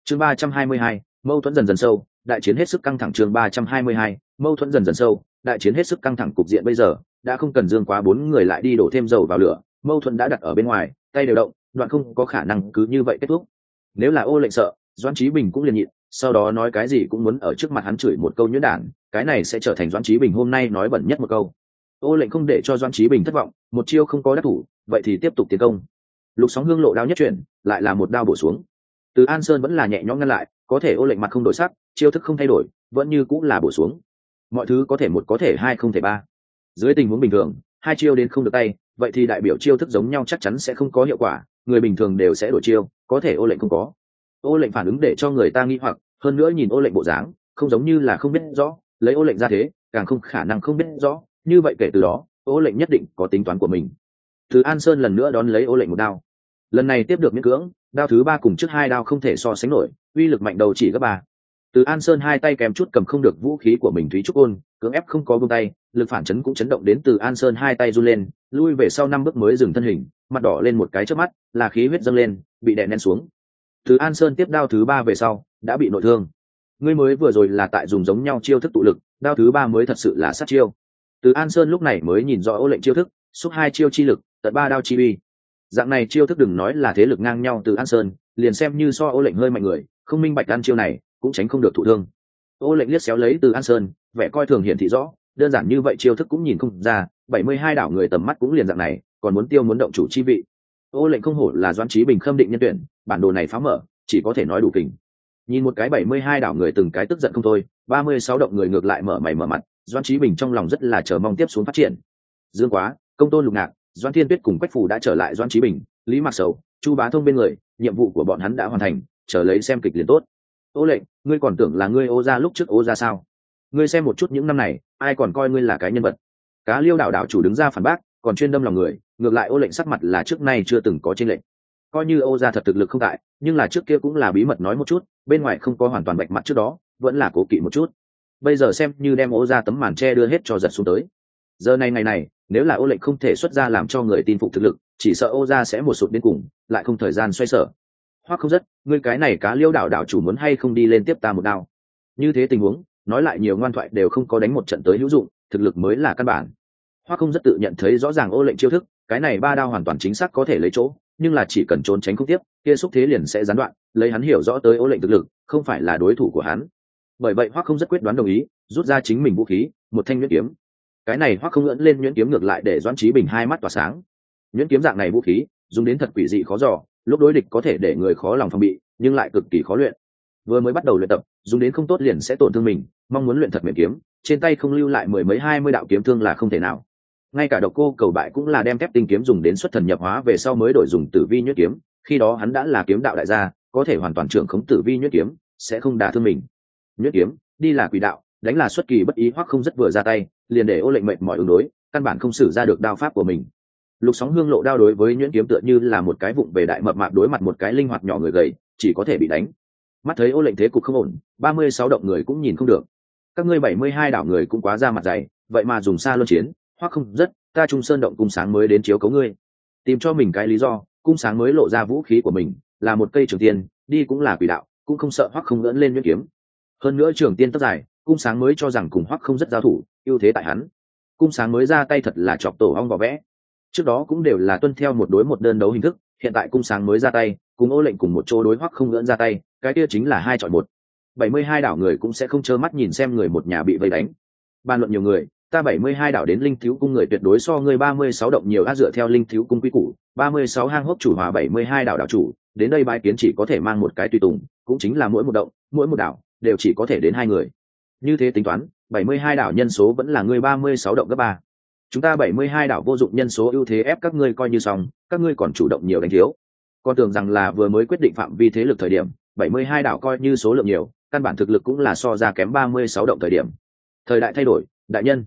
Chương 322, mâu thuẫn dần dần sâu, đại chiến hết sức căng thẳng. Chương 322, mâu thuẫn dần dần sâu, đại chiến hết sức căng thẳng. Cục diện bây giờ đã không cần Dương Quá bốn người lại đi đổ thêm dầu vào lửa, mâu thuẫn đã đặt ở bên ngoài, tay đều động, đoạn không có khả năng cứ như vậy kết thúc. Nếu là Ô Lệnh sợ, Doãn Chí Bình cũng liền nhịn, sau đó nói cái gì cũng muốn ở trước mặt hắn chửi một câu nhuyễn đản, cái này sẽ trở thành Doãn Chí Bình hôm nay nói bẩn nhất một câu. Ô Lệnh không để cho Doãn Chí Bình thất vọng, một chiêu không có đắc thủ, vậy thì tiếp tục tiến công. Lục Sóng Hương lộ đao nhất chuyển, lại là một đao bổ xuống. Từ An Sơn vẫn là nhẹ nhõm ngăn lại, có thể Ô Lệnh mặt không đổi sắc, chiêu thức không thay đổi, vẫn như cũng là bổ xuống. Mọi thứ có thể một có thể hai không thể ba. Dưới tình huống bình thường, hai chiêu đến không được tay, vậy thì đại biểu chiêu thức giống nhau chắc chắn sẽ không có hiệu quả, người bình thường đều sẽ đổi chiêu, có thể Ô Lệnh không có. Ô Lệnh phản ứng để cho người ta nghi hoặc, hơn nữa nhìn Ô Lệnh bộ dáng, không giống như là không biết rõ, lấy Ô Lệnh ra thế, càng không khả năng không biết rõ, như vậy kể từ đó, Ô Lệnh nhất định có tính toán của mình. Từ An Sơn lần nữa đón lấy Ô Lệnh một đao. Lần này tiếp được miễn cưỡng, đao thứ ba cùng trước hai đao không thể so sánh nổi, uy lực mạnh đầu chỉ gấp ba. Từ An Sơn hai tay kèm chút cầm không được vũ khí của mình Thúy Trúc Ôn, cưỡng ép không có buông tay, lực phản chấn cũng chấn động đến Từ An Sơn hai tay run lên, lui về sau 5 bước mới dừng thân hình, mặt đỏ lên một cái chớp mắt, là khí huyết dâng lên, bị đè nén xuống. Từ An Sơn tiếp đao thứ ba về sau, đã bị nội thương. Ngươi mới vừa rồi là tại dùng giống nhau chiêu thức tụ lực, đao thứ ba mới thật sự là sát chiêu. Từ An Sơn lúc này mới nhìn rõ Ô Lệnh chiêu thức, xúc hai chiêu chi lực, tận ba đao chi uy. Dạng này chiêu thức đừng nói là thế lực ngang nhau. Từ An Sơn liền xem như so Ô Lệnh hơi mạnh người, không minh bạch ăn chiêu này cũng tránh không được thụ thương. Ô Lệnh liếc xéo lấy Từ An Sơn, vẻ coi thường hiển thị rõ, đơn giản như vậy chiêu thức cũng nhìn không ra, 72 đảo người tầm mắt cũng liền dạng này, còn muốn tiêu muốn động chủ chi vị. Ô Lệnh không hổ là Doãn Chí Bình khâm định nhân tuyển, bản đồ này phá mở, chỉ có thể nói đủ kình. Nhìn một cái 72 đảo người từng cái tức giận không thôi, 36 động người ngược lại mở mày mở mặt, Doãn Chí Bình trong lòng rất là chờ mong tiếp xuống phát triển. Dương Quá, Công Tôn Lục Ngạc, Doãn Thiên Tuyết cùng Quách Phù đã trở lại Doãn Chí Bình, Lý Mạc Sầu, Chu Bá Thông bên người, nhiệm vụ của bọn hắn đã hoàn thành, chờ lấy xem kịch liền tốt. Ô Lệnh, ngươi còn tưởng là ngươi Ô gia lúc trước Ô gia sao? Ngươi xem một chút những năm này, ai còn coi ngươi là cái nhân vật? Cá Liêu đảo đảo chủ đứng ra phản bác, còn chuyên đâm lòng người, ngược lại Ô Lệnh sắc mặt là trước nay chưa từng có trên lệnh. Coi như Ô gia thật thực lực không tại, nhưng là trước kia cũng là bí mật nói một chút, bên ngoài không có hoàn toàn bạch mặt trước đó, vẫn là cố kỵ một chút. Bây giờ xem như đem Ô gia tấm màn che đưa hết cho giật xuống tới. Giờ này ngày này, nếu là Ô Lệnh không thể xuất ra làm cho người tin phục thực lực, chỉ sợ Ô gia sẽ một sụp đến cùng, lại không thời gian xoay sở. Hoặc không rất, ngươi cái này Cá Liêu đảo đảo chủ muốn hay không đi lên tiếp ta một đao? Như thế tình huống, nói lại nhiều ngoan thoại đều không có đánh một trận tới hữu dụng, thực lực mới là căn bản. Hoặc không rất tự nhận thấy rõ ràng Ô Lệnh chiêu thức, cái này ba đao hoàn toàn chính xác có thể lấy chỗ, nhưng là chỉ cần trốn tránh không tiếp, kia xúc thế liền sẽ gián đoạn, lấy hắn hiểu rõ tới Ô Lệnh thực lực, không phải là đối thủ của hắn. Bởi vậy Hoặc không rất quyết đoán đồng ý, rút ra chính mình vũ khí, một thanh nhuyễn kiếm. Cái này Hoặc không ngẩng lên nhuyễn kiếm ngược lại để Doãn Chí Bình hai mắt tỏa sáng. Nhuyễn kiếm dạng này vũ khí, dùng đến thật quỷ dị khó dò, lúc đối địch có thể để người khó lòng phòng bị, nhưng lại cực kỳ khó luyện. Vừa mới bắt đầu luyện tập, dùng đến không tốt liền sẽ tổn thương mình, mong muốn luyện thật mềm kiếm, trên tay không lưu lại mười mấy 20 đạo kiếm thương là không thể nào. Ngay cả Độc Cô Cầu Bại cũng là đem thép tinh kiếm dùng đến xuất thần nhập hóa về sau mới đổi dùng Tử Vi nhuyễn kiếm, khi đó hắn đã là kiếm đạo đại gia, có thể hoàn toàn trưởng khống Tử Vi nhuyễn kiếm, sẽ không đả thương mình. Nhuyễn kiếm, đi là quỷ đạo, đánh là xuất kỳ bất ý. Hoặc không rất vừa ra tay, liền để Ô Lệnh mệt mỏi ứng đối, căn bản không sử ra được đao pháp của mình. Lục Sóng Hương lộ đao đối với nhuyễn kiếm tựa như là một cái vụng về đại mập mạp đối mặt một cái linh hoạt nhỏ người gầy, chỉ có thể bị đánh. Mắt thấy Ô Lệnh thế cục không ổn, 36 động người cũng nhìn không được. Các ngươi 72 đảo người cũng quá ra mặt dày, vậy mà dùng xa luân chiến, Hoặc không rất, ta Trung Sơn động cung sáng mới đến chiếu cấu ngươi. Tìm cho mình cái lý do, cung sáng mới lộ ra vũ khí của mình, là một cây trường tiên, đi cũng là quỷ đạo, cũng không sợ Hoặc không ngẩng lên nhuyễn kiếm. Hơn nữa trường tiên tóc dài, cung sáng mới cho rằng cùng Hoặc không rất giao thủ, ưu thế tại hắn. Cung sáng mới ra tay thật là chọc tổ ong vỏ vẽ. Trước đó cũng đều là tuân theo một đối một đơn đấu hình thức, hiện tại cung sáng mới ra tay, cùng Ô Lệnh cùng một chỗ đối Hoặc không ngẩng ra tay, cái kia chính là 2 chọi 1. 72 đảo người cũng sẽ không trơ mắt nhìn xem người một nhà bị vây đánh. Bàn luận nhiều người, ta 72 đảo đến Linh Thiếu cung người tuyệt đối so người 36 động nhiều. Dựa theo Linh Thiếu cung quy củ, 36 hang hốc chủ hòa 72 đảo đảo chủ, đến đây bái kiến chỉ có thể mang một cái tùy tùng, cũng chính là mỗi một động, mỗi một đảo đều chỉ có thể đến 2 người. Như thế tính toán, 72 đảo nhân số vẫn là người 36 động gấp 3. Chúng ta 72 đảo vô dụng nhân số ưu thế ép các ngươi coi như xong, các ngươi còn chủ động nhiều đánh thiếu. Con tưởng rằng là vừa mới quyết định phạm vi thế lực thời điểm, 72 đảo coi như số lượng nhiều, căn bản thực lực cũng là so ra kém 36 động thời điểm. Thời đại thay đổi, đại nhân.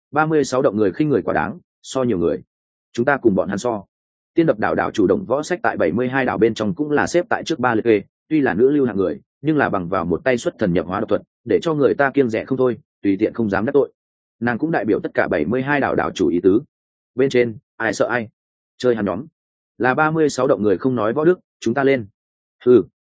36 động người khinh người quá đáng, so nhiều người. Chúng ta cùng bọn hắn so. Tiên Đập đảo đảo chủ động võ sách tại 72 đảo bên trong cũng là xếp tại trước 3 liệt kê, tuy là nữ lưu hạng người, nhưng là bằng vào một tay xuất thần nhập hóa độc thuật, để cho người ta kiêng dè không thôi, tùy tiện không dám đắc tội. Nàng cũng đại biểu tất cả 72 đảo đảo chủ ý tứ. Bên trên, ai sợ ai? Chơi hắn nhóm. Là 36 động người không nói võ đức, chúng ta lên.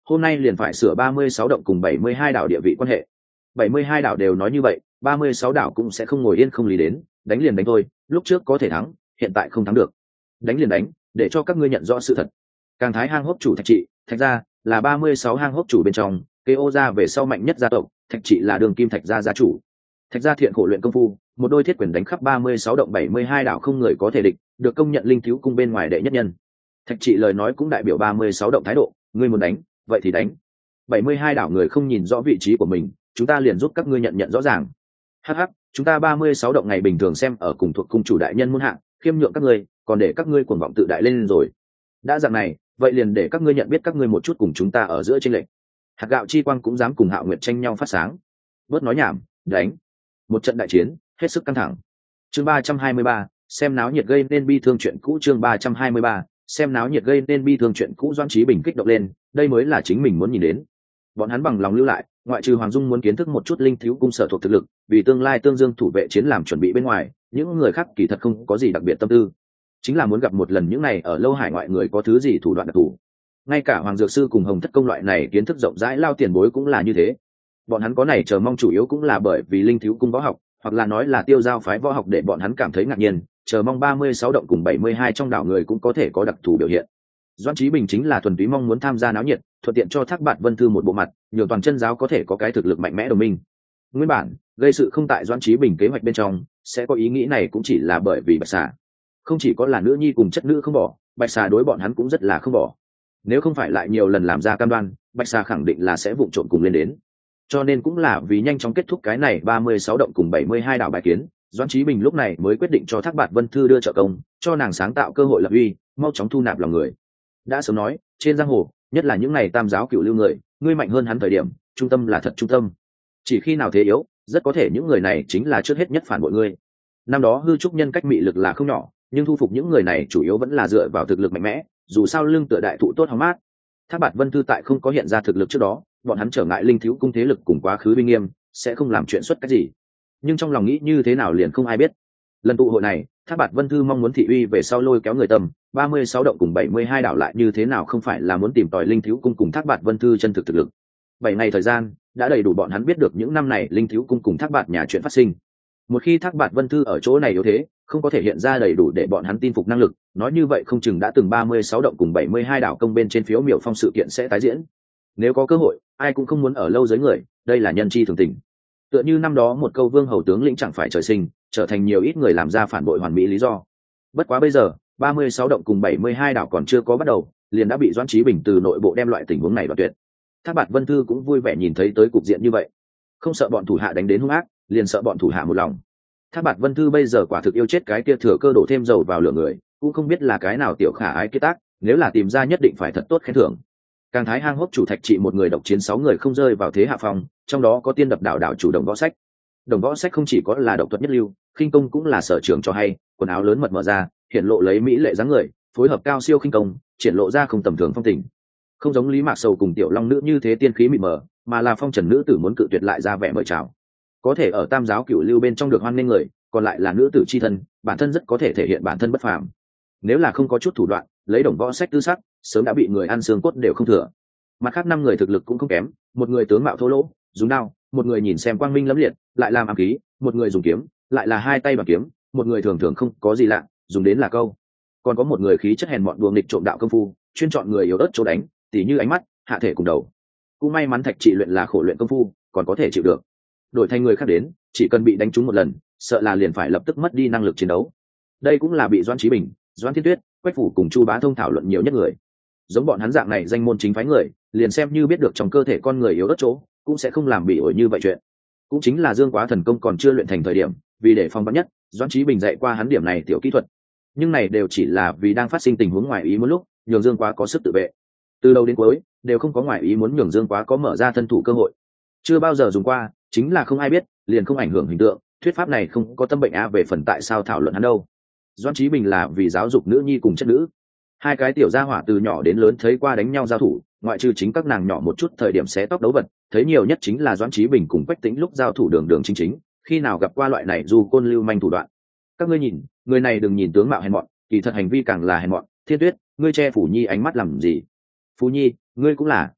hôm nay liền phải sửa 36 động cùng 72 đảo địa vị quan hệ. 72 đảo đều nói như vậy, 36 đảo cũng sẽ không ngồi yên không lý đến, đánh liền đánh thôi, lúc trước có thể thắng, hiện tại không thắng được. Đánh liền đánh, để cho các ngươi nhận rõ sự thật. Càng Thái hang hốc chủ Thạch Trị, Thạch gia là 36 hang hốc chủ bên trong, kế Ô gia về sau mạnh nhất gia tộc, Thạch Trị là đường kim Thạch gia gia chủ. Thạch gia thiện khổ luyện công phu, một đôi thiết quyền đánh khắp 36 động 72 đảo không người có thể địch, được công nhận linh thiếu cung bên ngoài đệ nhất nhân. Thạch Trị lời nói cũng đại biểu 36 động thái độ, ngươi muốn đánh, vậy thì đánh. 72 đảo người không nhìn rõ vị trí của mình, chúng ta liền giúp các ngươi nhận rõ ràng. Hắc, chúng ta 36 động ngày bình thường xem ở cùng thuộc cung chủ đại nhân muôn hạng, khiêm nhượng các ngươi, còn để các ngươi cuồng vọng tự đại lên rồi. Đã dạng này, vậy liền để các ngươi nhận biết các ngươi một chút cùng chúng ta ở giữa chênh lệch. Hạt gạo chi quang cũng dám cùng Hạo Nguyệt tranh nhau phát sáng. Bớt nói nhảm, đánh. Một trận đại chiến, hết sức căng thẳng. Chương 323, xem náo nhiệt gây nên bi thương chuyện cũ. Chương 323, xem náo nhiệt gây nên bi thương chuyện cũ. Doãn Chí Bình kích động lên, đây mới là chính mình muốn nhìn đến. Bọn hắn bằng lòng lưu lại, ngoại trừ Hoàng Dung muốn kiến thức một chút linh thiếu cung sở thuộc thực lực, vì tương lai tương dương thủ vệ chiến làm chuẩn bị bên ngoài, những người khác kỳ thật không có gì đặc biệt tâm tư, chính là muốn gặp một lần những này ở lâu hải ngoại người có thứ gì thủ đoạn đặc thù. Ngay cả Hoàng Dược Sư cùng Hồng Thất Công loại này kiến thức rộng rãi lao tiền bối cũng là như thế. Bọn hắn có này chờ mong chủ yếu cũng là bởi vì linh thiếu cung võ học, hoặc là nói là tiêu giao phái võ học để bọn hắn cảm thấy ngạc nhiên, chờ mong 36 động cùng 72 trong đảo người cũng có thể có đặc thù biểu hiện. Doãn Chí Bình chính là thuần túy mong muốn tham gia náo nhiệt, thuận tiện cho Thác Bạt Vân Thư một bộ mặt, nhiều toàn chân giáo có thể có cái thực lực mạnh mẽ đồng minh. Nguyên bản, gây sự không tại Doãn Chí Bình kế hoạch bên trong, sẽ có ý nghĩ này cũng chỉ là bởi vì Bạch Xà. Không chỉ có là nữ nhi cùng chất nữ không bỏ, Bạch Xà đối bọn hắn cũng rất là không bỏ. Nếu không phải lại nhiều lần làm ra cam đoan, Bạch Xà khẳng định là sẽ vụng trộm cùng lên đến. Cho nên cũng là vì nhanh chóng kết thúc cái này 36 động cùng 72 đảo bài kiến, Doãn Chí Bình lúc này mới quyết định cho Thác Bạt Vân Thư đưa trợ công, cho nàng sáng tạo cơ hội lập uy, mau chóng thu nạp lòng người. Đã sớm nói, trên giang hồ, nhất là những này tam giáo cửu lưu người, ngươi mạnh hơn hắn thời điểm, trung tâm là thật trung tâm. Chỉ khi nào thế yếu, rất có thể những người này chính là trước hết nhất phản bội ngươi. Năm đó hư trúc nhân cách mị lực là không nhỏ, nhưng thu phục những người này chủ yếu vẫn là dựa vào thực lực mạnh mẽ, dù sao lưng tựa đại thụ tốt hóng mát. Thác Bạt Vân Thư tại không có hiện ra thực lực trước đó, bọn hắn trở ngại linh thiếu cung thế lực cùng quá khứ uy nghiêm, sẽ không làm chuyện xuất cách gì. Nhưng trong lòng nghĩ như thế nào liền không ai biết. Lần tụ hội này, Thác Bạt Vân Thư mong muốn thị uy về sau lôi kéo người tâm, 36 động cùng 72 đảo lại như thế nào không phải là muốn tìm tòi linh thiếu cung cùng Thác Bạt Vân Thư chân thực thực lực. 7 ngày thời gian đã đầy đủ bọn hắn biết được những năm này linh thiếu cung cùng Thác Bạt nhà chuyện phát sinh. Một khi Thác Bạt Vân Thư ở chỗ này yếu thế, không có thể hiện ra đầy đủ để bọn hắn tin phục năng lực, nói như vậy không chừng đã từng 36 động cùng 72 đảo công bên trên phiếu miểu phong sự kiện sẽ tái diễn. Nếu có cơ hội, ai cũng không muốn ở lâu dưới người, đây là nhân chi thường tình. Tựa như năm đó một câu vương hầu tướng lĩnh chẳng phải trời sinh, trở thành nhiều ít người làm ra phản bội hoàn mỹ lý do. Bất quá bây giờ, 36 động cùng 72 đảo còn chưa có bắt đầu, liền đã bị Doãn Chí Bình từ nội bộ đem loại tình huống này đoạt tuyệt. Thác Bạt Vân Thư cũng vui vẻ nhìn thấy tới cục diện như vậy, không sợ bọn thủ hạ đánh đến hung ác, liền sợ bọn thủ hạ một lòng. Thác Bạt Vân Thư bây giờ quả thực yêu chết cái kia thừa cơ đổ thêm dầu vào lửa người, cũng không biết là cái nào tiểu khả ái kết tác, nếu là tìm ra nhất định phải thật tốt khen thưởng. Càng Thái hang hốc chủ Thạch Trị một người độc chiến 6 người không rơi vào thế hạ phong, trong đó có tiên đập đảo đảo chủ Đồng Võ Sách. Đồng Võ Sách không chỉ có là độc thuật nhất lưu, khinh công cũng là sở trường cho hay, quần áo lớn mật mở ra, hiện lộ lấy mỹ lệ dáng người, phối hợp cao siêu khinh công, triển lộ ra không tầm thường phong tình. Không giống Lý Mạc Sầu cùng Tiểu Long nữ như thế tiên khí mịt mờ, mà là phong trần nữ tử muốn cự tuyệt lại ra vẻ mời chào. Có thể ở tam giáo cửu lưu bên trong được hoan nghênh người, còn lại là nữ tử chi thân, bản thân rất có thể thể hiện bản thân bất phàm. Nếu là không có chút thủ đoạn, lấy Đồng Võ Sách tư sắc, sớm đã bị người ăn xương cốt đều không thừa. Mặt khác 5 người thực lực cũng không kém, một người tướng mạo thô lỗ, dùng đao, một người nhìn xem quang minh lẫm liệt, lại làm ám khí, một người dùng kiếm, lại là hai tay bằng kiếm, một người thường thường không có gì lạ, dùng đến là câu. Còn có một người khí chất hèn mọn đùa nghịch trộm đạo công phu, chuyên chọn người yếu ớt chỗ đánh, tỉ như ánh mắt, hạ thể cùng đầu. Cũng may mắn Thạch Trị luyện là khổ luyện công phu, còn có thể chịu được. Đổi thành người khác đến, chỉ cần bị đánh trúng một lần, sợ là liền phải lập tức mất đi năng lực chiến đấu. Đây cũng là bị Doãn Chí Bình, Doãn Thiên Tuyết, Quách Phủ cùng Chu Bá Thông thảo luận nhiều nhất người. Giống bọn hắn dạng này danh môn chính phái người, liền xem như biết được trong cơ thể con người yếu ớt chỗ, cũng sẽ không làm bị ổi như vậy chuyện. Cũng chính là Dương Quá thần công còn chưa luyện thành thời điểm, vì để phòng vắn nhất, Doãn Chí Bình dạy qua hắn điểm này tiểu kỹ thuật. Nhưng này đều chỉ là vì đang phát sinh tình huống ngoài ý muốn lúc, nhường Dương Quá có sức tự vệ. Từ đầu đến cuối, đều không có ngoài ý muốn nhường Dương Quá có mở ra thân thủ cơ hội. Chưa bao giờ dùng qua, chính là không ai biết, liền không ảnh hưởng hình tượng, thuyết pháp này không có tâm bệnh về phần tại sao thảo luận hắn đâu. Doãn Chí Bình là vì giáo dục nữ nhi cùng chất nữ. Hai cái tiểu gia hỏa từ nhỏ đến lớn thấy qua đánh nhau giao thủ, ngoại trừ chính các nàng nhỏ một chút thời điểm xé tóc đấu vật, thấy nhiều nhất chính là Doãn Chí Bình cùng Quách Tĩnh lúc giao thủ đường đường chính chính, khi nào gặp qua loại này dù côn lưu manh thủ đoạn. Các ngươi nhìn, người này đừng nhìn tướng mạo hèn mọn, kỳ thật hành vi càng là hèn mọn. Thiên Tuyết, ngươi che Phủ Nhi ánh mắt làm gì? Phú Nhi, ngươi cũng là,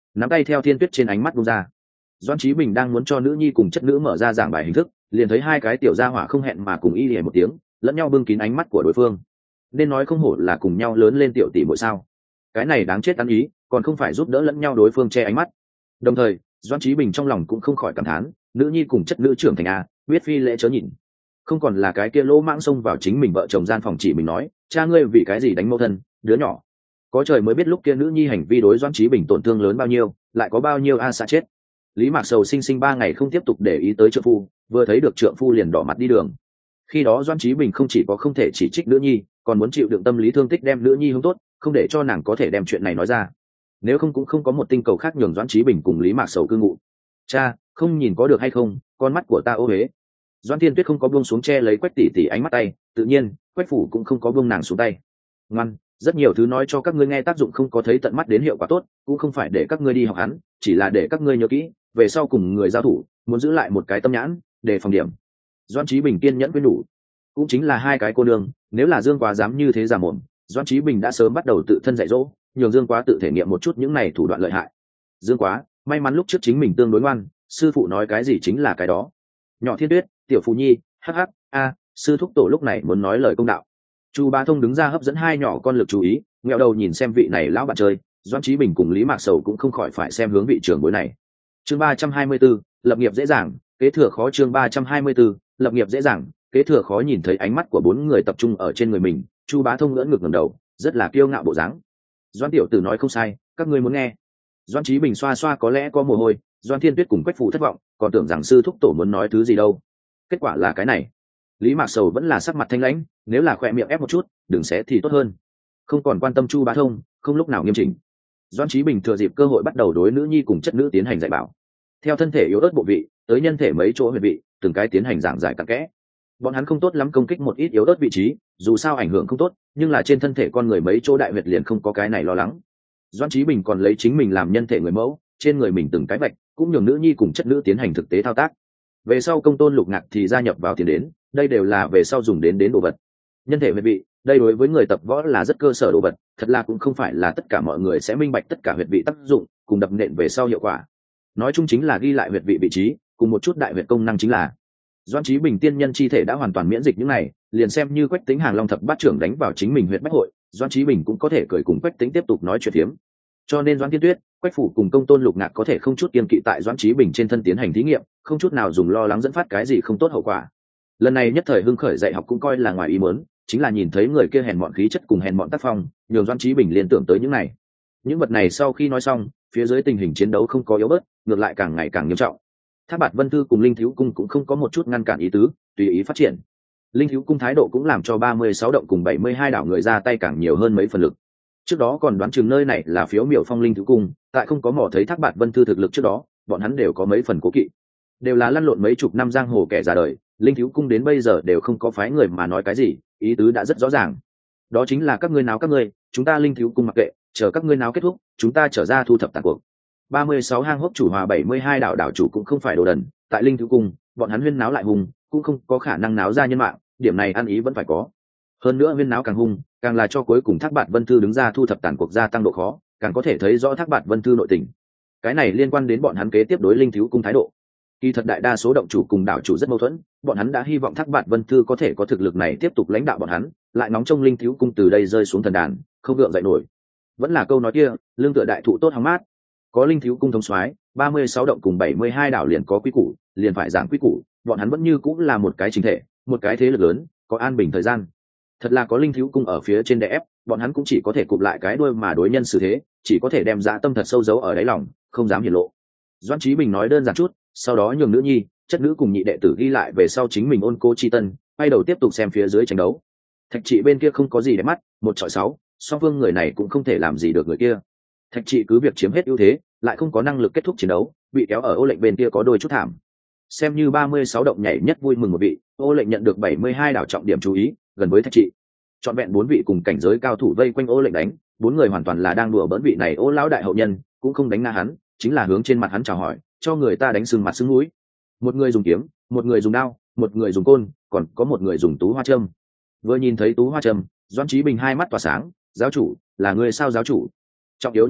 nắm tay theo Thiên Tuyết trên ánh mắt buông ra. Doãn Chí Bình đang muốn cho nữ nhi cùng chất nữ mở ra giảng bài hình thức, liền thấy hai cái tiểu gia hỏa không hẹn mà cùng y lìa một tiếng, lẫn nhau bưng kín ánh mắt của đối phương. Nên nói không hổ là cùng nhau lớn lên tiểu tỷ muội sao? Cái này đáng chết ăn ý, còn không phải giúp đỡ lẫn nhau đối phương che ánh mắt. Đồng thời, Doãn Chí Bình trong lòng cũng không khỏi cảm thán, nữ nhi cùng chất nữ trưởng thành a, biết phi lễ chớ nhìn. Không còn là cái kia lỗ mãng xông vào chính mình vợ chồng gian phòng chỉ mình nói, cha ngươi vì cái gì đánh mẫu thân, đứa nhỏ. Có trời mới biết lúc kia nữ nhi hành vi đối Doãn Chí Bình tổn thương lớn bao nhiêu, lại có bao nhiêu a xã chết. Lý Mạc Sầu sinh 3 ngày không tiếp tục để ý tới trượng phu, vừa thấy được trượng phu liền đỏ mặt đi đường. Khi đó Doãn Chí Bình không chỉ có không thể chỉ trích nữ nhi, còn muốn chịu đựng tâm lý thương tích đem nữ nhi hướng tốt, không để cho nàng có thể đem chuyện này nói ra. Nếu không cũng không có một tinh cầu khác nhường Doãn Chí Bình cùng Lý Mạc Sầu cư ngụ. Cha, không nhìn có được hay không, con mắt của ta ô uế. Doãn Thiên Tuyết không có buông xuống che lấy Quách tỷ tỷ ánh mắt tay, tự nhiên, Quách phủ cũng không có buông nàng xuống tay. Ngoan, rất nhiều thứ nói cho các ngươi nghe tác dụng không có thấy tận mắt đến hiệu quả tốt, cũng không phải để các ngươi đi học hắn, chỉ là để các ngươi nhớ kỹ, về sau cùng người giao thủ, muốn giữ lại một cái tâm nhãn, để phòng điểm. Doãn Chí Bình kiên nhẫn với đủ, cũng chính là hai cái cô nương, nếu là Dương Quá dám như thế giả mồm, Doãn Chí Bình đã sớm bắt đầu tự thân dạy dỗ, nhường Dương Quá tự thể nghiệm một chút những này thủ đoạn lợi hại. Dương Quá, may mắn lúc trước chính mình tương đối ngoan, sư phụ nói cái gì chính là cái đó. Nhỏ Thiên Tuyết, tiểu Phù Nhi, hắc hắc, a, sư thúc tổ lúc này muốn nói lời công đạo. Chu Bá Thông đứng ra hấp dẫn hai nhỏ con lực chú ý, ngẹo đầu nhìn xem vị này lão bạn chơi, Doãn Chí Bình cùng Lý Mạc Sầu cũng không khỏi phải xem hướng vị trưởng bối này. Chương 324, lập nghiệp dễ dàng, kế thừa khó. Chương 324, lập nghiệp dễ dàng, kế thừa khó. Nhìn thấy ánh mắt của bốn người tập trung ở trên người mình, Chu Bá Thông ngẩng ngẩng đầu, rất là kiêu ngạo bộ dáng. Doãn tiểu tử nói không sai, các ngươi muốn nghe. Doãn Chí Bình xoa xoa có lẽ có mồ hôi, Doãn Thiên Tuyết cùng Quách Phủ thất vọng, còn tưởng rằng sư thúc tổ muốn nói thứ gì đâu. Kết quả là cái này. Lý Mạc Sầu vẫn là sắc mặt thanh lãnh, nếu là khỏe miệng ép một chút, đừng xé thì tốt hơn. Không còn quan tâm Chu Bá Thông, không lúc nào nghiêm chỉnh. Doãn Chí Bình thừa dịp cơ hội bắt đầu đối nữ nhi cùng chất nữ tiến hành dạy bảo. Theo thân thể yếu ớt bộ vị, tới nhân thể mấy chỗ huyệt vị, từng cái tiến hành giảng giải cặn kẽ. Bọn hắn không tốt lắm công kích một ít yếu ớt vị trí, dù sao ảnh hưởng không tốt, nhưng là trên thân thể con người mấy chỗ đại huyệt liền không có cái này lo lắng. Doãn Chí Bình còn lấy chính mình làm nhân thể người mẫu, trên người mình từng cái vạch, cũng nhường nữ nhi cùng chất nữ tiến hành thực tế thao tác. Về sau Công Tôn Lục Ngạc thì gia nhập vào tiền đến, đây đều là về sau dùng đến đồ vật. Nhân thể huyệt vị, đây đối với người tập võ là rất cơ sở đồ vật, thật là cũng không phải là tất cả mọi người sẽ minh bạch tất cả huyệt vị tác dụng, cùng đập nện về sau hiệu quả. Nói chung chính là ghi lại huyệt vị vị trí, cùng một chút đại huyệt công năng chính là. Doãn Chí Bình tiên nhân chi thể đã hoàn toàn miễn dịch những này, liền xem như Quách Tĩnh Hàng Long thập bát trưởng đánh vào chính mình huyệt bách hội, Doãn Chí Bình cũng có thể cười cùng Quách Tĩnh tiếp tục nói chuyện phiếm. Cho nên Doãn Thiên Tuyết, Quách Phủ cùng Công Tôn Lục Ngạc có thể không chút kiêng kỵ tại Doãn Chí Bình trên thân tiến hành thí nghiệm, không chút nào dùng lo lắng dẫn phát cái gì không tốt hậu quả. Lần này nhất thời hưng khởi dạy học cũng coi là ngoài ý muốn, chính là nhìn thấy người kia hèn mọn khí chất cùng hèn mọn tác phong, nhường Doãn Chí Bình liên tưởng tới những này. Những vật này sau khi nói xong, phía dưới tình hình chiến đấu không có yếu bớt, ngược lại càng ngày càng nghiêm trọng. Thác Bạt Vân Thư cùng Linh Thiếu Cung cũng không có một chút ngăn cản ý tứ, tùy ý phát triển. Linh Thiếu Cung thái độ cũng làm cho 36 động cùng 72 đảo người ra tay càng nhiều hơn mấy phần lực. Trước đó còn đoán chừng nơi này là phiếu miểu phong Linh Thiếu Cung, tại không có mò thấy Thác Bạt Vân Thư thực lực trước đó, bọn hắn đều có mấy phần cố kỵ. Đều là lăn lộn mấy chục năm giang hồ kẻ già đời, Linh Thiếu Cung đến bây giờ đều không có phái người mà nói cái gì, ý tứ đã rất rõ ràng. Đó chính là các ngươi náo các ngươi, chúng ta Linh Thiếu Cung mặc kệ, chờ các ngươi náo kết thúc, chúng ta trở ra thu thập tàn cuộc. 36 hang hốc chủ hòa 72 đảo đảo chủ cũng không phải đồ đần, tại Linh Thiếu Cung, bọn hắn huyên náo lại hùng, cũng không có khả năng náo ra nhân mạng, điểm này ăn ý vẫn phải có. Hơn nữa huyên náo càng hung, càng là cho cuối cùng Thác Bạt Vân Thư đứng ra thu thập tàn cuộc gia tăng độ khó, càng có thể thấy rõ Thác Bạt Vân Thư nội tình. Cái này liên quan đến bọn hắn kế tiếp đối Linh Thiếu Cung thái độ. Kỳ thật đại đa số động chủ cùng đảo chủ rất mâu thuẫn, bọn hắn đã hy vọng Thác Bạt Vân Thư có thể có thực lực này tiếp tục lãnh đạo bọn hắn, lại nóng trong Linh Thiếu Cung từ đây rơi xuống thần đàn, không gượng dậy nổi. Vẫn là câu nói kia, lương tựa đại thụ tốt hóng mát. Có Linh Thiếu Cung thống soái, 36 động cùng 72 đảo liền có quý củ, liền phải giảng quý củ, bọn hắn vẫn như cũng là một cái chính thể, một cái thế lực lớn, có an bình thời gian. Thật là có Linh Thiếu Cung ở phía trên đè ép, bọn hắn cũng chỉ có thể cụp lại cái đuôi mà đối nhân xử thế, chỉ có thể đem dã tâm thật sâu giấu ở đáy lòng, không dám hiển lộ. Doãn Chí Bình nói đơn giản chút, sau đó nhường nữ nhi, chất nữ cùng nhị đệ tử ghi lại về sau chính mình ôn cố chi tân, quay đầu tiếp tục xem phía dưới tranh đấu. Thạch Trị bên kia không có gì để mắt, một chọi 6, song phương người này cũng không thể làm gì được người kia. Thạch Trị cứ việc chiếm hết ưu thế, lại không có năng lực kết thúc chiến đấu, bị kéo ở ô lệnh bên kia có đôi chút thảm. Xem như 36 động nhảy nhất vui mừng một vị, ô lệnh nhận được 72 đảo trọng điểm chú ý, gần với Thạch Trị. Chọn vẹn 4 vị cùng cảnh giới cao thủ vây quanh ô lệnh đánh, 4 người hoàn toàn là đang đùa bỡn vị này ô lão đại hậu nhân, cũng không đánh ngã hắn, chính là hướng trên mặt hắn chào hỏi, cho người ta đánh sưng mặt sưng mũi. Một người dùng kiếm, một người dùng đao, một người dùng côn, còn có một người dùng tú hoa châm. Vừa nhìn thấy tú hoa châm, Doãn Chí Bình hai mắt tỏa sáng, giáo chủ, là người sao giáo chủ? Trọng yếu nhất là,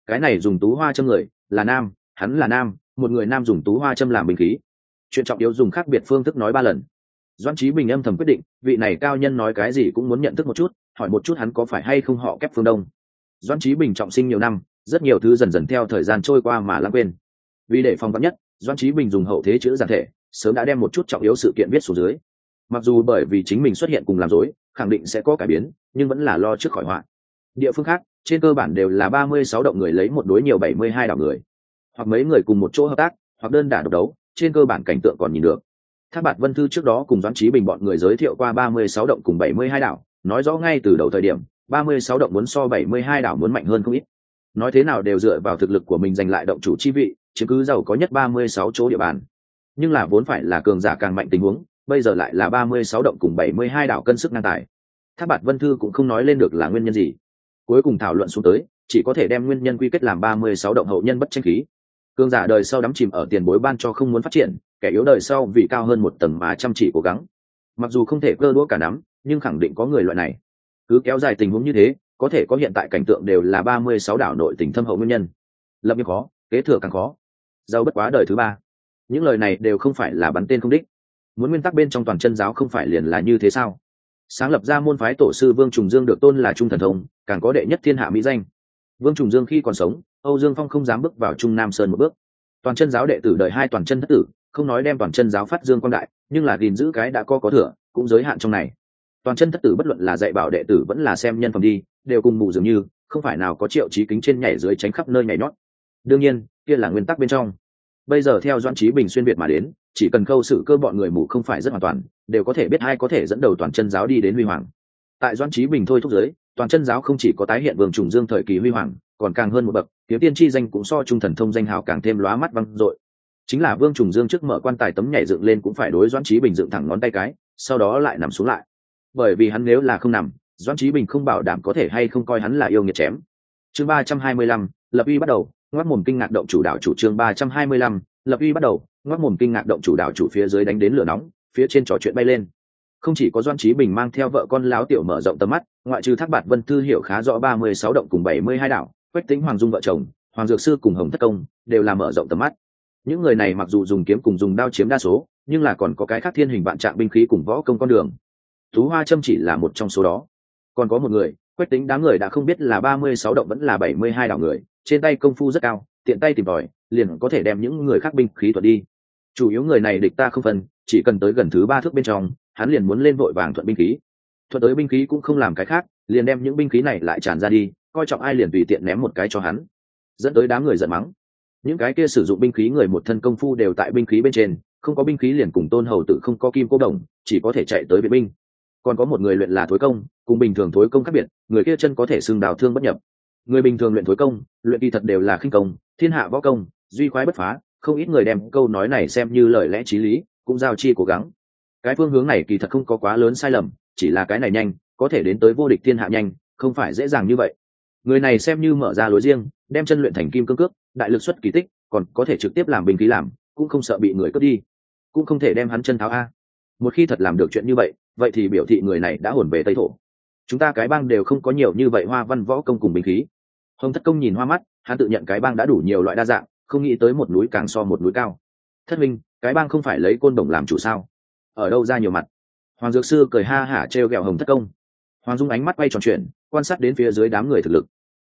cái này dùng tú hoa châm người là nam, hắn là nam, một người nam dùng tú hoa châm làm binh khí. Chuyện trọng yếu dùng khác biệt phương thức nói 3 lần. Doãn Chí Bình âm thầm quyết định, vị này cao nhân nói cái gì cũng muốn nhận thức một chút, hỏi một chút hắn có phải hay không họ Kép Phương Đông. Doãn Chí Bình trọng sinh nhiều năm, rất nhiều thứ dần dần theo thời gian trôi qua mà lãng quên. Vì để phòng vắn nhất, Doãn Chí Bình dùng hậu thế chữ giản thể, sớm đã đem một chút trọng yếu sự kiện viết xuống dưới. Mặc dù bởi vì chính mình xuất hiện cùng làm rối, khẳng định sẽ có cải biến, nhưng vẫn là lo trước khỏi họa. Địa phương khác, trên cơ bản đều là 36 động người lấy một đối nhiều 72 đảo người, hoặc mấy người cùng một chỗ hợp tác, hoặc đơn đả độc đấu, trên cơ bản cảnh tượng còn nhìn được. Thác Bạt Vân Thư trước đó cùng Doãn Chí Bình bọn người giới thiệu qua 36 động cùng 72 đảo, nói rõ ngay từ đầu thời điểm, 36 động muốn so 72 đảo muốn mạnh hơn không ít. Nói thế nào đều dựa vào thực lực của mình giành lại động chủ chi vị, chứ cứ giàu có nhất 36 chỗ địa bàn. Nhưng là vốn phải là cường giả càng mạnh tình huống, bây giờ lại là 36 động cùng 72 đảo cân sức ngang tài. Thác Bạt Vân Thư cũng không nói lên được là nguyên nhân gì. Cuối cùng thảo luận xuống tới, chỉ có thể đem nguyên nhân quy kết làm 36 động hậu nhân bất tranh khí. Cường giả đời sau đắm chìm ở tiền bối ban cho không muốn phát triển, kẻ yếu đời sau vì cao hơn một tầng mà chăm chỉ cố gắng. Mặc dù không thể cơ đũa cả nắm, nhưng khẳng định có người loại này. Cứ kéo dài tình huống như thế, có thể có hiện tại cảnh tượng đều là 36 đảo nội tình thâm hậu nguyên nhân. Lập nghiệp khó, kế thừa càng khó. Giàu bất quá đời thứ 3. Những lời này đều không phải là bắn tên không đích. Muốn nguyên tắc bên trong toàn chân giáo không phải liền là như thế sao? Sáng lập ra môn phái tổ sư Vương Trùng Dương được tôn là trung thần thông, càng có đệ nhất thiên hạ mỹ danh. Vương Trùng Dương khi còn sống, Âu Dương Phong không dám bước vào Trung Nam Sơn một bước. Toàn chân giáo đệ tử đời 2 toàn chân thất tử, không nói đem toàn chân giáo phát dương quang đại, nhưng là gìn giữ cái đã có thừa, cũng giới hạn trong này. Toàn chân thất tử bất luận là dạy bảo đệ tử vẫn là xem nhân phẩm đi, đều cùng mù dường như, không phải nào có Triệu Chí Kính trên nhảy dưới tránh khắp nơi nhảy nhót. Đương nhiên, kia là nguyên tắc bên trong. Bây giờ theo Doãn Chí Bình xuyên việt mà đến, chỉ cần khâu xử cơ bọn người mù không phải rất hoàn toàn, đều có thể biết ai có thể dẫn đầu toàn chân giáo đi đến huy hoàng. Tại Doãn Chí Bình thôi thúc giới, toàn chân giáo không chỉ có tái hiện Vương Trùng Dương thời kỳ huy hoàng, còn càng hơn một bậc, kiếm tiên chi danh cũng so trung thần thông danh hào càng thêm lóa mắt văng dội. Chính là Vương Trùng Dương trước mở quan tài tấm nhảy dựng lên cũng phải đối Doãn Chí Bình dựng thẳng ngón tay cái, sau đó lại nằm xuống lại. Bởi vì hắn nếu là không nằm, Doãn Chí Bình không bảo đảm có thể hay không coi hắn là yêu nghiệt chém. Chương 325, lập uy bắt đầu, ngoác mồm kinh ngạc động chủ đạo chủ. Chương 325, lập uy bắt đầu, ngoác mồm kinh ngạc động chủ đạo chủ. Phía dưới đánh đến lửa nóng, phía trên trò chuyện bay lên. Không chỉ có Doãn Chí Bình mang theo vợ con láo tiểu mở rộng tầm mắt, ngoại trừ Thác Bạt Vân Thư hiểu khá rõ 36 động cùng 72 đảo, Quách Tĩnh Hoàng Dung vợ chồng, Hoàng Dược Sư cùng Hồng Thất Công đều là mở rộng tầm mắt. Những người này mặc dù dùng kiếm cùng dùng đao chiếm đa số, nhưng là còn có cái khác thiên hình vạn trạng binh khí cùng võ công con đường. Tú Hoa Châm chỉ là một trong số đó. Còn có một người, Quách Tĩnh đám người đã không biết là 36 động vẫn là 72 đảo người, trên tay công phu rất cao, tiện tay tìm tòi, liền có thể đem những người khác binh khí thuận đi. Chủ yếu người này địch ta không phân, chỉ cần tới gần thứ 3 thước bên trong, hắn liền muốn lên vội vàng thuận binh khí. Thuận tới binh khí cũng không làm cái khác, liền đem những binh khí này lại tràn ra đi, coi trọng ai liền tùy tiện ném một cái cho hắn, dẫn tới đám người giận mắng. Những cái kia sử dụng binh khí người một thân công phu đều tại binh khí bên trên, không có binh khí liền cùng Tôn Hầu tự không có kim cô đồng, chỉ có thể chạy tới viện binh. Còn có một người luyện là thối công, cùng bình thường thối công khác biệt, người kia chân có thể xưng đào thương bất nhập. Người bình thường luyện thối công, luyện kỳ thật đều là khinh công, thiên hạ võ công, duy khoái bất phá, không ít người đem câu nói này xem như lời lẽ chí lý, cũng giao chi cố gắng. Cái phương hướng này kỳ thật không có quá lớn sai lầm, chỉ là cái này nhanh, có thể đến tới vô địch thiên hạ nhanh, không phải dễ dàng như vậy. Người này xem như mở ra lối riêng, đem chân luyện thành kim cương cước, đại lực xuất kỳ tích, còn có thể trực tiếp làm binh khí làm, cũng không sợ bị người cướp đi, cũng không thể đem hắn chân tháo a. Một khi thật làm được chuyện như vậy, vậy thì biểu thị người này đã hồn về Tây thổ. Chúng ta cái bang đều không có nhiều như vậy hoa văn võ công cùng binh khí. Hồng Thất Công nhìn hoa mắt, hắn tự nhận cái bang đã đủ nhiều loại đa dạng, không nghĩ tới một núi càng so một núi cao. Thất minh, cái bang không phải lấy côn đồng làm chủ sao? Ở đâu ra nhiều mặt? Hoàng Dược Sư cười ha hả trêu ghẹo Hồng Thất Công. Hoàng Dung ánh mắt quay tròn chuyển, quan sát đến phía dưới đám người thực lực.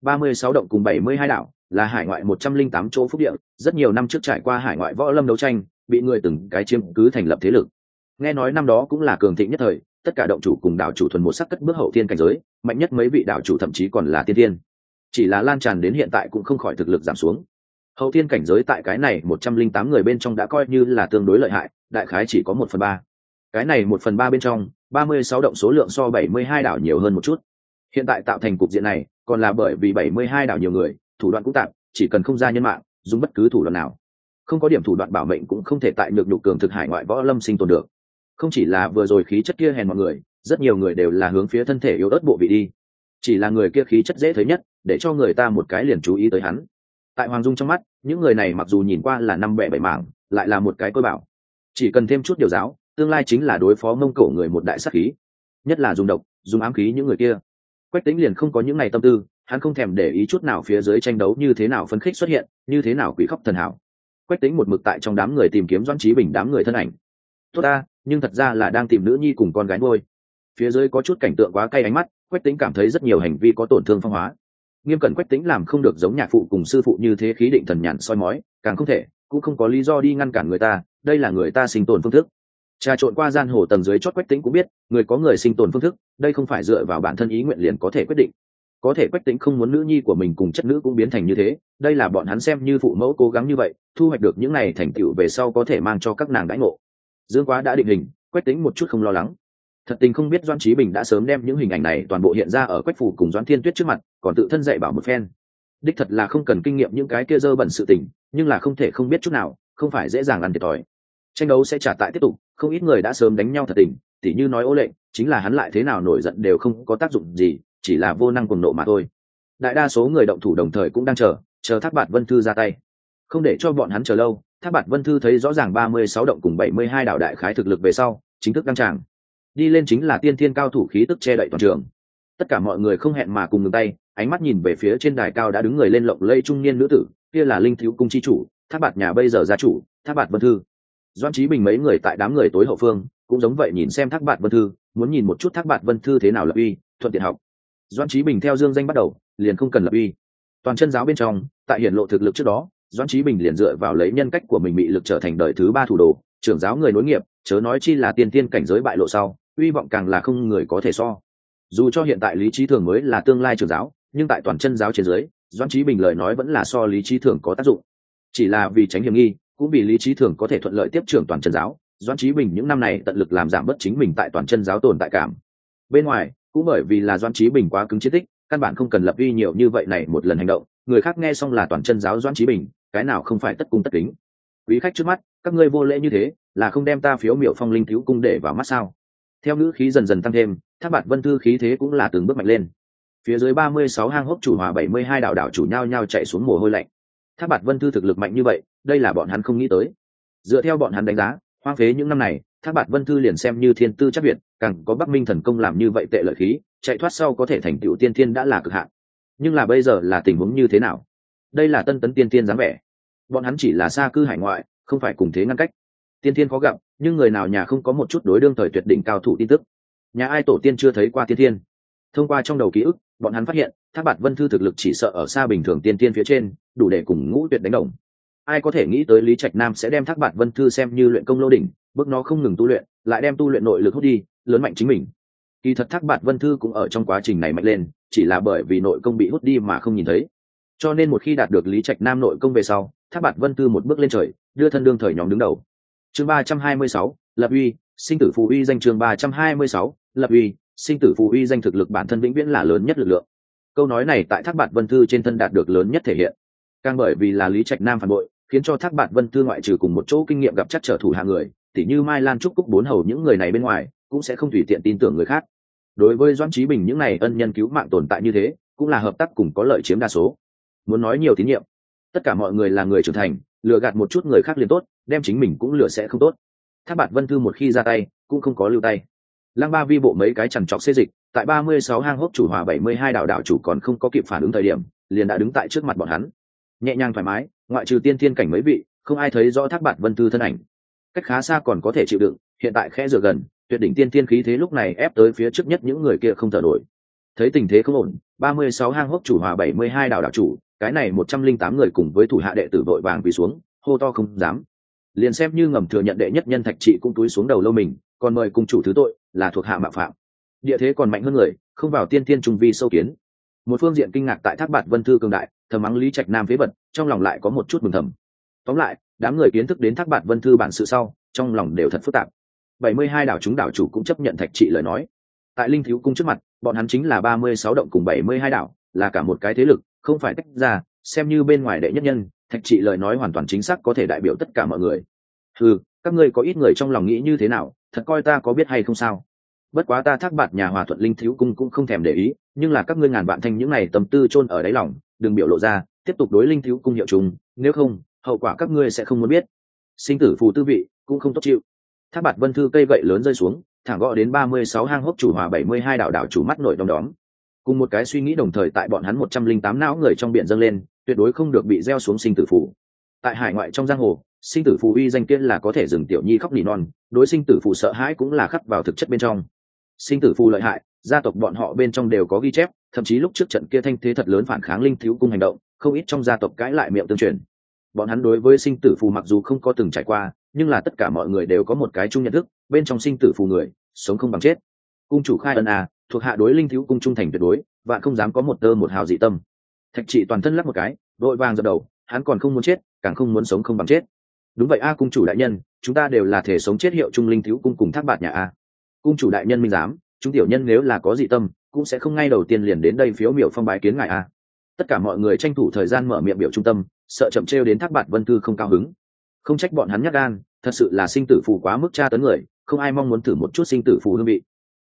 36 động cùng 72 đảo là hải ngoại 108 chỗ phúc địa, rất nhiều năm trước trải qua hải ngoại võ lâm đấu tranh, bị người từng cái chiếm cứ thành lập thế lực. Nghe nói năm đó cũng là cường thịnh nhất thời, tất cả động chủ cùng đảo chủ thuần một sắc cất bước hậu thiên cảnh giới, mạnh nhất mấy vị đảo chủ thậm chí còn là tiên thiên. Chỉ là lan tràn đến hiện tại cũng không khỏi thực lực giảm xuống. Hậu thiên cảnh giới tại cái này 108 người bên trong đã coi như là tương đối lợi hại, đại khái chỉ có 1/3. Cái này 1/3 bên trong, 36 động số lượng so 72 đảo nhiều hơn một chút. Hiện tại tạo thành cục diện này, còn là bởi vì 72 đảo nhiều người, thủ đoạn cũng tạm, chỉ cần không ra nhân mạng, dùng bất cứ thủ đoạn nào. Không có điểm thủ đoạn bảo mệnh cũng không thể tại nhược nhục cường thực hải ngoại võ lâm sinh tồn được. Không chỉ là vừa rồi khí chất kia hèn mọi người, rất nhiều người đều là hướng phía thân thể yếu ớt bộ vị đi. Chỉ là người kia khí chất dễ thấy nhất, để cho người ta một cái liền chú ý tới hắn. Tại Hoàng Dung trong mắt, những người này mặc dù nhìn qua là năm bẻ bảy mảng, lại là một cái cơ bảo. Chỉ cần thêm chút điều giáo, tương lai chính là đối phó Mông Cổ người một đại sát khí. Nhất là dùng độc, dùng ám khí những người kia. Quách Tĩnh liền không có những này tâm tư, hắn không thèm để ý chút nào phía dưới tranh đấu như thế nào phấn khích xuất hiện, như thế nào quỷ khóc thần hảo. Quách Tĩnh một mực tại trong đám người tìm kiếm Doãn Chí Bình đám người thân ảnh. Tốt ta, nhưng thật ra là đang tìm nữ nhi cùng con gái nuôi. Phía dưới có chút cảnh tượng quá cay ánh mắt, Quách Tĩnh cảm thấy rất nhiều hành vi có tổn thương phong hóa. Nghiêm cẩn Quách Tĩnh làm không được giống nhạc phụ cùng sư phụ như thế khí định thần nhàn soi mói, càng không thể, cũng không có lý do đi ngăn cản người ta, đây là người ta sinh tồn phương thức. Trà trộn qua gian hồ tầng dưới chót Quách Tĩnh cũng biết, người có người sinh tồn phương thức, đây không phải dựa vào bản thân ý nguyện liền có thể quyết định. Có thể Quách Tĩnh không muốn nữ nhi của mình cùng chất nữ cũng biến thành như thế, đây là bọn hắn xem như phụ mẫu cố gắng như vậy, thu hoạch được những này thành tựu về sau có thể mang cho các nàng đãi ngộ. Dương Quá đã định hình, Quách Tĩnh một chút không lo lắng. Thật tình không biết Doãn Chí Bình đã sớm đem những hình ảnh này toàn bộ hiện ra ở Quách phủ cùng Doãn Thiên Tuyết trước mặt, còn tự thân dạy bảo một phen. Đích thật là không cần kinh nghiệm những cái kia dơ bẩn sự tình, nhưng là không thể không biết chút nào, không phải dễ dàng ăn thiệt thòi. Tranh đấu sẽ trả tại tiếp tục, không ít người đã sớm đánh nhau thật tình, tỉ như nói Ô Lệnh, chính là hắn lại thế nào nổi giận đều không có tác dụng gì, chỉ là vô năng cuồng nộ mà thôi. Đại đa số người động thủ đồng thời cũng đang chờ Thác Bạt Vân Thư ra tay. Không để cho bọn hắn chờ lâu, Thác Bạt Vân Thư thấy rõ ràng 36 động cùng 72 đạo đại khái thực lực về sau, chính thức đăng tràng. Đi lên chính là tiên thiên cao thủ khí tức che đậy toàn trường. Tất cả mọi người không hẹn mà cùng ngừng tay, ánh mắt nhìn về phía trên đài cao đã đứng người lên lộng lẫy trung niên nữ tử, kia là Linh Thiếu cung chi chủ, Thác Bạt nhà bây giờ gia chủ, Thác Bạt Vân Thư. Doãn Chí Bình mấy người tại đám người tối hậu phương, cũng giống vậy nhìn xem Thác Bạt Vân Thư, muốn nhìn một chút Thác Bạt Vân Thư thế nào lập uy, thuận tiện học. Doãn Chí Bình theo dương danh bắt đầu, liền không cần lập uy. Toàn chân giáo bên trong, tại hiển lộ thực lực trước đó, Doãn Chí Bình liền dựa vào lấy nhân cách của mình bị lực trở thành đời thứ 3 thủ đồ, trưởng giáo người nối nghiệp, chớ nói chi là tiên tiên cảnh giới bại lộ sau, uy vọng càng là không người có thể so. Dù cho hiện tại Lý Chí Thường mới là tương lai trưởng giáo, nhưng tại toàn chân giáo trên dưới, Doãn Chí Bình lời nói vẫn là so Lý Chí Thường có tác dụng. Chỉ là vì tránh hiểm nghi, cũng vì Lý Chí Thường có thể thuận lợi tiếp trưởng toàn chân giáo, Doãn Chí Bình những năm này tận lực làm giảm bớt chính mình tại toàn chân giáo tồn tại cảm. Bên ngoài, cũng bởi vì là Doãn Chí Bình quá cứng chiến tích, căn bản không cần lập uy nhiều như vậy này một lần hành động, người khác nghe xong là toàn chân giáo Doãn Chí Bình, cái nào không phải tất cung tất kính. Quý khách trước mắt, các ngươi vô lễ như thế, là không đem ta phiếu miểu phong Linh Thiếu cung để vào mắt sao? Theo ngữ khí dần dần tăng thêm, Thác Bạt Vân Thư khí thế cũng là từng bước mạnh lên. Phía dưới 36 hang hốc chủ hòa 72 đạo đạo chủ nhau nhau chạy xuống mồ hôi lạnh. Thác Bạt Vân Thư thực lực mạnh như vậy, đây là bọn hắn không nghĩ tới. Dựa theo bọn hắn đánh giá, hoang phế những năm này, Thác Bạt Vân Thư liền xem như thiên tư chắc việt, càng có Bắc Minh thần công làm như vậy tệ lợi khí, chạy thoát sau có thể thành tựu tiên thiên đã là cực hạn. Nhưng là bây giờ là tình huống như thế nào? Đây là tân tấn tiên thiên dáng vẻ. Bọn hắn chỉ là xa cư hải ngoại, không phải cùng thế ngăn cách. Tiên thiên khó gặp, nhưng người nào nhà không có một chút đối đương thời tuyệt đỉnh cao thủ tin tức. Nhà ai tổ tiên chưa thấy qua tiên thiên? Thông qua trong đầu ký ức, bọn hắn phát hiện Thác Bạt Vân Thư thực lực chỉ sợ ở xa bình thường tiên thiên phía trên, đủ để cùng Ngũ Tuyệt đánh đồng. Ai có thể nghĩ tới Lý Trạch Nam sẽ đem Thác Bạt Vân Thư xem như luyện công lô đỉnh, bước nó không ngừng tu luyện, lại đem tu luyện nội lực hút đi, lớn mạnh chính mình. Kỳ thật Thác Bạt Vân Thư cũng ở trong quá trình này mạnh lên, chỉ là bởi vì nội công bị hút đi mà không nhìn thấy. Cho nên một khi đạt được Lý Trạch Nam nội công về sau, Thác Bạt Vân Thư một bước lên trời, đưa thân đương thời nhóm đứng đầu. Chương 326, lập uy, sinh tử phù uy danh. Chương 326, lập uy, sinh tử phù uy danh. Thực lực bản thân vĩnh viễn là lớn nhất lực lượng. Câu nói này tại Thác Bạt Vân Thư trên thân đạt được lớn nhất thể hiện. Càng bởi vì là Lý Trạch Nam phản bội, khiến cho Thác Bạt Vân Thư ngoại trừ cùng một chỗ kinh nghiệm gặp chắc trở thủ hạ người, tỉ như Mai Lan Trúc Cúc bốn hầu những người này bên ngoài, cũng sẽ không tùy tiện tin tưởng người khác. Đối với Doãn Chí Bình những này ân nhân cứu mạng tồn tại như thế, cũng là hợp tác cùng có lợi chiếm đa số. Muốn nói nhiều tín nhiệm, tất cả mọi người là người trưởng thành, lừa gạt một chút người khác liền tốt, đem chính mình cũng lừa sẽ không tốt. Thác Bạt Vân Thư một khi ra tay, cũng không có lưu tay. Lăng Ba Vi bộ mấy cái chằn trọc xê dịch, tại 36 hang hốc chủ hòa 72 đạo đạo chủ còn không có kịp phản ứng thời điểm, liền đã đứng tại trước mặt bọn hắn. Nhẹ nhàng thoải mái, ngoại trừ tiên thiên cảnh mấy vị, không ai thấy rõ Thác Bạt Vân Thư thân ảnh. Cách khá xa còn có thể chịu đựng, hiện tại khẽ dựa gần, tuyệt đỉnh tiên thiên khí thế lúc này ép tới phía trước nhất những người kia không thở nổi. Thấy tình thế không ổn, 36 hang hốc chủ hòa 72 đạo đạo chủ, cái này 108 người cùng với thủ hạ đệ tử vội vàng quỳ xuống, hô to không dám. Liền xem như ngầm thừa nhận đệ nhất nhân Thạch Trị cũng túi xuống đầu lâu mình, còn mời cung chủ thứ tội, là thuộc hạ mạo phạm. Địa thế còn mạnh hơn người, không vào tiên tiên trùng vi sâu kiến. Một phương diện kinh ngạc tại Thác Bạt Vân Thư cường đại, thầm mắng Lý Trạch Nam phế vật, trong lòng lại có một chút mừng thầm. Tóm lại, đám người kiến thức đến Thác Bạt Vân Thư bản sự sau, trong lòng đều thật phức tạp. 72 đảo chúng đảo chủ cũng chấp nhận Thạch Trị lời nói. Tại Linh Thiếu cung trước mặt, bọn hắn chính là 36 động cùng 72 đảo, là cả một cái thế lực, không phải tách ra, xem như bên ngoài đệ nhất nhân, Thạch Trị lời nói hoàn toàn chính xác có thể đại biểu tất cả mọi người. Các ngươi có ít người trong lòng nghĩ như thế nào, thật coi ta có biết hay không sao? Bất quá ta Thác Bạt nhà Hòa Thuận Linh Thiếu cung cũng không thèm để ý, nhưng là các ngươi ngàn vạn thanh những này tâm tư chôn ở đáy lòng, đừng biểu lộ ra, tiếp tục đối Linh Thiếu cung hiệu trùng, nếu không, hậu quả các ngươi sẽ không muốn biết. Sinh tử phù tư vị cũng không tốt chịu. Thác Bạt Vân Thư cây gậy lớn rơi xuống, thẳng gõ đến 36 hang hốc chủ hòa 72 đạo đạo chủ mắt nổi đom đóm. Cùng một cái suy nghĩ đồng thời tại bọn hắn 108 não người trong biển dâng lên, tuyệt đối không được bị gieo xuống sinh tử phù. Tại hải ngoại trong giang hồ, sinh tử phù uy danh kia là có thể dừng tiểu nhi khóc nỉ non, đối sinh tử phù sợ hãi cũng là khắc vào thực chất bên trong. Sinh tử phù lợi hại, gia tộc bọn họ bên trong đều có ghi chép, thậm chí lúc trước trận kia thanh thế thật lớn phản kháng linh thiếu cung hành động, không ít trong gia tộc cãi lại miệng tương truyền. Bọn hắn đối với sinh tử phù mặc dù không có từng trải qua, nhưng là tất cả mọi người đều có một cái chung nhận thức, bên trong sinh tử phù người sống không bằng chết. Cung chủ khai ân thuộc hạ đối linh thiếu cung trung thành tuyệt đối, và không dám có một tơ một hào dị tâm. Thạch Trị toàn thân lắc một cái, đội vàng dập đầu, hắn còn không muốn chết, càng không muốn sống không bằng chết. Đúng vậy cung chủ đại nhân, chúng ta đều là thể sống chết hiệu trung linh thiếu cung cùng Thác Bạt nhà cung chủ đại nhân minh giám, chúng tiểu nhân nếu là có dị tâm cũng sẽ không ngay đầu tiên liền đến đây phiếu miểu phong bái kiến ngài tất cả mọi người tranh thủ thời gian mở miệng biểu trung tâm, sợ chậm trêu đến Thác Bạt Vân Thư không cao hứng. Không trách bọn hắn nhát gan, thật sự là sinh tử phù quá mức tra tấn người, không ai mong muốn thử một chút sinh tử phù hương vị.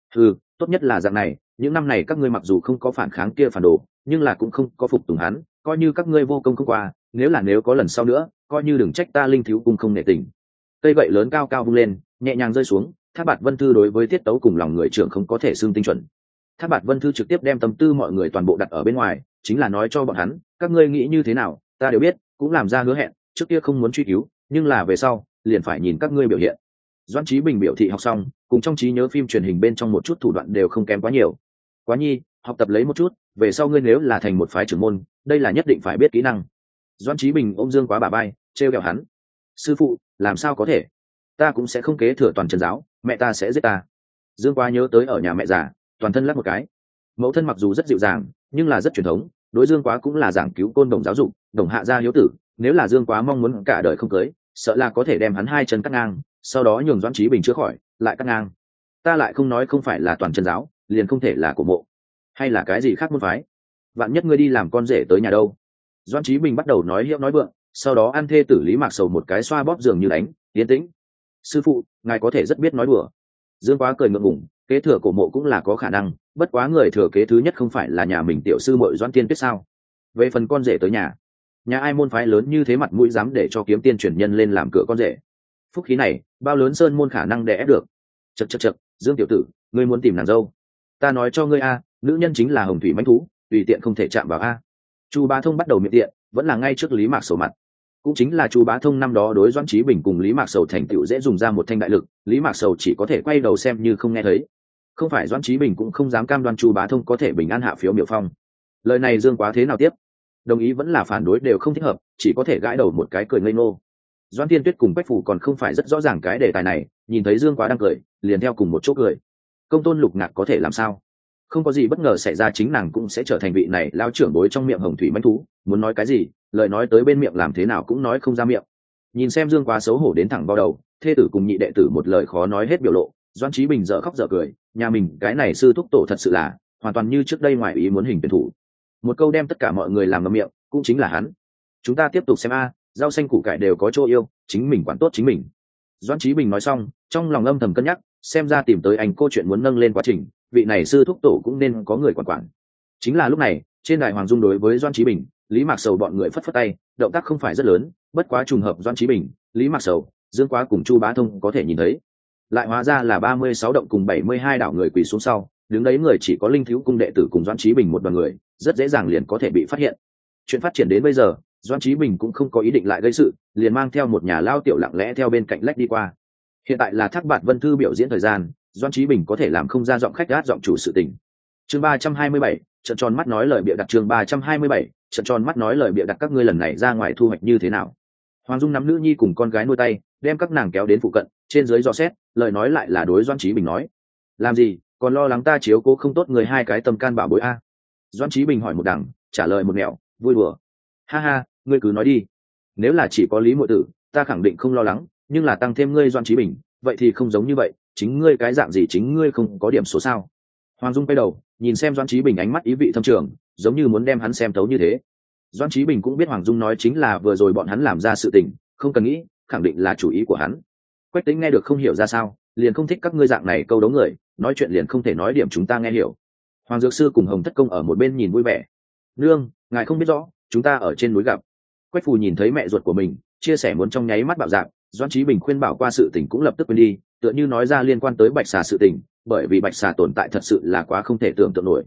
Tốt nhất là dạng này, những năm này các ngươi mặc dù không có phản kháng kia phản đồ, nhưng là cũng không có phục tùng hắn, coi như các ngươi vô công không qua, nếu có lần sau nữa, coi như đừng trách ta linh thiếu cung không nể tình. Cây gậy lớn cao cao vung lên, nhẹ nhàng rơi xuống. Thác Bạt Vân Thư đối với tiết tấu cùng lòng người trưởng không có thể xương tinh chuẩn. Thác Bạt Vân Thư trực tiếp đem tâm tư mọi người toàn bộ đặt ở bên ngoài, chính là nói cho bọn hắn, các ngươi nghĩ như thế nào, ta đều biết, cũng làm ra hứa hẹn, trước kia không muốn truy cứu, nhưng là về sau, liền phải nhìn các ngươi biểu hiện. Doãn Chí Bình biểu thị học xong, cùng trong trí nhớ phim truyền hình bên trong một chút thủ đoạn đều không kém quá nhiều. Quá nhi, học tập lấy một chút, về sau ngươi nếu là thành một phái trưởng môn, đây là nhất định phải biết kỹ năng. Doãn Chí Bình ôm Dương Quá bà bay, trêu ghẹo hắn. Sư phụ, làm sao có thể? Ta cũng sẽ không kế thừa toàn chân giáo, mẹ ta sẽ giết ta. Dương Quá nhớ tới ở nhà mẹ già, toàn thân lắc một cái. Mẫu thân mặc dù rất dịu dàng, nhưng là rất truyền thống, đối Dương Quá cũng là giảng cứu côn đồng giáo dục, đồng hạ gia hiếu tử. Nếu là Dương Quá mong muốn cả đời không cưới, sợ là có thể đem hắn hai chân cắt ngang, sau đó nhường Doãn Chí Bình chữa khỏi, lại cắt ngang. Ta lại không nói không phải là toàn chân giáo, liền không thể là của mộ, hay là cái gì khác môn phái. Vạn nhất ngươi đi làm con rể tới nhà đâu? Doãn Chí Bình bắt đầu nói hiệu nói vượng, sau đó ăn thê tử Lý Mạc Sầu một cái xoa bóp giường như đánh, yên tĩnh. Sư phụ, ngài có thể rất biết nói đùa. Dương Quá cười ngượng ngùng, kế thừa cổ mộ cũng là có khả năng, bất quá người thừa kế thứ nhất không phải là nhà mình tiểu sư muội Doãn Tiên Tuyết sao? Về phần con rể tới nhà ai môn phái lớn như thế mặt mũi dám để cho kiếm tiên truyền nhân lên làm cửa con rể? Phúc khí này, bao lớn sơn môn khả năng đè ép được. Chậc, Dương tiểu tử, ngươi muốn tìm nàng dâu? Ta nói cho ngươi nữ nhân chính là hồng thủy mãnh thú, tùy tiện không thể chạm vào Chu Bá Thông bắt đầu miệng tiện, vẫn là ngay trước Lý Mạc Sầu mặt. Cũng chính là Chu Bá Thông năm đó đối Doãn Chí Bình cùng Lý Mạc Sầu thành tựu dễ dùng ra một thanh đại lực, Lý Mạc Sầu chỉ có thể quay đầu xem như không nghe thấy. Không phải Doãn Chí Bình cũng không dám cam đoan Chu Bá Thông có thể bình an hạ phiếu miểu phong. Lời này Dương Quá thế nào tiếp? Đồng ý vẫn là phản đối đều không thích hợp, chỉ có thể gãi đầu một cái cười ngây ngô. Doãn Tiên Tuyết cùng Bách Phủ còn không phải rất rõ ràng cái đề tài này, nhìn thấy Dương Quá đang cười, liền theo cùng một chỗ cười. Công tôn Lục Ngạc có thể làm sao? Không có gì bất ngờ xảy ra, chính nàng cũng sẽ trở thành vị này lao trưởng bối trong miệng hồng thủy mãnh thú, muốn nói cái gì, lời nói tới bên miệng làm thế nào cũng nói không ra miệng. Nhìn xem Dương Quá xấu hổ đến thẳng vào đầu, thê tử cùng nhị đệ tử một lời khó nói hết biểu lộ, Doãn Chí Bình dở khóc dở cười, nhà mình cái này sư thúc tổ thật sự là hoàn toàn như trước đây ngoài ý muốn hình tuyển thủ. Một câu đem tất cả mọi người làm ngậm miệng, cũng chính là hắn. Chúng ta tiếp tục xem rau xanh củ cải đều có chỗ yêu, chính mình quản tốt chính mình. Doãn Chí Bình nói xong, trong lòng âm thầm cân nhắc, xem ra tìm tới anh cô chuyện muốn nâng lên quá trình, vị này sư thúc tổ cũng nên có người quản. Chính là lúc này, trên đài Hoàng Dung đối với Doãn Chí Bình, Lý Mạc Sầu bọn người phất phất tay, động tác không phải rất lớn, bất quá trùng hợp Doãn Chí Bình, Lý Mạc Sầu, Dương Quá cùng Chu Bá Thông có thể nhìn thấy. Lại hóa ra là 36 động cùng 72 đảo người quỳ xuống sau, đứng đấy người chỉ có Linh Thiếu cung đệ tử cùng Doãn Chí Bình một đoàn người, rất dễ dàng liền có thể bị phát hiện. Chuyện phát triển đến bây giờ, Doãn Chí Bình cũng không có ý định lại gây sự, liền mang theo một nhà lao tiểu lặng lẽ theo bên cạnh lách đi qua. Hiện tại là Thác Bạt Vân Thư biểu diễn thời gian, Doãn Chí Bình có thể làm không ra giọng khách gát giọng chủ sự tình. Chương 327, trợn tròn mắt nói lời bịa đặt. Chương 327, trợn tròn mắt nói lời bịa đặt. Các ngươi lần này ra ngoài thu hoạch như thế nào? Hoàng Dung nắm nữ nhi cùng con gái nuôi tay, đem các nàng kéo đến phụ cận, trên dưới dò xét, lời nói lại là đối Doãn Chí Bình nói: làm gì, còn lo lắng ta chiếu cố không tốt người hai cái tâm can bảo bối Doãn Chí Bình hỏi một đằng, trả lời một nẻo, vui đùa: ha ha, ngươi cứ nói đi. Nếu là chỉ có Lý muội tử, ta khẳng định không lo lắng, nhưng là tăng thêm ngươi Doãn Chí Bình, vậy thì không giống như vậy, chính ngươi cái dạng gì chính ngươi không có điểm số sao? Hoàng Dung quay đầu, nhìn xem Doãn Chí Bình ánh mắt ý vị thâm trường, giống như muốn đem hắn xem thấu như thế. Doãn Chí Bình cũng biết Hoàng Dung nói chính là vừa rồi bọn hắn làm ra sự tình, không cần nghĩ, khẳng định là chủ ý của hắn. Quách Tĩnh nghe được không hiểu ra sao, liền không thích các ngươi dạng này câu đấu người, nói chuyện liền không thể nói điểm chúng ta nghe hiểu. Hoàng Dược Sư cùng Hồng Thất Công ở một bên nhìn vui vẻ. Nương, ngài không biết rõ, chúng ta ở trên núi gặp. Quách Phù nhìn thấy mẹ ruột của mình, chia sẻ muốn trong nháy mắt bạo dạn. Doãn Chí Bình khuyên bảo qua sự tình cũng lập tức quên đi, tựa như nói ra liên quan tới Bạch Xà sự tình, bởi vì Bạch Xà tồn tại thật sự là quá không thể tưởng tượng nổi.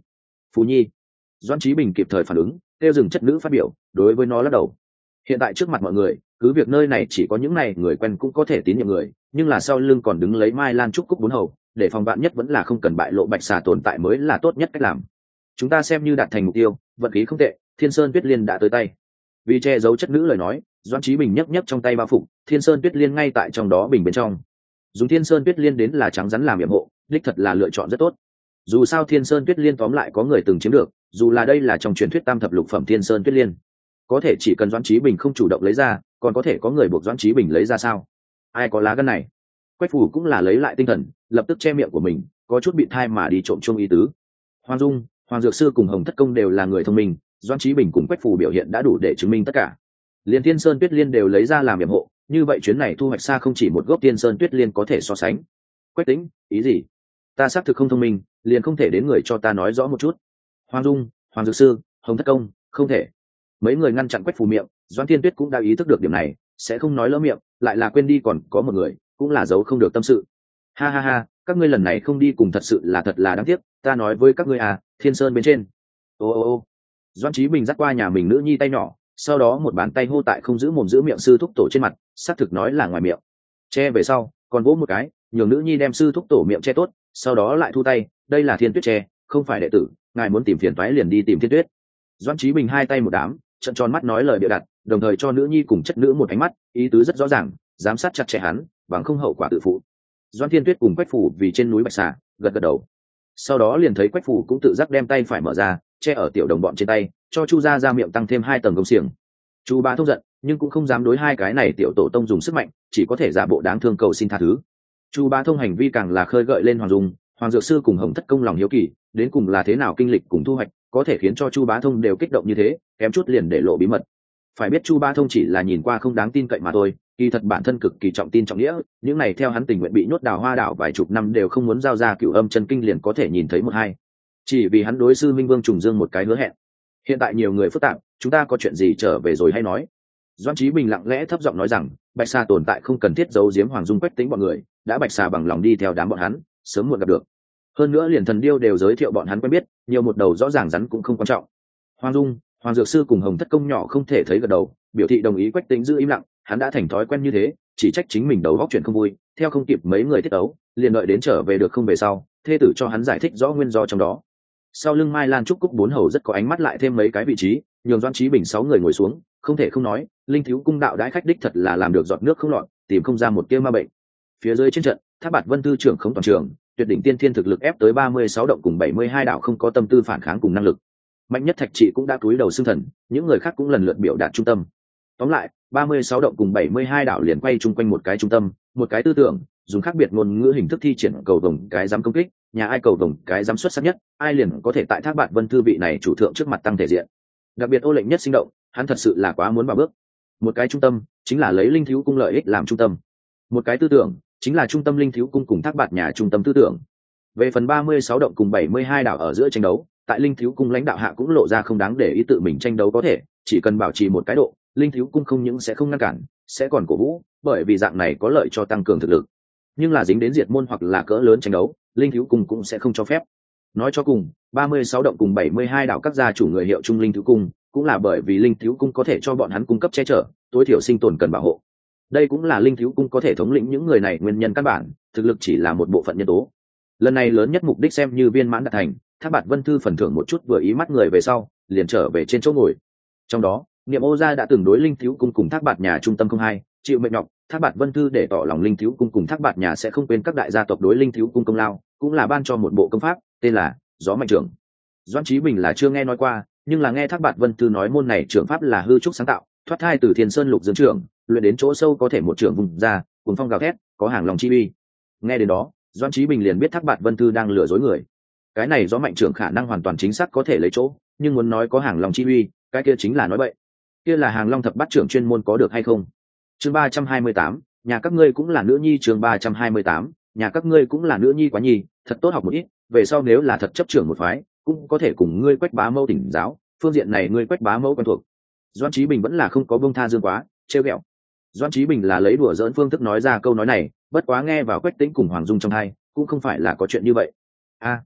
Phú Nhi. Doãn Chí Bình kịp thời phản ứng, kêu dừng chất nữ phát biểu, đối với nó lắc đầu. Hiện tại trước mặt mọi người, cứ việc nơi này chỉ có những này người quen cũng có thể tín nhiệm người, nhưng là sau lưng còn đứng lấy Mai Lan Trúc Cúc bốn hầu, để phòng bạn nhất vẫn là không cần bại lộ Bạch Xà tồn tại mới là tốt nhất cách làm. Chúng ta xem như đạt thành mục tiêu, vận khí không tệ, Thiên Sơn Tuyết Liên đã tới tay. Vì che giấu chất nữ lời nói, Doãn Chí Bình nhấc trong tay bao phục, Thiên Sơn Tuyết Liên ngay tại trong đó bình bên trong. Dùng Thiên Sơn Tuyết Liên đến là trắng rắn làm yểm hộ, đích thật là lựa chọn rất tốt. Dù sao Thiên Sơn Tuyết Liên tóm lại có người từng chiếm được, dù là đây là trong truyền thuyết tam thập lục phẩm Thiên Sơn Tuyết Liên, có thể chỉ cần Doãn Chí Bình không chủ động lấy ra, còn có thể có người buộc Doãn Chí Bình lấy ra sao? Ai có lá gan này? Quách Phủ cũng là lấy lại tinh thần, lập tức che miệng của mình, có chút bị thai mà đi trộm chuông ý tứ. Hoàng Dung, Hoàng Dược Sư cùng Hồng Thất Công đều là người thông minh, Doãn Chí Bình cùng Quách Phủ biểu hiện đã đủ để chứng minh tất cả. Liên Thiên Sơn Tuyết Liên đều lấy ra làm yểm hộ, như vậy chuyến này thu hoạch xa không chỉ một gốc Thiên Sơn Tuyết Liên có thể so sánh. Quách Tĩnh, ý gì? Ta xác thực không thông minh, liền không thể đến người cho ta nói rõ một chút. Hoàng Dung, Hoàng Dược Sư, Hồng Thất Công, không thể. Mấy người ngăn chặn Quách Phù miệng, Doãn Thiên Tuyết cũng đã ý thức được điểm này, sẽ không nói lỡ miệng, lại là quên đi còn có một người, cũng là giấu không được tâm sự. Ha ha ha, các ngươi lần này không đi cùng thật là đáng tiếc, ta nói với các ngươi à, Thiên Sơn bên trên. Ô. Doãn Chí Bình dắt qua nhà mình nữ nhi tay nhỏ, sau đó một bàn tay hô tại không giữ mồm giữ miệng sư thúc tổ trên mặt, xác thực nói là ngoài miệng. Che về sau, còn vỗ một cái, nhường nữ nhi đem sư thúc tổ miệng che tốt, sau đó lại thu tay, đây là Thiên Tuyết che, không phải đệ tử, ngài muốn tìm phiền toái liền đi tìm Thiên Tuyết. Doãn Chí Bình hai tay một đám, trận tròn mắt nói lời bịa đặt, đồng thời cho nữ nhi cùng chất nữ một ánh mắt, ý tứ rất rõ ràng, giám sát chặt chẽ hắn, bằng không hậu quả tự phụ. Doãn Thiên Tuyết cùng Quách Phủ vì trên núi Bạch Xà, gật gật đầu. Sau đó liền thấy Quách Phủ cũng tự giác đem tay phải mở ra, che ở tiểu đồng bọn trên tay, cho Chu gia ra miệng tăng thêm 2 tầng gông xiềng. Chu Bá Thông giận, nhưng cũng không dám đối hai cái này tiểu tổ tông dùng sức mạnh, chỉ có thể giả bộ đáng thương cầu xin tha thứ. Chu Bá Thông hành vi càng là khơi gợi lên Hoàng Dung, Hoàng Dược Sư cùng Hồng Thất Công lòng hiếu kỳ, đến cùng là thế nào kinh lịch cùng thu hoạch, có thể khiến cho Chu Bá Thông đều kích động như thế, kém chút liền để lộ bí mật. Phải biết Chu Bá Thông chỉ là nhìn qua không đáng tin cậy mà thôi, kỳ thật bản thân cực kỳ trọng tin trọng nghĩa, những này theo hắn tình nguyện bị nhốt Đào Hoa đảo vài chục năm đều không muốn giao ra Cửu Âm chân kinh liền có thể nhìn thấy một hai. Chỉ vì hắn đối sư Minh Vương Trùng Dương một cái hứa hẹn. Hiện tại nhiều người phức tạp, chúng ta có chuyện gì trở về rồi hay nói. Doãn Chí Bình lặng lẽ thấp giọng nói rằng, Bạch Xà tồn tại không cần thiết giấu giếm Hoàng Dung Quách Tĩnh bọn người, đã Bạch Xà bằng lòng đi theo đám bọn hắn, sớm muộn gặp được. Hơn nữa liền thần điêu đều giới thiệu bọn hắn quen biết, nhiều một đầu rõ ràng rắn cũng không quan trọng. Hoàng Dung, Hoàng Dược Sư cùng Hồng Thất Công nhỏ không thể thấy gật đầu, biểu thị đồng ý. Quách Tĩnh giữ im lặng, hắn đã thành thói quen như thế, chỉ trách chính mình đầu óc chuyện không vui, theo không kịp mấy người tiết ấu, liền đợi đến trở về được không về sau, thê tử cho hắn giải thích rõ nguyên do trong đó. Sau lưng Mai Lan Trúc Cúc bốn hầu rất có ánh mắt lại thêm mấy cái vị trí, nhường Doãn Chí Bình 6 người ngồi xuống, không thể không nói, Linh Thiếu Cung đạo đãi khách đích thật là làm được giọt nước không lọt, tìm không ra một tia ma bệnh. Phía dưới trên trận, Thác Bạt Vân Tư trưởng không toàn trường, tuyệt đỉnh tiên thiên thực lực ép tới 36 động cùng 72 đạo không có tâm tư phản kháng cùng năng lực. Mạnh nhất Thạch Trị cũng đã cúi đầu xưng thần, những người khác cũng lần lượt biểu đạt trung tâm. Tóm lại, 36 động cùng 72 đạo liền quay chung quanh một cái trung tâm, một cái tư tưởng, dùng khác biệt ngôn ngữ hình thức thi triển cầu vồng cái dám công kích, nhà ai cầu vồng cái dám xuất sắc nhất, ai liền có thể tại Thác Bạt Vân Thư vị này chủ thượng trước mặt tăng thể diện. Đặc biệt Ô Lệnh nhất sinh động, hắn thật sự là quá muốn vào bước. Một cái trung tâm chính là lấy Linh Thiếu Cung lợi ích làm trung tâm, một cái tư tưởng chính là trung tâm Linh Thiếu Cung cùng Thác Bạt nhà trung tâm tư tưởng. Về phần 36 động cùng 72 đạo ở giữa tranh đấu, tại Linh Thiếu Cung lãnh đạo hạ cũng lộ ra không đáng để ý tự mình tranh đấu có thể, chỉ cần bảo trì một cái độ, Linh Thiếu Cung không những sẽ không ngăn cản, sẽ còn cổ vũ, bởi vì dạng này có lợi cho tăng cường thực lực. Nhưng là dính đến diệt môn hoặc là cỡ lớn tranh đấu, Linh Thiếu Cung cũng sẽ không cho phép. Nói cho cùng, 36 động cùng 72 đạo các gia chủ người hiệu trung Linh Thiếu Cung, cũng là bởi vì Linh Thiếu Cung có thể cho bọn hắn cung cấp che chở, tối thiểu sinh tồn cần bảo hộ. Đây cũng là Linh Thiếu Cung có thể thống lĩnh những người này nguyên nhân căn bản, thực lực chỉ là một bộ phận nhân tố. Lần này lớn nhất mục đích xem như viên mãn đạt thành, Thác Bạt Vân Thư phần thưởng một chút vừa ý mắt người về sau, liền trở về trên chỗ ngồi. Trong đó, Niệm Ô gia đã từng đối Linh Thiếu Cung cùng Thác Bạt nhà trung tâm không hai, chịu mệnh nhọc, Thác Bạt Vân Thư để tỏ lòng Linh Thiếu Cung cùng Thác Bạt nhà sẽ không quên các đại gia tộc đối Linh Thiếu Cung công lao, cũng là ban cho một bộ công pháp, tên là Gió Mạnh Trưởng. Doãn Chí Bình là chưa nghe nói qua, nhưng là nghe Thác Bạt Vân Thư nói môn này trưởng pháp là hư trúc sáng tạo, thoát thai từ Thiên Sơn Lục Dương trưởng, luyện đến chỗ sâu có thể một trưởng vùng ra, cuồng phong gào thét, có hàng lòng chi uy. Nghe đến đó, Doãn Chí Bình liền biết Thác Bạt Vân Thư đang lừa dối người. Cái này Gió Mạnh Trưởng khả năng hoàn toàn chính xác có thể lấy chỗ, nhưng muốn nói có hàng lòng chi uy, cái kia chính là nói bậy. Kia là hàng long thập bát trưởng chuyên môn có được hay không? Chương 328, nhà các ngươi cũng là nữ nhi. Chương 328, nhà các ngươi cũng là nữ nhi quá nhi, thật tốt học một ít, về sau nếu là thật chấp trưởng một phái, cũng có thể cùng ngươi Quách Bá Mâu tỉnh giáo, phương diện này ngươi Quách Bá Mâu quen thuộc. Doãn Chí Bình vẫn là không có buông tha Dương Quá, trêu ghẹo. Doãn Chí Bình là lấy đùa giỡn phương thức nói ra câu nói này, bất quá nghe vào Quách Tĩnh cùng Hoàng Dung trong tai, cũng không phải là có chuyện như vậy. A,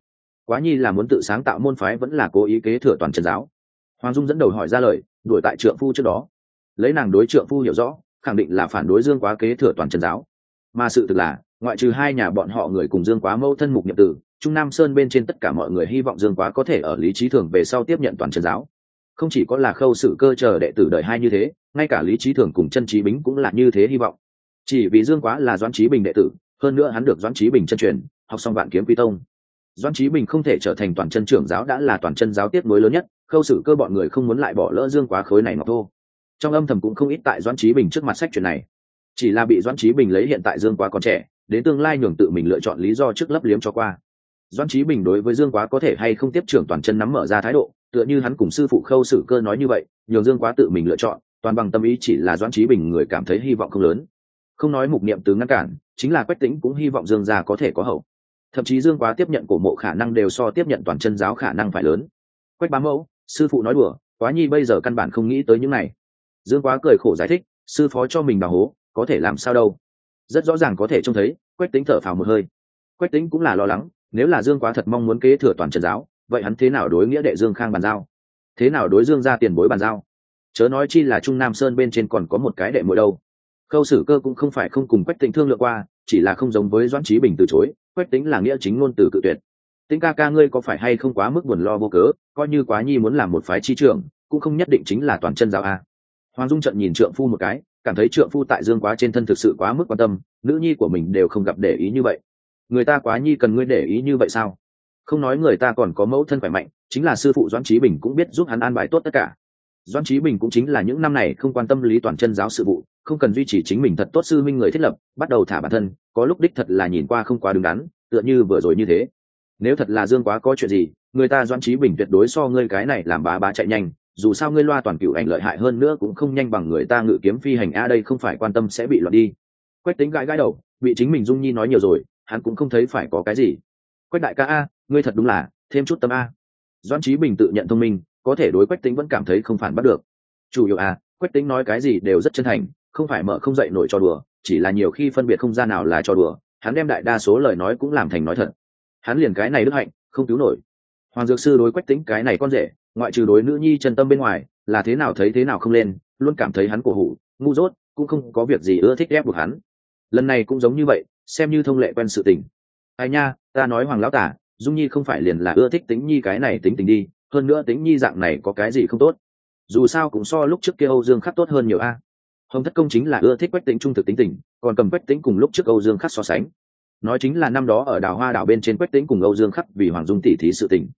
Quá nhi là muốn tự sáng tạo môn phái vẫn là cố ý kế thừa toàn chân giáo? Hoàng Dung dẫn đầu hỏi ra lời, đuổi tại trượng phu trước đó. Lấy nàng đối trượng phu hiểu rõ, khẳng định là phản đối Dương Quá kế thừa toàn chân giáo. Mà sự thực là, ngoại trừ hai nhà bọn họ người cùng Dương Quá mâu thân Mục Niệm Tử, Trung Nam Sơn bên trên tất cả mọi người hy vọng Dương Quá có thể ở Lý Chí Thường về sau tiếp nhận toàn chân giáo. Không chỉ có là Khâu Sử Cơ chờ đệ tử đời hai như thế, ngay cả Lý Chí Thường cùng Chân Chí Bính cũng là như thế hy vọng. Chỉ vì Dương Quá là Doãn Chí Bình đệ tử, hơn nữa hắn được Doãn Chí Bình chân truyền, học xong Vạn Kiếm Quy Tông. Doãn Chí Bình không thể trở thành toàn chân trưởng giáo đã là toàn chân giáo tiếp nối lớn nhất, Khâu Sử Cơ bọn người không muốn lại bỏ lỡ Dương Quá khối này ngọc thô. Trong âm thầm cũng không ít tại Doãn Chí Bình trước mặt sách chuyện này, chỉ là bị Doãn Chí Bình lấy hiện tại Dương Quá còn trẻ, đến tương lai nhường tự mình lựa chọn lý do trước lấp liếm cho qua. Doãn Chí Bình đối với Dương Quá có thể hay không tiếp trưởng toàn chân nắm mở ra thái độ, tựa như hắn cùng sư phụ Khâu Sử Cơ nói như vậy, nhường Dương Quá tự mình lựa chọn, toàn bằng tâm ý chỉ là Doãn Chí Bình người cảm thấy hy vọng không lớn. Không nói Mục Niệm Từ ngăn cản, chính là Quách Tĩnh cũng hy vọng Dương gia có thể có hậu. Thậm chí Dương Quá tiếp nhận cổ mộ khả năng đều so tiếp nhận toàn chân giáo khả năng phải lớn. Quách bá mẫu, sư phụ nói đùa, Quá nhi bây giờ căn bản không nghĩ tới những này. Dương Quá cười khổ giải thích, sư phó cho mình đào hố, có thể làm sao đâu. Rất rõ ràng có thể trông thấy, Quách Tĩnh thở phào một hơi. Quách Tĩnh cũng là lo lắng, nếu là Dương Quá thật mong muốn kế thừa toàn chân giáo, vậy hắn thế nào đối nghĩa đệ Dương Khang bàn giao? Thế nào đối Dương gia tiền bối bàn giao? Chớ nói chi là Trung Nam Sơn bên trên còn có một cái đệ muội đâu. Khâu Sử Cơ cũng không phải không cùng Quách Tĩnh thương lượng qua, chỉ là không giống với Doãn Chí Bình từ chối, Quách Tĩnh là nghĩa chính ngôn từ cự tuyệt. Tĩnh ca ca ngươi có phải hay không quá mức buồn lo vô cớ, coi như Quá nhi muốn làm một phái chi trưởng, cũng không nhất định chính là toàn chân giáo a. Hoàng Dung trận nhìn trượng phu một cái, cảm thấy trượng phu tại Dương Quá trên thân thực sự quá mức quan tâm, nữ nhi của mình đều không gặp để ý như vậy. Người ta Quá nhi cần ngươi để ý như vậy sao? Không nói người ta còn có mẫu thân khỏe mạnh, chính là sư phụ Doãn Chí Bình cũng biết giúp hắn an bài tốt tất cả. Doãn Chí Bình cũng chính là những năm này không quan tâm lý toàn chân giáo sự vụ, không cần duy trì chính mình thật tốt sư minh người thiết lập, bắt đầu thả bản thân, có lúc đích thật là nhìn qua không quá đứng đắn, tựa như vừa rồi như thế. Nếu thật là Dương Quá có chuyện gì, người ta Doãn Chí Bình tuyệt đối so ngươi cái này làm bá bá chạy nhanh, dù sao ngươi loa toàn cửu ảnh lợi hại hơn nữa cũng không nhanh bằng người ta ngự kiếm phi hành a, đây không phải quan tâm sẽ bị loạn đi. Quách Tĩnh gãi gãi đầu, bị chính mình Dung Nhi nói nhiều rồi, hắn cũng không thấy phải có cái gì. Quách đại ca a, ngươi thật đúng là thêm chút tâm a. Doãn Chí Bình tự nhận thông minh, có thể đối Quách Tĩnh vẫn cảm thấy không phản bắt được. Chủ yếu a, Quách Tĩnh nói cái gì đều rất chân thành, không phải mở không dậy nổi cho đùa, chỉ là nhiều khi phân biệt không ra nào là cho đùa, hắn đem đại đa số lời nói cũng làm thành nói thật. Hắn liền cái này đức hạnh, không cứu nổi. Hoàng Dược Sư đối Quách Tĩnh cái này con rể, ngoại trừ đối nữ nhi chân tâm bên ngoài, là thế nào thấy thế nào không lên, luôn cảm thấy hắn cổ hủ, ngu dốt, cũng không có việc gì ưa thích ép buộc hắn. Lần này cũng giống như vậy, xem như thông lệ quen sự tình. Ai nha, ta nói Hoàng lão tả, Dung Nhi không phải liền là ưa thích Tĩnh Nhi cái này tính tình đi, hơn nữa Tĩnh Nhi dạng này có cái gì không tốt? Dù sao cũng so lúc trước kia Âu Dương Khắc tốt hơn nhiều a. Hồng Thất Công chính là ưa thích Quách Tĩnh trung thực tính tình, còn cầm Quách Tĩnh cùng lúc trước Âu Dương Khắc so sánh. Nói chính là năm đó ở Đào Hoa đảo bên trên Quách Tĩnh cùng Âu Dương Khắc vì Hoàng Dung tỷ thí sự tình.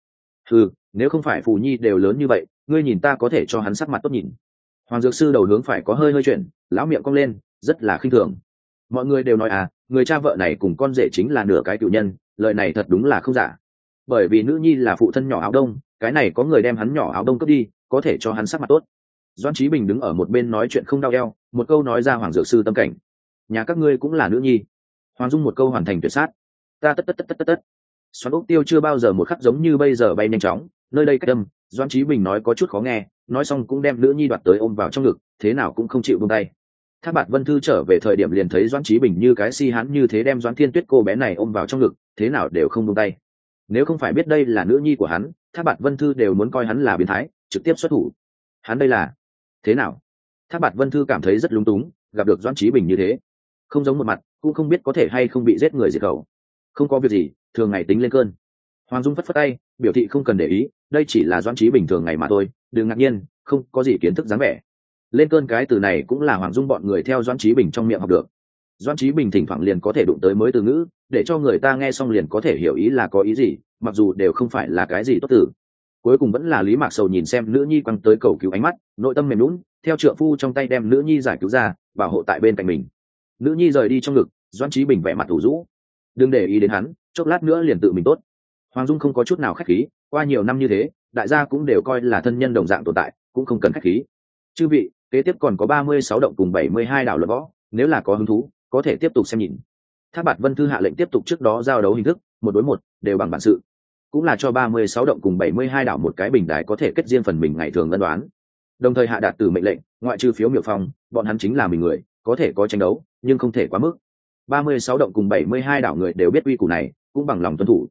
Nếu không phải Phù Nhi đều lớn như vậy, ngươi nhìn ta có thể cho hắn sắc mặt tốt nhìn. Hoàng Dược Sư đầu hướng phải có hơi chuyển, lão miệng cong lên, rất là khinh thường. Mọi người đều nói người cha vợ này cùng con rể chính là nửa cái cựu nhân, lời này thật đúng là không giả. Bởi vì nữ nhi là phụ thân nhỏ áo đông, cái này có người đem hắn nhỏ áo đông cướp đi, có thể cho hắn sắc mặt tốt. Doãn Chí Bình đứng ở một bên nói chuyện không đau eo, một câu nói ra Hoàng Dược Sư tâm cảnh. Nhà các ngươi cũng là nữ nhi. Hoàng Dung một câu hoàn thành tuyệt sát. Ta tất. Xoắn ốc tiêu chưa bao giờ một khắc giống như bây giờ bay nhanh chóng, nơi đây cách âm, Doãn Chí Bình nói có chút khó nghe, nói xong cũng đem nữ nhi đoạt tới ôm vào trong ngực, thế nào cũng không chịu buông tay. Thác Bạt Vân Thư trở về thời điểm liền thấy Doãn Chí Bình như cái si hán như thế đem Doãn Thiên Tuyết cô bé này ôm vào trong ngực, thế nào đều không buông tay. Nếu không phải biết đây là nữ nhi của hắn, Thác Bạt Vân Thư đều muốn coi hắn là biến thái, trực tiếp xuất thủ. Hắn đây là thế nào? Thác Bạt Vân Thư cảm thấy rất lúng túng, gặp được Doãn Chí Bình như thế, không giống một mặt, cũng không biết có thể hay không bị giết người diệt khẩu. Không có việc gì, thường ngày tính lên cơn. Hoàng Dung phất phất tay, biểu thị không cần để ý, đây chỉ là Doãn Chí Bình thường ngày mà thôi, đừng ngạc nhiên, không có gì kiến thức dáng vẻ. Lên cơn cái từ này cũng là Hoàng Dung bọn người theo Doãn Chí Bình trong miệng học được. Doãn Chí Bình thỉnh thoảng liền có thể đụng tới mới từ ngữ, để cho người ta nghe xong liền có thể hiểu ý là có ý gì, mặc dù đều không phải là cái gì tốt từ. Cuối cùng vẫn là Lý Mạc Sầu nhìn xem nữ nhi quăng tới cầu cứu ánh mắt, nội tâm mềm nhũn, theo trượng phu trong tay đem nữ nhi giải cứu ra, bảo hộ tại bên cạnh mình. Nữ nhi rời đi trong ngực, Doãn Chí Bình vẻ mặt ủ rũ. Đừng để ý đến hắn, chốc lát nữa liền tự mình tốt. Hoàng Dung không có chút nào khách khí, qua nhiều năm như thế, đại gia cũng đều coi là thân nhân đồng dạng tồn tại, cũng không cần khách khí. Chư vị, kế tiếp còn có 36 động cùng 72 đảo luận võ, nếu là có hứng thú, có thể tiếp tục xem nhìn. Thác Bạt Vân Thư hạ lệnh tiếp tục trước đó giao đấu hình thức, một đối một, đều bằng bản sự. Cũng là cho 36 động cùng 72 đảo một cái bình đài có thể kết riêng phần mình ngày thường ân đoán. Đồng thời hạ đạt từ mệnh lệnh, ngoại trừ Phiếu Miểu Phong, bọn hắn chính là mình người, có thể có tranh đấu, nhưng không thể quá mức. 36 động cùng 72 đảo người đều biết quy củ này, cũng bằng lòng tuân thủ.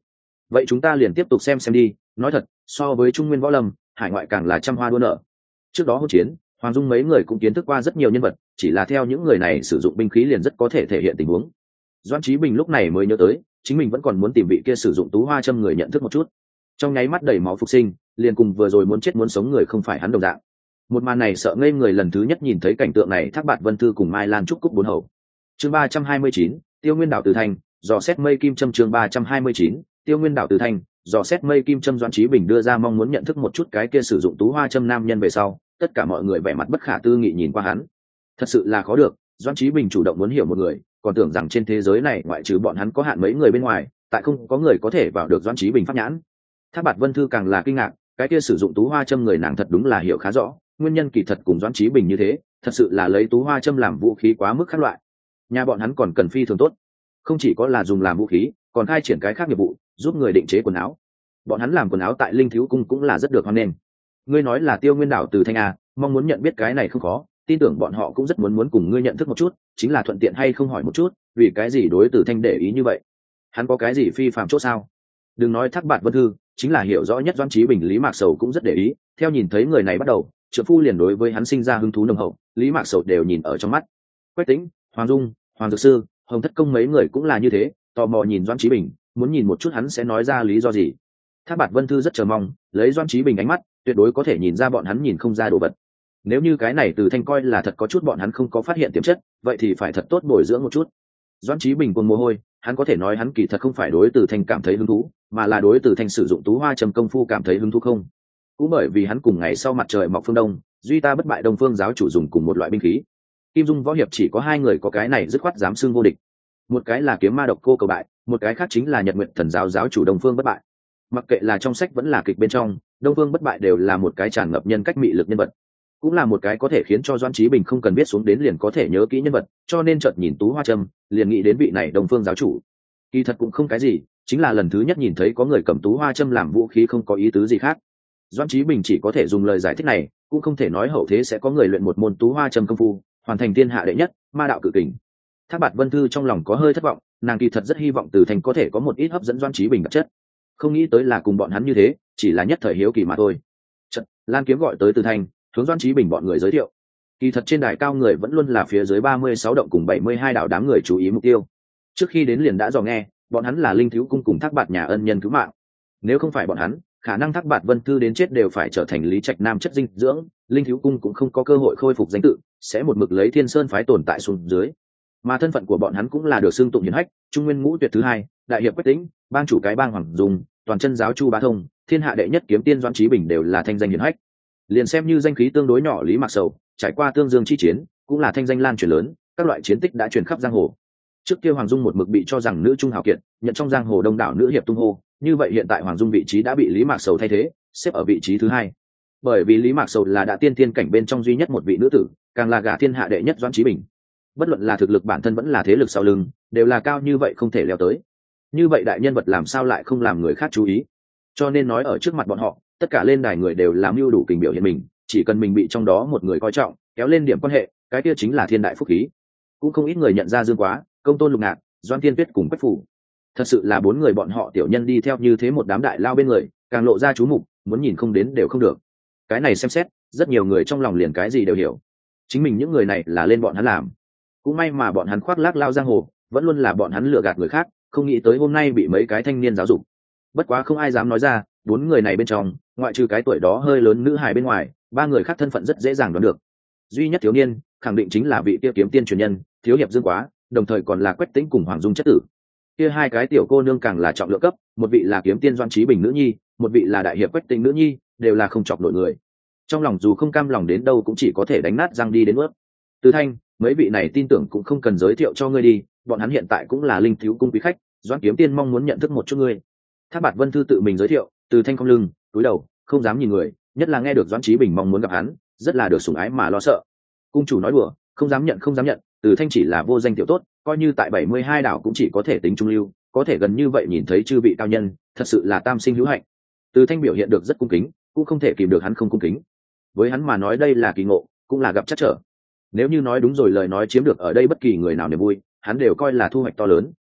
vậy chúng ta liền tiếp tục xem đi. Nói thật, so với trung nguyên võ lâm, hải ngoại càng là trăm hoa đua nở. Trước đó hỗn chiến, Hoàng Dung mấy người cũng kiến thức qua rất nhiều nhân vật, chỉ là theo những người này sử dụng binh khí liền rất có thể thể hiện tình huống. Doãn Chí Bình lúc này mới nhớ tới, chính mình vẫn còn muốn tìm vị kia sử dụng tú hoa châm người nhận thức một chút. Trong nháy mắt đầy máu phục sinh, liền cùng vừa rồi muốn chết muốn sống người không phải hắn đồng dạng. Một màn này sợ ngây người lần thứ nhất nhìn thấy cảnh tượng này, Thác Bạt Vân Thư cùng Mai Lan trúc cúc bốn hầu. Chương 329, Tiêu Nguyên Đảo Từ Thanh, dò xét mây kim châm. Chương 329, Tiêu Nguyên Đảo Từ Thanh, dò xét mây kim châm. Doãn Chí Bình đưa ra mong muốn nhận thức một chút cái kia sử dụng tú hoa châm nam nhân về sau, tất cả mọi người vẻ mặt bất khả tư nghị nhìn qua hắn. Thật sự là khó được, Doãn Chí Bình chủ động muốn hiểu một người, còn tưởng rằng trên thế giới này ngoại trừ bọn hắn có hạn mấy người bên ngoài, tại không có người có thể vào được Doãn Chí Bình pháp nhãn. Thác Bạt Vân Thư càng là kinh ngạc, cái kia sử dụng tú hoa châm người nàng thật đúng là hiểu khá rõ, nguyên nhân kỳ thật cùng Doãn Chí Bình như thế, thật sự là lấy tú hoa châm làm vũ khí quá mức khác loại. Nhà bọn hắn còn cần phi thường tốt, không chỉ có là dùng làm vũ khí, còn khai triển cái khác nghiệp vụ, giúp người định chế quần áo. Bọn hắn làm quần áo tại Linh Thiếu Cung cũng là rất được hoan nghênh. Ngươi nói là Tiêu Nguyên Đảo Từ Thanh à, mong muốn nhận biết cái này không khó, tin tưởng bọn họ cũng rất muốn cùng ngươi nhận thức một chút, chính là thuận tiện hay không hỏi một chút, vì cái gì đối Từ Thanh để ý như vậy? Hắn có cái gì phi phàm chỗ sao? Đừng nói Thác Bạt Vân Thư, chính là hiểu rõ nhất Doãn Chí Bình Lý Mạc Sầu cũng rất để ý, theo nhìn thấy người này bắt đầu, trợ phu liền đối với hắn sinh ra hứng thú nồng hậu, Lý Mạc Sầu đều nhìn ở trong mắt. Quách Tĩnh, Hoàng Dung, Hoàng Dược Sư, Hồng Thất Công mấy người cũng là như thế, tò mò nhìn Doãn Chí Bình, muốn nhìn một chút hắn sẽ nói ra lý do gì. Thác Bạt Vân Thư rất chờ mong, lấy Doãn Chí Bình ánh mắt, tuyệt đối có thể nhìn ra bọn hắn nhìn không ra đồ vật. Nếu như cái này Từ Thanh coi là thật có chút bọn hắn không có phát hiện tiềm chất, vậy thì phải thật tốt bồi dưỡng một chút. Doãn Chí Bình cuồng mồ hôi, hắn có thể nói hắn kỳ thật không phải đối Từ Thanh cảm thấy hứng thú, mà là đối Từ Thanh sử dụng tú hoa trầm công phu cảm thấy hứng thú không. Cũng bởi vì hắn cùng ngày sau mặt trời mọc phương đông, duy ta bất bại Đông Phương giáo chủ dùng cùng một loại binh khí. Kim Dung võ hiệp chỉ có hai người có cái này dứt khoát dám xưng vô địch. Một cái là kiếm ma độc cô cầu bại, một cái khác chính là Nhật Nguyện Thần giáo giáo chủ Đông Phương bất bại. Mặc kệ là trong sách vẫn là kịch bên trong, Đông Phương bất bại đều là một cái tràn ngập nhân cách mị lực nhân vật, cũng là một cái có thể khiến cho Doãn Chí Bình không cần biết xuống đến liền có thể nhớ kỹ nhân vật, cho nên chợt nhìn tú hoa trâm liền nghĩ đến vị này Đông Phương giáo chủ. Kỳ thật cũng không cái gì, chính là lần thứ nhất nhìn thấy có người cầm tú hoa trâm làm vũ khí không có ý tứ gì khác. Doãn Chí Bình chỉ có thể dùng lời giải thích này, cũng không thể nói hậu thế sẽ có người luyện một môn tú hoa trâm công phu, hoàn thành thiên hạ đệ nhất ma đạo cự kình. Thác Bạt Vân Thư trong lòng có hơi thất vọng, nàng kỳ thật rất hy vọng Từ Thanh có thể có một ít hấp dẫn Doãn Chí Bình đặc chất, không nghĩ tới là cùng bọn hắn như thế, chỉ là nhất thời hiếu kỳ mà thôi. Chợt, Lan Kiếm gọi tới Từ Thanh, hướng Doãn Chí Bình bọn người giới thiệu. Kỳ thật trên đài cao người vẫn luôn là phía dưới 36 động cùng 72 đạo đám người chú ý mục tiêu. Trước khi đến liền đã dò nghe, bọn hắn là Linh Thiếu Cung cùng Thác Bạt nhà ân nhân cứu mạng. Nếu không phải bọn hắn, khả năng Thác Bạt Vân Thư đến chết đều phải trở thành Lý Trạch Nam chất dinh dưỡng, Linh Thiếu Cung cũng không có cơ hội khôi phục danh tự, sẽ một mực lấy Thiên Sơn phái tồn tại xuống dưới. Mà thân phận của bọn hắn cũng là được xưng tụng hiển hách, Trung Nguyên Ngũ Tuyệt thứ hai, đại hiệp Quách Tĩnh, bang chủ cái bang Hoàng Dung, toàn chân giáo Chu Bá Thông, thiên hạ đệ nhất kiếm tiên Doãn Chí Bình đều là thanh danh hiển hách. Liền xem như danh khí tương đối nhỏ Lý Mạc Sầu, trải qua tương dương chi chiến, cũng là thanh danh lan truyền lớn, các loại chiến tích đã truyền khắp giang hồ. Trước kia Hoàng Dung một mực bị cho rằng nữ trung hào kiệt, nhận trong giang hồ đông đảo nữ hiệp tung hô, như vậy hiện tại Hoàng Dung vị trí đã bị Lý Mạc Sầu thay thế, xếp ở vị trí thứ hai. Bởi vì Lý Mạc Sầu là đã tiên thiên cảnh bên trong duy nhất một vị nữ tử, càng là gả thiên hạ đệ nhất Doãn Chí Bình. Bất luận là thực lực bản thân vẫn là thế lực sau lưng, đều là cao như vậy không thể leo tới. Như vậy đại nhân vật làm sao lại không làm người khác chú ý? Cho nên nói ở trước mặt bọn họ, tất cả lên đài người đều làm mưu đủ kình biểu hiện mình, chỉ cần mình bị trong đó một người coi trọng, kéo lên điểm quan hệ, cái kia chính là thiên đại phúc khí. Cũng không ít người nhận ra Dương Quá, Công Tôn Lục Ngạn, Doãn Tiên Tuyết cùng Quách Phủ. Thật sự là bốn người bọn họ tiểu nhân đi theo như thế một đám đại lao bên người, càng lộ ra chú mục, muốn nhìn không đến đều không được. Cái này xem xét, rất nhiều người trong lòng liền cái gì đều hiểu. Chính mình những người này là lên bọn hắn làm. Cũng may mà bọn hắn khoác lác lao giang hồ, vẫn luôn là bọn hắn lừa gạt người khác, không nghĩ tới hôm nay bị mấy cái thanh niên giáo dục. Bất quá không ai dám nói ra, bốn người này bên trong, ngoại trừ cái tuổi đó hơi lớn nữ hài bên ngoài, ba người khác thân phận rất dễ dàng đoán được. Duy nhất thiếu niên, khẳng định chính là vị kia kiếm tiên truyền nhân, thiếu hiệp Dương Quá, đồng thời còn là Quách Tĩnh cùng Hoàng Dung chất tử. Kia hai cái tiểu cô nương càng là trọng lượng cấp, một vị là kiếm tiên Doãn Chí Bình nữ nhi, một vị là đại hiệp Quách Tĩnh nữ nhi, đều là không chọc nổi người. Trong lòng dù không cam lòng đến đâu cũng chỉ có thể đánh nát răng đi đến bước. Từ Thanh, mấy vị này tin tưởng cũng không cần giới thiệu cho ngươi đi, bọn hắn hiện tại cũng là Linh Thiếu Cung quý khách, Doãn kiếm tiên mong muốn nhận thức một chút ngươi. Thác Bạt Vân Thư tự mình giới thiệu, Từ Thanh không lưng, cúi đầu, không dám nhìn người, nhất là nghe được Doãn Chí Bình mong muốn gặp hắn, rất là được sủng ái mà lo sợ. Cung chủ nói đùa, không dám nhận, Từ Thanh chỉ là vô danh tiểu tốt, coi như tại 72 đảo cũng chỉ có thể tính trung lưu, có thể gần như vậy nhìn thấy chư vị cao nhân, thật sự là tam sinh hữu hạnh. Từ Thanh biểu hiện được rất cung kính, cũng không thể kìm được hắn không cung kính. Với hắn mà nói đây là kỳ ngộ, cũng là gặp trắc trở. Nếu như nói đúng rồi lời nói chiếm được ở đây bất kỳ người nào niềm vui, hắn đều coi là thu hoạch to lớn,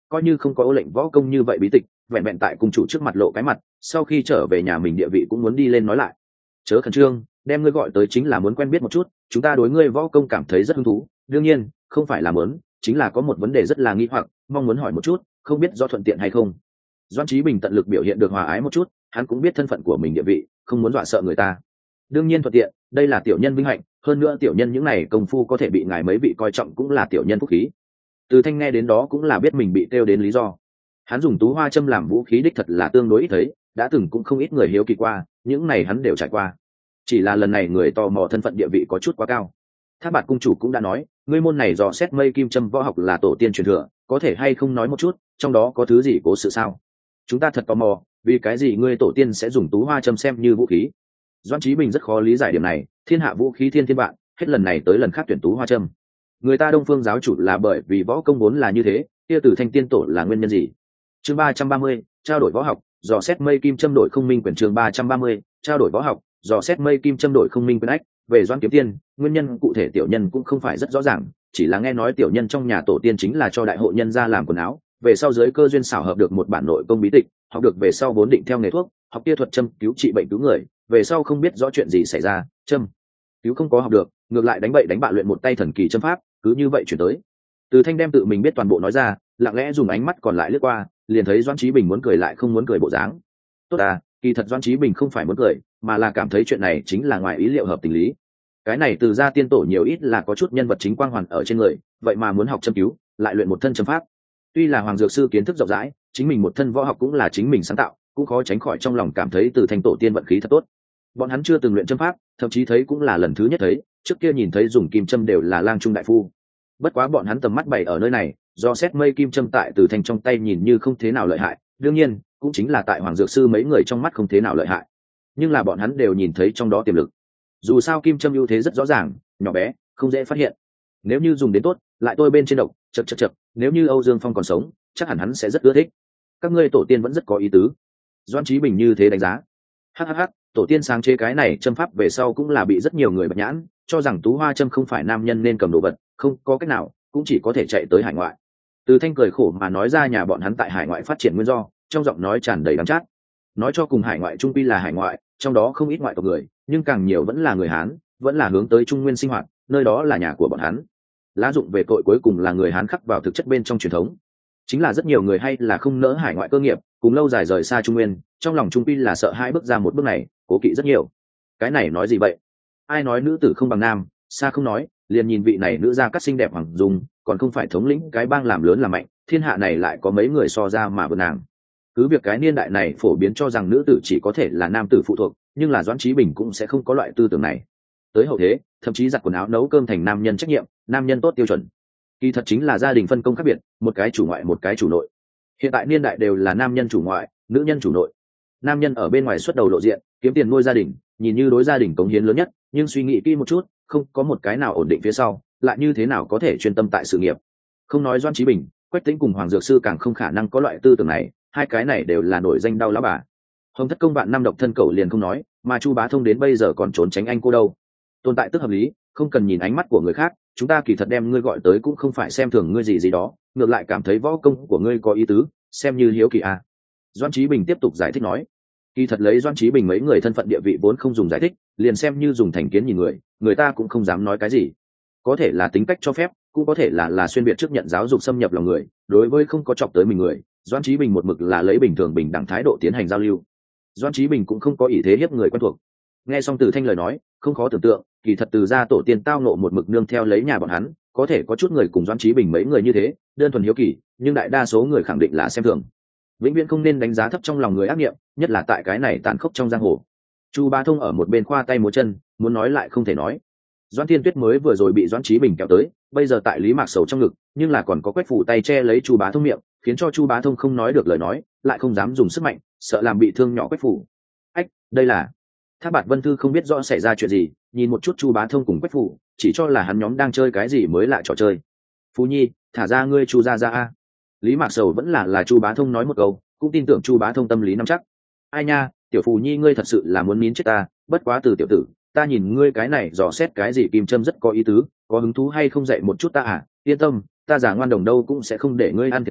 coi như không có ô lệnh võ công như vậy bí tịch, vẹn vẹn tại cung chủ trước mặt lộ cái mặt, sau khi trở về nhà mình địa vị cũng muốn đi lên nói lại. Chớ khẩn trương, đem ngươi gọi tới chính là muốn quen biết một chút, chúng ta đối ngươi võ công cảm thấy rất hứng thú, đương nhiên không phải là muốn, chính là có một vấn đề rất là nghi hoặc, mong muốn hỏi một chút, không biết do thuận tiện hay không. Doãn Chí Bình tận lực biểu hiện được hòa ái một chút, hắn cũng biết thân phận của mình địa vị, không muốn dọa sợ người ta. Đương nhiên thuận tiện, đây là tiểu nhân vinh hạnh, hơn nữa tiểu nhân những này công phu có thể bị ngài mấy vị coi trọng cũng là tiểu nhân phúc khí. Từ Thanh nghe đến đó cũng là biết mình bị kêu đến lý do. Hắn dùng tú hoa châm làm vũ khí đích thật là tương đối ít thấy, đã từng cũng không ít người hiếu kỳ qua, những này hắn đều trải qua. Chỉ là lần này người tò mò thân phận địa vị có chút quá cao. Thác Bạt cung chủ cũng đã nói, ngươi môn này dò xét mây kim châm võ học là tổ tiên truyền thừa, có thể hay không nói một chút, trong đó có thứ gì cố sự sao? Chúng ta thật tò mò, vì cái gì ngươi tổ tiên sẽ dùng tú hoa châm xem như vũ khí? Doãn Chí Bình rất khó lý giải điểm này, thiên hạ vũ khí thiên thiên vạn, hết lần này tới lần khác tuyển tú hoa châm. Người ta Đông Phương giáo chủ là bởi vì võ công vốn là như thế, kia Tử Thanh tiên tổ là nguyên nhân gì? Chương 330, trao đổi võ học, dò xét mây kim châm đổi không minh quyền. Chương 330, trao đổi võ học, dò xét mây kim châm đổi không minh quyền ách. Về Doãn Kiếm Tiên, nguyên nhân cụ thể tiểu nhân cũng không phải rất rõ ràng, chỉ là nghe nói tiểu nhân trong nhà tổ tiên chính là cho đại hộ nhân gia làm quần áo, về sau dưới cơ duyên xảo hợp được một bản nội công bí tịch, học được về sau vốn định theo nghề thuốc, học kia thuật châm cứu trị bệnh cứu người, về sau không biết rõ chuyện gì xảy ra, châm cứu không có học được, ngược lại đánh bậy đánh bạ luyện một tay thần kỳ châm pháp, cứ như vậy chuyển tới. Từ Thanh đem tự mình biết toàn bộ nói ra, lặng lẽ dùng ánh mắt còn lại lướt qua, liền thấy Doãn Chí Bình muốn cười lại không muốn cười bộ dáng. Tốt à, kỳ thật Doãn Chí Bình không phải muốn cười, mà là cảm thấy chuyện này chính là ngoài ý liệu hợp tình lý. Cái này từ gia tiên tổ nhiều ít là có chút nhân vật chính quang hoàn ở trên người, vậy mà muốn học châm cứu, lại luyện một thân châm pháp. Tuy là hoàng dược sư kiến thức rộng rãi, chính mình một thân võ học cũng là chính mình sáng tạo, cũng khó tránh khỏi trong lòng cảm thấy từ Thanh tổ tiên vận khí thật tốt. Bọn hắn chưa từng luyện châm pháp, thậm chí thấy cũng là lần thứ nhất thấy, trước kia nhìn thấy dùng kim châm đều là lang trung đại phu. Bất quá bọn hắn tầm mắt bày ở nơi này, do xét mây kim châm tại từ Thanh trong tay nhìn như không thế nào lợi hại, đương nhiên cũng chính là tại hoàng dược sư mấy người trong mắt không thế nào lợi hại, nhưng là bọn hắn đều nhìn thấy trong đó tiềm lực. Dù sao kim châm ưu thế rất rõ ràng, nhỏ bé, không dễ phát hiện. Nếu như dùng đến tốt, lại tôi bên trên độc, chật, nếu như Âu Dương Phong còn sống, chắc hẳn hắn sẽ rất ưa thích. Các ngươi tổ tiên vẫn rất có ý tứ. Doãn Chí Bình như thế đánh giá. Hh, tổ tiên sáng chế cái này châm pháp về sau cũng là bị rất nhiều người bật nhãn, cho rằng tú hoa châm không phải nam nhân nên cầm đồ vật, không có cách nào, cũng chỉ có thể chạy tới hải ngoại. Từ Thanh cười khổ mà nói ra nhà bọn hắn tại hải ngoại phát triển nguyên do, trong giọng nói tràn đầy đắng chát. Nói cho cùng hải ngoại trung quy là hải ngoại, trong đó không ít ngoại tộc người, nhưng càng nhiều vẫn là người Hán, vẫn là hướng tới Trung Nguyên sinh hoạt, nơi đó là nhà của bọn hắn. Lá dụng về tội cuối cùng là người Hán khắc vào thực chất bên trong truyền thống. Chính là rất nhiều người hay là không nỡ hải ngoại cơ nghiệp, cùng lâu dài rời xa Trung Nguyên, trong lòng trung quy là sợ hãi bước ra một bước này, cố kỵ rất nhiều. Cái này nói gì vậy? Ai nói nữ tử không bằng nam, xa không nói, liền nhìn vị này nữ gia cắt xinh đẹp hoàng dung, còn không phải thống lĩnh cái bang làm lớn làm mạnh, thiên hạ này lại có mấy người so ra mà vượt nàng. Cứ việc cái niên đại này phổ biến cho rằng nữ tử chỉ có thể là nam tử phụ thuộc, nhưng là Doãn Chí Bình cũng sẽ không có loại tư tưởng này. Tới hậu thế, thậm chí giặt quần áo nấu cơm thành nam nhân trách nhiệm, nam nhân tốt tiêu chuẩn. Kỳ thật chính là gia đình phân công khác biệt, một cái chủ ngoại một cái chủ nội. Hiện tại niên đại đều là nam nhân chủ ngoại, nữ nhân chủ nội. Nam nhân ở bên ngoài xuất đầu lộ diện, kiếm tiền nuôi gia đình, nhìn như đối gia đình cống hiến lớn nhất, nhưng suy nghĩ kỹ một chút, không có một cái nào ổn định phía sau, lại như thế nào có thể chuyên tâm tại sự nghiệp. Không nói Doãn Chí Bình, Quách Tĩnh cùng Hoàng Dược Sư càng không khả năng có loại tư tưởng này, hai cái này đều là nổi danh đau lão bà. Hồng Thất Công bạn năm độc thân cậu liền không nói, mà Chu Bá Thông đến bây giờ còn trốn tránh anh cô đâu. Tồn tại tức hợp lý, không cần nhìn ánh mắt của người khác, chúng ta kỳ thật đem ngươi gọi tới cũng không phải xem thường ngươi gì gì đó, ngược lại cảm thấy võ công của ngươi có ý tứ, xem như hiếu kỳ à. Doãn Chí Bình tiếp tục giải thích nói, kỳ thật lấy Doãn Chí Bình mấy người thân phận địa vị vốn không dùng giải thích, liền xem như dùng thành kiến nhìn người, người ta cũng không dám nói cái gì. Có thể là tính cách cho phép, cũng có thể là xuyên biệt trước nhận giáo dục xâm nhập lòng người, đối với không có chọc tới mình người, Doãn Chí Bình một mực là lấy bình thường bình đẳng thái độ tiến hành giao lưu. Doãn Chí Bình cũng không có ý thế hiếp người quen thuộc. Nghe xong Từ Thanh lời nói, không khó tưởng tượng, kỳ thật từ gia tổ tiên tao nộ một mực nương theo lấy nhà bọn hắn, có thể có chút người cùng Doãn Chí Bình mấy người như thế, đơn thuần hiếu kỳ, nhưng đại đa số người khẳng định là xem thường. Vĩnh viễn không nên đánh giá thấp trong lòng người ác niệm, nhất là tại cái này tàn khốc trong giang hồ. Chu Bá Thông ở một bên khoa tay múa chân, muốn nói lại không thể nói. Doãn Thiên Tuyết mới vừa rồi bị Doãn Chí Bình kéo tới, bây giờ tại Lý Mạc Sầu trong ngực, nhưng là còn có Quách phủ tay che lấy Chu Bá Thông miệng, khiến cho Chu Bá Thông không nói được lời nói, lại không dám dùng sức mạnh, sợ làm bị thương nhỏ Quách phủ. Ách, đây là Thác Bạt Vân Thư không biết rõ xảy ra chuyện gì, nhìn một chút Chu Bá Thông cùng Quách phủ, chỉ cho là hắn nhóm đang chơi cái gì mới lạ trò chơi. Phú Nhi, thả ra ngươi Chu gia gia a. Lý Mạc Sầu vẫn là Chu Bá Thông nói một câu, cũng tin tưởng Chu Bá Thông tâm lý nắm chắc. Ai nha, tiểu Phù Nhi ngươi thật sự là muốn nín chết ta, bất quá Từ tiểu tử, ta nhìn ngươi cái này dò xét cái gì kim châm rất có ý tứ, có hứng thú hay không dạy một chút ta à? Yên tâm, ta giả ngoan đồng đâu cũng sẽ không để ngươi ăn thiệt thòi,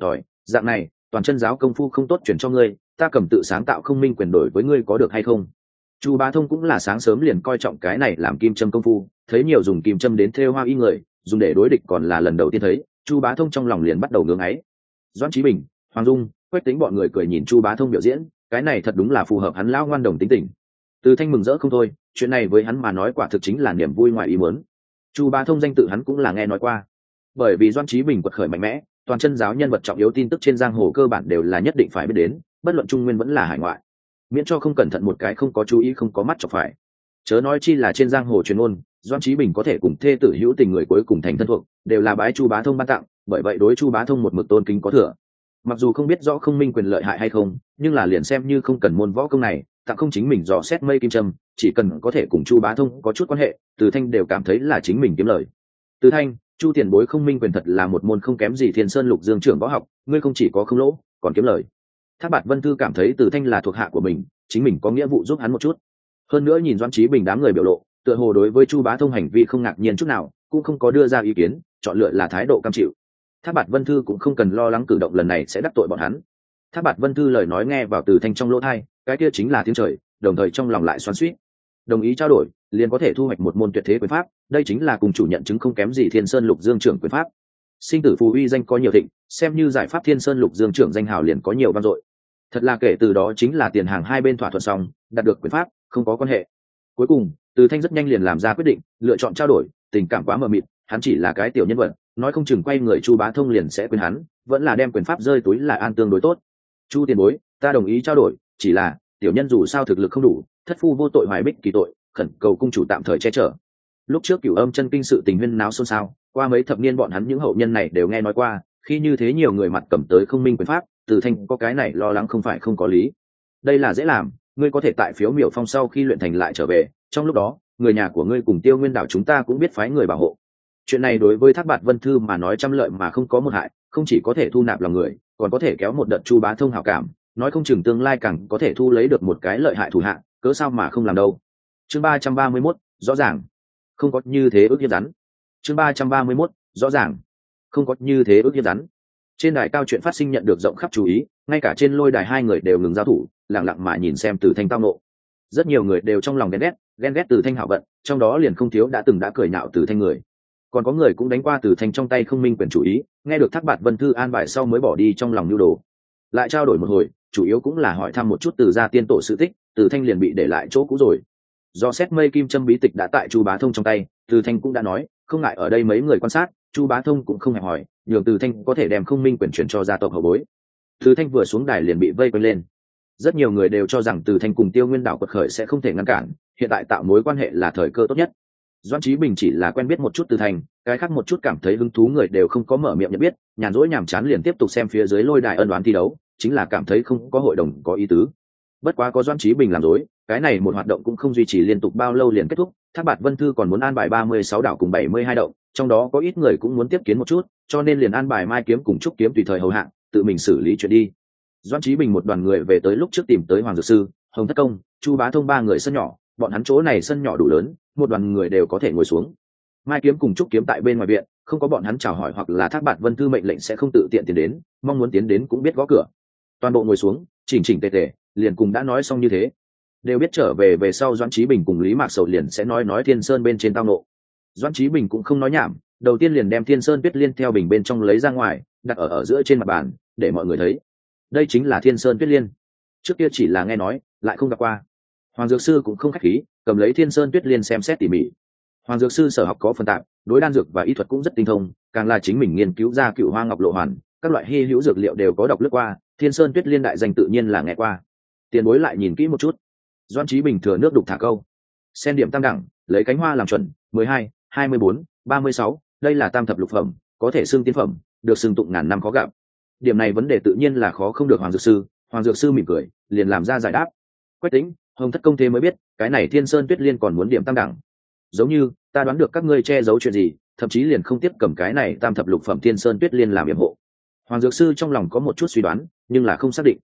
dạng này toàn chân giáo công phu không tốt chuyển cho ngươi, ta cầm tự sáng tạo không minh quyền đổi với ngươi có được hay không? Chu Bá Thông cũng là sáng sớm liền coi trọng cái này làm kim châm công phu, thấy nhiều dùng kim châm đến thêu hoa y người, dùng để đối địch còn là lần đầu tiên thấy. Chu Bá Thông trong lòng liền bắt đầu ngưỡng ấy. Doãn Chí Bình, Hoàng Dung, Quách Tĩnh bọn người cười nhìn Chu Bá Thông biểu diễn, cái này thật đúng là phù hợp hắn lão ngoan đồng tính tình. Từ Thanh mừng rỡ không thôi, chuyện này với hắn mà nói quả thực chính là niềm vui ngoài ý muốn. Chu Bá Thông danh tự hắn cũng là nghe nói qua, bởi vì Doãn Chí Bình quật khởi mạnh mẽ, toàn chân giáo nhân vật trọng yếu tin tức trên giang hồ cơ bản đều là nhất định phải biết đến, bất luận trung nguyên vẫn là hải ngoại, miễn cho không cẩn thận một cái không có chú ý không có mắt chọc phải. Chớ nói chi là trên giang hồ truyền ngôn, Doãn Chí Bình có thể cùng thê tử hữu tình người cuối cùng thành thân thuộc, đều là bái Chu Bá Thông ban tặng, bởi vậy đối Chu Bá Thông một mực tôn kính có thừa. Mặc dù không biết rõ không minh quyền lợi hại hay không, nhưng là liền xem như không cần môn võ công này, tặng không chính mình dò xét mây kim trâm, chỉ cần có thể cùng Chu Bá Thông có chút quan hệ, Từ Thanh đều cảm thấy là chính mình kiếm lời. Từ Thanh, Chu tiền bối không minh quyền thật là một môn không kém gì Thiên Sơn Lục Dương trưởng võ học, ngươi không chỉ có không lỗ, còn kiếm lời. Thác Bạt Vân Thư cảm thấy Từ Thanh là thuộc hạ của mình, chính mình có nghĩa vụ giúp hắn một chút. Hơn nữa nhìn Doãn Chí Bình đám người biểu lộ, tựa hồ đối với Chu Bá Thông hành vi không ngạc nhiên chút nào, cũng không có đưa ra ý kiến, chọn lựa là thái độ cam chịu. Thác Bạt Vân Thư cũng không cần lo lắng cử động lần này sẽ đắc tội bọn hắn. Thác Bạt Vân Thư lời nói nghe vào Từ Thanh trong lỗ tai, cái kia chính là tiếng trời, đồng thời trong lòng lại xoắn xuýt. Đồng ý trao đổi, liền có thể thu hoạch một môn tuyệt thế quyền pháp, đây chính là cùng chủ nhận chứng không kém gì Thiên Sơn Lục Dương trưởng quyền pháp. Sinh tử phù uy danh có nhiều thịnh, xem như giải pháp Thiên Sơn Lục Dương trưởng danh hào liền có nhiều vang dội. Thật là kể từ đó chính là tiền hàng hai bên thỏa thuận xong, đạt được quyền pháp, không có quan hệ. Cuối cùng, Từ Thanh rất nhanh liền làm ra quyết định, lựa chọn trao đổi, tình cảm quá mờ mịt, hắn chỉ là cái tiểu nhân vật, nói không chừng quay người Chu Bá Thông liền sẽ quên hắn, vẫn là đem quyền pháp rơi túi là an tương đối tốt. Chu tiền bối, ta đồng ý trao đổi, chỉ là tiểu nhân dù sao thực lực không đủ, thất phu vô tội hoài bích kỳ tội, khẩn cầu cung chủ tạm thời che chở. Lúc trước Cửu Âm chân kinh sự tình huyên náo xôn xao, qua mấy thập niên bọn hắn những hậu nhân này đều nghe nói qua, khi như thế nhiều người mặt cầm tới không minh quyền pháp, Từ Thanh có cái này lo lắng không phải không có lý. Đây là dễ làm, ngươi có thể tại phiếu miểu phong sau khi luyện thành lại trở về, trong lúc đó người nhà của ngươi cùng Tiêu Nguyên đảo chúng ta cũng biết phái người bảo hộ. Chuyện này đối với Thác Bạt Vân Thư mà nói trăm lợi mà không có một hại, không chỉ có thể thu nạp lòng người, còn có thể kéo một đợt Chu Bá Thông hảo cảm, nói không chừng tương lai càng có thể thu lấy được một cái lợi hại thủ hạ, cớ sao mà không làm đâu. Chương 331, rõ ràng không có như thế ước hiếp rắn. Chương 331, rõ ràng không có như thế ước hiếp rắn. Trên đài cao chuyện phát sinh nhận được rộng khắp chú ý, ngay cả trên lôi đài hai người đều ngừng giao thủ, lặng lặng mà nhìn xem Từ Thanh tao nộ. Rất nhiều người đều trong lòng ghen ghét Từ Thanh hảo vận, trong đó liền không thiếu đã cười nhạo Từ Thanh người. Còn có người cũng đánh qua Từ Thanh trong tay không minh quyền chủ ý, nghe được Thác Bạt Vân Thư an bài sau mới bỏ đi trong lòng nhu đồ. Lại trao đổi một hồi, chủ yếu cũng là hỏi thăm một chút Từ gia tiên tổ sự tích, Từ Thanh liền bị để lại chỗ cũ rồi. Do xét mây kim châm bí tịch đã tại Chu Bá Thông trong tay, Từ Thanh cũng đã nói, không ngại ở đây mấy người quan sát, Chu Bá Thông cũng không hề hỏi, nhường Từ Thanh có thể đem không minh quyền chuyển cho gia tộc hậu bối. Từ Thanh vừa xuống đài liền bị vây quanh lên. Rất nhiều người đều cho rằng Từ Thanh cùng Tiêu Nguyên đảo quật khởi sẽ không thể ngăn cản, hiện tại tạo mối quan hệ là thời cơ tốt nhất. Doãn Chí Bình chỉ là quen biết một chút Từ Thanh, cái khác một chút cảm thấy hứng thú người đều không có mở miệng nhận biết, nhàn rỗi nhàm chán liền tiếp tục xem phía dưới lôi đài ân oán thi đấu, chính là cảm thấy không có hội đồng có ý tứ. Bất quá có Doãn Chí Bình làm rối, cái này một hoạt động cũng không duy trì liên tục bao lâu liền kết thúc. Thác Bạt Vân Thư còn muốn an bài 36 đảo cùng 72 động, trong đó có ít người cũng muốn tiếp kiến một chút, cho nên liền an bài Mai Kiếm cùng Trúc Kiếm tùy thời hầu hạ, tự mình xử lý chuyện đi. Doãn Chí Bình một đoàn người về tới lúc trước tìm tới Hoàng Dược Sư, Hồng Thất Công, Chu Bá Thông ba người sân nhỏ, bọn hắn chỗ này sân nhỏ đủ lớn, một đoàn người đều có thể ngồi xuống. Mai Kiếm cùng Trúc Kiếm tại bên ngoài viện, không có bọn hắn chào hỏi hoặc là Thác Bạt Vân Thư mệnh lệnh sẽ không tự tiện tiến đến, mong muốn tiến đến cũng biết gõ cửa. Toàn bộ ngồi xuống, chỉnh chỉnh tề tề, liền cùng đã nói xong như thế. Đều biết trở về sau Doãn Chí Bình cùng Lý Mạc Sầu liền sẽ nói Thiên Sơn bên trên tao nộ. Doãn Chí Bình cũng không nói nhảm, đầu tiên liền đem Thiên Sơn Tuyết Liên theo bình bên trong lấy ra ngoài, đặt ở giữa trên mặt bàn, để mọi người thấy. Đây chính là Thiên Sơn Tuyết Liên. Trước kia chỉ là nghe nói, lại không gặp qua. Hoàng Dược Sư cũng không khách khí, cầm lấy Thiên Sơn Tuyết Liên xem xét tỉ mỉ. Hoàng Dược Sư sở học có phần tạp, đối đan dược và y thuật cũng rất tinh thông, càng là chính mình nghiên cứu ra Cựu Hoa Ngọc Lộ Hoàn, các loại hi hữu dược liệu đều có đọc lướt qua, Thiên Sơn Tuyết Liên đại danh tự nhiên là nghe qua. Tiền bối lại nhìn kỹ một chút. Doãn Chí Bình thừa nước đục thả câu. Sen điểm tam đẳng, lấy cánh hoa làm chuẩn, 12, 24, 36, đây là tam thập lục phẩm, có thể xưng tiên phẩm, được xưng tụng ngàn năm khó gặp. Điểm này vấn đề tự nhiên là khó không được Hoàng Dược Sư. Hoàng Dược Sư mỉm cười, liền làm ra giải đáp. Quách Tĩnh, Hồng Thất Công thế mới biết, cái này Thiên Sơn Tuyết Liên còn muốn điểm tam đẳng. Giống như, ta đoán được các ngươi che giấu chuyện gì, thậm chí liền không tiếp cầm cái này tam thập lục phẩm Thiên Sơn Tuyết Liên làm yểm hộ. Hoàng Dược Sư trong lòng có một chút suy đoán, nhưng là không xác định.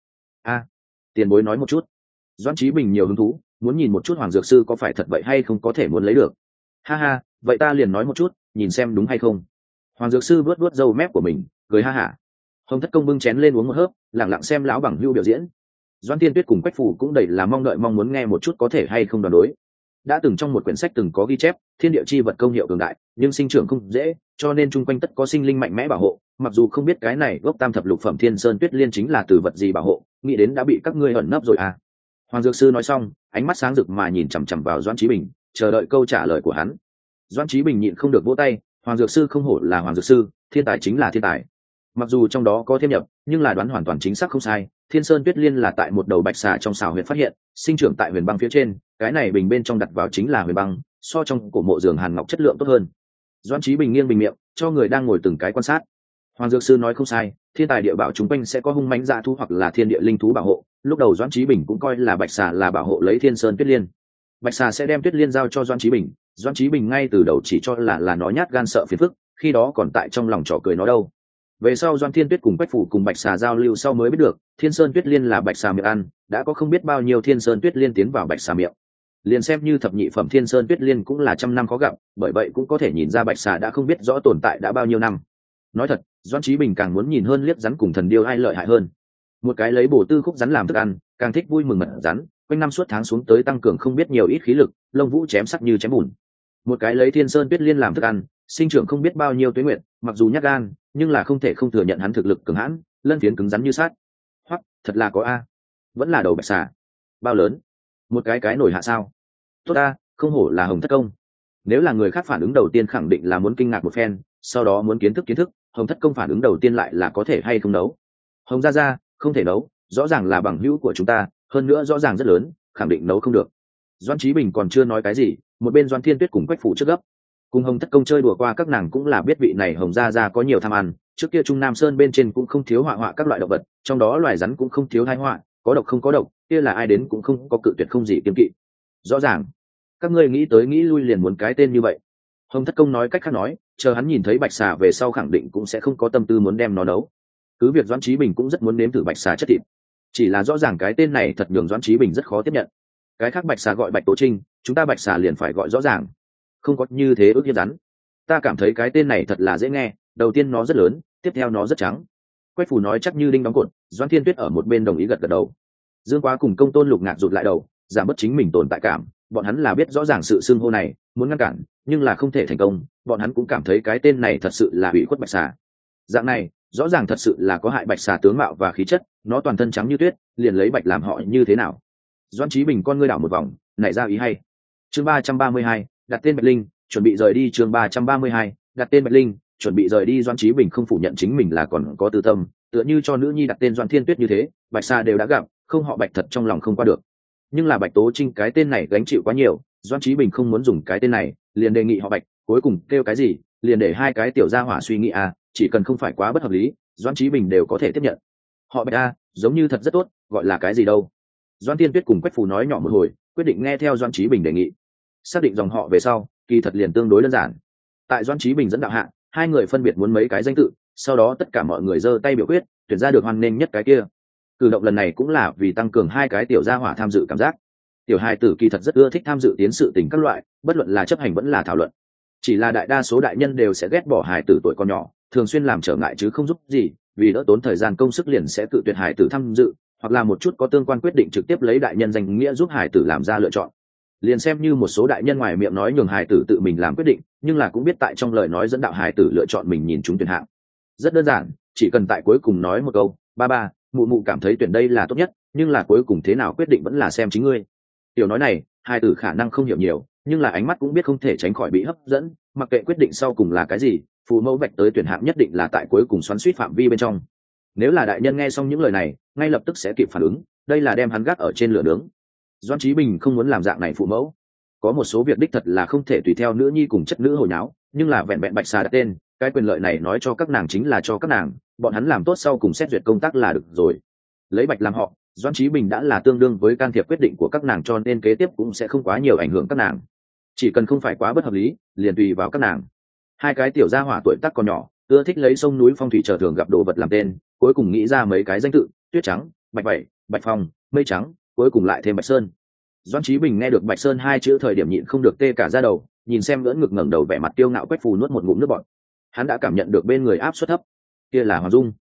Tiền bối nói một chút. Doãn Chí Bình nhiều hứng thú, muốn nhìn một chút Hoàng Dược Sư có phải thật vậy hay không có thể muốn lấy được. Ha ha, vậy ta liền nói một chút, nhìn xem đúng hay không. Hoàng Dược Sư vuốt vuốt râu mép của mình, cười ha hả. Hồng Thất Công bưng chén lên uống một hớp, lặng lặng xem lão bằng hưu biểu diễn. Doãn Thiên Tuyết cùng Quách Phủ cũng đầy là mong đợi mong muốn nghe một chút có thể hay không đoán đối. Đã từng trong một quyển sách từng có ghi chép, thiên địa chi vật công hiệu cường đại, nhưng sinh trưởng không dễ, cho nên chung quanh tất có sinh linh mạnh mẽ bảo hộ. Mặc dù không biết cái này gốc tam thập lục phẩm Thiên Sơn Tuyết Liên chính là từ vật gì bảo hộ, nghĩ đến đã bị các ngươi ẩn nấp rồi à. Hoàng Dược Sư nói xong, ánh mắt sáng rực mà nhìn chằm chằm vào Doãn Chí Bình, chờ đợi câu trả lời của hắn. Doãn Chí Bình nhịn không được vỗ tay, Hoàng Dược Sư không hổ là Hoàng Dược Sư, thiên tài chính là thiên tài. Mặc dù trong đó có thêm nhập, nhưng là đoán hoàn toàn chính xác không sai. Thiên Sơn Tuyết Liên là tại một đầu bạch xà trong xào huyệt phát hiện, sinh trưởng tại huyền băng phía trên, cái này bình bên trong đặt vào chính là huyền băng, so trong cổ mộ giường hàn ngọc chất lượng tốt hơn. Doãn Chí Bình nghiêng bình miệng, cho người đang ngồi từng cái quan sát. Hoàng Dược Sư nói không sai, thiên tài địa bảo chúng quanh sẽ có hung mãnh dã thú hoặc là thiên địa linh thú bảo hộ. Lúc đầu Doãn Chí Bình cũng coi là bạch xà là bảo hộ lấy Thiên Sơn Tuyết Liên. Bạch xà sẽ đem Tuyết Liên giao cho Doãn Chí Bình, Doãn Chí Bình ngay từ đầu chỉ cho là nó nhát gan sợ phiền phức, khi đó còn tại trong lòng trò cười nó đâu. Về sau Doãn Thiên Tuyết cùng Quách Phủ cùng bạch xà giao lưu sau mới biết được, Thiên Sơn Tuyết Liên là bạch xà miệng ăn, đã có không biết bao nhiêu Thiên Sơn Tuyết Liên tiến vào bạch xà miệng. Liền xem như thập nhị phẩm Thiên Sơn Tuyết Liên cũng là trăm năm khó gặp, bởi vậy cũng có thể nhìn ra bạch xà đã không biết rõ tồn tại đã bao nhiêu năm. Nói thật, Doãn Chí Bình càng muốn nhìn hơn liếc rắn cùng thần điêu ai lợi hại hơn. Một cái lấy bổ tư khúc rắn làm thức ăn, càng thích vui mừng mật rắn, quanh năm suốt tháng xuống tới tăng cường không biết nhiều ít khí lực, lông vũ chém sắc như chém bùn. Một cái lấy Thiên Sơn Tuyết Liên làm thức ăn, sinh trưởng không biết bao nhiêu tuế nguyện, mặc dù nhát gan, nhưng là không thể không thừa nhận hắn thực lực cường hãn, lân phiến cứng rắn như sắt. Hoặc, thật là có a. Vẫn là đầu bạch xà. Bao lớn? Một cái nổi hạ sao? Tốt a, không hổ là Hồng Thất Công. Nếu là người khác phản ứng đầu tiên khẳng định là muốn kinh ngạc một phen, sau đó muốn kiến thức, Hồng Thất Công phản ứng đầu tiên lại là có thể hay không nấu. Hồng gia, không thể nấu, rõ ràng là bằng hữu của chúng ta, hơn nữa rõ ràng rất lớn, khẳng định nấu không được. Doãn Chí Bình còn chưa nói cái gì, một bên Doãn Thiên Tuyết cùng Quách Phủ trước gấp. Cùng Hồng Thất Công chơi đùa qua các nàng cũng là biết vị này Hồng gia có nhiều tham ăn, trước kia Trung Nam Sơn bên trên cũng không thiếu họa các loại động vật, trong đó loài rắn cũng không thiếu tai họa, có độc không có độc, kia là ai đến cũng không có cự tuyệt không gì kiêng kỵ. Rõ ràng, các ngươi nghĩ tới nghĩ lui liền muốn cái tên như vậy. Hồng Thất Công nói cách khác nói, chờ hắn nhìn thấy bạch xà về sau khẳng định cũng sẽ không có tâm tư muốn đem nó nấu. Cứ việc Doãn Chí Bình cũng rất muốn nếm thử bạch xà chất thịt, chỉ là rõ ràng cái tên này thật nhường Doãn Chí Bình rất khó tiếp nhận. Cái khác bạch xà gọi Bạch Tố Trinh, chúng ta bạch xà liền phải gọi rõ ràng, không có như thế ước hiếp rắn. Ta cảm thấy cái tên này thật là dễ nghe, đầu tiên nó rất lớn, tiếp theo nó rất trắng. Quách Phủ nói chắc như đinh đóng cột, Doãn Thiên Tuyết ở một bên đồng ý gật đầu. Dương Quá cùng Công Tôn Lục Ngạc rụt lại đầu, giảm bớt chính mình tồn tại cảm, bọn hắn là biết rõ ràng sự xưng hô này, muốn ngăn cản, nhưng là không thể thành công, bọn hắn cũng cảm thấy cái tên này thật sự là ủy khuất bạch xà. Dạng này, rõ ràng thật sự là có hại bạch xà tướng mạo và khí chất, nó toàn thân trắng như tuyết, liền lấy bạch làm họ như thế nào? Doãn Chí Bình con ngươi đảo một vòng, nảy ra ý hay. Chương 332, đặt tên Bạch Linh, chuẩn bị rời đi. Chương 332, đặt tên Bạch Linh, chuẩn bị rời đi. Doãn Chí Bình không phủ nhận chính mình là còn có tư tâm, tựa như cho nữ nhi đặt tên Doãn Thiên Tuyết như thế, bạch xà đều đã gặp, không họ bạch thật trong lòng không qua được. Nhưng là Bạch Tố Trinh cái tên này gánh chịu quá nhiều, Doãn Chí Bình không muốn dùng cái tên này, liền đề nghị họ Bạch, cuối cùng kêu cái gì, liền để hai cái tiểu gia hỏa suy nghĩ à, chỉ cần không phải quá bất hợp lý, Doãn Chí Bình đều có thể tiếp nhận. Họ Bạch a, giống như thật rất tốt, gọi là cái gì đâu? Doãn Thiên Tuyết cùng Quách Phủ nói nhỏ một hồi, quyết định nghe theo Doãn Chí Bình đề nghị. Xác định dòng họ về sau, kỳ thật liền tương đối đơn giản. Tại Doãn Chí Bình dẫn đạo hạ, hai người phân biệt muốn mấy cái danh tự, sau đó tất cả mọi người giơ tay biểu quyết, tuyển ra được hoan nghênh nhất cái kia. Cử động lần này cũng là vì tăng cường hai cái tiểu gia hỏa tham dự cảm giác. Tiểu hài tử kỳ thật rất ưa thích tham dự tiến sự tình các loại, bất luận là chấp hành vẫn là thảo luận. Chỉ là đại đa số đại nhân đều sẽ ghét bỏ hài tử tuổi còn nhỏ, thường xuyên làm trở ngại chứ không giúp gì, vì đỡ tốn thời gian công sức liền sẽ tự tuyệt hài tử tham dự, hoặc là một chút có tương quan quyết định trực tiếp lấy đại nhân danh nghĩa giúp hài tử làm ra lựa chọn. Liền xem như một số đại nhân ngoài miệng nói nhường hài tử tự mình làm quyết định, nhưng là cũng biết tại trong lời nói dẫn đạo hài tử lựa chọn mình nhìn chúng tuyển hạng. Rất đơn giản, chỉ cần tại cuối cùng nói một câu, ba, mụ mụ cảm thấy tuyển đây là tốt nhất, nhưng là cuối cùng thế nào quyết định vẫn là xem chính ngươi. Tiểu nói này, hài tử khả năng không hiểu nhiều, nhưng là ánh mắt cũng biết không thể tránh khỏi bị hấp dẫn, mặc kệ quyết định sau cùng là cái gì, phụ mẫu vạch tới tuyển hạng nhất định là tại cuối cùng xoắn suýt phạm vi bên trong. Nếu là đại nhân nghe xong những lời này, ngay lập tức sẽ kịp phản ứng, đây là đem hắn gác ở trên lửa nướng. Doãn Chí Bình không muốn làm dạng này phụ mẫu. Có một số việc đích thật là không thể tùy theo nữ nhi cùng chất nữ hồi nháo, nhưng là vẹn vẹn bạch xà đặt tên, cái quyền lợi này nói cho các nàng chính là cho các nàng, bọn hắn làm tốt sau cùng xét duyệt công tác là được rồi. Lấy bạch làm họ, Doãn Chí Bình đã là tương đương với can thiệp quyết định của các nàng, cho nên kế tiếp cũng sẽ không quá nhiều ảnh hưởng các nàng. Chỉ cần không phải quá bất hợp lý, liền tùy vào các nàng. Hai cái tiểu gia hỏa tuổi tác còn nhỏ, ưa thích lấy sông núi phong thủy chờ thường gặp đồ vật làm tên, cuối cùng nghĩ ra mấy cái danh tự: Tuyết Trắng, Bạch Bảy, Bạch Phong, Mây Trắng, cuối cùng lại thêm Bạch Sơn. Doãn Chí Bình nghe được Bạch Sơn hai chữ thời điểm nhịn không được tê cả da đầu, nhìn xem ngỡ ngực ngẩng đầu vẻ mặt kiêu ngạo Quách Phù nuốt một ngụm nước bọt. Hắn đã cảm nhận được bên người áp suất thấp, kia là Hoàng Dung.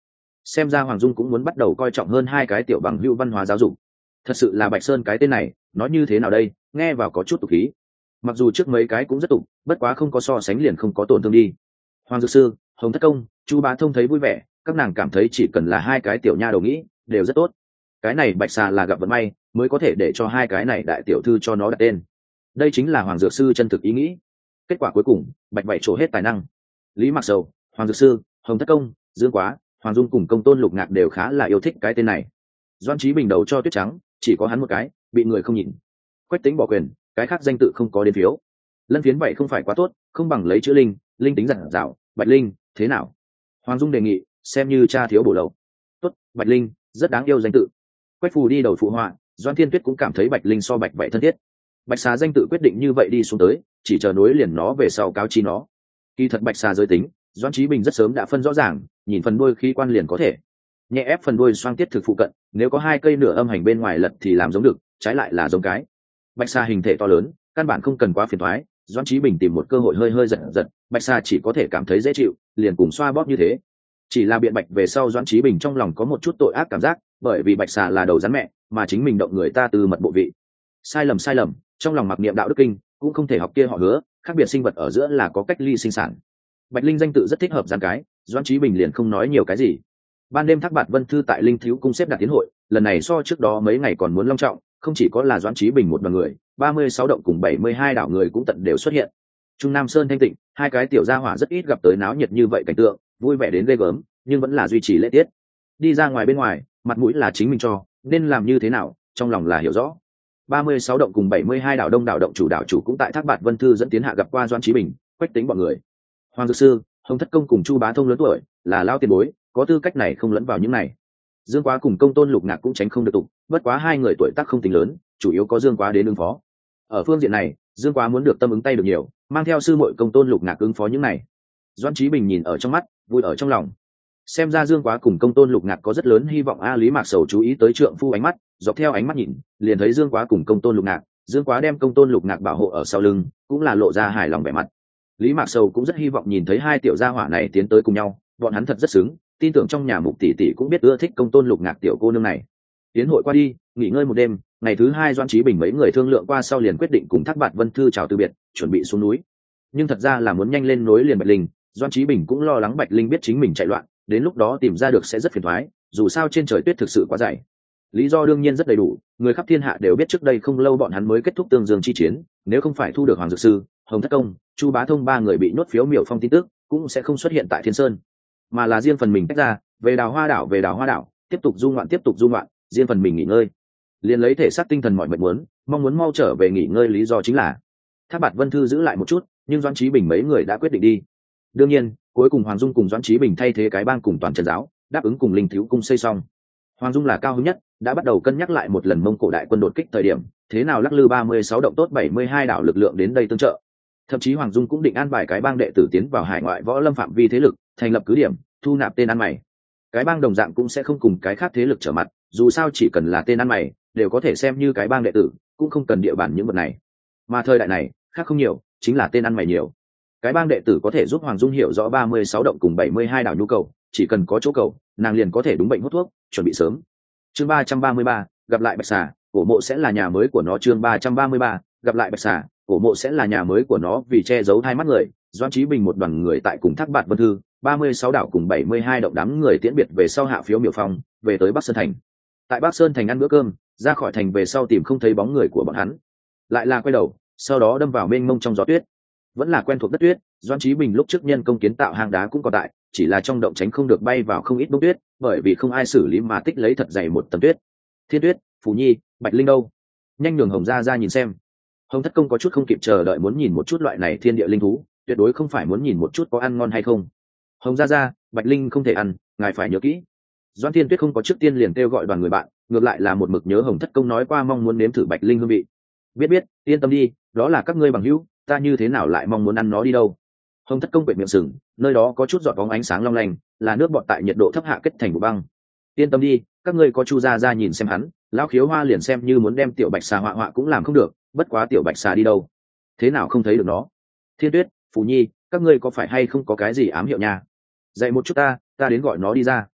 xem ra Hoàng Dung cũng muốn bắt đầu coi trọng hơn hai cái tiểu bằng hữu văn hóa giáo dục. Thật sự là Bạch Sơn cái tên này nói như thế nào đây, nghe vào có chút tục khí. Mặc dù trước mấy cái cũng rất tục, bất quá không có so sánh liền không có tổn thương đi. Hoàng Dược Sư, Hồng Thất Công, Chu Bá Thông thấy vui vẻ, các nàng cảm thấy chỉ cần là hai cái tiểu nha đầu nghĩ đều rất tốt. Cái này Bạch Xà là gặp vận may mới có thể để cho hai cái này đại tiểu thư cho nó đặt tên. Đây chính là Hoàng Dược Sư chân thực ý nghĩ. Kết quả cuối cùng Bạch Vậy trổ hết tài năng. Lý Mặc Sầu, Hoàng Dược Sư, Hồng Thất Công, Dương Quá, Hoàng Dung cùng Công Tôn Lục Ngạc đều khá là yêu thích cái tên này. Doan Chí Bình đầu cho Tuyết Trắng, chỉ có hắn một cái bị người không nhìn. Quách Tĩnh bỏ quyền, cái khác danh tự không có đến phiếu. Lân Phiến vậy không phải quá tốt, không bằng lấy chữ Linh, linh tính giản dạo, Bạch Linh, thế nào? Hoàng Dung đề nghị, xem như cha thiếu bổ lậu. Tốt, Bạch Linh, rất đáng yêu danh tự. Quách Phù đi đầu phụ họa, Doan Thiên Tuyết cũng cảm thấy Bạch Linh so Bạch Vậy thân thiết. Bạch Xà danh tự quyết định như vậy đi xuống tới, chỉ chờ nối liền nó về sau cáo chi nó. Kỳ thật Bạch Xà giới tính, Doan Chí Bình rất sớm đã phân rõ ràng, nhìn phần đuôi khí quan liền có thể. Nhẹ ép phần đuôi xoang tiết thực phụ cận, nếu có hai cây nửa âm hành bên ngoài lật thì làm giống được, trái lại là giống cái. Bạch Xà hình thể to lớn, căn bản không cần quá phiền toái, Doan Chí Bình tìm một cơ hội hơi hơi giật giật, Bạch Xà chỉ có thể cảm thấy dễ chịu, liền cùng xoa bóp như thế. Chỉ là biện bạch về sau Doan Chí Bình trong lòng có một chút tội ác cảm giác, bởi vì Bạch Xà là đầu rắn mẹ, mà chính mình động người ta từ mật bộ vị. Sai lầm, trong lòng mặc niệm đạo đức kinh, cũng không thể học kia họ Hứa, khác biệt sinh vật ở giữa là có cách ly sinh sản. Bạch Linh danh tự rất thích hợp rắn cái, Doan Chí Bình liền không nói nhiều cái gì. Ban đêm Thác Bạt Vân Thư tại Linh Thiếu cung xếp đặt tiến hội, lần này so trước đó mấy ngày còn muốn long trọng, không chỉ có là Doan Chí Bình một đoàn người, 36 động cùng 72 đảo người cũng tận đều xuất hiện. Trung Nam Sơn thanh tịnh, hai cái tiểu gia hỏa rất ít gặp tới náo nhiệt như vậy cảnh tượng, vui vẻ đến ghê gớm, nhưng vẫn là duy trì lễ tiết. Đi ra ngoài bên ngoài, mặt mũi là chính mình cho, nên làm như thế nào, trong lòng là hiểu rõ. 36 động cùng 72 đảo đông đảo động chủ cũng tại Thác Bạt Vân Thư dẫn tiến hạ gặp qua Doan Chí Bình, Quách Tĩnh bọn người. Hoàng Dược Sư, Hồng Thất Công cùng Chu Bá Thông lớn tuổi, là lao tiền bối, có tư cách này không lẫn vào những này. Dương Quá cùng Công Tôn Lục Ngạc cũng tránh không được tục, bất quá hai người tuổi tác không tính lớn, chủ yếu có Dương Quá đến ứng phó. Ở phương diện này, Dương Quá muốn được tâm ứng tay được nhiều, mang theo sư muội Công Tôn Lục Ngạc ứng phó những này. Doan Chí Bình nhìn ở trong mắt, vui ở trong lòng. Xem ra Dương Quá cùng Công Tôn Lục Ngạc có rất lớn hy vọng a. Lý Mạc Sầu chú ý tới trượng phu ánh mắt, dọc theo ánh mắt nhìn, liền thấy Dương Quá cùng Công Tôn Lục Ngạc, Dương Quá đem Công Tôn Lục Ngạc bảo hộ ở sau lưng, cũng là lộ ra hài lòng vẻ mặt. Lý Mạc Sầu cũng rất hy vọng nhìn thấy hai tiểu gia hỏa này tiến tới cùng nhau, bọn hắn thật rất xứng, tin tưởng trong nhà Mục tỷ tỷ cũng biết ưa thích Công Tôn Lục Ngạc tiểu cô nương này. Tiến hội qua đi, nghỉ ngơi một đêm, ngày thứ hai Doan Chí Bình mấy người thương lượng qua sau liền quyết định cùng Thác Bạt Vân Thư chào từ biệt, chuẩn bị xuống núi. Nhưng thật ra là muốn nhanh lên nối liền Bạch Linh, Doan Chí Bình cũng lo lắng Bạch Linh biết chính mình chạy loạn, đến lúc đó tìm ra được sẽ rất phiền toái, dù sao trên trời tuyết thực sự quá dày. Lý do đương nhiên rất đầy đủ, người khắp thiên hạ đều biết trước đây không lâu bọn hắn mới kết thúc Tương Dương chi chiến, nếu không phải thu được Hoàng Dược Sư, Hồng Thất Công, Chu Bá Thông ba người bị nhốt phiếu miểu phong tin tức, cũng sẽ không xuất hiện tại Thiên Sơn, mà là riêng phần mình tách ra, về Đào Hoa đảo, tiếp tục du ngoạn, riêng phần mình nghỉ ngơi. Liền lấy thể xác tinh thần mọi mệt mong muốn mau trở về nghỉ ngơi lý do chính là Thác Bạt Vân Thư giữ lại một chút, nhưng Doan Chí Bình mấy người đã quyết định đi. Đương nhiên, cuối cùng Hoàng Dung cùng Doan Chí Bình thay thế cái bang cùng toàn trần giáo, đáp ứng cùng Linh Thiếu cung xây xong. Hoàng Dung là cao hứng nhất, đã bắt đầu cân nhắc lại một lần Mông Cổ đại quân đột kích thời điểm, thế nào lắc lư 36 động tốt 72 đảo lực lượng đến đây tương trợ. Thậm chí Hoàng Dung cũng định an bài cái bang đệ tử tiến vào hải ngoại võ lâm phạm vi thế lực, thành lập cứ điểm, thu nạp tên ăn mày. Cái bang đồng dạng cũng sẽ không cùng cái khác thế lực trở mặt, dù sao chỉ cần là tên ăn mày, đều có thể xem như cái bang đệ tử, cũng không cần địa bàn những vật này. Mà thời đại này, khác không nhiều, chính là tên ăn mày nhiều. Cái bang đệ tử có thể giúp Hoàng Dung hiểu rõ 36 động cùng 72 đảo nhu cầu, chỉ cần có chỗ cầu, nàng liền có thể đúng bệnh hút thuốc, chuẩn bị sớm. Chương 333, gặp lại Bạch Xà, cổ mộ sẽ là nhà mới của nó. Chương 333, gặp lại Bạch Xà, cổ mộ sẽ là nhà mới của nó. Vì che giấu hai mắt người, Doan Chí Bình một đoàn người tại cùng Thác Bạt Vân Thư, 36 đảo cùng 72 động đám người tiễn biệt về sau hạ phiếu miểu phong, về tới Bắc Sơn thành. Tại Bắc Sơn thành ăn bữa cơm, ra khỏi thành về sau tìm không thấy bóng người của bọn hắn, lại là quay đầu, sau đó đâm vào mênh mông trong gió tuyết. Vẫn là quen thuộc đất tuyết, Doan Chí Bình lúc trước nhân công kiến tạo hang đá cũng còn tại, chỉ là trong động tránh không được bay vào không ít bông tuyết, bởi vì không ai xử lý mà tích lấy thật dày một tầng tuyết. Thiên Tuyết, Phù Nhi, Bạch Linh đâu? Nhanh nhường Hồng gia ra nhìn xem. Hồng Thất Công có chút không kịp chờ đợi muốn nhìn một chút loại này thiên địa linh thú, tuyệt đối không phải muốn nhìn một chút có ăn ngon hay không. Hồng gia ra, Bạch Linh không thể ăn, ngài phải nhớ kỹ. Doan Thiên Tuyết không có trước tiên liền kêu gọi đoàn người bạn, ngược lại là một mực nhớ Hồng Thất Công nói qua mong muốn nếm thử Bạch Linh hương vị. Biết, yên tâm đi, đó là các ngươi bằng hữu, ta như thế nào lại mong muốn ăn nó đi đâu. Hồng Thất Công quệt miệng sừng, nơi đó có chút giọt bóng ánh sáng long lanh, là nước bọt tại nhiệt độ thấp hạ kết thành vụ băng. Yên tâm đi, các ngươi có Chu gia ra nhìn xem hắn, lão khiếu hoa liền xem như muốn đem tiểu Bạch Xà họa cũng làm không được, bất quá tiểu Bạch Xà đi đâu? Thế nào không thấy được nó? Thiên Tuyết, Phù Nhi, các ngươi có phải hay không có cái gì ám hiệu nha? Dạy một chút ta đến gọi nó đi ra.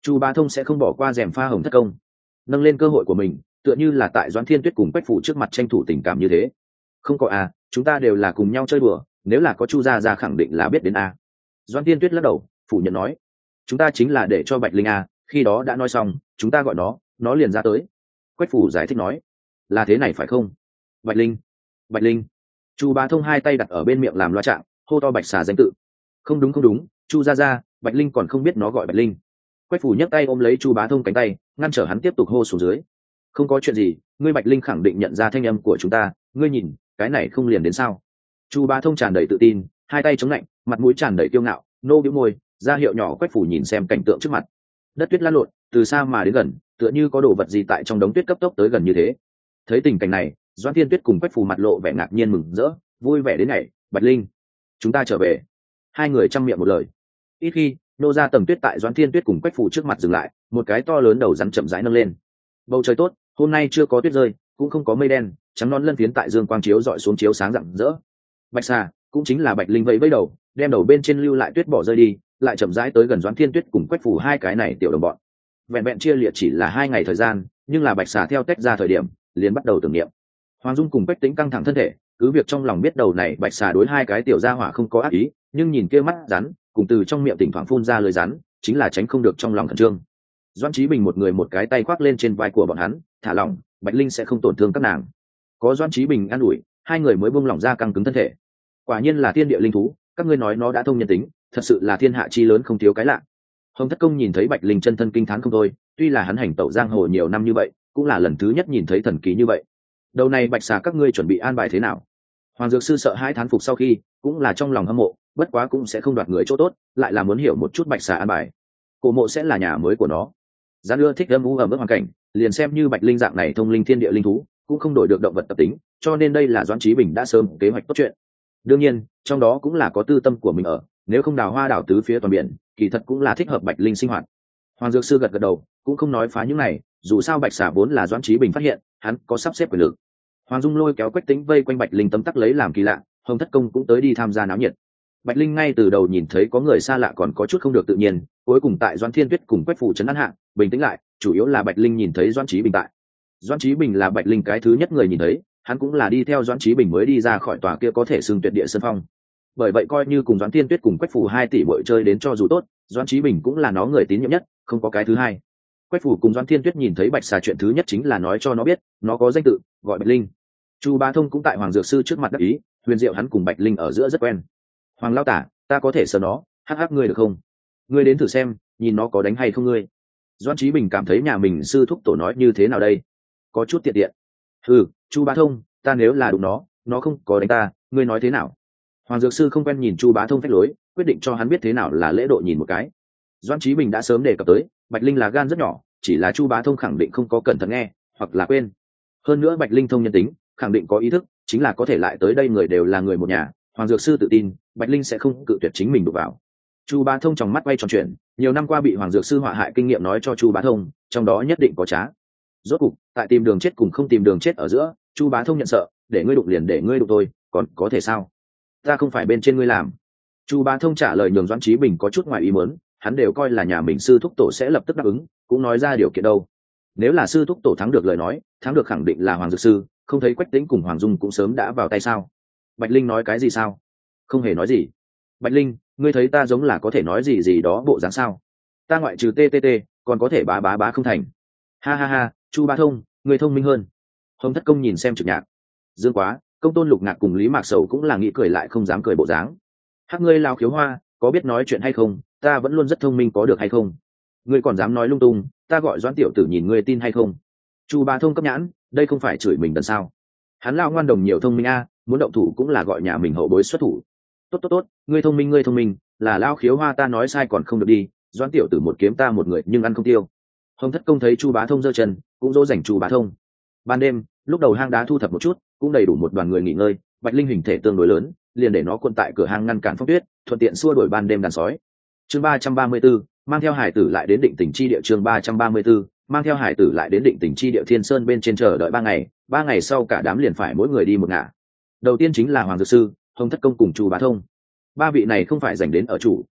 Chu Bá Thông sẽ không bỏ qua rèm pha Hồng Thất Công, nâng lên cơ hội của mình, tựa như là tại Doãn Thiên Tuyết cùng Quách Phủ trước mặt tranh thủ tình cảm như thế. Không có à, chúng ta đều là cùng nhau chơi đùa, nếu là có Chu gia gia khẳng định là biết đến à. Doãn Thiên Tuyết lắc đầu phủ nhận nói, chúng ta chính là để cho Bạch Linh à, khi đó đã nói xong chúng ta gọi nó liền ra tới. Quách Phủ giải thích nói, là thế này phải không? Bạch Linh, Bạch Linh. Chu Bá Thông hai tay đặt ở bên miệng làm loa trạng, hô to Bạch xà danh tự. Không đúng không đúng, Chu gia gia, Bạch Linh còn không biết nó gọi Bạch Linh. Quách Phủ nhấc tay ôm lấy Chu Bá Thông cánh tay, ngăn trở hắn tiếp tục hô xuống dưới. Không có chuyện gì, ngươi Bạch Linh khẳng định nhận ra thanh âm của chúng ta, ngươi nhìn cái này không liền đến sao? Chu Bá Thông tràn đầy tự tin, hai tay chống lạnh, mặt mũi tràn đầy kiêu ngạo, nô bĩu môi ra hiệu nhỏ. Quách Phủ nhìn xem cảnh tượng trước mặt, đất tuyết lan lộn từ xa mà đến gần, tựa như có đồ vật gì tại trong đống tuyết cấp tốc tới gần như thế. Thấy tình cảnh này, Doãn Thiên Tuyết cùng Quách Phủ mặt lộ vẻ ngạc nhiên mừng rỡ, vui vẻ đến ngày. Bạch Linh, chúng ta trở về. Hai người chăm miệng một lời. Ít khi nô ra tầng tuyết tại Doãn Thiên Tuyết cùng Quách Phủ trước mặt dừng lại, một cái to lớn đầu rắn chậm rãi nâng lên. Bầu trời tốt, hôm nay chưa có tuyết rơi, cũng không có mây đen, trắng non lân phiến tại dương quang chiếu dọi xuống chiếu sáng rạng rỡ. Bạch xà cũng chính là Bạch Linh vẫy vẫy đầu, đem đầu bên trên lưu lại tuyết bỏ rơi đi, lại chậm rãi tới gần Doãn Thiên Tuyết cùng Quách Phủ hai cái này tiểu đồng bọn. Vẹn vẹn chia liệt chỉ là 2 ngày thời gian, nhưng là Bạch xà theo tách ra thời điểm liền bắt đầu tưởng niệm. Hoàng Dung cùng Quách Tĩnh căng thẳng thân thể, cứ việc trong lòng biết đầu này Bạch xà đối hai cái tiểu gia hỏa không có ác ý, nhưng nhìn kia mắt rắn cùng từ trong miệng thỉnh thoảng phun ra lời rắn, chính là tránh không được trong lòng khẩn trương. Doãn Chí Bình một người một cái tay khoác lên trên vai của bọn hắn, thả lỏng, Bạch Linh sẽ không tổn thương các nàng. Có Doãn Chí Bình an ủi, hai người mới buông lỏng ra căng cứng thân thể. Quả nhiên là thiên địa linh thú, các ngươi nói nó đã thông nhân tính, thật sự là thiên hạ chi lớn không thiếu cái lạ. Hồng Thất Công nhìn thấy Bạch Linh chân thân kinh thán không thôi, tuy là hắn hành tẩu giang hồ nhiều năm như vậy, cũng là lần thứ nhất nhìn thấy thần kỳ như vậy. Đầu này Bạch xà các ngươi chuẩn bị an bài thế nào? Hoàng Dược Sư sợ hãi thán phục sau khi, cũng là trong lòng hâm mộ, bất quá cũng sẽ không đoạt người chỗ tốt, lại là muốn hiểu một chút Bạch xà an bài. Cổ mộ sẽ là nhà mới của nó. Gián ưa thích âm u ẩm ướt hoàn cảnh, liền xem như Bạch Linh dạng này thông linh thiên địa linh thú, cũng không đổi được động vật tập tính, cho nên đây là Doãn Chí Bình đã sớm kế hoạch tốt chuyện. Đương nhiên, trong đó cũng là có tư tâm của mình ở, nếu không đào hoa đảo tứ phía toàn biển, kỳ thật cũng là thích hợp Bạch Linh sinh hoạt. Hoàng Dược Sư gật gật đầu, cũng không nói phá những này, dù sao Bạch xà vốn là Doãn Chí Bình phát hiện, hắn có sắp xếp quyền lực. Hoàng Dung lôi kéo Quách Tĩnh vây quanh Bạch Linh tấm tắc lấy làm kỳ lạ, Hồng Thất Công cũng tới đi tham gia náo nhiệt. Bạch Linh ngay từ đầu nhìn thấy có người xa lạ còn có chút không được tự nhiên, cuối cùng tại Doãn Thiên Tuyết cùng Quách Phủ trấn an hạ, bình tĩnh lại, chủ yếu là Bạch Linh nhìn thấy Doãn Chí Bình tại. Doãn Chí Bình là Bạch Linh cái thứ nhất người nhìn thấy, hắn cũng là đi theo Doãn Chí Bình mới đi ra khỏi tòa kia có thể xưng tuyệt địa sơn phong. Bởi vậy coi như cùng Doãn Thiên Tuyết cùng Quách Phủ 2 tỷ muội chơi đến cho dù tốt, Doãn Chí Bình cũng là nó người tín nhiệm nhất, không có cái thứ hai. Quách Phủ cùng Doãn Thiên Tuyết nhìn thấy Bạch xà chuyện thứ nhất chính là nói cho nó biết, nó có danh tự, gọi Bạch Linh. Chu Bá Thông cũng tại Hoàng Dược Sư trước mặt đắc ý, huyền diệu hắn cùng Bạch Linh ở giữa rất quen. Hoàng lão tả, ta có thể sờ nó, hắc ngươi được không? Ngươi đến thử xem, nhìn nó có đánh hay không ngươi. Doãn Chí Bình cảm thấy nhà mình sư thúc tổ nói như thế nào đây? Có chút tiện tiện. Chu Bá Thông, ta nếu là đụng nó không có đánh ta, ngươi nói thế nào? Hoàng Dược Sư không quen nhìn Chu Bá Thông phách lối, quyết định cho hắn biết thế nào là lễ độ nhìn một cái. Doãn Chí Bình đã sớm đề cập tới, Bạch Linh là gan rất nhỏ, chỉ là Chu Bá Thông khẳng định không có cẩn thận nghe, hoặc là quên. Hơn nữa Bạch Linh thông nhân tính, khẳng định có ý thức, chính là có thể lại tới đây người đều là người một nhà. Hoàng Dược Sư tự tin, Bạch Linh sẽ không cự tuyệt chính mình đụng vào. Chu Bá Thông trong mắt quay tròn chuyện, nhiều năm qua bị Hoàng Dược Sư họa hại kinh nghiệm nói cho Chu Bá Thông, trong đó nhất định có trá. Rốt cục, tại tìm đường chết cùng không tìm đường chết ở giữa, Chu Bá Thông nhận sợ, để ngươi đụng liền để ngươi đụng thôi, còn có thể sao? Ta không phải bên trên ngươi làm. Chu Bá Thông trả lời nhường Doãn Chí Bình có chút ngoài ý muốn, hắn đều coi là nhà mình sư thúc tổ sẽ lập tức đáp ứng, cũng nói ra điều kiện đâu. Nếu là sư thúc tổ thắng được lời nói, thắng được khẳng định là Hoàng Dược Sư, không thấy Quách Tĩnh cùng Hoàng Dung cũng sớm đã vào tay sao? Bạch Linh nói cái gì sao? Không hề nói gì. Bạch Linh, ngươi thấy ta giống là có thể nói gì gì đó bộ dáng sao? Ta ngoại trừ ttt, còn có thể bá không thành. Ha ha ha, Chu Bá Thông, ngươi thông minh hơn. Hồng Thất Công nhìn xem Trực Nhạc. Dương Quá, Công Tôn Lục Ngạc cùng Lý Mạc Sầu cũng là nghĩ cười lại không dám cười bộ dáng. Hắc ngươi lao khiếu hoa, có biết nói chuyện hay không? Ta vẫn luôn rất thông minh có được hay không? Ngươi còn dám nói lung tung, ta gọi Doãn tiểu tử nhìn ngươi tin hay không? Chu Bá Thông cấp nhãn, đây không phải chửi mình đần sao? Hắn lao ngoan đồng nhiều thông minh a, muốn động thủ cũng là gọi nhà mình hậu bối xuất thủ. Tốt, ngươi thông minh, là lao khiếu hoa ta nói sai còn không được đi, Doãn tiểu tử một kiếm ta một người nhưng ăn không tiêu. Hồng Thất Công thấy Chu Bá Thông giơ chân, cũng dỗ dành Chu Bá Thông. Ban đêm, lúc đầu hang đá thu thập một chút, cũng đầy đủ một đoàn người nghỉ ngơi. Bạch Linh hình thể tương đối lớn, liền để nó quân tại cửa hang ngăn cản phong tuyết, thuận tiện xua đuổi ban đêm đàn sói. Chương 334, mang theo hải tử lại đến Định Tỉnh chi địa. Chương 334, mang theo hải tử lại đến Định Tỉnh chi địa. Thiên Sơn bên trên chờ đợi 3 ngày sau cả đám liền phải mỗi người đi một ngả. Đầu tiên chính là Hoàng Dược Sư, Hồng Thất Công cùng Chu Bá Thông. Ba vị này không phải dành đến ở chủ,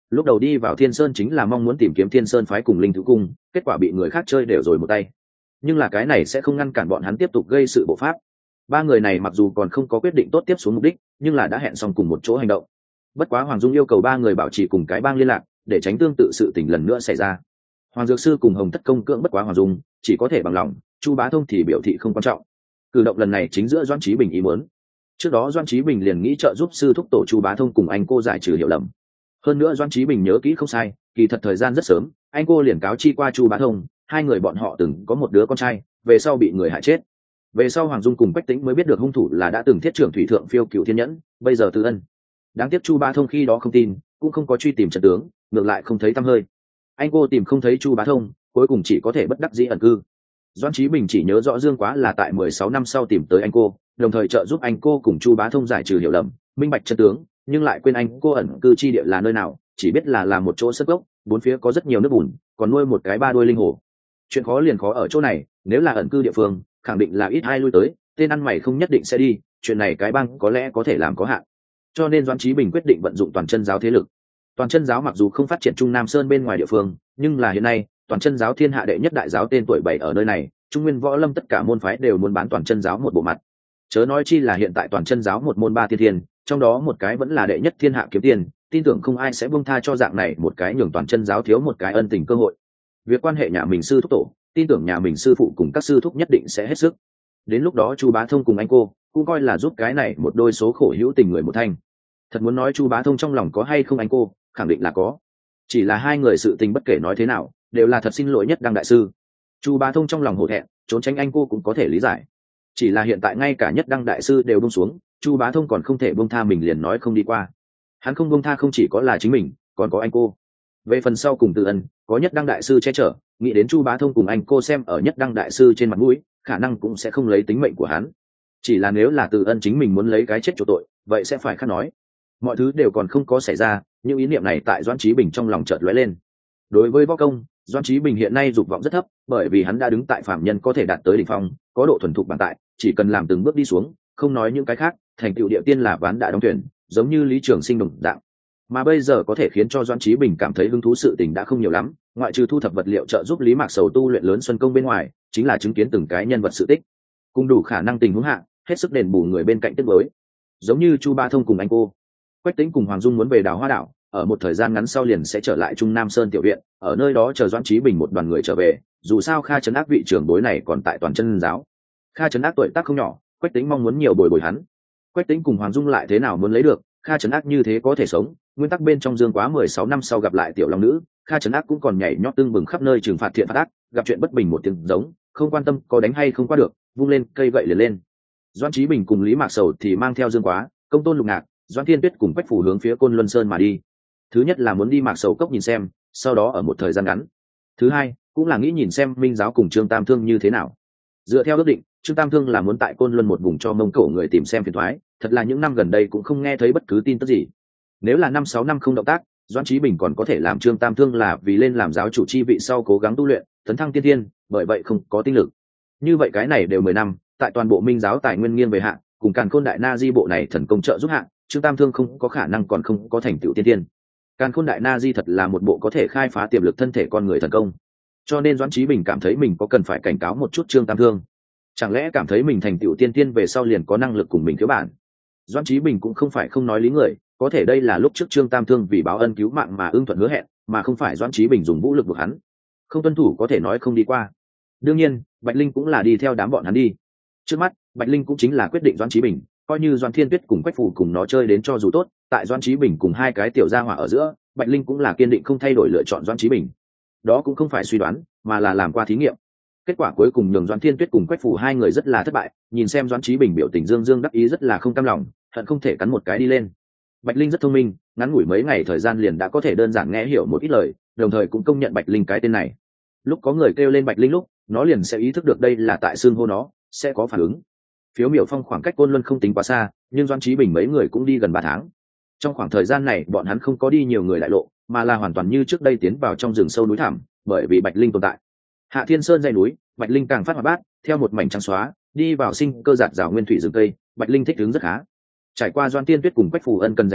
lúc đầu đi vào Thiên Sơn chính là mong muốn tìm kiếm Thiên Sơn phái cùng Linh Thú cung, kết quả bị người khác chơi đều rồi một tay. Nhưng là cái này sẽ không ngăn cản bọn hắn tiếp tục gây sự bộ pháp. Ba người này mặc dù còn không có quyết định tốt tiếp xuống mục đích, nhưng là đã hẹn xong cùng một chỗ hành động. Bất quá Hoàng Dung yêu cầu ba người bảo trì cùng cái bang liên lạc, để tránh tương tự sự tình lần nữa xảy ra. Hoàng Dược Sư cùng Hồng Thất Công cưỡng bất quá Hoàng Dung, chỉ có thể bằng lòng. Chu Bá Thông thì biểu thị không quan trọng. Cử động lần này chính giữa Doãn Chí Bình ý muốn. Trước đó Doãn Chí Bình liền nghĩ trợ giúp sư thúc tổ Chu Bá Thông cùng anh cô giải trừ hiểu lầm. Hơn nữa Doãn Chí Bình nhớ kỹ không sai, kỳ thật thời gian rất sớm, anh cô liền cáo chi qua Chu Bá Thông, hai người bọn họ từng có một đứa con trai, về sau bị người hại chết. Về sau Hoàng Dung cùng Bách Tĩnh mới biết được hung thủ là đã từng thiết trưởng thủy thượng phiêu cựu thiên nhẫn, bây giờ Từ Ân. Đáng tiếc Chu Bá Thông khi đó không tin, cũng không có truy tìm trận tướng, ngược lại không thấy tăm hơi. Anh cô tìm không thấy Chu Bá Thông, cuối cùng chỉ có thể bất đắc dĩ ẩn cư. Doãn Chí Bình chỉ nhớ rõ Dương Quá là tại 16 năm sau tìm tới anh cô, đồng thời trợ giúp anh cô cùng Chu Bá Thông giải trừ hiểu lầm, minh bạch chân tướng, nhưng lại quên anh cô ẩn cư chi địa là nơi nào, chỉ biết là một chỗ sân gốc, bốn phía có rất nhiều nước bùn, còn nuôi một cái ba đuôi linh hồ. Chuyện khó liền khó ở chỗ này, nếu là ẩn cư địa phương, khẳng định là ít ai lui tới, tên ăn mày không nhất định sẽ đi, chuyện này cái bang có lẽ có thể làm có hạn. Cho nên Doãn Chí Bình quyết định vận dụng toàn chân giáo thế lực. Toàn chân giáo mặc dù không phát triển Trung Nam Sơn bên ngoài địa phương, nhưng là hiện nay toàn chân giáo thiên hạ đệ nhất đại giáo tên tuổi bảy ở nơi này, Trung Nguyên võ lâm tất cả môn phái đều muốn bán toàn chân giáo một bộ mặt. Chớ nói chi là hiện tại toàn chân giáo một môn ba tiên thiên, trong đó một cái vẫn là đệ nhất thiên hạ kiếm tiền, tin tưởng không ai sẽ buông tha cho dạng này một cái nhường toàn chân giáo thiếu một cái ân tình cơ hội. Việc quan hệ nhà mình sư thúc tổ, tin tưởng nhà mình sư phụ cùng các sư thúc nhất định sẽ hết sức. Đến lúc đó Chu Bá Thông cùng anh cô cũng coi là giúp cái này một đôi số khổ hữu tình người một thanh. Thật muốn nói Chu Bá Thông trong lòng có hay không anh cô, khẳng định là có. Chỉ là hai người sự tình bất kể nói thế nào, đều là thật xin lỗi nhất đăng đại sư. Chu Bá Thông trong lòng hổ thẹn, trốn tránh anh cô cũng có thể lý giải. Chỉ là hiện tại ngay cả nhất đăng đại sư đều buông xuống, Chu Bá Thông còn không thể buông tha mình liền nói không đi qua. Hắn không buông tha không chỉ có là chính mình, còn có anh cô. Về phần sau cùng Từ Ân, có nhất đăng đại sư che chở, nghĩ đến Chu Bá Thông cùng anh cô xem ở nhất đăng đại sư trên mặt mũi, khả năng cũng sẽ không lấy tính mệnh của hắn. Chỉ là nếu là Từ Ân chính mình muốn lấy cái chết chỗ tội, vậy sẽ phải khác nói. Mọi thứ đều còn không có xảy ra, nhưng ý niệm này tại Doãn Chí Bình trong lòng chợt lóe lên. Đối với võ công, Doãn Chí Bình hiện nay dục vọng rất thấp, bởi vì hắn đã đứng tại phạm nhân có thể đạt tới đỉnh phong, có độ thuần thục bằng tại, chỉ cần làm từng bước đi xuống, không nói những cái khác, thành tựu địa tiên là ván đã đóng tuyển, giống như Lý Trường Sinh đồng dạng. Mà bây giờ có thể khiến cho Doãn Chí Bình cảm thấy hứng thú sự tình đã không nhiều lắm, ngoại trừ thu thập vật liệu trợ giúp Lý Mạc Sầu tu luyện lớn xuân công bên ngoài, chính là chứng kiến từng cái nhân vật sự tích, cùng đủ khả năng tình huống hạ, hết sức đền bù người bên cạnh tiếp với. Giống như Chu Ba Thông cùng anh cô, Quách Tĩnh cùng Hoàng Dung muốn về Đào Hoa đảo, ở một thời gian ngắn sau liền sẽ trở lại Trung Nam Sơn tiểu viện, ở nơi đó chờ Doãn Chí Bình một đoàn người trở về, dù sao Kha Trấn Ác vị trưởng bối này còn tại toàn chân giáo. Kha Trấn Ác tuổi tác không nhỏ, Quách Tĩnh mong muốn nhiều bồi bồi hắn. Quách Tĩnh cùng Hoàng Dung lại thế nào muốn lấy được, Kha Trấn Ác như thế có thể sống, nguyên tắc bên trong Dương Quá 16 năm sau gặp lại tiểu long nữ, Kha Trấn Ác cũng còn nhảy nhót tương bừng khắp nơi trừng phạt thiện phạt ác, gặp chuyện bất bình một tiếng giống, không quan tâm có đánh hay không qua được, vung lên cây gậy liền lên. Doãn Chí Bình cùng Lý Mạc Sầu thì mang theo Dương Quá, Công Tôn Lục Ngạc, Doãn Thiên Tuyết cùng Quách Phủ hướng phía Côn Luân Sơn mà đi. Thứ nhất là muốn đi Mạc Sầu cốc nhìn xem, sau đó ở một thời gian ngắn. Thứ hai, cũng là nghĩ nhìn xem Minh giáo cùng Trương Tam Thương như thế nào. Dựa theo ước định, Trương Tam Thương là muốn tại Côn Luân một vùng cho Mông Cổ người tìm xem phiền toái, thật là những năm gần đây cũng không nghe thấy bất cứ tin tức gì. Nếu là 5-6 năm không động tác, Doãn Chí Bình còn có thể làm Trương Tam Thương là vì lên làm giáo chủ chi vị sau cố gắng tu luyện, tấn thăng tiên thiên, bởi vậy không có tinh lực. Như vậy cái này đều 10 năm, tại toàn bộ Minh giáo tài nguyên nghiêng về hạ, cùng Càn Khôn Đại Na Di bộ này thần công trợ giúp hạ, Trương Tam Thương không có khả năng còn không có thành tựu tiên thiên. Càn Khôn Đại Na Di thật là một bộ có thể khai phá tiềm lực thân thể con người thần công. Cho nên Doãn Chí Bình cảm thấy mình có cần phải cảnh cáo một chút Trương Tam Thương. Chẳng lẽ cảm thấy mình thành tựu tiên thiên về sau liền có năng lực cùng mình thiếu bản? Doãn Chí Bình cũng không phải không nói lý người, có thể đây là lúc trước Trương Tam Thương vì báo ân cứu mạng mà ưng thuận hứa hẹn, mà không phải Doãn Chí Bình dùng vũ lực buộc hắn. Không tuân thủ có thể nói không đi qua. Đương nhiên, Bạch Linh cũng là đi theo đám bọn hắn đi. Trước mắt, Bạch Linh cũng chính là quyết định Doãn Chí Bình, coi như Doãn Thiên Tuyết cùng Quách Phủ cùng nó chơi đến cho dù tốt, tại Doãn Chí Bình cùng hai cái tiểu gia hỏa ở giữa, Bạch Linh cũng là kiên định không thay đổi lựa chọn Doãn Chí Bình. Đó cũng không phải suy đoán, mà là làm qua thí nghiệm. Kết quả cuối cùng nhường Doãn Thiên Tuyết cùng Quách Phủ hai người rất là thất bại, nhìn xem Doãn Chí Bình biểu tình dương dương đắc ý rất là không cam lòng, hận không thể cắn một cái đi lên. Bạch Linh rất thông minh, ngắn ngủi mấy ngày thời gian liền đã có thể đơn giản nghe hiểu một ít lời, đồng thời cũng công nhận Bạch Linh cái tên này. Lúc có người kêu lên Bạch Linh lúc, nó liền sẽ ý thức được đây là tại xương hô nó, sẽ có phản ứng. Phiếu Miểu Phong khoảng cách Côn Luân không tính quá xa, nhưng Doãn Chí Bình mấy người cũng đi gần 3 tháng. Trong khoảng thời gian này, bọn hắn không có đi nhiều người đại lộ, mà là hoàn toàn như trước đây tiến vào trong rừng sâu núi thẳm, bởi vì Bạch Linh tồn tại. Hạ Thiên Sơn dãy núi, Bạch Linh càng phát hoạt bát, theo một mảnh trắng xóa, đi vào sinh cơ giạt rào nguyên thủy rừng cây, Bạch Linh thích ứng rất khá. Trải qua Doãn Tiên Tuyết cùng Quách Phù ân cần dạy bảo,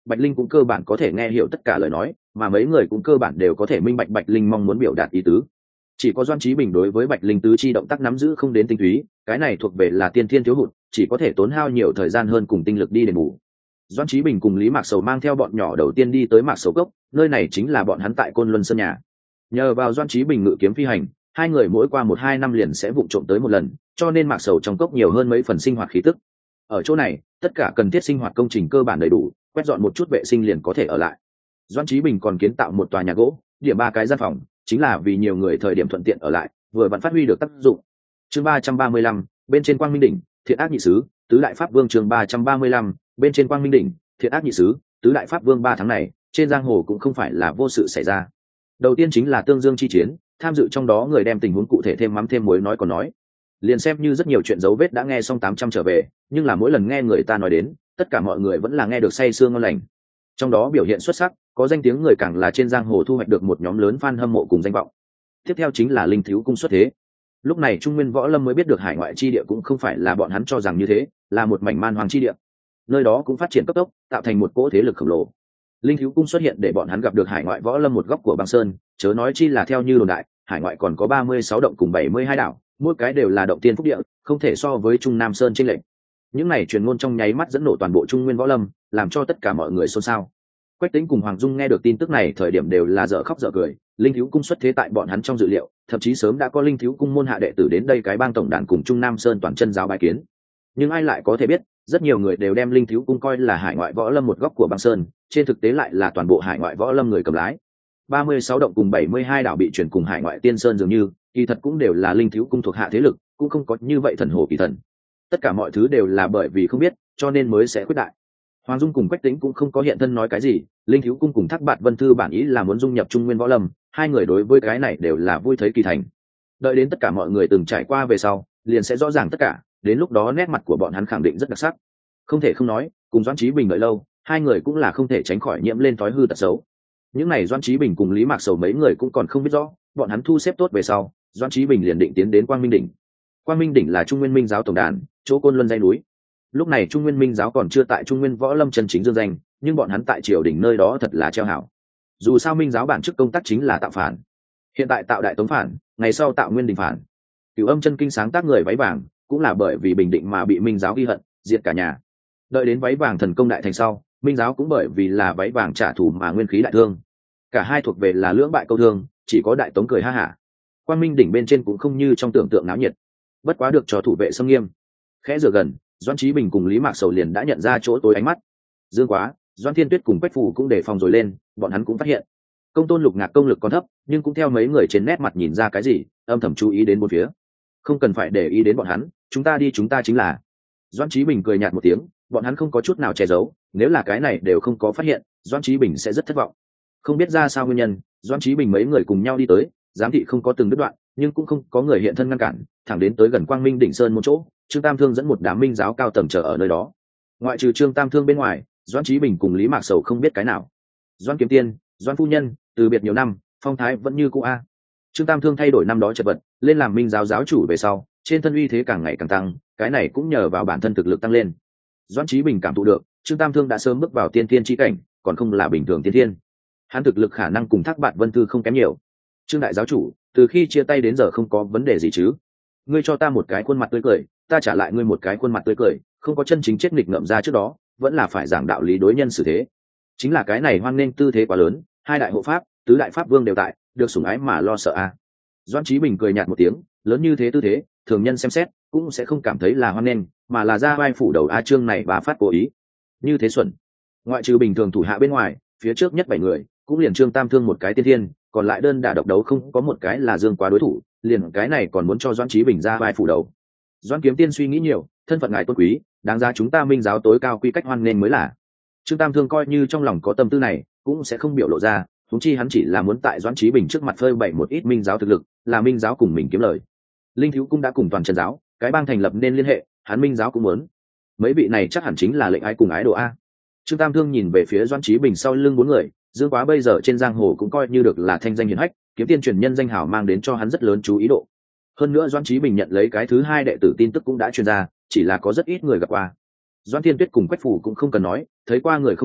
Bạch Linh cũng cơ bản có thể nghe hiểu tất cả lời nói, mà mấy người cũng cơ bản đều có thể minh bạch Bạch Linh mong muốn biểu đạt ý tứ. Chỉ có Doan Chí Bình đối với Bạch Linh tứ chi động tác nắm giữ không đến tinh túy, cái này thuộc về là tiên thiên thiếu hụt, chỉ có thể tốn hao nhiều thời gian hơn cùng tinh lực đi đền bù. Doan Chí Bình cùng Lý Mạc Sầu mang theo bọn nhỏ đầu tiên đi tới Mạc Sầu Cốc, nơi này chính là bọn hắn tại Côn Luân Sơn nhà. Nhờ vào Doan Chí Bình ngự kiếm phi hành, hai người mỗi qua 1-2 năm liền sẽ vụng trộm tới một lần, cho nên Mạc Sầu trong cốc nhiều hơn mấy phần sinh hoạt khí tức. Ở chỗ này, tất cả cần thiết sinh hoạt công trình cơ bản đầy đủ, quét dọn một chút vệ sinh liền có thể ở lại. Doan Chí Bình còn kiến tạo một tòa nhà gỗ, điểm 3 cái gian phòng, chính là vì nhiều người thời điểm thuận tiện ở lại, vừa vặn phát huy được tác dụng. Chương 335, bên trên Quang Minh đỉnh, Thiện ác nhị sứ, tứ đại pháp vương. Chương 335, bên trên Quang Minh đỉnh, Thiện ác nhị sứ, tứ đại pháp vương. 3 tháng này, trên giang hồ cũng không phải là vô sự xảy ra. Đầu tiên chính là Tương Dương chi chiến, tham dự trong đó người đem tình huống cụ thể thêm mắm thêm muối nói còn nói. Liền xem như rất nhiều chuyện dấu vết đã nghe xong 800 trở về, nhưng là mỗi lần nghe người ta nói đến, tất cả mọi người vẫn là nghe được say sưa ngon lành. Trong đó biểu hiện xuất sắc, có danh tiếng người càng là trên giang hồ thu hoạch được một nhóm lớn fan hâm mộ cùng danh vọng. Tiếp theo chính là Linh Thiếu Cung xuất thế. Lúc này Trung Nguyên Võ Lâm mới biết được hải ngoại chi địa cũng không phải là bọn hắn cho rằng như thế, là một mảnh man hoang chi địa. Nơi đó cũng phát triển cấp tốc, tạo thành một cỗ thế lực khổng lồ. Linh Thiếu Cung xuất hiện để bọn hắn gặp được hải ngoại võ lâm một góc của băng sơn, chớ nói chi là theo như đồn đại, hải ngoại còn có 36 động cùng 72 đảo, mỗi cái đều là động tiên phúc địa, không thể so với Trung Nam Sơn chênh lệch. Những này truyền ngôn trong nháy mắt dẫn nổ toàn bộ Trung Nguyên Võ Lâm, làm cho tất cả mọi người xôn xao. Quách Tĩnh cùng Hoàng Dung nghe được tin tức này thời điểm đều là dở khóc dở cười, Linh Thiếu Cung xuất thế tại bọn hắn trong dự liệu, thậm chí sớm đã có Linh Thiếu Cung môn hạ đệ tử đến đây cái bang tổng đàn cùng Trung Nam Sơn toàn chân giáo bái kiến. Nhưng ai lại có thể biết, rất nhiều người đều đem Linh Thiếu Cung coi là hải ngoại võ lâm một góc của băng sơn, trên thực tế lại là toàn bộ hải ngoại võ lâm người cầm lái. 36 động cùng 72 đảo bị chuyển cùng hải ngoại tiên sơn dường như, kỳ thật cũng đều là Linh Thiếu Cung thuộc hạ thế lực, cũng không có như vậy thần hồ kỳ thần. Tất cả mọi thứ đều là bởi vì không biết, cho nên mới sẽ khuyết đại. Hoàng Dung cùng Quách Tĩnh cũng không có hiện thân nói cái gì, Linh Thiếu Cung cùng Thác Bạt Vân Thư bản ý là muốn dung nhập Trung Nguyên Võ Lâm, hai người đối với cái này đều là vui thấy kỳ thành. Đợi đến tất cả mọi người từng trải qua về sau, liền sẽ rõ ràng tất cả, đến lúc đó nét mặt của bọn hắn khẳng định rất đặc sắc. Không thể không nói, cùng Doãn Chí Bình đợi lâu, hai người cũng là không thể tránh khỏi nhiễm lên thói hư tật xấu. Những này Doãn Chí Bình cùng Lý Mạc Sầu mấy người cũng còn không biết rõ, bọn hắn thu xếp tốt về sau, Doãn Chí Bình liền định tiến đến Quang Minh đỉnh. Quang Minh đỉnh là Trung Nguyên Minh giáo tổng đàn, chỗ Côn Luân dãy núi. Lúc này Trung Nguyên Minh giáo còn chưa tại Trung Nguyên Võ Lâm chân chính dương danh, nhưng bọn hắn tại triều đình nơi đó thật là treo hảo. Dù sao Minh giáo bản chức công tác chính là tạo phản. Hiện tại tạo Đại Tống phản, ngày sau tạo Nguyên Đình phản. Cửu Âm chân kinh sáng tác người váy vàng, cũng là bởi vì bình định mà bị Minh giáo ghi hận, diệt cả nhà. Đợi đến váy vàng thần công đại thành sau, Minh giáo cũng bởi vì là váy vàng trả thù mà nguyên khí đại thương. Cả hai thuộc về là lưỡng bại câu thương, chỉ có Đại Tống cười ha hả. Quang Minh đỉnh bên trên cũng không như trong tưởng tượng náo nhiệt, bất quá được cho thủ vệ xâm nghiêm. Khẽ rửa gần, Doãn Chí Bình cùng Lý Mạc Sầu liền đã nhận ra chỗ tối ánh mắt. Dương Quá, Doãn Thiên Tuyết cùng Quách Phù cũng đề phòng rồi lên, bọn hắn cũng phát hiện Công Tôn Lục Ngạc công lực còn thấp, nhưng cũng theo mấy người trên nét mặt nhìn ra cái gì, âm thầm chú ý đến bốn phía. Không cần phải để ý đến bọn hắn, chúng ta đi chúng ta chính là. Doãn Chí Bình cười nhạt một tiếng, bọn hắn không có chút nào che giấu, nếu là cái này đều không có phát hiện, Doãn Chí Bình sẽ rất thất vọng. Không biết ra sao nguyên nhân, Doãn Chí Bình mấy người cùng nhau đi tới, giám thị không có từng đứt đoạn, nhưng cũng không có người hiện thân ngăn cản, thẳng đến tới gần Quang Minh đỉnh sơn một chỗ, Trương Tam Thương dẫn một đám Minh giáo cao tầng chờ ở nơi đó. Ngoại trừ Trương Tam Thương bên ngoài, Doãn Chí Bình cùng Lý Mạc Sầu không biết cái nào. Doãn Kiếm Tiên, Doãn phu nhân, từ biệt nhiều năm, phong thái vẫn như cũ a. Trương Tam Thương thay đổi năm đó chật vật, lên làm Minh giáo giáo chủ về sau, trên thân uy thế càng ngày càng tăng, cái này cũng nhờ vào bản thân thực lực tăng lên. Doãn Chí Bình cảm thụ được, Trương Tam Thương đã sớm bước vào tiên thiên chi cảnh, còn không là bình thường tiên thiên. Hắn thực lực khả năng cùng Thác Bạt Vân Thư không kém nhiều. Trương đại giáo chủ, từ khi chia tay đến giờ không có vấn đề gì chứ? Ngươi cho ta một cái khuôn mặt tươi cười, ta trả lại ngươi một cái khuôn mặt tươi cười, không có chân chính chết nghịch ngợm ra trước đó, vẫn là phải giảng đạo lý đối nhân xử thế. Chính là cái này hoan nghênh tư thế quá lớn, hai đại hộ pháp, tứ đại pháp vương đều tại, được sủng ái mà lo sợ a. Doãn Chí Bình cười nhạt một tiếng, lớn như thế tư thế, thường nhân xem xét cũng sẽ không cảm thấy là hoan nghênh, mà là ra vai phủ đầu a Trương này bà phát cố ý. Như thế xuẩn. Ngoại trừ bình thường thủ hạ bên ngoài, phía trước nhất 7 người, cũng liền Trương Tam Thương một cái tiên thiên, còn lại đơn đả độc đấu không có một cái là Dương Quá đối thủ, liền cái này còn muốn cho Doãn Chí Bình ra vai phủ đầu. Doãn Kiếm Tiên suy nghĩ nhiều, thân phận ngài tôn quý, đáng ra chúng ta Minh giáo tối cao quy cách hoan nghênh mới là. Trương Tam Thương coi như trong lòng có tâm tư này, cũng sẽ không biểu lộ ra, huống chi hắn chỉ là muốn tại Doãn Chí Bình trước mặt phơi bày một ít Minh giáo thực lực, là Minh giáo cùng mình kiếm lời. Linh Thiếu Cung đã cùng toàn chân giáo, cái bang thành lập nên liên hệ, hắn Minh giáo cũng muốn. Mấy vị này chắc hẳn chính là lệnh ái cùng ái đồ a. Trương Tam Thương nhìn về phía Doãn Chí Bình sau lưng 4 người, Dương Quá bây giờ trên giang hồ cũng coi như được là thanh danh hiển hách, kiếm tiên truyền nhân danh hào mang đến cho hắn rất lớn chú ý độ. Hơn nữa Doãn Chí Bình nhận lấy cái thứ 2 đệ tử tin tức cũng đã truyền ra, chỉ là có rất ít người gặp qua. Doãn Thiên Tuyết cùng Quách Phủ cũng không cần nói, thấy qua người không nhiều,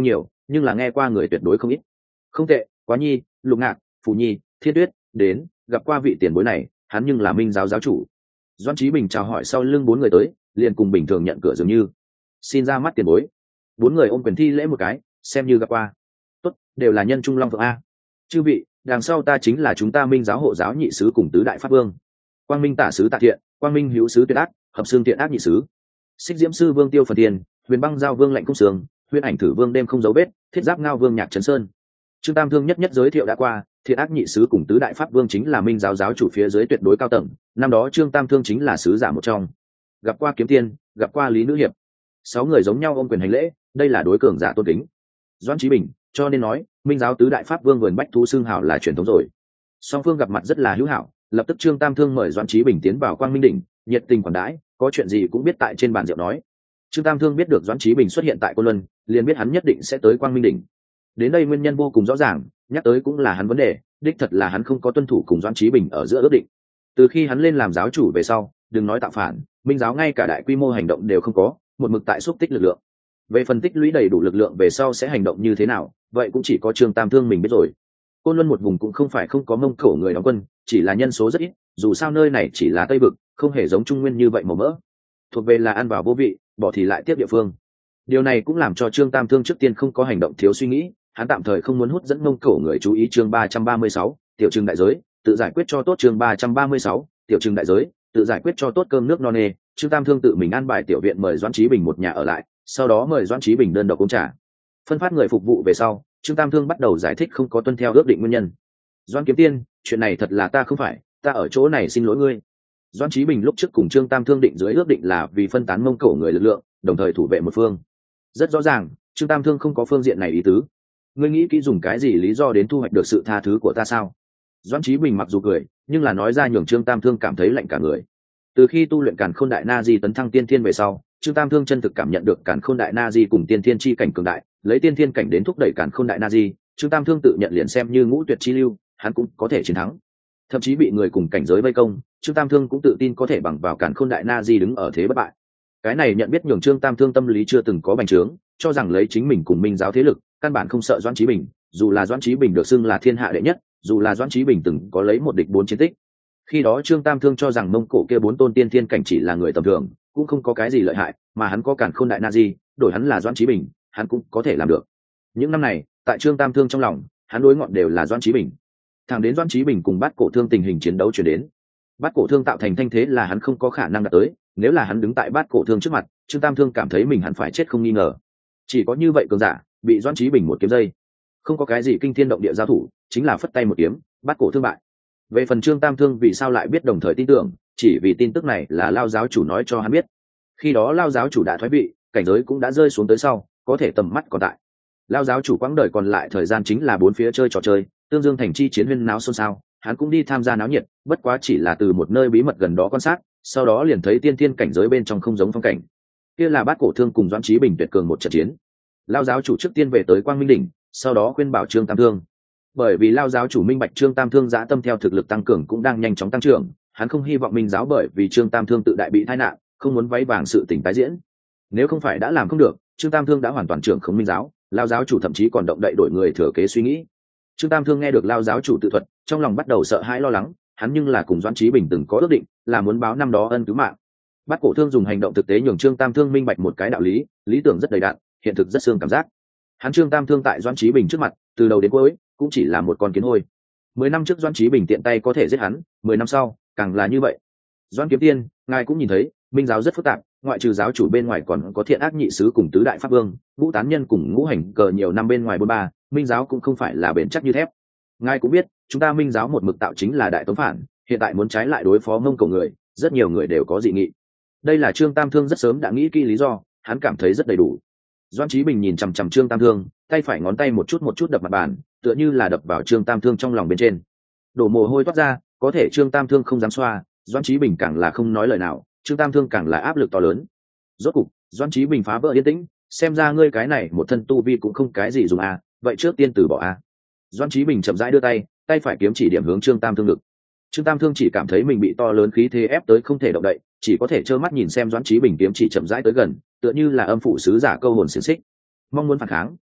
nhưng là nghe qua người tuyệt đối không ít. Không tệ, Quá Nhi, Lục Ngạc, Phù Nhi, Thiên Tuyết đến gặp qua vị tiền bối này, hắn nhưng là minh giáo giáo chủ. Doãn Chí Bình chào hỏi sau lưng bốn người tới, liền cùng bình thường nhận cửa dường như. Xin ra mắt tiền bối. Bốn người ôm quyền thi lễ một cái, xem như gặp qua. Tốt, đều là nhân trung long phượng a. Chư vị, đằng sau ta chính là chúng ta minh giáo hộ giáo nhị sứ cùng tứ đại pháp vương. Quang minh tả sứ Tạ Thiện, Quang minh hữu sứ Tuyệt Ác, Hợp xương Thiện Ác nhị sứ. Xích diễm sư vương Tiêu Phần Tiền, Huyền băng giao vương Lạnh Cung Sương, Huyền ảnh thử vương Đêm không dấu vết, Thiết giáp ngao vương Nhạc Trấn Sơn. Trương Tam Thương nhất nhất giới thiệu đã qua, Thiện Ác nhị sứ cùng tứ đại pháp vương chính là minh giáo giáo chủ phía dưới tuyệt đối cao tầng, năm đó Trương Tam Thương chính là sứ giả một trong. Gặp qua Kiếm Tiên, gặp qua Lý Nữ Hiệp. Sáu người giống nhau ôm quyền hành lễ, đây là đối cường giả tôn kính. Doãn Chí Bình, cho nên nói, minh giáo tứ đại pháp vương vườn bách thú xương hảo là truyền thống rồi. Song phương gặp mặt rất là hữu hảo, lập tức Trương Tam Thương mời Doãn Chí Bình tiến vào Quang Minh đỉnh, nhiệt tình quản đãi, có chuyện gì cũng biết tại trên bàn rượu nói. Trương Tam Thương biết được Doãn Chí Bình xuất hiện tại Côn Luân, liền biết hắn nhất định sẽ tới Quang Minh đỉnh. Đến đây nguyên nhân vô cùng rõ ràng, nhắc tới cũng là hắn vấn đề, đích thật là hắn không có tuân thủ cùng Doãn Chí Bình ở giữa ước định. Từ khi hắn lên làm giáo chủ về sau, đừng nói tạo phản, minh giáo ngay cả đại quy mô hành động đều không có, một mực tại xúc tích lực lượng. Về phân tích lũy đầy đủ lực lượng về sau sẽ hành động như thế nào, vậy cũng chỉ có Trương Tam Thương mình biết rồi. Côn Luân một vùng cũng không phải không có Mông Cổ người đóng quân, chỉ là nhân số rất ít, dù sao nơi này chỉ là Tây vực, không hề giống Trung Nguyên như vậy màu mỡ. Thuộc về là ăn vào vô vị, bỏ thì lại tiếp địa phương. Điều này cũng làm cho Trương Tam Thương trước tiên không có hành động thiếu suy nghĩ, hắn tạm thời không muốn hút dẫn Mông Cổ người chú ý. Chương 336, tiểu trừng đại giới, tự giải quyết cho tốt. Chương 336, tiểu trừng đại giới, tự giải quyết cho tốt. Cơm nước no nê, Trương Tam Thương tự mình an bài tiểu viện mời Doãn Chí Bình một nhà ở lại, sau đó mời Doãn Chí Bình đơn độc uống trà. Phân phát người phục vụ về sau, Trương Tam Thương bắt đầu giải thích không có tuân theo ước định nguyên nhân. Doãn Kiếm Tiên, chuyện này thật là ta không phải, ta ở chỗ này xin lỗi ngươi. Doãn Chí Bình lúc trước cùng Trương Tam Thương định dưới ước định là vì phân tán Mông Cổ người lực lượng, đồng thời thủ vệ một phương. Rất rõ ràng, Trương Tam Thương không có phương diện này ý tứ. Ngươi nghĩ kỹ dùng cái gì lý do đến thu hoạch được sự tha thứ của ta sao? Doãn Chí Bình mặc dù cười, nhưng là nói ra nhường Trương Tam Thương cảm thấy lạnh cả người. Từ khi tu luyện Càn Khôn Đại Na Di tấn thăng tiên thiên về sau, Trương Tam Thương chân thực cảm nhận được Càn Khôn Đại Na Di cùng tiên thiên chi cảnh cường đại, lấy tiên thiên cảnh đến thúc đẩy Càn Khôn Đại Na Di, Trương Tam Thương tự nhận liền xem như ngũ tuyệt chi lưu, hắn cũng có thể chiến thắng. Thậm chí bị người cùng cảnh giới vây công, Trương Tam Thương cũng tự tin có thể bằng vào Càn Khôn Đại Na Di đứng ở thế bất bại. Cái này nhận biết nhường Trương Tam Thương tâm lý chưa từng có bành trướng, cho rằng lấy chính mình cùng minh giáo thế lực, căn bản không sợ Doãn Chí Bình, dù là Doãn Chí Bình được xưng là thiên hạ đệ nhất, dù là Doãn Chí Bình từng có lấy một địch bốn chiến tích. Khi đó Trương Tam Thương cho rằng Mông Cổ kia bốn tôn tiên thiên cảnh chỉ là người tầm thường, cũng không có cái gì lợi hại, mà hắn có Càn Khôn Đại Na Di, đổi hắn là Doãn Chí Bình, hắn cũng có thể làm được. Những năm này, tại Trương Tam Thương trong lòng, hắn đối ngọn đều là Doãn Chí Bình. Thẳng đến Doãn Chí Bình cùng Bát Cổ Thương tình hình chiến đấu chuyển đến, Bát Cổ Thương tạo thành thanh thế là hắn không có khả năng đạt tới, nếu là hắn đứng tại Bát Cổ Thương trước mặt, Trương Tam Thương cảm thấy mình hẳn phải chết không nghi ngờ. Chỉ có như vậy cường giả, bị Doãn Chí Bình một kiếm dây, không có cái gì kinh thiên động địa giao thủ, chính là phất tay một kiếm, Bát Cổ Thương bại. Về phần Trương Tam Thương vì sao lại biết đồng thời tin tưởng, chỉ vì tin tức này là Lao giáo chủ nói cho hắn biết. Khi đó Lao giáo chủ đã thoái vị, cảnh giới cũng đã rơi xuống tới sau, có thể tầm mắt còn tại. Lao giáo chủ quãng đời còn lại thời gian chính là bốn phía chơi trò chơi, Tương Dương thành chi chiến huyên náo xôn xao, hắn cũng đi tham gia náo nhiệt, bất quá chỉ là từ một nơi bí mật gần đó quan sát, sau đó liền thấy tiên thiên cảnh giới bên trong không giống phong cảnh. Kia là Bát Cổ Thương cùng Doãn Chí Bình tuyệt cường một trận chiến. Lao giáo chủ trước tiên về tới Quang Minh đỉnh, sau đó khuyên bảo Trương Tam Thương. Bởi vì Lao giáo chủ minh bạch Trương Tam Thương dã tâm theo thực lực tăng cường cũng đang nhanh chóng tăng trưởng, hắn không hy vọng minh giáo bởi vì Trương Tam Thương tự đại bị tai nạn, không muốn váy vàng sự tình tái diễn. Nếu không phải đã làm không được, Trương Tam Thương đã hoàn toàn trưởng không minh giáo, Lao giáo chủ thậm chí còn động đậy đổi người thừa kế suy nghĩ. Trương Tam Thương nghe được Lao giáo chủ tự thuật, trong lòng bắt đầu sợ hãi lo lắng, hắn nhưng là cùng Doãn Chí Bình từng có ước định, là muốn báo năm đó ân cứu mạng. Bát Cổ Thương dùng hành động thực tế nhường Trương Tam Thương minh bạch một cái đạo lý, lý tưởng rất đầy đặn, hiện thực rất xương cảm giác. Hắn Trương Tam Thương tại Doãn Chí Bình trước mặt, từ đầu đến cuối cũng chỉ là một con kiến hôi. 10 năm trước Doãn Chí Bình tiện tay có thể giết hắn, 10 năm sau càng là như vậy. Doãn Kiếm Tiên, ngài cũng nhìn thấy, minh giáo rất phức tạp, ngoại trừ giáo chủ bên ngoài còn có Thiện Ác nhị sứ cùng tứ đại pháp vương, Ngũ Tán Nhân cùng Ngũ Hành Cờ nhiều năm bên ngoài bôn ba, minh giáo cũng không phải là bền chắc như thép. Ngài cũng biết, chúng ta minh giáo một mực tạo chính là đại tống phản, hiện tại muốn trái lại đối phó Mông Cổ người, rất nhiều người đều có dị nghị. Đây là Trương Tam Thương rất sớm đã nghĩ kỹ lý do, hắn cảm thấy rất đầy đủ. Doãn Chí Bình nhìn chằm chằm Trương Tam Thương, tay phải ngón tay một chút đập mặt bàn, tựa như là đập vào Trương Tam Thương trong lòng bên trên. Đổ mồ hôi toát ra, có thể Trương Tam Thương không dám xoa, Doãn Chí Bình càng là không nói lời nào, Trương Tam Thương càng là áp lực to lớn. Rốt cục, Doãn Chí Bình phá vỡ yên tĩnh, xem ra ngươi cái này một thân tu vi cũng không cái gì dùng à, vậy trước tiên từ bỏ à. Doãn Chí Bình chậm rãi đưa tay, tay phải kiếm chỉ điểm hướng Trương Tam Thương ngực. Trương Tam Thương chỉ cảm thấy mình bị to lớn khí thế ép tới không thể động đậy, chỉ có thể trơ mắt nhìn xem Doãn Chí Bình kiếm chỉ chậm rãi tới gần, tựa như là âm phụ sứ giả câu hồn xiển xích. Mong muốn phản kháng,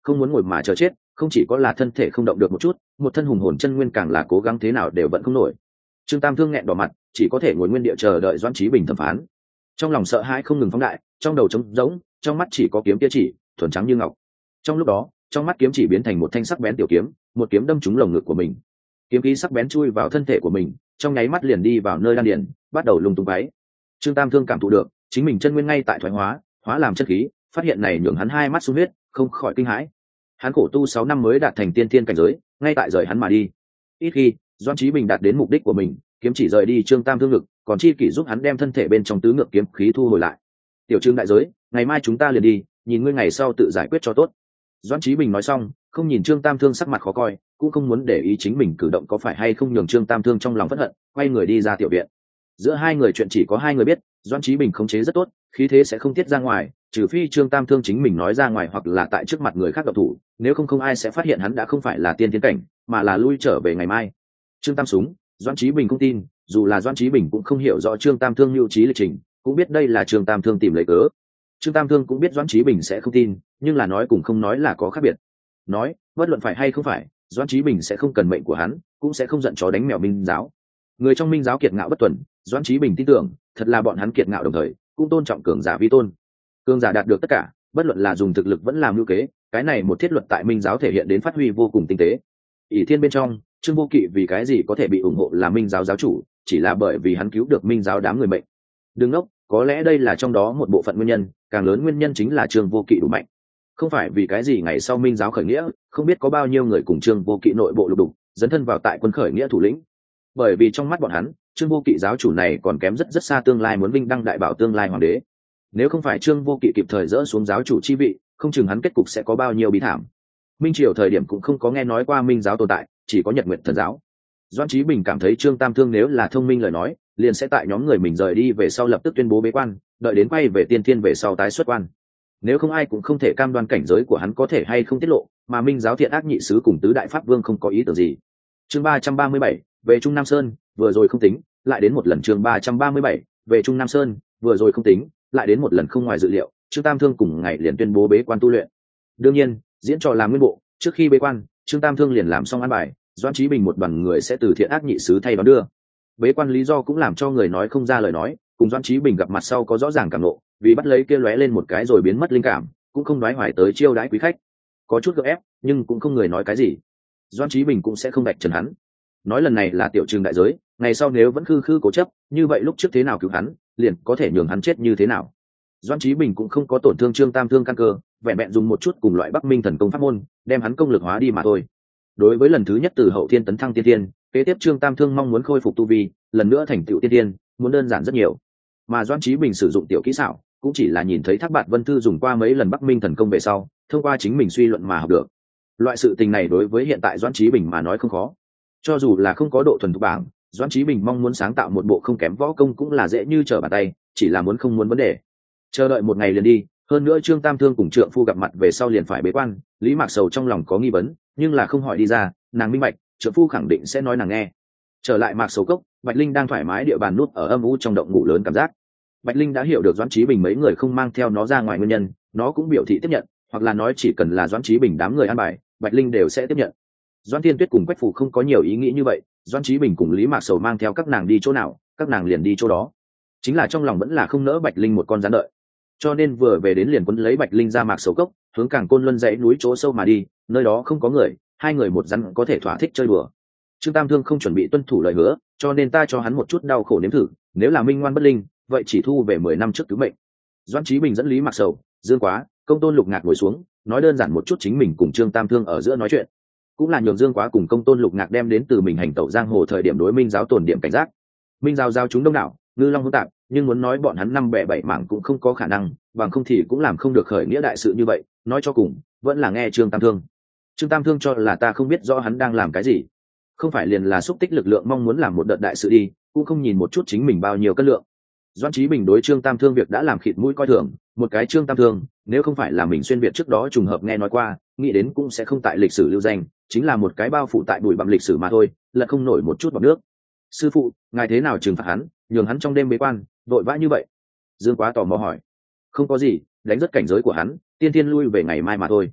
không muốn ngồi mà chờ chết, không chỉ có là thân thể không động được một chút, một thân hùng hồn chân nguyên càng là cố gắng thế nào đều vẫn không nổi. Trương Tam Thương nghẹn đỏ mặt, chỉ có thể ngồi nguyên địa chờ đợi Doãn Chí Bình thẩm phán. Trong lòng sợ hãi không ngừng phóng đại, trong đầu trống rỗng, trong mắt chỉ có kiếm kia chỉ thuần trắng như ngọc. Trong lúc đó, trong mắt kiếm chỉ biến thành một thanh sắc bén tiểu kiếm, một kiếm đâm trúng lồng ngực của mình. Kiếm khí sắc bén chui vào thân thể của mình, trong nháy mắt liền đi vào nơi đan điền, bắt đầu lung tung váy. Trương Tam Thương cảm thụ được chính mình chân nguyên ngay tại thoái hóa, hóa làm chất khí, phát hiện này nhường hắn hai mắt sung huyết, không khỏi kinh hãi. Hắn khổ tu 6 năm mới đạt thành tiên thiên cảnh giới, ngay tại rời hắn mà đi. Ít khi Doãn Chí Bình đạt đến mục đích của mình, kiếm chỉ rời đi Trương Tam Thương ngực, còn chi kỷ giúp hắn đem thân thể bên trong tứ ngược kiếm khí thu hồi lại. Tiểu Trương đại giới, ngày mai chúng ta liền đi, nhìn ngươi ngày sau tự giải quyết cho tốt. Doãn Chí Bình nói xong, không nhìn Trương Tam Thương sắc mặt khó coi, cũng không muốn để ý chính mình cử động có phải hay không nhường Trương Tam Thương trong lòng phẫn hận, quay người đi ra tiểu viện. Giữa hai người chuyện chỉ có hai người biết, Doãn Chí Bình khống chế rất tốt, khí thế sẽ không tiết ra ngoài, trừ phi Trương Tam Thương chính mình nói ra ngoài hoặc là tại trước mặt người khác động thủ, nếu không ai sẽ phát hiện hắn đã không phải là tiên tiến cảnh, mà là lui trở về ngày mai. Trương Tam súng, Doãn Chí Bình không tin, dù là Doãn Chí Bình cũng không hiểu rõ Trương Tam Thương lưu trí lịch trình, cũng biết đây là Trương Tam Thương tìm lấy cớ. Trương Tam Thương cũng biết Doãn Chí Bình sẽ không tin, nhưng là nói cùng không nói là có khác biệt. Nói, bất luận phải hay không phải, Doãn Chí Bình sẽ không cần mệnh của hắn, cũng sẽ không giận chó đánh mèo Minh giáo. Người trong Minh giáo kiệt ngạo bất tuần, Doãn Chí Bình tin tưởng, thật là bọn hắn kiệt ngạo đồng thời, cũng tôn trọng cường giả vi tôn. Cường giả đạt được tất cả, bất luận là dùng thực lực vẫn làm mưu kế, cái này một thiết luật tại Minh giáo thể hiện đến phát huy vô cùng tinh tế. ỷ Thiên bên trong, Trương Vô Kỵ vì cái gì có thể bị ủng hộ là Minh giáo giáo chủ, chỉ là bởi vì hắn cứu được Minh giáo đám người mệnh. Đừng ngốc, có lẽ đây là trong đó một bộ phận nguyên nhân, càng lớn nguyên nhân chính là Trương Vô Kỵ đủ mạnh. Không phải vì cái gì ngày sau Minh giáo khởi nghĩa, không biết có bao nhiêu người cùng Trương Vô Kỵ nội bộ lục đục, dấn thân vào tại quân khởi nghĩa thủ lĩnh. Bởi vì trong mắt bọn hắn, Trương Vô Kỵ giáo chủ này còn kém rất rất xa tương lai muốn vinh đăng đại bảo tương lai hoàng đế. Nếu không phải Trương Vô Kỵ kịp thời dỡ xuống giáo chủ chi vị, không chừng hắn kết cục sẽ có bao nhiêu bi thảm. Minh triều thời điểm cũng không có nghe nói qua Minh giáo tồn tại, chỉ có Nhật Nguyệt thần giáo. Doãn Chí Bình cảm thấy Trương Tam Thương nếu là thông minh lời nói, liền sẽ tại nhóm người mình rời đi về sau lập tức tuyên bố bế quan, đợi đến quay về tiên thiên về sau tái xuất quan. Nếu không ai cũng không thể cam đoan cảnh giới của hắn có thể hay không tiết lộ, mà Minh giáo thiện ác nhị sứ cùng tứ đại pháp vương không có ý tưởng gì. Chương 337, về Trung Nam Sơn, vừa rồi không tính, lại đến một lần. Chương 337, về Trung Nam Sơn, vừa rồi không tính, lại đến một lần không ngoài dự liệu, Trương Tam Thương cùng ngày liền tuyên bố bế quan tu luyện. Đương nhiên, diễn trò làm nguyên bộ, trước khi bế quan, Trương Tam Thương liền làm xong an bài, Doãn Chí Bình một đoàn người sẽ từ thiện ác nhị sứ thay đón đưa. Bế quan lý do cũng làm cho người nói không ra lời nói, cùng Doãn Chí Bình gặp mặt sau có rõ ràng cảm nộ, vì bắt lấy kia lóe lên một cái rồi biến mất linh cảm, cũng không đoái hoài tới chiêu đãi quý khách. Có chút gượng ép, nhưng cũng không người nói cái gì. Doãn Chí Bình cũng sẽ không đạch trần hắn. Nói lần này là tiểu trừng đại giới, ngày sau nếu vẫn khư khư cố chấp, như vậy lúc trước thế nào cứu hắn, liền có thể nhường hắn chết như thế nào. Doãn Chí Bình cũng không có tổn thương Trương Tam Thương căn cơ, vẹn vẹn dùng một chút cùng loại Bắc Minh thần công pháp môn, đem hắn công lực hóa đi mà thôi. Đối với lần thứ nhất từ hậu thiên tấn thăng tiên thiên, kế tiếp Trương Tam Thương mong muốn khôi phục tu vi, lần nữa thành tựu tiên thiên, muốn đơn giản rất nhiều. Mà Doãn Chí Bình sử dụng tiểu kỹ xảo, cũng chỉ là nhìn thấy Thác Bạt Vân Thư dùng qua mấy lần Bắc Minh thần công về sau, thông qua chính mình suy luận mà học được. Loại sự tình này đối với hiện tại Doãn Chí Bình mà nói không khó. Cho dù là không có độ thuần thục bảng, Doãn Chí Bình mong muốn sáng tạo một bộ không kém võ công cũng là dễ như trở bàn tay, chỉ là muốn không muốn vấn đề. Chờ đợi một ngày liền đi, hơn nữa Trương Tam Thương cùng trượng phu gặp mặt về sau liền phải bế quan, Lý Mạc Sầu trong lòng có nghi vấn, nhưng là không hỏi đi ra, nàng minh bạch, trượng phu khẳng định sẽ nói nàng nghe. Trở lại Mạc Sầu cốc, Bạch Linh đang thoải mái địa bàn nút ở âm u trong động ngủ lớn cảm giác. Bạch Linh đã hiểu được Doãn Chí Bình mấy người không mang theo nó ra ngoài nguyên nhân, nó cũng biểu thị tiếp nhận, hoặc là nói chỉ cần là Doãn Chí Bình đám người an bài, Bạch Linh đều sẽ tiếp nhận. Doãn Thiên Tuyết cùng Quách Phủ không có nhiều ý nghĩ như vậy, Doãn Chí Bình cùng Lý Mạc Sầu mang theo các nàng đi chỗ nào, các nàng liền đi chỗ đó. Chính là trong lòng vẫn là không nỡ Bạch Linh một con rắn đợi, cho nên vừa về đến liền quấn lấy Bạch Linh ra Mạc Sầu cốc, hướng Cảng Côn Luân dãy núi chỗ sâu mà đi, nơi đó không có người, hai người một rắn có thể thỏa thích chơi đùa. Trương Tam Thương không chuẩn bị tuân thủ lời hứa, cho nên ta cho hắn một chút đau khổ nếm thử, nếu là minh ngoan bất linh, vậy chỉ thu về 10 năm trước cứu mệnh. Doãn Chí Bình dẫn Lý Mạc Sầu, Dương Quá, Công Tôn Lục Ngạc ngồi xuống, nói đơn giản một chút chính mình cùng Trương Tam Thương ở giữa nói chuyện, cũng là nhường Dương Quá cùng Công Tôn Lục Ngạc đem đến từ mình hành tẩu giang hồ thời điểm đối Minh giáo tổn điểm cảnh giác. Minh giáo giao chúng đông đảo, ngư long hỗn tạp, nhưng muốn nói bọn hắn năm bè bảy mảng cũng không có khả năng, bằng không thì cũng làm không được khởi nghĩa đại sự như vậy. Nói cho cùng, vẫn là nghe Trương Tam Thương. Trương Tam Thương cho là ta không biết rõ hắn đang làm cái gì, không phải liền là xúc tích lực lượng mong muốn làm một đợt đại sự đi, cũng không nhìn một chút chính mình bao nhiêu cân lượng. Doãn Chí Bình đối Trương Tam Thương việc đã làm khịt mũi coi thường, một cái Trương Tam Thương, nếu không phải là mình xuyên việt trước đó trùng hợp nghe nói qua, nghĩ đến cũng sẽ không tại lịch sử lưu danh, chính là một cái bao phủ tại bụi bặm lịch sử mà thôi, lật không nổi một chút bọt nước. Sư phụ, ngài thế nào trừng phạt hắn, nhường hắn trong đêm bế quan, vội vã như vậy? Dương Quá tò mò hỏi. Không có gì, đánh rất cảnh giới của hắn, tiên tiên lui về ngày mai mà thôi.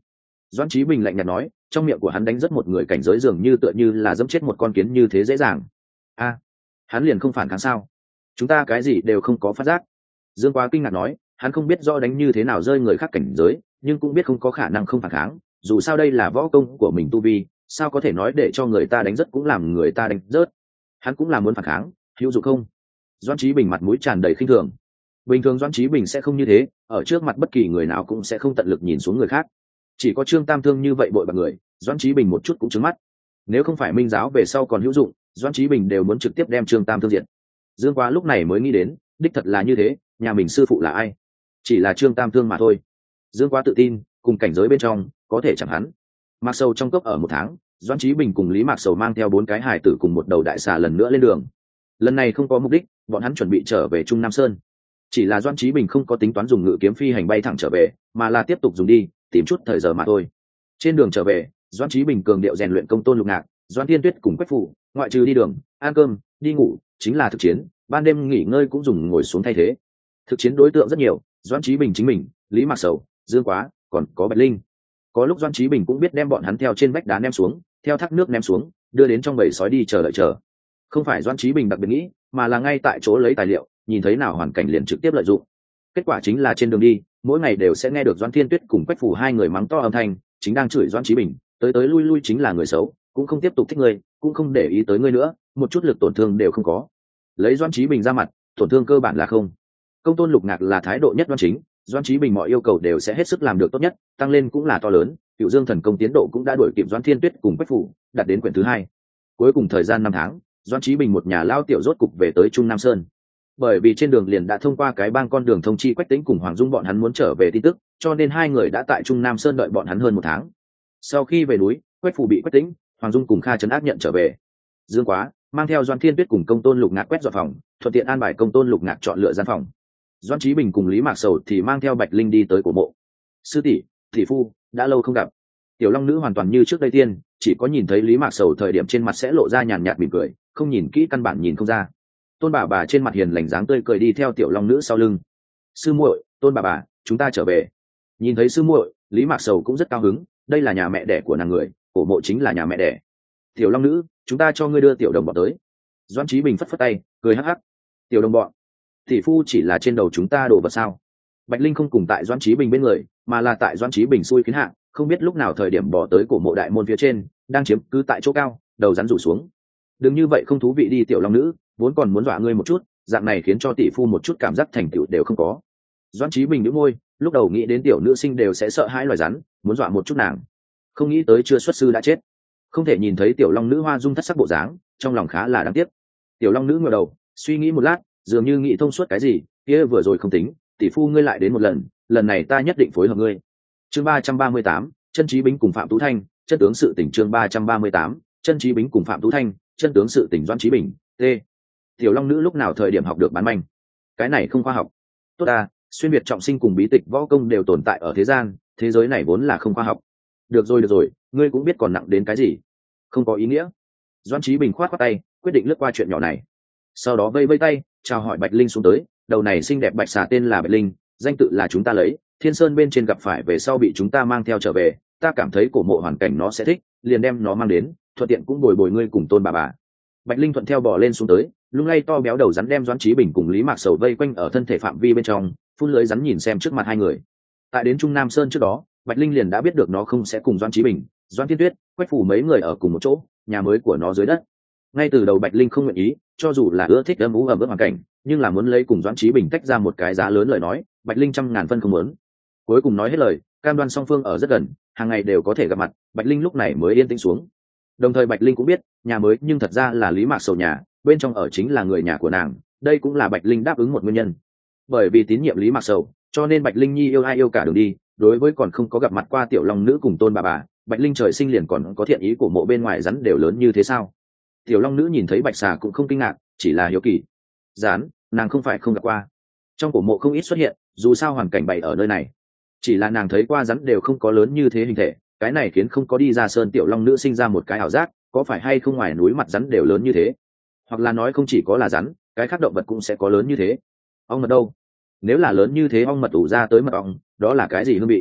Doãn Chí Bình lạnh nhạt nói, trong miệng của hắn đánh rất một người cảnh giới dường như tựa như là dẫm chết một con kiến như thế dễ dàng. A, hắn liền không phản kháng sao? Chúng ta cái gì đều không có phát giác. Dương Quá kinh ngạc nói, hắn không biết rõ đánh như thế nào rơi người khác cảnh giới, nhưng cũng biết không có khả năng không phản kháng, dù sao đây là võ công của mình tu vi, sao có thể nói để cho người ta đánh rớt cũng làm người ta đánh rớt. Hắn cũng là muốn phản kháng, hữu dụng không? Doãn Chí Bình mặt mũi tràn đầy khinh thường. Bình thường Doãn Chí Bình sẽ không như thế, ở trước mặt bất kỳ người nào cũng sẽ không tận lực nhìn xuống người khác. Chỉ có Trương Tam Thương như vậy bội bạc người, Doãn Chí Bình một chút cũng trứng mắt. Nếu không phải minh giáo về sau còn hữu dụng, Doãn Chí Bình đều muốn trực tiếp đem Trương Tam Thương diệt. Dương Quá lúc này mới nghĩ đến, đích thật là như thế, nhà mình sư phụ là ai? Chỉ là Trương Tam Thương mà thôi. Dương Quá tự tin, cùng cảnh giới bên trong, có thể chẳng hắn. Mạc Sầu trong cốc ở một tháng, Doãn Chí Bình cùng Lý Mạc Sầu mang theo 4 cái hài tử cùng một đầu đại xà lần nữa lên đường. Lần này không có mục đích, bọn hắn chuẩn bị trở về Trung Nam Sơn. Chỉ là Doãn Chí Bình không có tính toán dùng ngự kiếm phi hành bay thẳng trở về, mà là tiếp tục dùng đi, tìm chút thời giờ mà thôi. Trên đường trở về, Doãn Chí Bình cường điệu rèn luyện công tôn lục ngạc, Doãn Thiên Tuyết cùng Quách Phủ, ngoại trừ đi đường, ăn cơm, đi ngủ, chính là thực chiến, ban đêm nghỉ ngơi cũng dùng ngồi xuống thay thế. Thực chiến đối tượng rất nhiều, Doãn Chí Bình chính mình, Lý Mạc Sầu, Dương Quá, còn có Bạch Linh. Có lúc Doãn Chí Bình cũng biết đem bọn hắn theo trên vách đá ném xuống, theo thác nước ném xuống, đưa đến trong bầy sói đi chờ đợi chờ. Không phải Doãn Chí Bình đặc biệt nghĩ, mà là ngay tại chỗ lấy tài liệu, nhìn thấy nào hoàn cảnh liền trực tiếp lợi dụng. Kết quả chính là trên đường đi, mỗi ngày đều sẽ nghe được Doãn Thiên Tuyết cùng Quách Phủ hai người mắng to âm thanh, chính đang chửi Doãn Chí Bình, tới tới lui lui chính là người xấu, cũng không tiếp tục thích ngươi, cũng không để ý tới ngươi nữa, một chút lực tổn thương đều không có. Lấy Doãn Chí Bình ra mặt, tổn thương cơ bản là không. Công tôn lục ngạc là thái độ nhất đoan chính, Doãn Chí Bình mọi yêu cầu đều sẽ hết sức làm được tốt nhất, tăng lên cũng là to lớn, Cựu Dương thần công tiến độ cũng đã đuổi kịp Doãn Thiên Tuyết cùng Quách Phủ, đạt đến quyển thứ 2. Cuối cùng thời gian 5 tháng, Doãn Chí Bình một nhà lao tiểu rốt cục về tới Trung Nam Sơn. Bởi vì trên đường liền đã thông qua cái bang con đường thông chi Quách Tĩnh cùng Hoàng Dung bọn hắn muốn trở về tin tức, cho nên hai người đã tại Trung Nam Sơn đợi bọn hắn hơn 1 tháng. Sau khi về núi, Quách Phủ bị Quách Tĩnh, Hoàng Dung cùng Kha Trấn Ác nhận trở về. Dương Quá mang theo Doãn Thiên Tuyết cùng Công tôn lục ngạc quét dọn phòng, thuận tiện an bài Công tôn lục ngạc chọn lựa gian phòng. Doãn Chí Bình cùng Lý Mạc Sầu thì mang theo Bạch Linh đi tới cổ mộ. Sư tỷ, tỷ phu, đã lâu không gặp. Tiểu Long Nữ hoàn toàn như trước đây tiên, chỉ có nhìn thấy Lý Mạc Sầu thời điểm trên mặt sẽ lộ ra nhàn nhạt mỉm cười, không nhìn kỹ căn bản nhìn không ra. Tôn bà trên mặt hiền lành dáng tươi cười đi theo Tiểu Long Nữ sau lưng. Sư muội, Tôn bà, chúng ta trở về. Nhìn thấy sư muội, Lý Mạc Sầu cũng rất cao hứng, đây là nhà mẹ đẻ của nàng người, cổ mộ chính là nhà mẹ đẻ. Tiểu Long Nữ, chúng ta cho ngươi đưa tiểu đồng bọn tới. Doãn Chí Bình phất phất tay, cười hắc hắc. Tiểu đồng bọn, tỷ phu chỉ là trên đầu chúng ta đổ vật sao? Bạch Linh không cùng tại Doãn Chí Bình bên người, mà là tại Doãn Chí Bình xui khiến hạ, không biết lúc nào thời điểm bỏ tới cổ mộ đại môn phía trên, đang chiếm cứ tại chỗ cao, đầu rắn rủ xuống. Đừng như vậy không thú vị đi Tiểu Long Nữ, vốn còn muốn dọa ngươi một chút, dạng này khiến cho tỷ phu một chút cảm giác thành tựu đều không có. Doãn Chí Bình nhếch môi, lúc đầu nghĩ đến tiểu nữ sinh đều sẽ sợ hãi loài rắn, muốn dọa một chút nàng, không nghĩ tới chưa xuất sư đã chết. Không thể nhìn thấy Tiểu Long Nữ hoa dung thất sắc bộ dáng, trong lòng khá là đáng tiếc. Tiểu Long Nữ ngửa đầu, suy nghĩ một lát, dường như nghĩ thông suốt cái gì, kia vừa rồi không tính, tỷ phu ngươi lại đến một lần, lần này ta nhất định phối hợp ngươi. Chương 338, Chân Chí Bính cùng Phạm Tú Thanh, chân tướng sự tình. Chương 338, Chân Chí Bính cùng Phạm Tú Thanh, chân tướng sự tình. Doãn Chí Bình, T. Tiểu Long Nữ lúc nào thời điểm học được bán manh? Cái này không khoa học. Tốt à, xuyên biệt trọng sinh cùng bí tịch võ công đều tồn tại ở thế gian, thế giới này vốn là không khoa học. Được rồi, ngươi cũng biết còn nặng đến cái gì? Không có ý nghĩa. Doãn Chí Bình khoát tay, quyết định lướt qua chuyện nhỏ này. Sau đó vây tay, chào hỏi Bạch Linh xuống tới, đầu này xinh đẹp bạch xà tên là Bạch Linh, danh tự là chúng ta lấy, Thiên Sơn bên trên gặp phải về sau bị chúng ta mang theo trở về, ta cảm thấy cổ mộ hoàn cảnh nó sẽ thích, liền đem nó mang đến, thuận tiện cũng bồi bồi ngươi cùng Tôn bà. Bạch Linh thuận theo bò lên xuống tới, lung lay to béo đầu rắn đem Doãn Chí Bình cùng Lý Mạc Sầu vây quanh ở thân thể phạm vi bên trong, phun lưới rắn nhìn xem trước mặt hai người. Tại đến Trung Nam Sơn trước đó, Bạch Linh liền đã biết được nó không sẽ cùng Doãn Chí Bình, Doãn Thiên Tuyết, Quách Phủ mấy người ở cùng một chỗ, nhà mới của nó dưới đất. Ngay từ đầu Bạch Linh không nguyện ý, cho dù là ưa thích âm ú ẩm ướt hoàn cảnh, nhưng là muốn lấy cùng Doãn Chí Bình tách ra một cái giá lớn lời nói, Bạch Linh trăm ngàn phân không muốn. Cuối cùng nói hết lời, cam đoan song phương ở rất gần, hàng ngày đều có thể gặp mặt, Bạch Linh lúc này mới yên tĩnh xuống. Đồng thời Bạch Linh cũng biết, nhà mới nhưng thật ra là Lý Mạc Sầu nhà, bên trong ở chính là người nhà của nàng, đây cũng là Bạch Linh đáp ứng một nguyên nhân. Bởi vì tín nhiệm Lý Mạc Sầu, cho nên Bạch Linh nhi yêu ai yêu cả đường đi, đối với còn không có gặp mặt qua Tiểu Long Nữ cùng Tôn bà, Bạch Linh trời sinh liền còn có thiện ý của mộ bên ngoài rắn đều lớn như thế sao? Tiểu Long Nữ nhìn thấy bạch xà cũng không kinh ngạc, chỉ là hiếu kỳ. Rắn, nàng không phải không gặp qua, trong cổ mộ không ít xuất hiện, dù sao hoàn cảnh bày ở nơi này, chỉ là nàng thấy qua rắn đều không có lớn như thế hình thể, cái này khiến không có đi ra sơn Tiểu Long Nữ sinh ra một cái ảo giác, có phải hay không ngoài núi mặt rắn đều lớn như thế, hoặc là nói không chỉ có là rắn, cái khác động vật cũng sẽ có lớn như thế. Ong mật đâu? Nếu là lớn như thế ong mật ủ ra tới mật ong, đó là cái gì hương vị?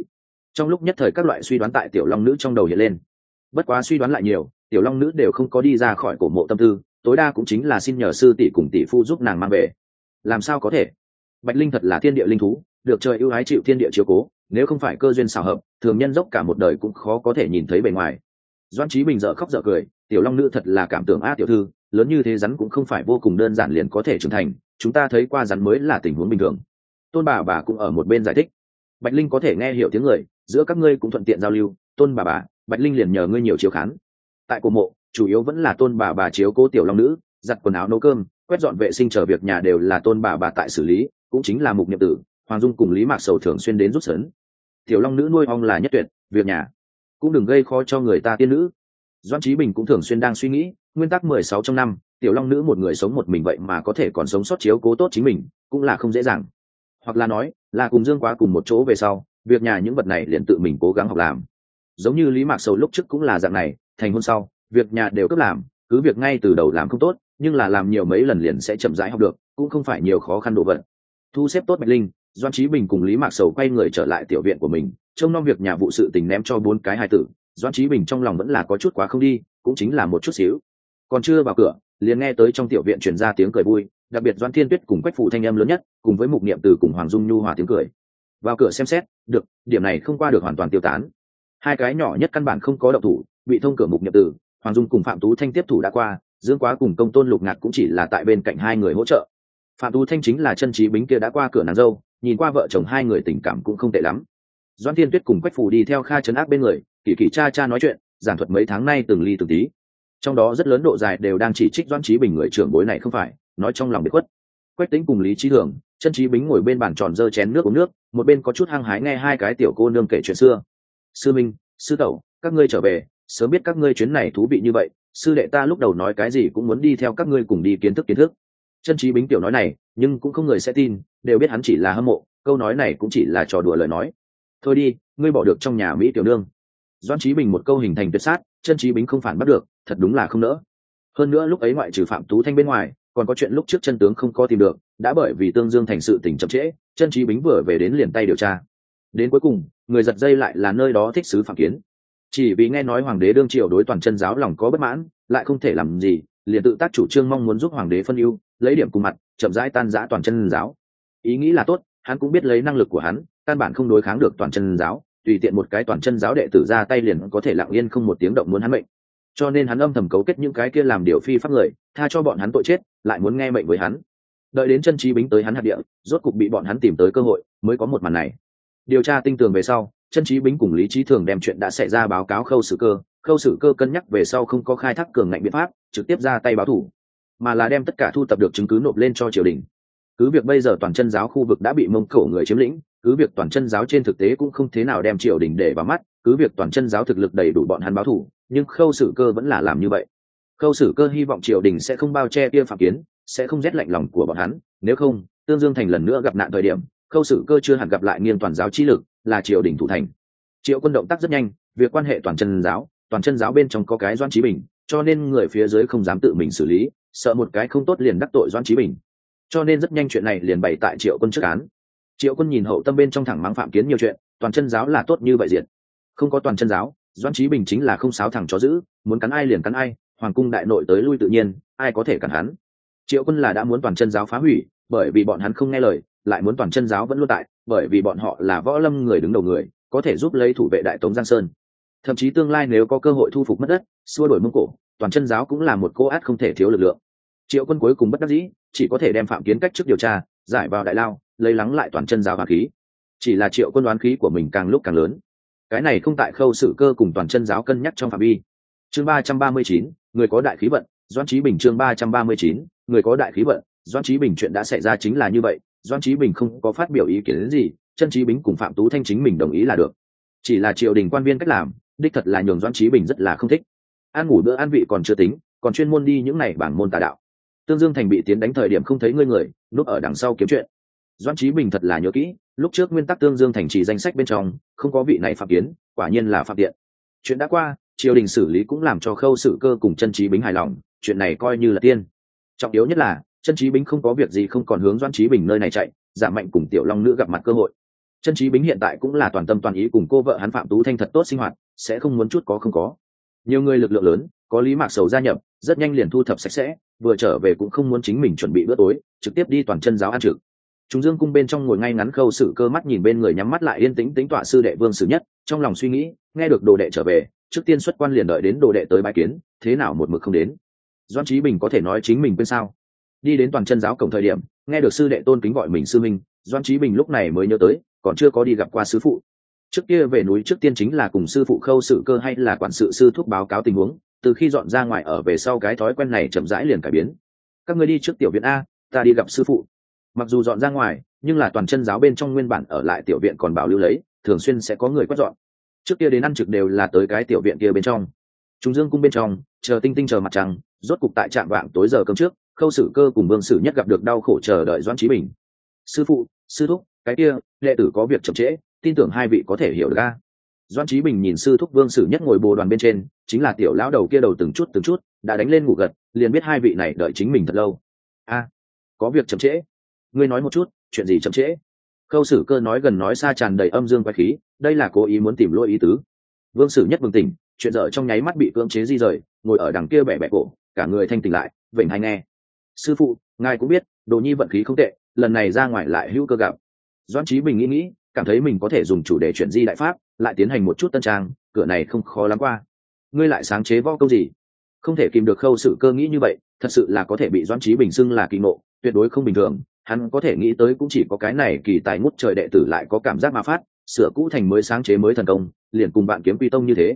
Trong lúc nhất thời các loại suy đoán tại tiểu long nữ trong đầu hiện lên, bất quá suy đoán lại nhiều, tiểu long nữ đều không có đi ra khỏi cổ mộ tâm tư, tối đa cũng chính là xin nhờ sư tỷ cùng tỷ phu giúp nàng mang về. Làm sao có thể? Bạch linh thật là thiên địa linh thú, được trời ưu ái chịu thiên địa chiếu cố, nếu không phải cơ duyên xảo hợp, thường nhân dốc cả một đời cũng khó có thể nhìn thấy bề ngoài. Doãn Chí Bình dở khóc dở cười, tiểu long nữ thật là cảm tưởng tiểu thư, lớn như thế rắn cũng không phải vô cùng đơn giản liền có thể trưởng thành, chúng ta thấy qua rắn mới là tình huống bình thường. Tôn bà cũng ở một bên giải thích. Bạch linh có thể nghe hiểu tiếng người, giữa các ngươi cũng thuận tiện giao lưu. Tôn bà, Bạch linh liền nhờ ngươi nhiều chiếu khán. Tại cổ mộ chủ yếu vẫn là tôn bà chiếu cố tiểu long nữ, giặt quần áo nấu cơm, quét dọn vệ sinh chờ việc nhà đều là tôn bà tại xử lý, cũng chính là Mục Niệm Tử, Hoàng Dung cùng Lý Mạc Sầu thường xuyên đến giúp sấn. Tiểu long nữ nuôi ong là nhất tuyệt, việc nhà cũng đừng gây khó cho người ta tiên nữ. Doãn Chí Bình cũng thường xuyên đang suy nghĩ, nguyên tắc 16 trong năm, tiểu long nữ một người sống một mình vậy mà có thể còn sống sót chiếu cố tốt chính mình, cũng là không dễ dàng. Hoặc là nói, là cùng Dương Quá cùng một chỗ về sau, việc nhà những vật này liền tự mình cố gắng học làm. Giống như Lý Mạc Sầu lúc trước cũng là dạng này, thành hôn sau, việc nhà đều cấp làm, cứ việc ngay từ đầu làm không tốt, nhưng là làm nhiều mấy lần liền sẽ chậm rãi học được, cũng không phải nhiều khó khăn đồ vật. Thu xếp tốt Bạch Linh, Doãn Chí Bình cùng Lý Mạc Sầu quay người trở lại tiểu viện của mình, trông nom việc nhà vụ sự tình ném cho 4 cái hài tử. Doãn Chí Bình trong lòng vẫn là có chút quá không đi, cũng chính là một chút xíu. Còn chưa vào cửa, liền nghe tới trong tiểu viện truyền ra tiếng cười vui, đặc biệt Doãn Thiên Tuyết cùng Quách Phụ thanh âm lớn nhất, cùng với Mục Niệm Từ cùng Hoàng Dung nhu hòa tiếng cười. Vào cửa xem xét, được, điểm này không qua được hoàn toàn tiêu tán. Hai cái nhỏ nhất căn bản không có động thủ, bị thông cửa Mục Niệm Từ, Hoàng Dung cùng Phạm Tú Thanh tiếp thủ đã qua, Dương Quá cùng Công Tôn Lục Ngạc cũng chỉ là tại bên cạnh hai người hỗ trợ. Phạm Tú Thanh chính là chân trí bính kia đã qua cửa nàng dâu, nhìn qua vợ chồng hai người tình cảm cũng không tệ lắm. Doãn Thiên Tuyết cùng Quách Phù đi theo Kha Trấn Ác bên người, kỳ kỳ cha nói chuyện, giảng thuật mấy tháng nay từng ly từng tí. Trong đó rất lớn độ dài đều đang chỉ trích Doãn Chí Bình người trưởng bối này không phải, nói trong lòng bị khuất. Quách Tĩnh cùng Lý Chí Thường, chân trí bính ngồi bên bàn tròn dơ chén nước uống nước, một bên có chút hăng hái nghe hai cái tiểu cô nương kể chuyện xưa. Sư Minh, sư tẩu, các ngươi trở về, sớm biết các ngươi chuyến này thú vị như vậy, sư đệ ta lúc đầu nói cái gì cũng muốn đi theo các ngươi cùng đi kiến thức. Chân trí bính tiểu nói này, nhưng cũng không người sẽ tin, đều biết hắn chỉ là hâm mộ, câu nói này cũng chỉ là trò đùa lời nói. Thôi đi, ngươi bỏ được trong nhà Mỹ tiểu nương. Doãn Chí Bình một câu hình thành tuyệt sát, chân trí bính không phản bắt được, thật đúng là không nỡ. Hơn nữa lúc ấy ngoại trừ Phạm Tú Thanh bên ngoài, còn có chuyện lúc trước chân tướng không có tìm được, đã bởi vì Tương Dương thành sự tình chậm trễ, chân trí bính vừa về đến liền tay điều tra. Đến cuối cùng, người giật dây lại là nơi đó thích sứ Phạm Kiến. Chỉ vì nghe nói hoàng đế đương triều đối toàn chân giáo lòng có bất mãn, lại không thể làm gì, liền tự tác chủ trương mong muốn giúp hoàng đế phân ưu, lấy điểm cùng mặt, chậm rãi tan rã toàn chân giáo. Ý nghĩ là tốt, hắn cũng biết lấy năng lực của hắn, căn bản không đối kháng được toàn chân giáo, tùy tiện một cái toàn chân giáo đệ tử ra tay liền có thể lặng yên không một tiếng động muốn hắn mệnh. Cho nên hắn âm thầm cấu kết những cái kia làm điều phi pháp người, tha cho bọn hắn tội chết, lại muốn nghe mệnh với hắn. Đợi đến chân trí bính tới hắn hạt địa, rốt cục bị bọn hắn tìm tới cơ hội, mới có một màn này. Điều tra tinh tường về sau, chân trí bính cùng Lý Chí Thường đem chuyện đã xảy ra báo cáo Khâu Sử Cơ. Khâu Sử Cơ cân nhắc về sau không có khai thác cường ngạnh biện pháp, trực tiếp ra tay báo thủ, mà là đem tất cả thu tập được chứng cứ nộp lên cho triều đình. Cứ việc bây giờ toàn chân giáo khu vực đã bị Mông Cổ người chiếm lĩnh, cứ việc toàn chân giáo trên thực tế cũng không thế nào đem triều đình để vào mắt, cứ việc toàn chân giáo thực lực đầy đủ bọn hắn báo thủ, nhưng Khâu Sử Cơ vẫn là làm như vậy. Khâu Sử Cơ hy vọng triều đình sẽ không bao che kia Phạm Kiến, sẽ không rét lạnh lòng của bọn hắn, nếu không, Tương Dương thành lần nữa gặp nạn thời điểm, Khâu Sử Cơ chưa hẳn gặp lại nghiêng toàn giáo chi lực, là triều đình thủ thành. Triệu Quân động tác rất nhanh, việc quan hệ toàn chân giáo bên trong có cái Doãn Chí Bình, cho nên người phía dưới không dám tự mình xử lý, sợ một cái không tốt liền đắc tội Doãn Chí Bình, cho nên rất nhanh chuyện này liền bày tại Triệu Quân trước án. Triệu Quân nhìn hậu tâm bên trong thẳng mắng Phạm Kiến nhiều chuyện, toàn chân giáo là tốt như vậy diệt, không có toàn chân giáo, Doãn Chí Bình chính là không sáo thẳng chó dữ, muốn cắn ai liền cắn ai, hoàng cung đại nội tới lui tự nhiên, ai có thể cản hắn. Triệu Quân là đã muốn toàn chân giáo phá hủy, bởi vì bọn hắn không nghe lời, lại muốn toàn chân giáo vẫn luôn tại, bởi vì bọn họ là võ lâm người đứng đầu người, có thể giúp lấy thủ vệ đại tống Giang Sơn. Thậm chí tương lai nếu có cơ hội thu phục mất đất, xua đuổi Mông Cổ, toàn chân giáo cũng là một cô át không thể thiếu lực lượng. Triệu Quân cuối cùng bất đắc dĩ, chỉ có thể đem Phạm Kiến cách chức điều tra, giải vào đại lao, lấy lắng lại toàn chân giáo oán khí. Chỉ là Triệu Quân oán khí của mình càng lúc càng lớn. Cái này không tại Khâu Sử Cơ cùng toàn chân giáo cân nhắc trong phạm vi. Chương 339, người có đại khí vận, Doãn Chí Bình. Chương 339, người có đại khí vận, Doãn Chí Bình. Chuyện đã xảy ra chính là như vậy, Doãn Chí Bình không có phát biểu ý kiến đến gì, chân Chí Bình cùng Phạm Tú Thanh chính mình đồng ý là được. Chỉ là triều đình quan viên cách làm, đích thật là nhường Doãn Chí Bình rất là không thích. Ăn ngủ bữa ăn vị còn chưa tính, còn chuyên môn đi những này bảng môn tà đạo. Tương Dương thành bị tiến đánh thời điểm không thấy ngươi người, núp ở đằng sau kiếm chuyện. Doãn Chí Bình thật là nhớ kỹ, lúc trước nguyên tắc Tương Dương thành chỉ danh sách bên trong không có vị này Phạm Kiến, quả nhiên là phạm tiện. Chuyện đã qua, triều đình xử lý cũng làm cho Khâu Sử Cơ cùng chân Chí Bình hài lòng, chuyện này coi như là tiên. Trọng yếu nhất là chân Chí Bình không có việc gì không còn hướng Doãn Chí Bình nơi này chạy, Dạ Mạnh cùng Tiểu Long nữ gặp mặt cơ hội. Chân Chí Bính hiện tại cũng là toàn tâm toàn ý cùng cô vợ hắn Phạm Tú Thanh thật tốt sinh hoạt, sẽ không muốn chút có không có. Nhiều người lực lượng lớn, có Lý Mạc Sầu gia nhập, rất nhanh liền thu thập sạch sẽ, vừa trở về cũng không muốn chính mình chuẩn bị bữa tối, trực tiếp đi toàn chân giáo ăn trực. Trung Dương cung bên trong ngồi ngay ngắn Khâu Sử Cơ mắt nhìn bên người nhắm mắt lại yên tĩnh tính tọa sư đệ Vương Sử Nhất, trong lòng suy nghĩ, nghe được đồ đệ trở về, trước tiên xuất quan liền đợi đến đồ đệ tới bái kiến, thế nào một mực không đến. Doãn Chí Bình có thể nói chính mình quên sao? Đi đến toàn chân giáo cổng thời điểm, nghe được sư đệ tôn kính gọi mình sư minh, Doãn Chí Bình lúc này mới nhớ tới, còn chưa có đi gặp qua sư phụ. Trước kia về núi trước tiên chính là cùng sư phụ Khâu Sử Cơ hay là quản sự sư thúc báo cáo tình huống, từ khi dọn ra ngoài ở về sau cái thói quen này chậm rãi liền cải biến. Các ngươi đi trước tiểu viện a, ta đi gặp sư phụ. Mặc dù dọn ra ngoài, nhưng là toàn chân giáo bên trong nguyên bản ở lại tiểu viện còn bảo lưu lấy, thường xuyên sẽ có người quét dọn. Trước kia đến ăn trực đều là tới cái tiểu viện kia bên trong. Trung Dương cung bên trong, chờ tinh tinh chờ mặt trăng, rốt cục tại trạm vạng tối giờ cơm trước, Khâu Sử Cơ cùng Vương Sử Nhất gặp được đau khổ chờ đợi Doãn Chí Bình. Sư phụ, sư thúc, cái kia đệ tử có việc chậm trễ, tin tưởng hai vị có thể hiểu được a. Doãn Chí Bình nhìn sư thúc Vương Sử Nhất ngồi bồ đoàn bên trên, chính là tiểu lão đầu kia đầu từng chút đã đánh lên ngủ gật, liền biết hai vị này đợi chính mình thật lâu. A, có việc chậm trễ. Ngươi nói một chút, chuyện gì chậm trễ? Khâu Sử Cơ nói gần nói xa tràn đầy âm dương quái khí, đây là cố ý muốn tìm lỗi ý tứ. Vương Sử Nhất bừng tỉnh, chuyện dở trong nháy mắt bị cưỡng chế di rời, ngồi ở đằng kia bẻ bẻ cổ, cả người thanh tỉnh lại, vểnh hay nghe. Sư phụ, ngài cũng biết, Đồ Nhi vận khí không tệ, lần này ra ngoài lại hữu cơ gặp. Doãn Chí Bình nghĩ, cảm thấy mình có thể dùng chủ đề chuyển di đại pháp, lại tiến hành một chút tân trang, cửa này không khó lắm qua. Ngươi lại sáng chế võ công gì? Không thể kìm được Khâu Sử Cơ nghĩ như vậy, thật sự là có thể bị Doãn Chí Bình xưng là kỳ ngộ, tuyệt đối không bình thường. Hắn có thể nghĩ tới cũng chỉ có cái này kỳ tài ngút trời đệ tử lại có cảm giác ma phát, sửa cũ thành mới sáng chế mới thần công, liền cùng bạn kiếm quy tông như thế.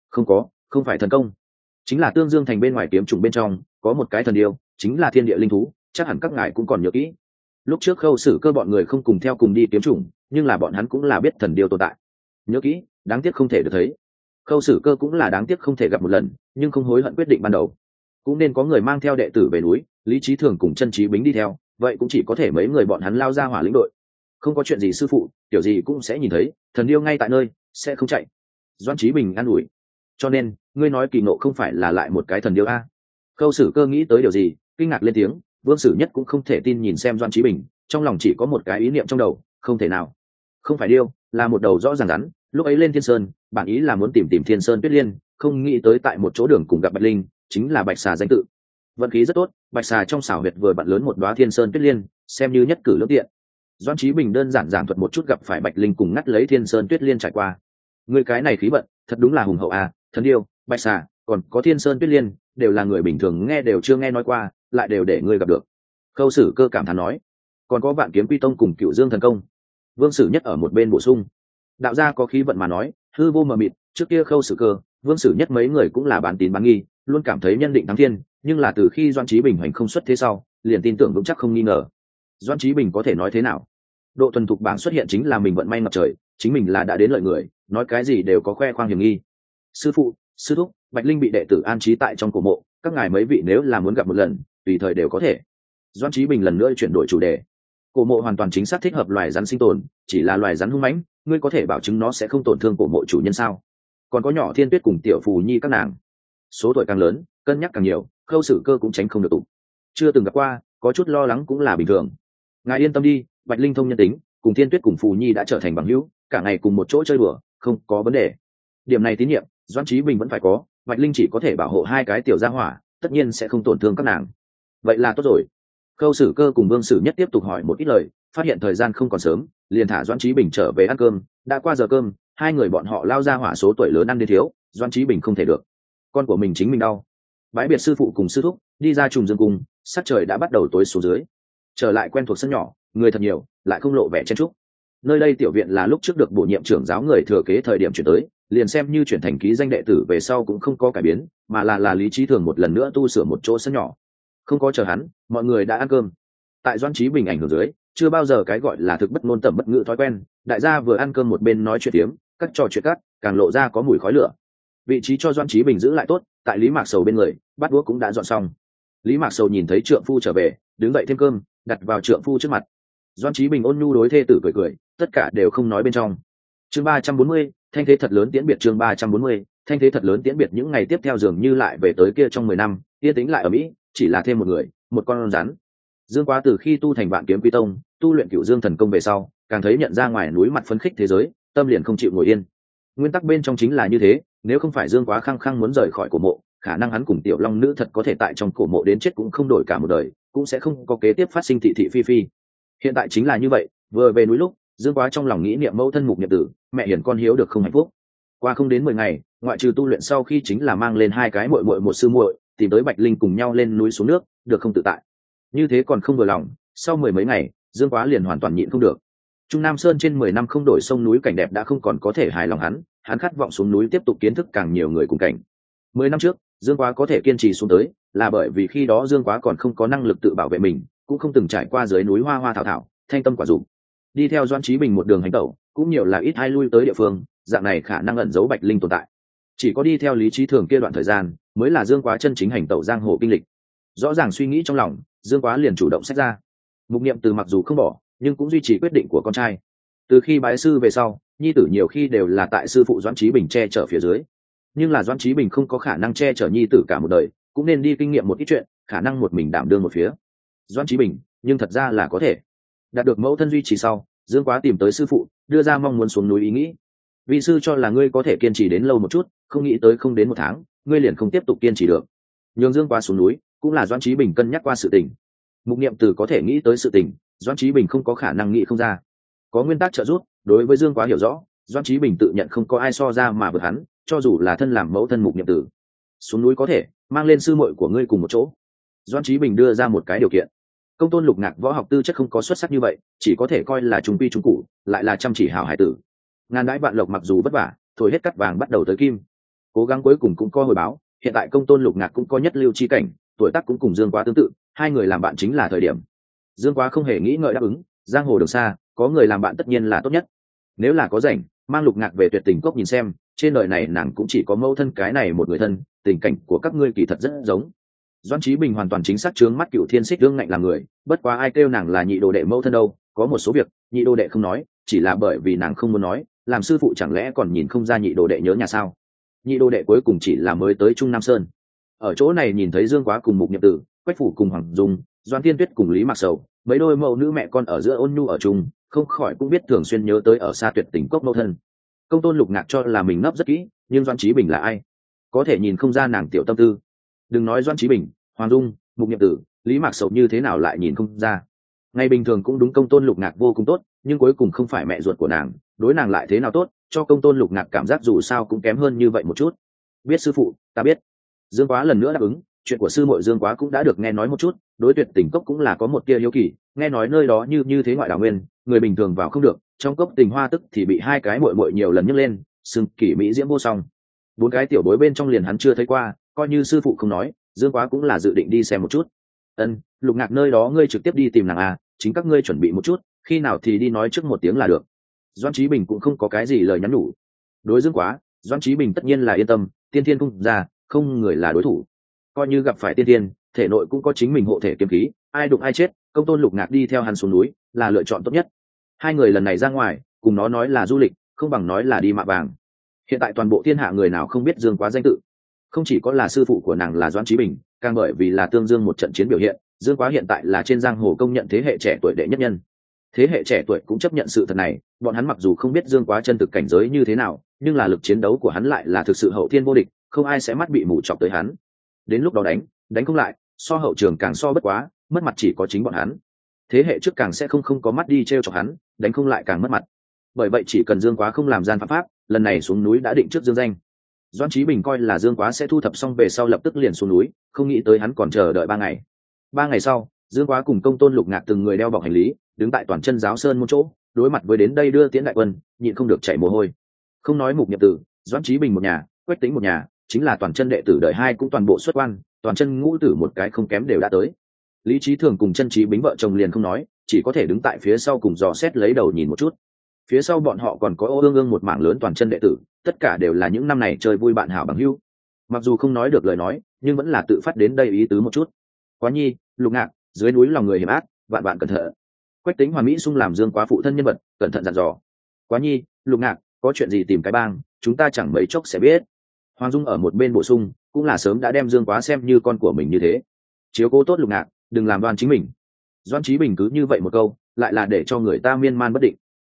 Không phải thần công, chính là Tương Dương thành bên ngoài kiếm trùng bên trong có một cái thần điêu, chính là thiên địa linh thú, chắc hẳn các ngài cũng còn nhớ kỹ. Lúc trước Khâu Sử Cơ bọn người không cùng theo cùng đi kiếm trùng, nhưng là bọn hắn cũng là biết thần điêu tồn tại. Nhớ kỹ, đáng tiếc không thể được thấy. Khâu Sử Cơ cũng là đáng tiếc không thể gặp một lần, nhưng không hối hận quyết định ban đầu. Cũng nên có người mang theo đệ tử về núi, Lý Chí Thường cùng Chân Chí Bính đi theo, vậy cũng chỉ có thể mấy người bọn hắn lao ra hỏa lĩnh đội. Không có chuyện gì sư phụ, kiểu gì cũng sẽ nhìn thấy, thần điêu ngay tại nơi, sẽ không chạy. Doãn Chí Bình an ủi. Cho nên, ngươi nói kỳ ngộ không phải là lại một cái thần điêu a? Khâu Sử Cơ nghĩ tới điều gì, kinh ngạc lên tiếng. Vương Sử Nhất cũng không thể tin nhìn xem Doãn Chí Bình, trong lòng chỉ có một cái ý niệm trong đầu, không thể nào. Không phải điêu, là một đầu rõ ràng rắn. Lúc ấy lên Thiên Sơn, bản ý là muốn tìm Thiên Sơn Tuyết Liên, không nghĩ tới tại một chỗ đường cùng gặp Bạch Linh, chính là Bạch Xà danh tự. Vận khí rất tốt, Bạch Xà trong xảo huyệt vừa bật lớn một đóa Thiên Sơn Tuyết Liên, xem như nhất cử lưỡng tiện. Doãn Chí Bình đơn giản giảng thuật một chút gặp phải Bạch Linh cùng ngắt lấy Thiên Sơn Tuyết Liên trải qua. Người cái này khí vận, thật đúng là hùng hậu a, thần điêu, Bạch Xà, còn có Thiên Sơn Tuyết Liên, đều là người bình thường nghe đều chưa nghe nói qua, lại đều để ngươi gặp được. Khâu Sử Cơ cảm thán nói. Còn có Vạn Kiếm Quy Tông cùng Cửu Dương thần công. Vương Sử Nhất ở một bên bổ sung. Đạo gia có khí vận mà nói, hư vô mờ mịt, trước kia Khâu Sử Cơ, Vương Sử Nhất mấy người cũng là bán tín bán nghi, luôn cảm thấy nhân định thắng thiên, nhưng là từ khi Doãn Chí Bình hành không xuất thế sau, liền tin tưởng vững chắc không nghi ngờ. Doãn Chí Bình có thể nói thế nào? Độ thuần thục bảng xuất hiện chính là mình vận may ngập trời, chính mình là đã đến lợi người, nói cái gì đều có khoe khoang hiểm nghi. Sư phụ, sư thúc, Bạch Linh bị đệ tử an trí tại trong cổ mộ, các ngài mấy vị nếu là muốn gặp một lần, tùy thời đều có thể. Doãn Chí Bình lần nữa chuyển đổi chủ đề. Cổ mộ hoàn toàn chính xác thích hợp loài rắn sinh tồn, chỉ là loài rắn hung mãnh, ngươi có thể bảo chứng nó sẽ không tổn thương cổ mộ chủ nhân sao? Còn có nhỏ Thiên Tuyết cùng Tiểu Phù Nhi các nàng, số tuổi càng lớn, cân nhắc càng nhiều, Khâu Sử Cơ cũng tránh không được tụ. Chưa từng gặp qua, có chút lo lắng cũng là bình thường. Ngài yên tâm đi, Bạch Linh thông nhân tính, cùng Thiên Tuyết cùng Phù Nhi đã trở thành bằng hữu, cả ngày cùng một chỗ chơi đùa, không có vấn đề. Điểm này tín nhiệm, Doãn Chí Bình vẫn phải có, Bạch Linh chỉ có thể bảo hộ hai cái tiểu gia hỏa, tất nhiên sẽ không tổn thương các nàng. Vậy là tốt rồi. Khâu Sử Cơ cùng Vương Sử Nhất tiếp tục hỏi một ít lời, phát hiện thời gian không còn sớm, liền thả Doãn Chí Bình trở về ăn cơm. Đã qua giờ cơm, hai người bọn họ lao ra hỏa số tuổi lớn ăn đến thiếu, Doãn Chí Bình không thể được, con của mình chính mình đau. Bãi biệt sư phụ cùng sư thúc, đi ra Trùng Dương cung, sắc trời đã bắt đầu tối xuống dưới. Trở lại quen thuộc sân nhỏ, người thật nhiều, lại không lộ vẻ chen chúc. Nơi đây tiểu viện là lúc trước được bổ nhiệm trưởng giáo người thừa kế thời điểm chuyển tới, liền xem như chuyển thành ký danh đệ tử về sau cũng không có cải biến, mà là Lý Chí Thường một lần nữa tu sửa một chỗ sân nhỏ. Không có chờ hắn, mọi người đã ăn cơm. Tại Doãn Chí Bình ảnh hưởng dưới, chưa bao giờ cái gọi là thực bất ngôn tẩm bất ngữ thói quen, đại gia vừa ăn cơm một bên nói chuyện tiếm, các trò chuyện cắt, càng lộ ra có mùi khói lửa. Vị trí cho Doãn Chí Bình giữ lại tốt, tại Lý Mạc Sầu bên người, bát đũa cũng đã dọn xong. Lý Mạc Sầu nhìn thấy trượng phu trở về, đứng dậy thêm cơm, đặt vào trượng phu trước mặt. Doãn Chí Bình ôn nhu đối thê tử cười cười, tất cả đều không nói bên trong. Chương 340, thanh thế thật lớn tiễn biệt. Chương 340, thanh thế thật lớn tiễn biệt. Những ngày tiếp theo dường như lại về tới kia trong 10 năm, yên tĩnh lại ở Mỹ, chỉ là thêm một người, một con rắn. Dương Quá từ khi tu thành Vạn Kiếm Quy Tông, tu luyện Cửu Dương thần công về sau, càng thấy nhận ra ngoài núi mặt phấn khích thế giới, tâm liền không chịu ngồi yên. Nguyên tắc bên trong chính là như thế, nếu không phải Dương Quá khăng khăng muốn rời khỏi cổ mộ, khả năng hắn cùng tiểu long nữ thật có thể tại trong cổ mộ đến chết cũng không đổi cả một đời, cũng sẽ không có kế tiếp phát sinh thị thị phi phi. Hiện tại chính là như vậy, vừa về núi lúc Dương Quá trong lòng nghĩ niệm mẫu thân Mục Niệm Tử, mẹ hiển con hiếu được không hạnh phúc. Qua không đến 10 ngày, ngoại trừ tu luyện sau khi chính là mang lên hai cái muội muội một sư muội, tìm tới Bạch Linh cùng nhau lên núi xuống nước, được không tự tại. Như thế còn không vừa lòng, sau 10 mấy ngày, Dương Quá liền hoàn toàn nhịn không được. Trung Nam Sơn trên 10 năm không đổi sông núi cảnh đẹp đã không còn có thể hài lòng hắn khát vọng xuống núi tiếp tục kiến thức càng nhiều người cùng cảnh. 10 năm trước, Dương Quá có thể kiên trì xuống tới, là bởi vì khi đó Dương Quá còn không có năng lực tự bảo vệ mình, cũng không từng trải qua dưới núi hoa hoa thảo thảo, thanh tâm quả dục. Đi theo Doãn Chí Bình một đường hành tẩu, cũng nhiều là ít ai lui tới địa phương, dạng này khả năng ẩn giấu Bạch Linh tồn tại. Chỉ có đi theo Lý Chí Thường kia đoạn thời gian, mới là Dương Quá chân chính hành tẩu giang hồ kinh lịch. Rõ ràng suy nghĩ trong lòng, Dương Quá liền chủ động xách ra. Mục Niệm Từ mặc dù không bỏ, nhưng cũng duy trì quyết định của con trai. Từ khi bái sư về sau, nhi tử nhiều khi đều là tại sư phụ Doãn Chí Bình che chở phía dưới. Nhưng là Doãn Chí Bình không có khả năng che chở nhi tử cả một đời, cũng nên đi kinh nghiệm một ít chuyện, khả năng một mình đảm đương một phía. Doãn Chí Bình, nhưng thật ra là có thể. Đạt được mẫu thân duy trì sau, Dương Quá tìm tới sư phụ, đưa ra mong muốn xuống núi ý nghĩ. Vị sư cho là ngươi có thể kiên trì đến lâu một chút, không nghĩ tới không đến một tháng, ngươi liền không tiếp tục kiên trì được. Nhường Dương Quá xuống núi, cũng là Doãn Chí Bình cân nhắc qua sự tình. Mục Niệm Từ có thể nghĩ tới sự tình, Doãn Chí Bình không có khả năng nghĩ không ra. Có nguyên tắc trợ giúp, đối với Dương Quá hiểu rõ, Doãn Chí Bình tự nhận không có ai so ra mà vượt hắn, cho dù là thân làm mẫu thân Mục Niệm Tử. Xuống núi có thể, mang lên sư muội của ngươi cùng một chỗ. Doãn Chí Bình đưa ra một cái điều kiện. Công tôn Lục Ngạc võ học tư chất không có xuất sắc như vậy, chỉ có thể coi là trung quy trung cụ, lại là chăm chỉ hảo hải tử. Ngàn đãi vạn lộc mặc dù vất vả, thổi hết cắt vàng bắt đầu tới kim. Cố gắng cuối cùng cũng có hồi báo, hiện tại công tôn Lục Ngạc cũng có nhất lưu chi cảnh, tuổi tác cũng cùng Dương Quá tương tự, hai người làm bạn chính là thời điểm. Dương Quá không hề nghĩ ngợi đáp ứng, giang hồ đường xa, có người làm bạn tất nhiên là tốt nhất. Nếu là có rảnh, mang Lục Ngạc về Tuyệt Tình Cốc nhìn xem, trên đời này nàng cũng chỉ có mẫu thân cái này một người thân, tình cảnh của các ngươi kỳ thật rất giống. Doãn Chí Bình hoàn toàn chính xác trướng mắt Cựu Thiên Xích đương ngạnh làm người, bất quá ai kêu nàng là nhị đồ đệ mẫu thân đâu, có một số việc nhị đồ đệ không nói, chỉ là bởi vì nàng không muốn nói, làm sư phụ chẳng lẽ còn nhìn không ra nhị đồ đệ nhớ nhà sao? Nhị đồ đệ cuối cùng chỉ là mới tới Trung Nam Sơn. Ở chỗ này nhìn thấy Dương Quá cùng Mục Niệm Tử, Quách Phủ cùng Hoàng Dung, Doãn Tiên Tuyết cùng Lý Mạc Sầu, mấy đôi mẫu nữ mẹ con ở giữa ôn nhu ở chung, không khỏi cũng biết thường xuyên nhớ tới ở xa Tuyệt Tình Cốc mẫu thân. Công tôn Lục Ngạc cho là mình ngấp rất kỹ, nhưng Doãn Chí Bình là ai? Có thể nhìn không ra nàng tiểu tâm tư. Đừng nói Doãn Chí Bình, Hoàng Dung, Mục Niệm Tử, Lý Mạc Sầu như thế nào lại nhìn không ra? Ngày bình thường cũng đúng công tôn Lục Ngạc vô cùng tốt, nhưng cuối cùng không phải mẹ ruột của nàng, đối nàng lại thế nào tốt, cho công tôn Lục Ngạc cảm giác dù sao cũng kém hơn như vậy một chút. Biết sư phụ, ta biết. Dương Quá lần nữa đáp ứng, chuyện của sư muội Dương Quá cũng đã được nghe nói một chút, đối Tuyệt Tình Cốc cũng là có một tia hiếu kỳ, nghe nói nơi đó như thế ngoại đảo nguyên, người bình thường vào không được, trong cốc Tình Hoa tức thì bị hai cái muội muội nhiều lần nhấc lên, xưng kỷ mỹ diễm vô song. Bốn cái tiểu bối bên trong liền hắn chưa thấy qua, coi như sư phụ không nói, Dương Quá cũng là dự định đi xem một chút. Ân, Lục Ngạc nơi đó ngươi trực tiếp đi tìm nàng à, chính các ngươi chuẩn bị một chút, khi nào thì đi nói trước một tiếng là được. Doãn Chí Bình cũng không có cái gì lời nhắn nhủ. Đối Dương Quá, Doãn Chí Bình tất nhiên là yên tâm, tiên thiên cung ra, không người là đối thủ. Coi như gặp phải tiên thiên, thể nội cũng có chính mình hộ thể kiếm khí, ai đụng ai chết, công tôn Lục Ngạc đi theo hắn xuống núi là lựa chọn tốt nhất. Hai người lần này ra ngoài, cùng nó nói là du lịch, không bằng nói là đi mạ vàng. Hiện tại toàn bộ thiên hạ người nào không biết Dương Quá danh tự? Không chỉ có là sư phụ của nàng là Doãn Chí Bình, càng bởi vì là tương dương một trận chiến biểu hiện, Dương Quá hiện tại là trên giang hồ công nhận thế hệ trẻ tuổi đệ nhất nhân. Thế hệ trẻ tuổi cũng chấp nhận sự thật này, bọn hắn mặc dù không biết Dương Quá chân thực cảnh giới như thế nào, nhưng là lực chiến đấu của hắn lại là thực sự hậu thiên vô địch, không ai sẽ mắt bị mù chọc tới hắn. Đến lúc đó đánh không lại, so hậu trường càng so bất quá, mất mặt chỉ có chính bọn hắn. Thế hệ trước càng sẽ không có mắt đi trêu chọc hắn, đánh không lại càng mất mặt. Bởi vậy chỉ cần Dương Quá không làm gian phạm pháp, lần này xuống núi đã định trước dương danh. Doãn Chí Bình coi là Dương Quá sẽ thu thập xong về sau lập tức liền xuống núi, không nghĩ tới hắn còn chờ đợi 3 ngày. 3 ngày sau, Dương Quá cùng công tôn Lục Ngạc từng người đeo bọc hành lý, đứng tại toàn chân giáo sơn một chỗ, đối mặt với đến đây đưa tiễn đại quân, nhịn không được chảy mồ hôi. Không nói Mục Niệm Tử, Doãn Chí Bình một nhà, Quách Tĩnh một nhà, chính là toàn chân đệ tử đời hai cũng toàn bộ xuất quan, toàn chân ngũ tử một cái không kém đều đã tới. Lý Chí Thường cùng Chân Chí Bính vợ chồng liền không nói, chỉ có thể đứng tại phía sau cùng dò xét lấy đầu nhìn một chút. Phía sau bọn họ còn có Ô Ương Ương một mảng lớn toàn chân đệ tử, tất cả đều là những năm này chơi vui bạn hảo bằng hữu. Mặc dù không nói được lời nói, nhưng vẫn là tự phát đến đây ý tứ một chút. Quá Nhi, Lục Ngạc, dưới núi lòng người hiểm ác, vạn vạn cẩn thận. Quách Tĩnh Hoàn Mỹ sung làm Dương Quá phụ thân nhân vật, cẩn thận dặn dò. Quá Nhi, Lục Ngạc, có chuyện gì tìm cái bang, chúng ta chẳng mấy chốc sẽ biết. Hoàng Dung ở một bên bổ sung, cũng là sớm đã đem Dương Quá xem như con của mình như thế. Chiếu cố tốt Lục Ngạc, đừng làm đoan chính mình. Doãn Chí Bình cứ như vậy một câu, lại là để cho người ta miên man bất định.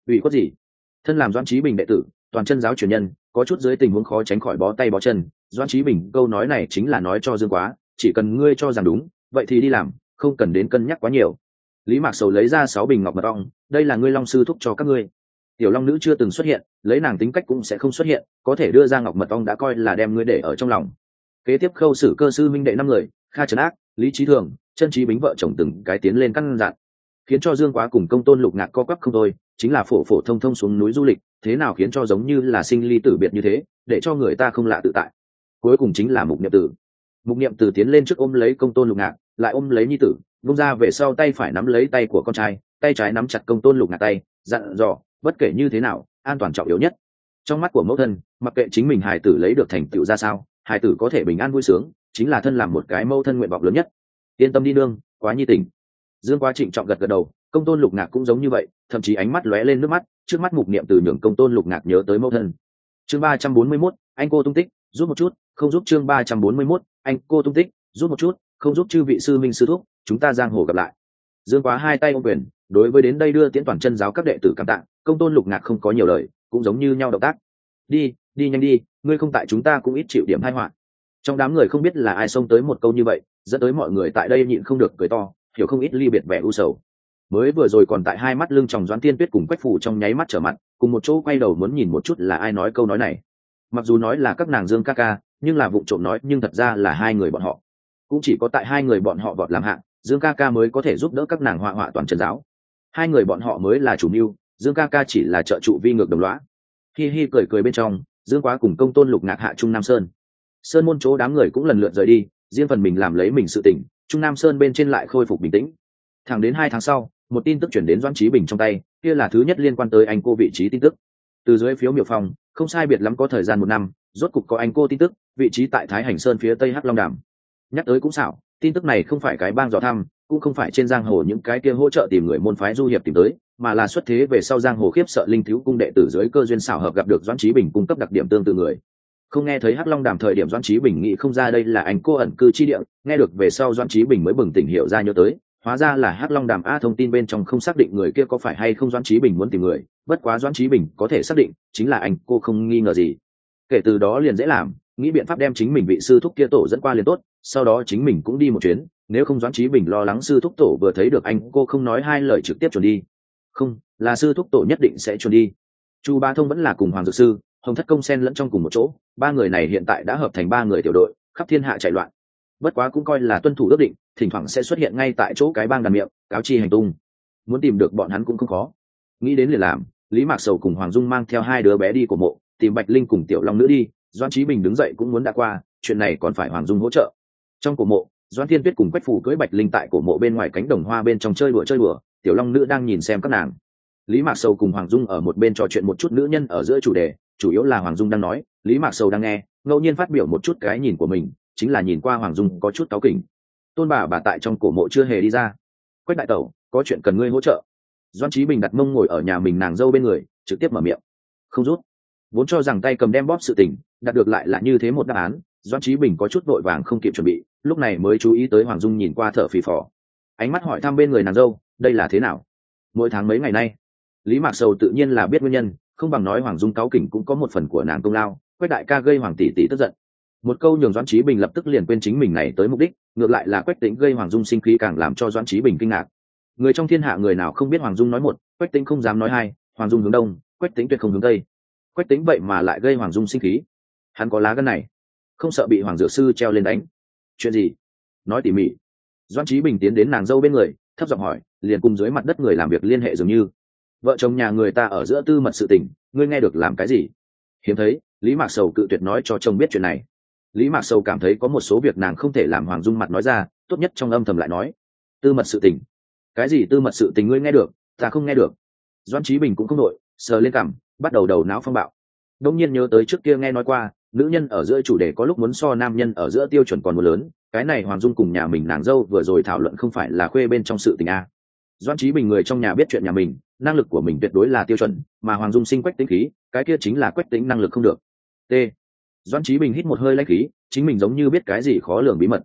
ủy khuất gì? Thân làm Doãn Chí Bình đệ tử, toàn chân giáo truyền nhân, có chút dưới tình huống khó tránh khỏi bó tay bó chân. Doãn Chí Bình câu nói này chính là nói cho Dương Quá, chỉ cần ngươi cho rằng đúng, vậy thì đi làm, không cần đến cân nhắc quá nhiều. Lý Mạc Sầu lấy ra 6 bình ngọc mật ong, đây là ngươi Long sư thúc cho các ngươi. Tiểu Long nữ chưa từng xuất hiện, lấy nàng tính cách cũng sẽ không xuất hiện, có thể đưa ra ngọc mật ong đã coi là đem ngươi để ở trong lòng. Kế tiếp khâu xử cơ sư minh đệ 5 người, Kha Trấn Ác, Lý Chí Thường, Chân Chí Bính vợ chồng từng cái tiến lên căn dặn, khiến cho Dương Quá cùng Công Tôn Lục Ngạc co quắp không thôi, chính là phổ phổ thông thông xuống núi du lịch, thế nào khiến cho giống như là sinh ly tử biệt như thế, để cho người ta không lạ tự tại. Cuối cùng chính là Mục Niệm Tử. Mục Niệm Tử tiến lên trước ôm lấy Công Tôn Lục Ngạc, lại ôm lấy nhi tử, vung ra về sau tay phải nắm lấy tay của con trai, tay trái nắm chặt Công Tôn Lục Ngạc tay, dặn dò, bất kể như thế nào, an toàn trọng yếu nhất. Trong mắt của mẫu thân, mặc kệ chính mình hài tử lấy được thành tựu ra sao, hài tử có thể bình an vui sướng, chính là thân làm một cái mẫu thân nguyện vọng lớn nhất. Yên tâm đi nương, Quá nhi tỉnh. Dương Quá trịnh trọng gật gật đầu, Công Tôn Lục Ngạc cũng giống như vậy, thậm chí ánh mắt lóe lên nước mắt, trước mắt Mục Niệm Từ nhường Công Tôn Lục Ngạc nhớ tới mẫu thân. Chương 341, anh cô tung tích, giúp một chút, không giúp. Chương 341, anh cô tung tích, giúp một chút, không giúp. Chư vị sư minh sư thúc, chúng ta giang hồ gặp lại. Dương Quá hai tay ôm quyền, đối với đến đây đưa tiễn toàn chân giáo các đệ tử cảm tạ. Công Tôn Lục Ngạc không có nhiều lời, cũng giống như nhau động tác. Đi, đi nhanh đi, ngươi không tại chúng ta cũng ít chịu điểm tai họa. Trong đám người không biết là ai xông tới một câu như vậy, dẫn tới mọi người tại đây nhịn không được cười to, hiểu không ít ly biệt vẻ u sầu. Mới vừa rồi còn tại hai mắt lưng tròng Doãn Tiên Tuyết cùng Quách Phủ trong nháy mắt trở mặt, cùng một chỗ quay đầu muốn nhìn một chút là ai nói câu nói này. Mặc dù nói là các nàng Dương ca ca, nhưng là vụng trộm nói, nhưng thật ra là hai người bọn họ. Cũng chỉ có tại hai người bọn họ vọt làm hạng, Dương ca ca mới có thể giúp đỡ các nàng họa họa toàn chân giáo. Hai người bọn họ mới là chủ mưu, Dương ca ca chỉ là trợ trụ vi ngược đồng lõa. Hi hi cười cười bên trong, Dương Quá cùng Công Tôn Lục Ngạc hạ Trung Nam Sơn. Sơn môn chỗ đám người cũng lần lượt rời đi, riêng phần mình làm lấy mình sự tỉnh, Trung Nam Sơn bên trên lại khôi phục bình tĩnh. Thẳng đến 2 tháng sau, một tin tức chuyển đến Doãn Chí Bình trong tay, kia là thứ nhất liên quan tới anh cô vị trí tin tức. Từ dưới phiếu miểu phòng, không sai biệt lắm có thời gian 1 năm, rốt cục có anh cô tin tức, vị trí tại Thái Hành Sơn phía tây Hắc Long Đàm. Nhắc tới cũng xảo, tin tức này không phải cái bang dò thăm, cũng không phải trên giang hồ những cái kia hỗ trợ tìm người môn phái du hiệp tìm tới, mà là xuất thế về sau giang hồ khiếp sợ linh thiếu cung đệ tử dưới cơ duyên xảo hợp gặp được Doãn Chí Bình cung cấp đặc điểm tương tự người. Không nghe thấy Hắc Long Đàm thời điểm Doãn Chí Bình nghĩ không ra đây là anh cô ẩn cư chi địa, nghe được về sau Doãn Chí Bình mới bừng tỉnh hiểu ra nhớ tới, hóa ra là Hắc Long Đàm. Thông tin bên trong không xác định người kia có phải hay không Doãn Chí Bình muốn tìm người, bất quá Doãn Chí Bình có thể xác định chính là anh cô không nghi ngờ gì. Kể từ đó liền dễ làm, nghĩ biện pháp đem chính mình vị sư thúc kia tổ dẫn qua liền tốt, sau đó chính mình cũng đi một chuyến, nếu không Doãn Chí Bình lo lắng sư thúc tổ vừa thấy được anh cô không nói hai lời trực tiếp chuẩn đi. Không, là sư thúc tổ nhất định sẽ chuẩn đi. Chu Bá Thông vẫn là cùng Hoàng Dược Sư, Hồng Thất Công xen lẫn trong cùng một chỗ, 3 người này hiện tại đã hợp thành 3 người tiểu đội, khắp thiên hạ chạy loạn. Bất quá cũng coi là tuân thủ ước định, thỉnh thoảng sẽ xuất hiện ngay tại chỗ cái bang đàn miệng, cáo chi hành tung. Muốn tìm được bọn hắn cũng không khó. Nghĩ đến liền làm, Lý Mạc Sầu cùng Hoàng Dung mang theo 2 đứa bé đi cổ mộ, tìm Bạch Linh cùng Tiểu Long nữ đi, Doãn Chí Bình đứng dậy cũng muốn đã qua, chuyện này còn phải Hoàng Dung hỗ trợ. Trong cổ mộ, Doãn Thiên Tuyết cùng Quách Phủ cưỡi Bạch Linh tại cổ mộ bên ngoài cánh đồng hoa bên trong chơi đùa, Tiểu Long nữ đang nhìn xem các nàng. Lý Mạc Sầu cùng Hoàng Dung ở một bên trò chuyện một chút nữ nhân ở giữa chủ đề, chủ yếu là Hoàng Dung đang nói, Lý Mạc Sầu đang nghe, ngẫu nhiên phát biểu một chút cái nhìn của mình, chính là nhìn qua Hoàng Dung có chút cáu kỉnh. Tôn bà tại trong cổ mộ chưa hề đi ra. Quách đại tẩu, có chuyện cần ngươi hỗ trợ. Doãn Chí Bình đặt mông ngồi ở nhà mình nàng dâu bên người, trực tiếp mở miệng. Không rút. Vốn cho rằng tay cầm đem bóp sự tình, đạt được lại là như thế một đáp án, Doãn Chí Bình có chút vội vàng không kịp chuẩn bị, lúc này mới chú ý tới Hoàng Dung nhìn qua thở phì phò. Ánh mắt hỏi thăm bên người nàng dâu, đây là thế nào? Mỗi tháng mấy ngày nay, Lý Mạc Sầu tự nhiên là biết nguyên nhân, không bằng nói Hoàng Dung cáu kỉnh cũng có một phần của nàng công lao, Quách đại ca gây Hoàng tỷ tỷ tức giận. Một câu nhường Doãn Chí Bình lập tức liền quên chính mình này tới mục đích, ngược lại là Quách Tĩnh gây Hoàng Dung sinh khí càng làm cho Doãn Chí Bình kinh ngạc. Người trong thiên hạ người nào không biết Hoàng Dung nói một, Quách Tĩnh không dám nói hai, Hoàng Dung hướng đông, Quách Tĩnh tuyệt không hướng tây. Quách Tĩnh vậy mà lại gây Hoàng Dung sinh khí. Hắn có lá gan này, không sợ bị Hoàng Dược Sư treo lên đánh. Chuyện gì? Nói tỉ mỉ. Doãn Chí Bình tiến đến nàng dâu bên người, thấp giọng hỏi, liền cùng dưới mặt đất người làm việc liên hệ dường như. Vợ chồng nhà người ta ở giữa tư mật sự tình, ngươi nghe được làm cái gì? Hiếm thấy, Lý Mạc Sầu cự tuyệt nói cho chồng biết chuyện này. Lý Mạc Sầu cảm thấy có một số việc nàng không thể làm Hoàng Dung mặt nói ra, tốt nhất trong âm thầm lại nói. Tư mật sự tình? Cái gì tư mật sự tình ngươi nghe được, ta không nghe được. Doãn Chí Bình cũng không nổi, sờ lên cằm, bắt đầu đầu não phong bạo. Đông nhiên nhớ tới trước kia nghe nói qua, nữ nhân ở giữa chủ đề có lúc muốn so nam nhân ở giữa tiêu chuẩn còn một lớn, cái này Hoàng Dung cùng nhà mình nàng dâu vừa rồi thảo luận không phải là khuê bên trong sự tình a. Doãn Chí Bình người trong nhà biết chuyện nhà mình, năng lực của mình tuyệt đối là tiêu chuẩn, mà Hoàng Dung sinh Quách Tĩnh khí, cái kia chính là Quách Tĩnh năng lực không được. T. Doãn Chí Bình hít một hơi lãnh khí, chính mình giống như biết cái gì khó lường bí mật.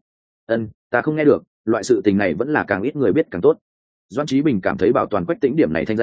Ta không nghe được, loại sự tình này vẫn là càng ít người biết càng tốt. Doãn Chí Bình cảm thấy bảo toàn Quách Tĩnh điểm này thanh danh,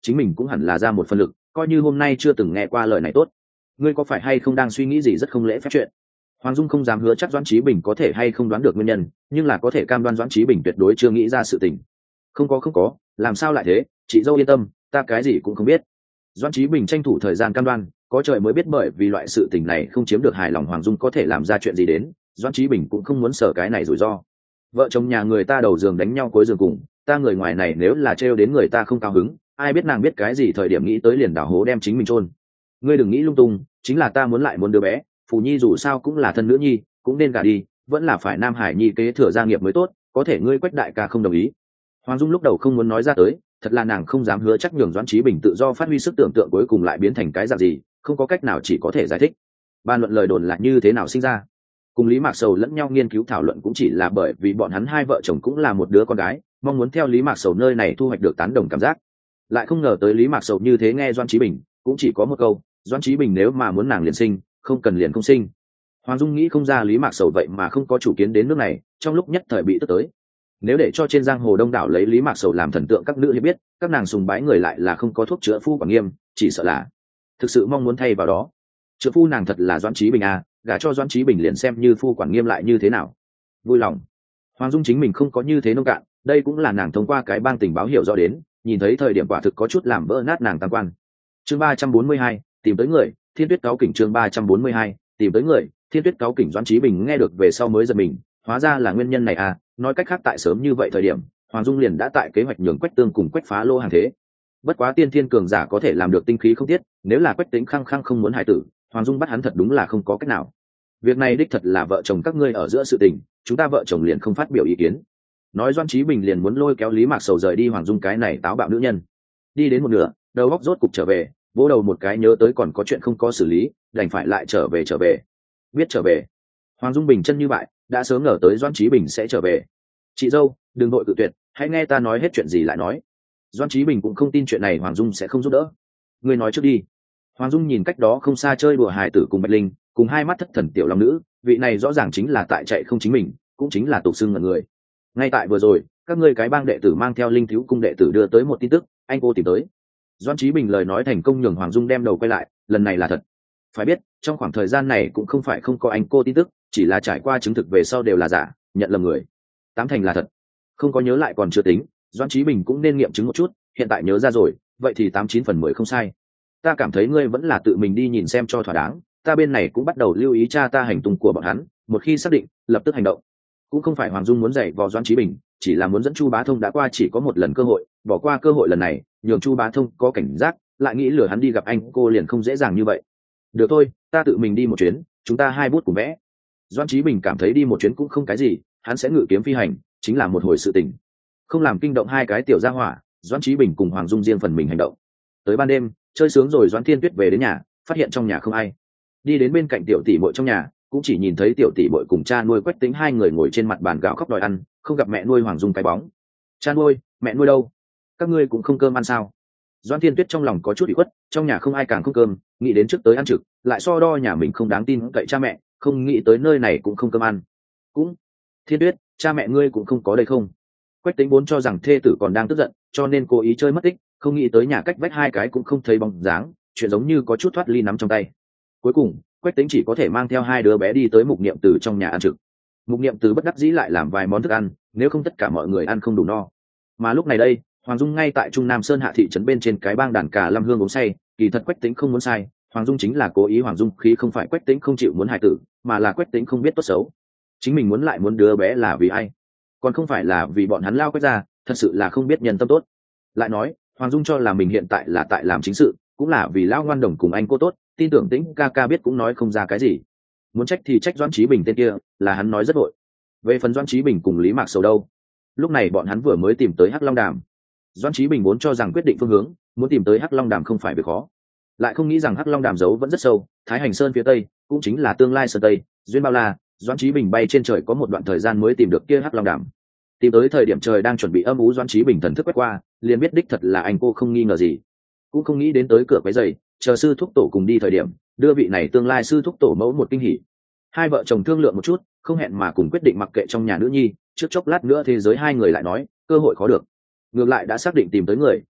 chính mình cũng hẳn là ra một phần lực, coi như hôm nay chưa từng nghe qua lời này tốt. Ngươi có phải hay không đang suy nghĩ gì rất không lễ phép chuyện? Hoàng Dung không dám hứa chắc Doãn Chí Bình có thể hay không đoán được nguyên nhân, nhưng là có thể cam đoan Doãn Chí Bình tuyệt đối chưa nghĩ ra sự tình. Không có, làm sao lại thế, chị dâu yên tâm, ta cái gì cũng không biết. Doãn Chí Bình tranh thủ thời gian cam đoan, có trời mới biết bởi vì loại sự tình này không chiếm được hài lòng Hoàng Dung có thể làm ra chuyện gì đến, Doãn Chí Bình cũng không muốn sợ cái này rủi ro. Vợ chồng nhà người ta đầu giường đánh nhau cuối giường cùng, ta người ngoài này nếu là trêu đến người ta không cao hứng, ai biết nàng biết cái gì thời điểm nghĩ tới liền đào hố đem chính mình chôn. Ngươi đừng nghĩ lung tung, chính là ta muốn lại muốn đứa bé, Phù Nhi dù sao cũng là thân nữ nhi, cũng nên gả đi, vẫn là phải Nam Hải Nhi kế thừa gia nghiệp mới tốt, có thể ngươi Quách đại ca không đồng ý. Hoàng Dung lúc đầu không muốn nói ra tới, thật là nàng không dám hứa chắc nhường Doãn Chí Bình tự do phát huy sức tưởng tượng cuối cùng lại biến thành cái dạng gì, không có cách nào chỉ có thể giải thích. Bàn luận lời đồn là như thế nào sinh ra, cùng Lý Mạc Sầu lẫn nhau nghiên cứu thảo luận cũng chỉ là bởi vì bọn hắn hai vợ chồng cũng là một đứa con gái, mong muốn theo Lý Mạc Sầu nơi này thu hoạch được tán đồng cảm giác. Lại không ngờ tới Lý Mạc Sầu như thế nghe Doãn Chí Bình, cũng chỉ có một câu, Doãn Chí Bình nếu mà muốn nàng liền sinh, không cần liền không sinh. Hoàng Dung nghĩ không ra Lý Mạc Sầu vậy mà không có chủ kiến đến nước này, trong lúc nhất thời bị tức tới. Nếu để cho trên giang hồ đông đảo lấy Lý Mạc Sầu làm thần tượng các nữ thì biết, các nàng sùng bái người lại là không có thuốc chữa phu Quảng Nghiêm, chỉ sợ là thực sự mong muốn thay vào đó. Chữa phu nàng thật là Doãn Chí Bình à, gả cho Doãn Chí Bình liền xem như phu Quảng Nghiêm lại như thế nào. Vui lòng. Hoàng Dung chính mình không có như thế nông cạn, đây cũng là nàng thông qua cái bang tình báo hiểu rõ đến, nhìn thấy thời điểm quả thực có chút làm vỡ nát nàng tam quan. Chương 342, tìm tới người, Thiên Tuyết cáo kỉnh. Chương 342, tìm tới người, Thiên Tuyết cáo kỉnh. Doãn Chí Bình nghe được về sau mới giật mình, hóa ra là nguyên nhân này à, nói cách khác tại sớm như vậy thời điểm, Hoàng Dung liền đã tại kế hoạch nhường Quách Tương cùng Quách Phá Lô hàng thế. Bất quá tiên thiên cường giả có thể làm được tinh khí không tiết, nếu là Quách Tĩnh khăng khăng không muốn hại tử, Hoàng Dung bắt hắn thật đúng là không có cách nào. Việc này đích thật là vợ chồng các ngươi ở giữa sự tình, chúng ta vợ chồng liền không phát biểu ý kiến. Nói Doãn Chí Bình liền muốn lôi kéo Lý Mạc Sầu rời đi Hoàng Dung cái này táo bạo nữ nhân. Đi đến một nửa, đầu óc rốt cục trở về, vỗ đầu một cái nhớ tới còn có chuyện không có xử lý, đành phải lại trở về. Biết trở về. Hoàng Dung bình chân như vậy, đã sớm ngờ tới Doãn Chí Bình sẽ trở về. Chị dâu, đừng vội cự tuyệt, hãy nghe ta nói hết chuyện gì lại nói. Doãn Chí Bình cũng không tin chuyện này Hoàng Dung sẽ không giúp đỡ. Ngươi nói trước đi. Hoàng Dung nhìn cách đó không xa chơi đùa hài tử cùng Bạch Linh, cùng hai mắt thất thần tiểu long nữ, vị này rõ ràng chính là tại chạy không chính mình, cũng chính là tục xưng ngẩn người. Ngay tại vừa rồi, các ngươi cái bang đệ tử mang theo Linh thiếu cung đệ tử đưa tới một tin tức, anh cô tìm tới. Doãn Chí Bình lời nói thành công nhường Hoàng Dung đem đầu quay lại, lần này là thật. Phải biết, trong khoảng thời gian này cũng không phải không có anh cô tin tức, chỉ là trải qua chứng thực về sau đều là giả, nhận lầm người. Tám thành là thật. Không có nhớ lại còn chưa tính, Doãn Chí Bình cũng nên nghiệm chứng một chút, hiện tại nhớ ra rồi, vậy thì 89/10 không sai. Ta cảm thấy ngươi vẫn là tự mình đi nhìn xem cho thỏa đáng, ta bên này cũng bắt đầu lưu ý tra ta hành tung của bọn hắn, một khi xác định, lập tức hành động. Cũng không phải Hoàng Dung muốn dạy vò Doãn Chí Bình, chỉ là muốn dẫn Chu Bá Thông đã qua chỉ có một lần cơ hội, bỏ qua cơ hội lần này, nhường Chu Bá Thông có cảnh giác, lại nghĩ lừa hắn đi gặp anh cô liền không dễ dàng như vậy. Được thôi, ta tự mình đi một chuyến, chúng ta hai bút cùng vẽ. Doãn Chí Bình cảm thấy đi một chuyến cũng không cái gì, hắn sẽ ngự kiếm phi hành, chính là một hồi sự tình. Không làm kinh động hai cái tiểu gia hỏa, Doãn Chí Bình cùng Hoàng Dung riêng phần mình hành động. Tới ban đêm, chơi sướng rồi Doãn Thiên Tuyết về đến nhà, phát hiện trong nhà không ai. Đi đến bên cạnh tiểu tỷ muội trong nhà, cũng chỉ nhìn thấy tiểu tỷ muội cùng cha nuôi Quách Tĩnh hai người ngồi trên mặt bàn gạo khóc đòi ăn, không gặp mẹ nuôi Hoàng Dung cái bóng. Cha nuôi, mẹ nuôi đâu? Các ngươi cũng không cơm ăn sao? Doãn Thiên Tuyết trong lòng có chút ủy khuất, trong nhà không ai càng không cơm, nghĩ đến trước tới ăn trực, lại so đo nhà mình không đáng tin cậy cha mẹ, không nghĩ tới nơi này cũng không cơm ăn. Cũng, Thiên Tuyết, cha mẹ ngươi cũng không có đây không? Quách Tĩnh vốn cho rằng thê tử còn đang tức giận, cho nên cố ý chơi mất tích, không nghĩ tới nhà cách vách hai cái cũng không thấy bóng dáng, chuyện giống như có chút thoát ly nắm trong tay. Cuối cùng, Quách Tĩnh chỉ có thể mang theo hai đứa bé đi tới Mục Niệm Từ trong nhà ăn trực. Mục Niệm Từ bất đắc dĩ lại làm vài món thức ăn, nếu không tất cả mọi người ăn không đủ no. Mà lúc này đây, Hoàng Dung ngay tại Trung Nam Sơn hạ thị trấn bên trên cái bang đàn cà lâm hương uống say, kỳ thật Quách Tĩnh không muốn sai, Hoàng Dung chính là cố ý Hoàng Dung khí không phải Quách Tĩnh không chịu muốn hài tử, mà là Quách Tĩnh không biết tốt xấu. Chính mình muốn lại muốn đứa bé là vì ai? Còn không phải là vì bọn hắn lao Quách ra, thật sự là không biết nhân tâm tốt. Lại nói, Hoàng Dung cho là mình hiện tại là tại làm chính sự, cũng là vì lao ngoan đồng cùng anh cô tốt, tin tưởng Tĩnh ca ca biết cũng nói không ra cái gì. Muốn trách thì trách Doãn Chí Bình tên kia, là hắn nói rất vội. Về phần Doãn Chí Bình cùng Lý Mạc Sầu đâu? Lúc này bọn hắn vừa mới tìm tới Hắc Long Đàm. Doãn Chí Bình vốn cho rằng quyết định phương hướng, muốn tìm tới Hắc Long Đàm không phải việc khó, lại không nghĩ rằng Hắc Long Đàm giấu vẫn rất sâu, Thái Hành Sơn phía tây, cũng chính là tương lai sơn tây, duyên bao la. Doãn Chí Bình bay trên trời có một đoạn thời gian mới tìm được kia Hắc Long Đàm. Tìm tới thời điểm trời đang chuẩn bị âm u, Doãn Chí Bình thần thức quét qua, liền biết đích thật là anh cô không nghi ngờ gì, cũng không nghĩ đến tới cửa quấy rầy, chờ sư thúc tổ cùng đi thời điểm, đưa vị này tương lai sư thúc tổ mẫu một kinh hỉ. Hai vợ chồng thương lượng một chút, không hẹn mà cùng quyết định mặc kệ trong nhà nữ nhi, trước chốc lát nữa thế giới hai người lại nói, cơ hội khó được. Ngược lại đã xác định tìm tới người,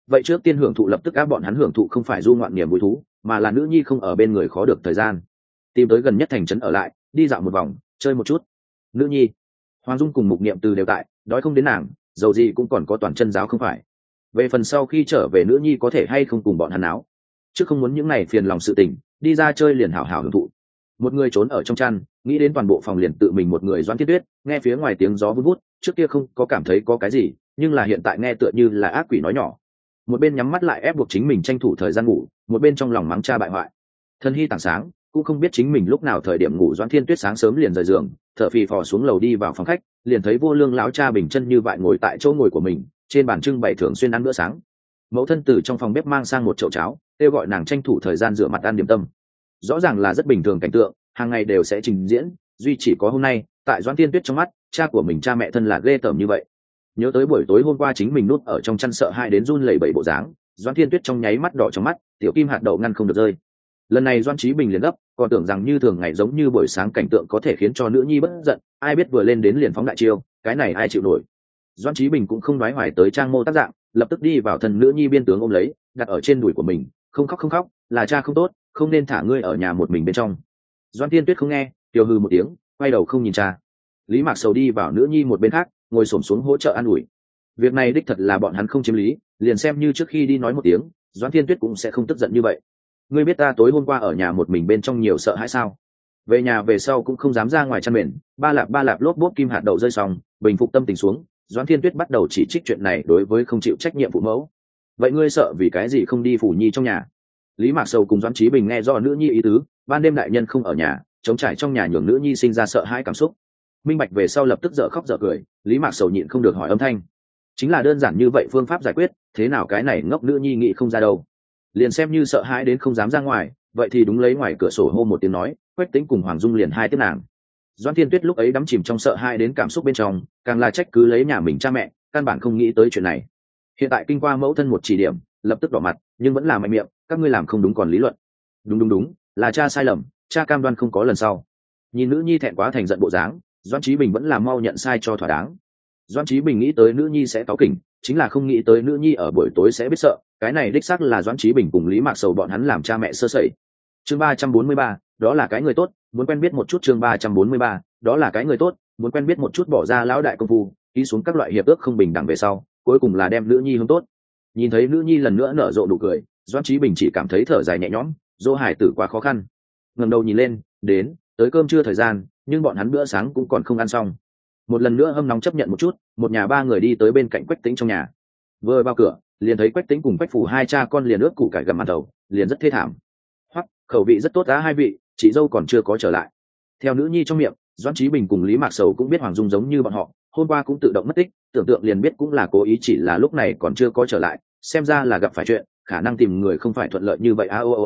vậy trước tiên hưởng thụ lập tức áp bọn hắn hưởng thụ không phải du ngoạn niềm vui thú, mà là nữ nhi không ở bên người khó được thời gian. Tìm tới gần nhất thành trấn ở lại, đi dạo một vòng, chơi một chút. Nữ nhi, Hoàng Dung cùng Mục Niệm Từ đều tại, đói không đến nàng, dầu gì cũng còn có toàn chân giáo không phải. Về phần sau khi trở về nữ nhi có thể hay không cùng bọn hắn áo, chứ không muốn những này phiền lòng sự tình, đi ra chơi liền hảo hảo hưởng thụ. Một người trốn ở trong chăn, nghĩ đến toàn bộ phòng liền tự mình một người. Doãn Thiên Tuyết nghe phía ngoài tiếng gió vun vút, trước kia không có cảm thấy có cái gì, nhưng là hiện tại nghe tựa như là ác quỷ nói nhỏ. Một bên nhắm mắt lại ép buộc chính mình tranh thủ thời gian ngủ, một bên trong lòng mắng cha bại hoại. Thân hy tảng sáng, cũng không biết chính mình lúc nào thời điểm ngủ. Doãn Thiên Tuyết sáng sớm liền rời giường, thở phì phò xuống lầu đi vào phòng khách, liền thấy Vô Lương lão cha bình chân như vậy ngồi tại chỗ ngồi của mình, trên bàn trưng bày thường xuyên ăn bữa sáng. Mẫu thân từ trong phòng bếp mang sang một chậu cháo, kêu gọi nàng tranh thủ thời gian rửa mặt ăn điểm tâm. Rõ ràng là rất bình thường cảnh tượng, hàng ngày đều sẽ trình diễn, duy chỉ có hôm nay, tại Doãn Thiên Tuyết trong mắt, cha của mình cha mẹ thân là ghê tởm như vậy. Nhớ tới buổi tối hôm qua chính mình nuốt ở trong chăn sợ hãi đến run lẩy bẩy bộ dáng, Doãn Thiên Tuyết trong nháy mắt đỏ trong mắt, tiểu kim hạt đậu ngăn không được rơi. Lần này Doãn Chí Bình liền gấp, còn tưởng rằng như thường ngày giống như buổi sáng cảnh tượng có thể khiến cho nữ nhi bất giận, ai biết vừa lên đến liền phóng đại chiêu, cái này ai chịu nổi. Doãn Chí Bình cũng không nói hoài tới trang mô tác dạng, lập tức đi vào thân nữ nhi biên tướng ôm lấy, đặt ở trên đùi của mình, không khóc không khóc, là cha không tốt, không nên thả ngươi ở nhà một mình bên trong. Doãn Thiên Tuyết không nghe, tiêu hư một tiếng, quay đầu không nhìn cha. Lý Mạc Sầu đi vào nữ nhi một bên khác, ngồi xổm xuống hỗ trợ an ủi. Việc này đích thật là bọn hắn không chiếm lý, liền xem như trước khi đi nói một tiếng, Doãn Thiên Tuyết cũng sẽ không tức giận như vậy. Ngươi biết ta tối hôm qua ở nhà một mình bên trong nhiều sợ hãi sao? Về nhà về sau cũng không dám ra ngoài chăn mền, ba lạp lốp bốp kim hạt đậu rơi xong, bình phục tâm tình xuống, Doãn Thiên Tuyết bắt đầu chỉ trích chuyện này đối với không chịu trách nhiệm phụ mẫu. Vậy ngươi sợ vì cái gì không đi phủ nhi trong nhà? Lý Mạc Sầu cùng Doãn Chí Bình nghe do nữ nhi ý tứ, ban đêm đại nhân không ở nhà, chống trải trong nhà nhường nữ nhi sinh ra sợ hãi cảm xúc. Minh bạch về sau lập tức dở khóc dở cười, Lý Mạc Sầu nhịn không được hỏi âm thanh. Chính là đơn giản như vậy phương pháp giải quyết, thế nào cái này ngốc nữ nhi nghĩ không ra đâu. Liền xem như sợ hãi đến không dám ra ngoài, vậy thì đúng lấy ngoài cửa sổ hô một tiếng nói, Quách Tĩnh cùng Hoàng Dung liền hai tiếp nàng. Doãn Thiên Tuyết lúc ấy đắm chìm trong sợ hãi đến cảm xúc bên trong, càng là trách cứ lấy nhà mình cha mẹ, căn bản không nghĩ tới chuyện này. Hiện tại kinh qua mẫu thân một chỉ điểm, lập tức đỏ mặt, nhưng vẫn là mạnh miệng, các ngươi làm không đúng còn lý luận. Đúng, là cha sai lầm, cha cam đoan không có lần sau. Nhìn nữ nhi thẹn quá thành giận bộ dáng, Doãn Chí Bình vẫn là mau nhận sai cho thỏa đáng. Doãn Chí Bình nghĩ tới nữ nhi sẽ cáu kỉnh, chính là không nghĩ tới nữ nhi ở buổi tối sẽ biết sợ, cái này đích xác là Doãn Chí Bình cùng Lý Mạc Sầu bọn hắn làm cha mẹ sơ sẩy. Chương 343, đó là cái người tốt, muốn quen biết một chút. Chương 343, đó là cái người tốt, muốn quen biết một chút. Bỏ ra lão đại công phu, ký xuống các loại hiệp ước không bình đẳng về sau, cuối cùng là đem nữ nhi hướng tốt. Nhìn thấy nữ nhi lần nữa nở rộ nụ cười, Doãn Chí Bình chỉ cảm thấy thở dài nhẹ nhõm, dỗ hải tử quá khó khăn. Ngẩng đầu nhìn lên, đến tới cơm trưa thời gian, nhưng bọn hắn bữa sáng cũng còn không ăn xong. Một lần nữa hâm nóng chấp nhận một chút, một nhà ba người đi tới bên cạnh Quách Tĩnh trong nhà. Vừa vào cửa, liền thấy Quách Tĩnh cùng Quách Phủ hai cha con liền ướp củ cải gặm màn thầu, liền rất thê thảm. Hoặc khẩu vị rất tốt á hai vị, chị dâu còn chưa có trở lại. Theo nữ nhi trong miệng, Doãn Chí Bình cùng Lý Mạc Sầu cũng biết Hoàng Dung giống như bọn họ, hôm qua cũng tự động mất tích, tưởng tượng liền biết cũng là cố ý, chỉ là lúc này còn chưa có trở lại, xem ra là gặp phải chuyện, khả năng tìm người không phải thuận lợi như vậy.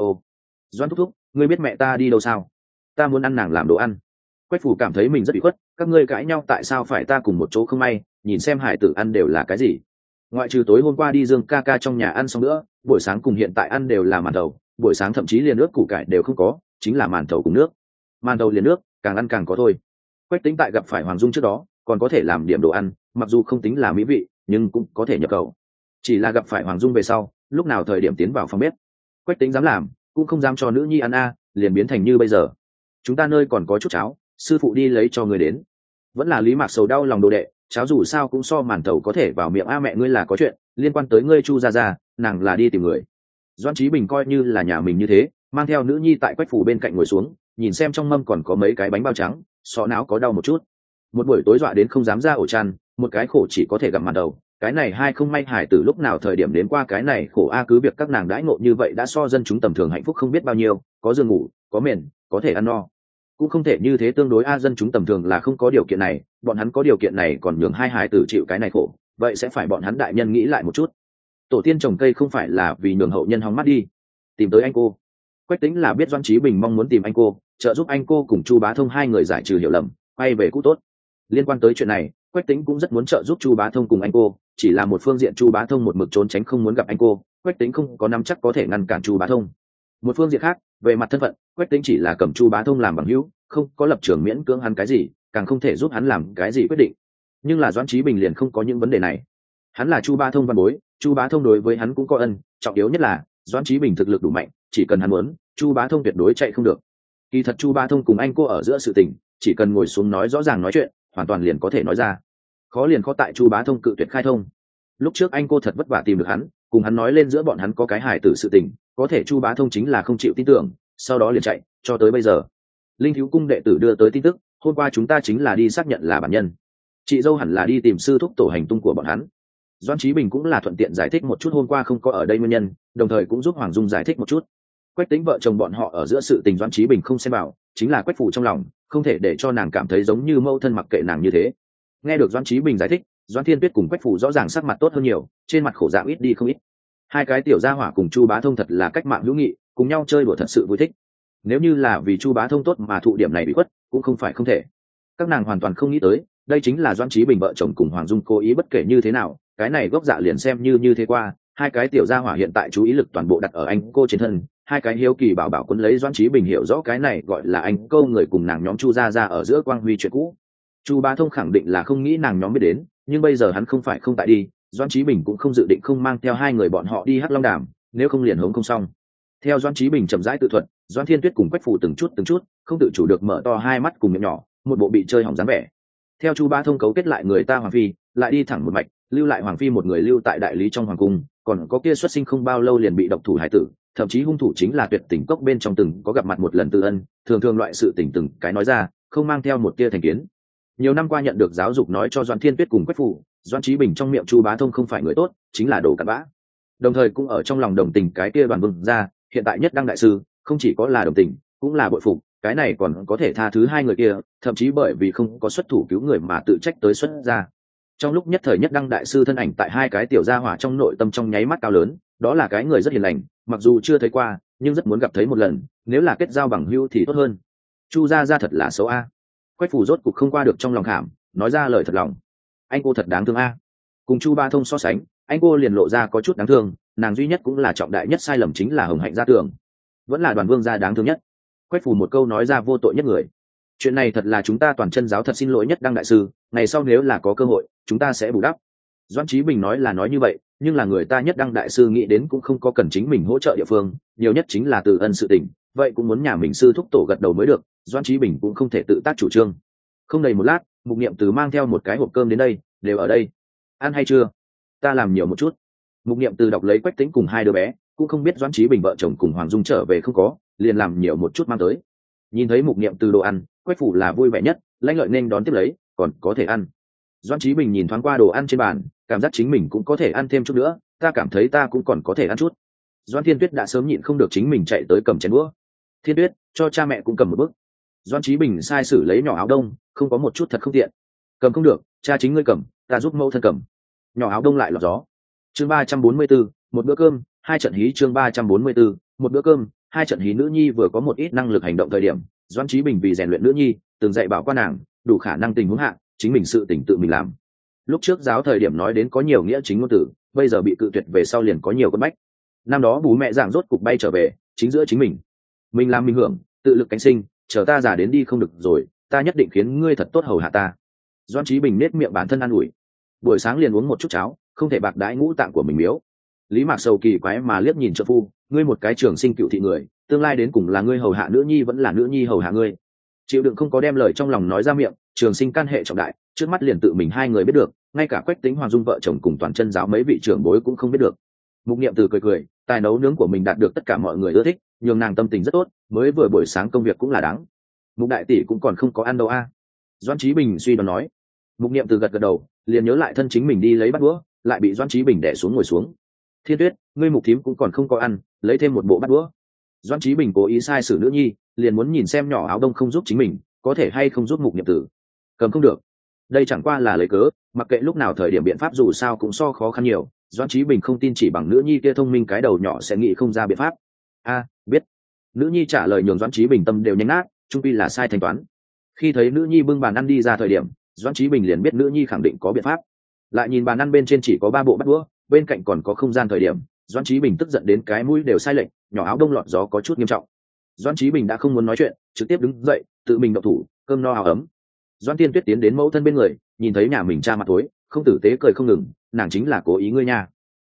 Doãn thúc thúc, ngươi biết mẹ ta đi đâu sao? Ta muốn ăn nàng làm đồ ăn. Quách Phủ cảm thấy mình rất bị khuất, các ngươi cãi nhau tại sao phải ta cùng một chỗ không may, nhìn xem hải tử ăn đều là cái gì. Ngoại trừ tối hôm qua đi Dương ca ca trong nhà ăn xong nữa, buổi sáng cùng hiện tại ăn đều là màn thầu, buổi sáng thậm chí liền nước củ cải đều không có, chính là màn thầu cùng nước. Màn thầu liền nước, càng ăn càng có thôi. Quách Tĩnh tại gặp phải Hoàng Dung trước đó, còn có thể làm điểm đồ ăn, mặc dù không tính là mỹ vị, nhưng cũng có thể nhập khẩu. Chỉ là gặp phải Hoàng Dung về sau, lúc nào thời điểm tiến vào phòng bếp, Quách Tĩnh dám làm, cũng không dám cho nữ nhi ăn liền biến thành như bây giờ. Chúng ta nơi còn có chút cháo, sư phụ đi lấy cho người đến. Vẫn là Lý Mạc Sầu đau lòng đồ đệ, cháo dù sao cũng so màn thầu có thể vào miệng mẹ ngươi là có chuyện liên quan tới ngươi Chu gia, nàng là đi tìm người. Doãn Chí Bình coi như là nhà mình như thế, mang theo nữ nhi tại Quách Phủ bên cạnh ngồi xuống, nhìn xem trong mâm còn có mấy cái bánh bao trắng, sọ não có đau một chút. Một buổi tối dọa đến không dám ra ổ chăn, một cái khổ chỉ có thể gặm màn đầu, cái này hai không may hải tử lúc nào thời điểm đến qua cái này khổ cứ việc các nàng đãi ngộ như vậy đã so dân chúng tầm thường hạnh phúc không biết bao nhiêu, có giường ngủ, có mền, có thể ăn no. Cũng không thể như thế tương đối dân chúng tầm thường là không có điều kiện này, bọn hắn có điều kiện này còn nhường hai hải tử chịu cái này khổ, vậy sẽ phải bọn hắn đại nhân nghĩ lại một chút. Tổ tiên trồng cây không phải là vì nhường hậu nhân hóng mắt đi. Tìm tới anh cô. Quách Tĩnh là biết Doãn Chí Bình mong muốn tìm anh cô, trợ giúp anh cô cùng Chu Bá Thông hai người giải trừ hiểu lầm, quay về cũ tốt. Liên quan tới chuyện này, Quách Tĩnh cũng rất muốn trợ giúp Chu Bá Thông cùng anh cô, chỉ là một phương diện Chu Bá Thông một mực trốn tránh không muốn gặp anh cô, Quách Tĩnh không có nắm chắc có thể ngăn cản Chu Bá Thông. Một phương diện khác, về mặt thân phận, Quách Tĩnh chỉ là cầm Chu Bá Thông làm bằng hữu, không có lập trường miễn cưỡng hắn cái gì, càng không thể giúp hắn làm cái gì quyết định. Nhưng là Doãn Chí Bình liền không có những vấn đề này. Hắn là Chu Bá Thông văn bối, Chu Bá Thông đối với hắn cũng có ân, trọng yếu nhất là Doãn Chí Bình thực lực đủ mạnh, chỉ cần hắn muốn, Chu Bá Thông tuyệt đối chạy không được. Kỳ thật Chu Bá Thông cùng anh cô ở giữa sự tình, chỉ cần ngồi xuống nói rõ ràng nói chuyện, hoàn toàn liền có thể nói ra. Khó liền khó tại Chu Bá Thông cự tuyệt khai thông. Lúc trước anh cô thật vất vả tìm được hắn, cùng hắn nói lên giữa bọn hắn có cái hài tử sự tình, có thể Chu Bá Thông chính là không chịu tin tưởng, sau đó liền chạy, cho tới bây giờ. Linh Thiếu Cung đệ tử đưa tới tin tức, hôm qua chúng ta chính là đi xác nhận là bản nhân. Chị dâu hẳn là đi tìm sư thúc tổ hành tung của bọn hắn. Doãn Chí Bình cũng là thuận tiện giải thích một chút hôm qua không có ở đây nguyên nhân, đồng thời cũng giúp Hoàng Dung giải thích một chút. Quách Tĩnh vợ chồng bọn họ ở giữa sự tình Doãn Chí Bình không xem vào, chính là Quách phủ trong lòng, không thể để cho nàng cảm thấy giống như mâu thân mặc kệ nàng như thế. Nghe được Doãn Chí Bình giải thích, Doãn Thiên Tuyết cùng Quách phủ rõ ràng sắc mặt tốt hơn nhiều, trên mặt khổ dạng ít đi không ít. Hai cái tiểu gia hỏa cùng Chu Bá Thông thật là cách mạng hữu nghị, cùng nhau chơi đùa thật sự vui thích. Nếu như là vì Chu Bá Thông tốt mà thụ điểm này bị khuất, cũng không phải không thể. Các nàng hoàn toàn không nghĩ tới, đây chính là Doãn Chí Bình vợ chồng cùng Hoàng Dung cố ý bất kể như thế nào, cái này gốc dạ liền xem như thế qua. Hai cái tiểu gia hỏa hiện tại chú ý lực toàn bộ đặt ở anh cô trên thân, hai cái hiếu kỳ bảo bảo quấn lấy Doãn Chí Bình hiểu rõ cái này gọi là anh câu người cùng nàng nhóm Chu gia gia ở giữa quang huy chuyện cũ. Chu Bá Thông khẳng định là không nghĩ nàng nhóm biết đến, nhưng bây giờ hắn không phải không tại đi, Doãn Chí Bình cũng không dự định không mang theo hai người bọn họ đi Hắc Long Đàm, nếu không liền hống không xong. Theo Doãn Chí Bình chậm rãi tự thuật, Doãn Thiên Tuyết cùng Quách Phủ từng chút không tự chủ được mở to hai mắt cùng miệng nhỏ, một bộ bị chơi hỏng dáng vẻ. Theo Chu Bá Thông cấu kết lại người ta Hoàng phi, lại đi thẳng một mạch, lưu lại Hoàng phi một người lưu tại đại lý trong hoàng cung, còn có kia xuất sinh không bao lâu liền bị độc thủ hải tử, thậm chí hung thủ chính là Tuyệt Tình Cốc bên trong từng có gặp mặt một lần Từ Ân, thường thường loại sự tình từng cái nói ra, không mang theo một tia thành kiến. Nhiều năm qua nhận được giáo dục nói cho Doãn Thiên Tuyết cùng Quách Phủ, Doãn Chí Bình trong miệng Chu Bá Thông không phải người tốt, chính là đồ cặn bã. Đồng thời cũng ở trong lòng đồng tình cái kia Đoàn Vương gia, hiện tại nhất đăng đại sư, không chỉ có là đồng tình, cũng là bội phục, cái này còn có thể tha thứ hai người kia, thậm chí bởi vì không có xuất thủ cứu người mà tự trách tới xuất ra. Trong lúc nhất thời nhất đăng đại sư thân ảnh tại hai cái tiểu gia hỏa trong nội tâm trong nháy mắt cao lớn, đó là cái người rất hiền lành, mặc dù chưa thấy qua, nhưng rất muốn gặp thấy một lần, nếu là kết giao bằng hữu thì tốt hơn. Chu gia gia thật là xấu a. Quách Phủ rốt cục không qua được trong lòng khảm, nói ra lời thật lòng. Anh cô thật đáng thương a. Cùng Chu Bá Thông so sánh, anh cô liền lộ ra có chút đáng thương, nàng duy nhất cũng là trọng đại nhất sai lầm chính là Hồng Hạnh gia tưởng, vẫn là Đoàn Vương gia đáng thương nhất. Quách Phủ một câu nói ra vô tội nhất người. Chuyện này thật là chúng ta toàn chân giáo thật xin lỗi nhất đăng đại sư, ngày sau nếu là có cơ hội, chúng ta sẽ bù đắp. Doãn Chí Bình nói là nói như vậy, nhưng là người ta nhất đăng đại sư nghĩ đến cũng không có cần chính mình hỗ trợ địa phương, nhiều nhất chính là Từ Ân sự tình, vậy cũng muốn nhà mình sư thúc tổ gật đầu mới được, Doãn Chí Bình cũng không thể tự tác chủ trương. Không đầy một lát, Mục Niệm Từ mang theo một cái hộp cơm đến đây, đều ở đây. Ăn hay chưa? Ta làm nhiều một chút. Mục Niệm Từ đọc lấy Quách Tĩnh cùng hai đứa bé, cũng không biết Doãn Chí Bình vợ chồng cùng Hoàng Dung trở về không có, liền làm nhiều một chút mang tới. Nhìn thấy Mục Niệm Từ đồ ăn, Quách Phủ là vui vẻ nhất, lãnh lợi nên đón tiếp lấy, còn có thể ăn. Doãn Chí Bình nhìn thoáng qua đồ ăn trên bàn, cảm giác chính mình cũng có thể ăn thêm chút nữa, ta cảm thấy ta cũng còn có thể ăn chút. Doãn Thiên Tuyết đã sớm nhịn không được chính mình chạy tới cầm chén đũa. Thiên Tuyết, cho cha mẹ cũng cầm một bức. Doãn Chí Bình sai sử lấy nhỏ áo đông, không có một chút thật không tiện. Cầm không được, cha chính ngươi cầm, ta giúp mẫu thân cầm. Nhỏ áo đông lại lọt gió. Chương 344, một bữa cơm, hai trận hí. Chương 344, một bữa cơm, hai trận hí. Nữ nhi vừa có một ít năng lực hành động thời điểm, Doãn Chí Bình vì rèn luyện nữ nhi, từng dạy bảo qua nàng, đủ khả năng tình huống hạ, chính mình sự tình tự mình làm. Lúc trước giáo thời điểm nói đến có nhiều nghĩa chính ngôn tử, bây giờ bị cự tuyệt về sau liền có nhiều con bách. Năm đó bố mẹ giảng rốt cục bay trở về, chính giữa chính mình làm mình hưởng, tự lực cánh sinh, chờ ta già đến đi không được rồi, ta nhất định khiến ngươi thật tốt hầu hạ ta. Doãn Chí Bình nết miệng bản thân ăn ủi. Buổi sáng liền uống một chút cháo, không thể bạc đãi ngũ tạng của mình miếu. Lý Mạc Sầu kỳ quái mà liếc nhìn trợ phu, ngươi một cái trường sinh cựu thị người, tương lai đến cùng là ngươi hầu hạ nữ nhi vẫn là nữ nhi hầu hạ ngươi. Chịu đựng không có đem lời trong lòng nói ra miệng, trường sinh can hệ trọng đại, trước mắt liền tự mình hai người biết được, ngay cả Quách Tĩnh Hoàng Dung vợ chồng cùng toàn chân giáo mấy vị trưởng bối cũng không biết được. Mục Niệm Từ cười, tài nấu nướng của mình đạt được tất cả mọi người ưa thích, nhường nàng tâm tình rất tốt, mới vừa buổi sáng công việc cũng là đáng. Mục đại tỷ cũng còn không có ăn đâu a. Doãn Chí Bình suy đoán nói. Mục Niệm Từ gật đầu, liền nhớ lại thân chính mình đi lấy bát đũa, lại bị Doãn Chí Bình đè xuống ngồi xuống. Thiên Tuyết, ngươi Mục thím cũng còn không có ăn, lấy thêm một bộ bát đũa. Doãn Chí Bình cố ý sai sử nữ nhi, liền muốn nhìn xem nhỏ áo đông không giúp chính mình, có thể hay không giúp Mục Niệm Từ. Cầm không được. Đây chẳng qua là lấy cớ, mặc kệ lúc nào thời điểm biện pháp dù sao cũng so khó khăn nhiều, Doãn Chí Bình không tin chỉ bằng nữ nhi kia thông minh cái đầu nhỏ sẽ nghĩ không ra biện pháp. Biết. Nữ nhi trả lời nhường Doãn Chí Bình tâm đều nhanh nát, chung quy là sai thanh toán. Khi thấy nữ nhi bưng bàn ăn đi ra thời điểm, Doãn Chí Bình liền biết nữ nhi khẳng định có biện pháp. Lại nhìn bàn ăn bên trên chỉ có 3 bộ bát đũa, bên cạnh còn có không gian thời điểm, Doãn Chí Bình tức giận đến cái mũi đều sai lệch, nhỏ áo đông lọt gió có chút nghiêm trọng. Doãn Chí Bình đã không muốn nói chuyện, trực tiếp đứng dậy, tự mình động thủ, cơm no áo ấm. Doãn Tiên Tuyết tiến đến mẫu thân bên người, nhìn thấy nhà mình cha mặt tối, không tử tế cười không ngừng, nàng chính là cố ý ngươi nha.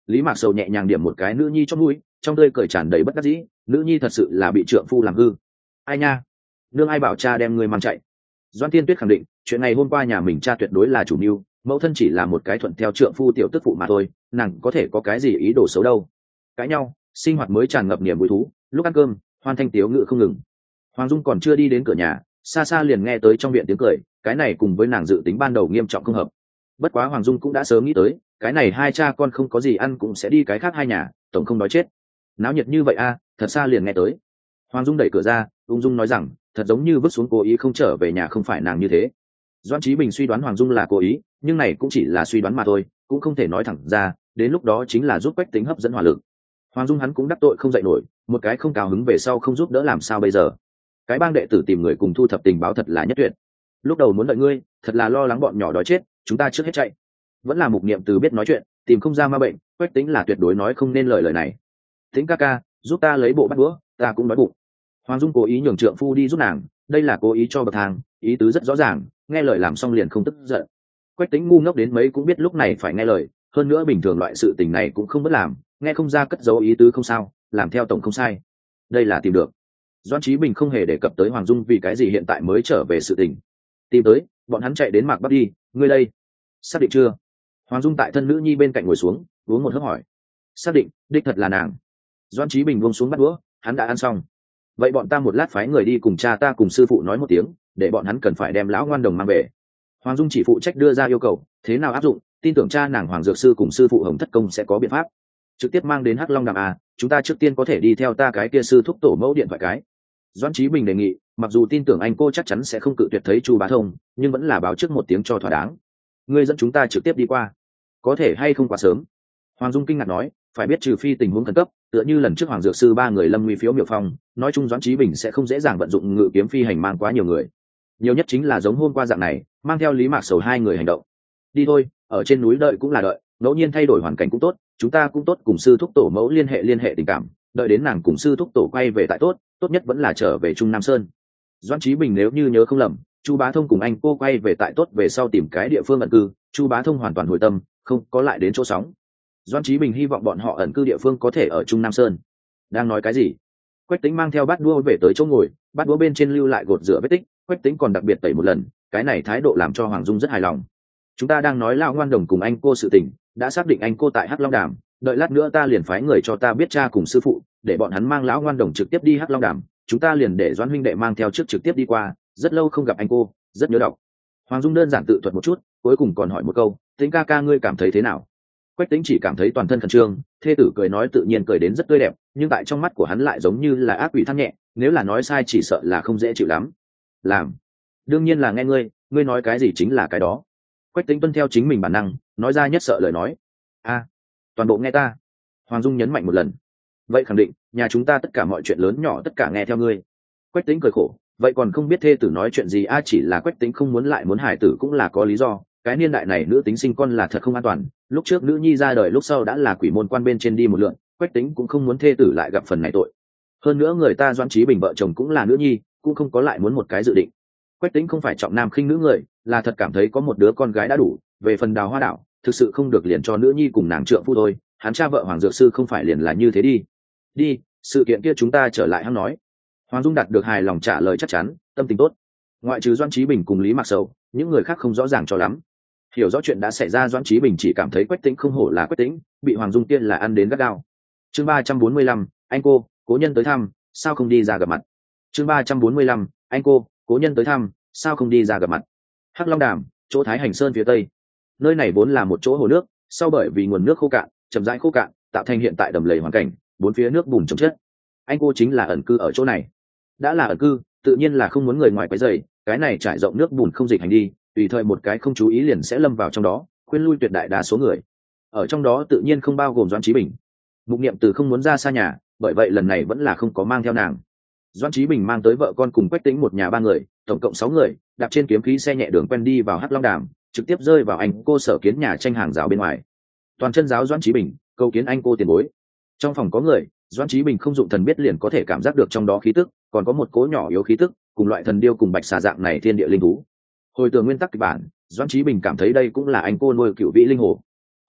Lý Mạc Sầu nhẹ nhàng điểm một cái nữ nhi trong mũi, trong tươi cười tràn đầy bất đắc dĩ, nữ nhi thật sự là bị trượng phu làm hư. Ai nha, nương ai bảo cha đem người mang chạy. Doan Tiên Tuyết khẳng định chuyện này hôm qua nhà mình cha tuyệt đối là chủ mưu, mẫu thân chỉ là một cái thuận theo trượng phu tiểu tức phụ mà thôi, nàng có thể có cái gì ý đồ xấu đâu. Cãi nhau, sinh hoạt mới tràn ngập niềm vui thú, lúc ăn cơm hoan thanh tiếu ngự không ngừng. Hoàng Dung còn chưa đi đến cửa nhà, xa xa liền nghe tới trong viện tiếng cười, cái này cùng với nàng dự tính ban đầu nghiêm trọng không hợp. Bất quá Hoàng Dung cũng đã sớm nghĩ tới, cái này hai cha con không có gì ăn cũng sẽ đi cái khác hai nhà, tổng không đói chết. Náo nhiệt như vậy a, thật xa liền nghe tới. Hoàng Dung đẩy cửa ra, ung dung nói rằng, thật giống như vứt xuống cố ý không trở về nhà không phải nàng như thế. Doãn Chí Bình suy đoán Hoàng Dung là cố ý, nhưng này cũng chỉ là suy đoán mà thôi, cũng không thể nói thẳng ra, đến lúc đó chính là giúp Quách Tính hấp dẫn hỏa lực. Hoàng Dung hắn cũng đắc tội không dậy nổi, một cái không cào hứng về sau không giúp đỡ làm sao bây giờ. Cái bang đệ tử tìm người cùng thu thập tình báo thật là nhất tuyệt. Lúc đầu muốn đợi ngươi, thật là lo lắng bọn nhỏ đói chết, chúng ta trước hết chạy. Vẫn là Mục Niệm từ biết nói chuyện, tìm không ra ma bệnh, Quách Tính là tuyệt đối nói không nên lời này. Tính ca ca, giúp ta lấy bộ bát đũa, ta cũng đói bụng. Hoàng Dung cố ý nhường trượng phu đi giúp nàng, đây là cố ý cho bậc thang, ý tứ rất rõ ràng, nghe lời làm xong liền không tức giận. Quách Tính ngu ngốc đến mấy cũng biết lúc này phải nghe lời, hơn nữa bình thường loại sự tình này cũng không bất làm, nghe không ra cất giấu ý tứ không sao, làm theo tổng không sai. Đây là tìm được. Doãn Chí Bình không hề đề cập tới Hoàng Dung vì cái gì hiện tại mới trở về sự tình. Tìm tới, bọn hắn chạy đến Mạc Bắc đi, ngươi đây, xác định chưa? Hoàng Dung tại thân nữ nhi bên cạnh ngồi xuống, uống một hớp hỏi. Xác định, đích thật là nàng. Doãn Chí Bình buông xuống bát đũa, hắn đã ăn xong. Vậy bọn ta một lát phái người đi cùng cha ta cùng sư phụ nói một tiếng, để bọn hắn cần phải đem lão ngoan đồng mang về. Hoàng Dung chỉ phụ trách đưa ra yêu cầu, thế nào áp dụng, tin tưởng cha nàng Hoàng Dược Sư cùng sư phụ Hồng Thất Công sẽ có biện pháp. Trực tiếp mang đến Hắc Long Đàm à, chúng ta trước tiên có thể đi theo ta cái kia sư thúc tổ mẫu điện thoại cái. Doãn Chí Bình đề nghị, mặc dù tin tưởng anh cô chắc chắn sẽ không cự tuyệt thấy Chu Bá Thông, nhưng vẫn là báo trước một tiếng cho thỏa đáng. Ngươi dẫn chúng ta trực tiếp đi qua, có thể hay không quá sớm? Hoàng Dung kinh ngạc nói, phải biết trừ phi tình huống khẩn cấp, tựa như lần trước Hoàng Dược Sư ba người lâm nguy phiếu miểu phong, nói chung Doãn Chí Bình sẽ không dễ dàng vận dụng ngự kiếm phi hành mang quá nhiều người. Nhiều nhất chính là giống hôm qua dạng này, mang theo Lý Mạc Sầu hai người hành động. Đi thôi, ở trên núi đợi cũng là đợi, ngẫu nhiên thay đổi hoàn cảnh cũng tốt, chúng ta cũng tốt cùng sư thúc tổ mẫu liên hệ tình cảm, đợi đến nàng cùng sư thúc tổ quay về tại tốt nhất vẫn là trở về Trung Nam Sơn. Doãn Chí Bình nếu như nhớ không lầm, Chu Bá Thông cùng anh cô quay về tại tốt về sau tìm cái địa phương ẩn cư, Chu Bá Thông hoàn toàn hồi tâm, không có lại đến chỗ sóng. Doãn Chí Bình hy vọng bọn họ ẩn cư địa phương có thể ở Trung Nam Sơn. Đang nói cái gì? Quách Tĩnh mang theo bát đũa về tới chỗ ngồi, bát đũa bên trên lưu lại gột rửa vết tích, Quách Tĩnh còn đặc biệt tẩy một lần, cái này thái độ làm cho Hoàng Dung rất hài lòng. Chúng ta đang nói lão ngoan đồng cùng anh cô sự tình, đã xác định anh cô tại Hắc Long Đàm, đợi lát nữa ta liền phái người cho ta biết cha cùng sư phụ, để bọn hắn mang lão ngoan đồng trực tiếp đi Hắc Long Đàm, chúng ta liền để Doãn huynh đệ mang theo trước trực tiếp đi qua, rất lâu không gặp anh cô, rất nhớ đọc. Hoàng Dung đơn giản tự thuật một chút, cuối cùng còn hỏi một câu, Tĩnh ca ca ngươi cảm thấy thế nào? Quách Tĩnh chỉ cảm thấy toàn thân khẩn trương, thê tử cười nói tự nhiên cười đến rất tươi đẹp, nhưng tại trong mắt của hắn lại giống như là ác quỷ than nhẹ, nếu là nói sai chỉ sợ là không dễ chịu lắm. Làm, đương nhiên là nghe ngươi nói cái gì chính là cái đó. Quách Tĩnh tuân theo chính mình bản năng, nói ra nhất sợ lời nói. A, toàn bộ nghe ta. Hoàng Dung nhấn mạnh một lần. Vậy khẳng định, nhà chúng ta tất cả mọi chuyện lớn nhỏ tất cả nghe theo ngươi. Quách Tĩnh cười khổ, vậy còn không biết thê tử nói chuyện gì a? Chỉ là Quách Tĩnh không muốn lại muốn hài tử cũng là có lý do, cái niên đại này nữ tính sinh con là thật không an toàn, lúc trước nữ nhi ra đời lúc sau đã là quỷ môn quan bên trên đi một lượn, Quách Tĩnh cũng không muốn thê tử lại gặp phần này tội. Hơn nữa người ta Doãn Chí Bình vợ chồng cũng là nữ nhi, cũng không có lại muốn một cái dự định. Quách Tĩnh không phải trọng nam khinh nữ người, là thật cảm thấy có một đứa con gái đã đủ, về phần Đào Hoa Đảo, thực sự không được liền cho nữ nhi cùng nàng trượng phu thôi, hắn cha vợ Hoàng Dược Sư không phải liền là như thế đi. Đi, sự kiện kia chúng ta trở lại hắn nói. Hoàng Dung đạt được hài lòng trả lời chắc chắn, tâm tình tốt. Ngoại trừ Doãn Chí Bình cùng Lý Mạc Sầu, những người khác không rõ ràng cho lắm. Hiểu rõ chuyện đã xảy ra Doãn Chí Bình chỉ cảm thấy Quách Tĩnh không hổ là Quách Tĩnh, bị Hoàng Dung tiên là ăn đến gắt gao. Chương 345, anh cô, cố nhân tới thăm, sao không đi ra gặp mặt. Chương 345, anh cô, cố nhân tới thăm, sao không đi ra gặp mặt. Hắc Long Đàm, chỗ Thái Hành Sơn phía tây. Nơi này vốn là một chỗ hồ nước, sau bởi vì nguồn nước khô cạn, chậm rãi khô cạn, tạo thành hiện tại đầm lầy hoàn cảnh, bốn phía nước bùn chồng chất. Anh cô chính là ẩn cư ở chỗ này. Đã là ẩn cư, tự nhiên là không muốn người ngoài quấy rầy, cái này trải rộng nước bùn không dịch hành đi, tùy thời một cái không chú ý liền sẽ lâm vào trong đó, khuyên lui tuyệt đại đa số người. Ở trong đó tự nhiên không bao gồm Doãn Chí Bình. Mục Niệm từ không muốn ra xa nhà, bởi vậy lần này vẫn là không có mang theo nàng. Doãn Chí Bình mang tới vợ con cùng Quách Tĩnh một nhà ba người, tổng cộng 6 người, đạp trên kiếm khí xe nhẹ đường quen đi vào Hắc Long Đàm, trực tiếp rơi vào anh cô sở kiến nhà tranh hàng rào bên ngoài. Toàn chân giáo Doãn Chí Bình, cầu kiến anh cô tiền bối. Trong phòng có người, Doãn Chí Bình không dụng thần biết liền có thể cảm giác được trong đó khí tức, còn có một cỗ nhỏ yếu khí tức, cùng loại thần điêu cùng bạch xà dạng này thiên địa linh thú. Hồi tưởng nguyên tắc kịch bản, Doãn Chí Bình cảm thấy đây cũng là anh cô nuôi cựu vĩ linh hồ.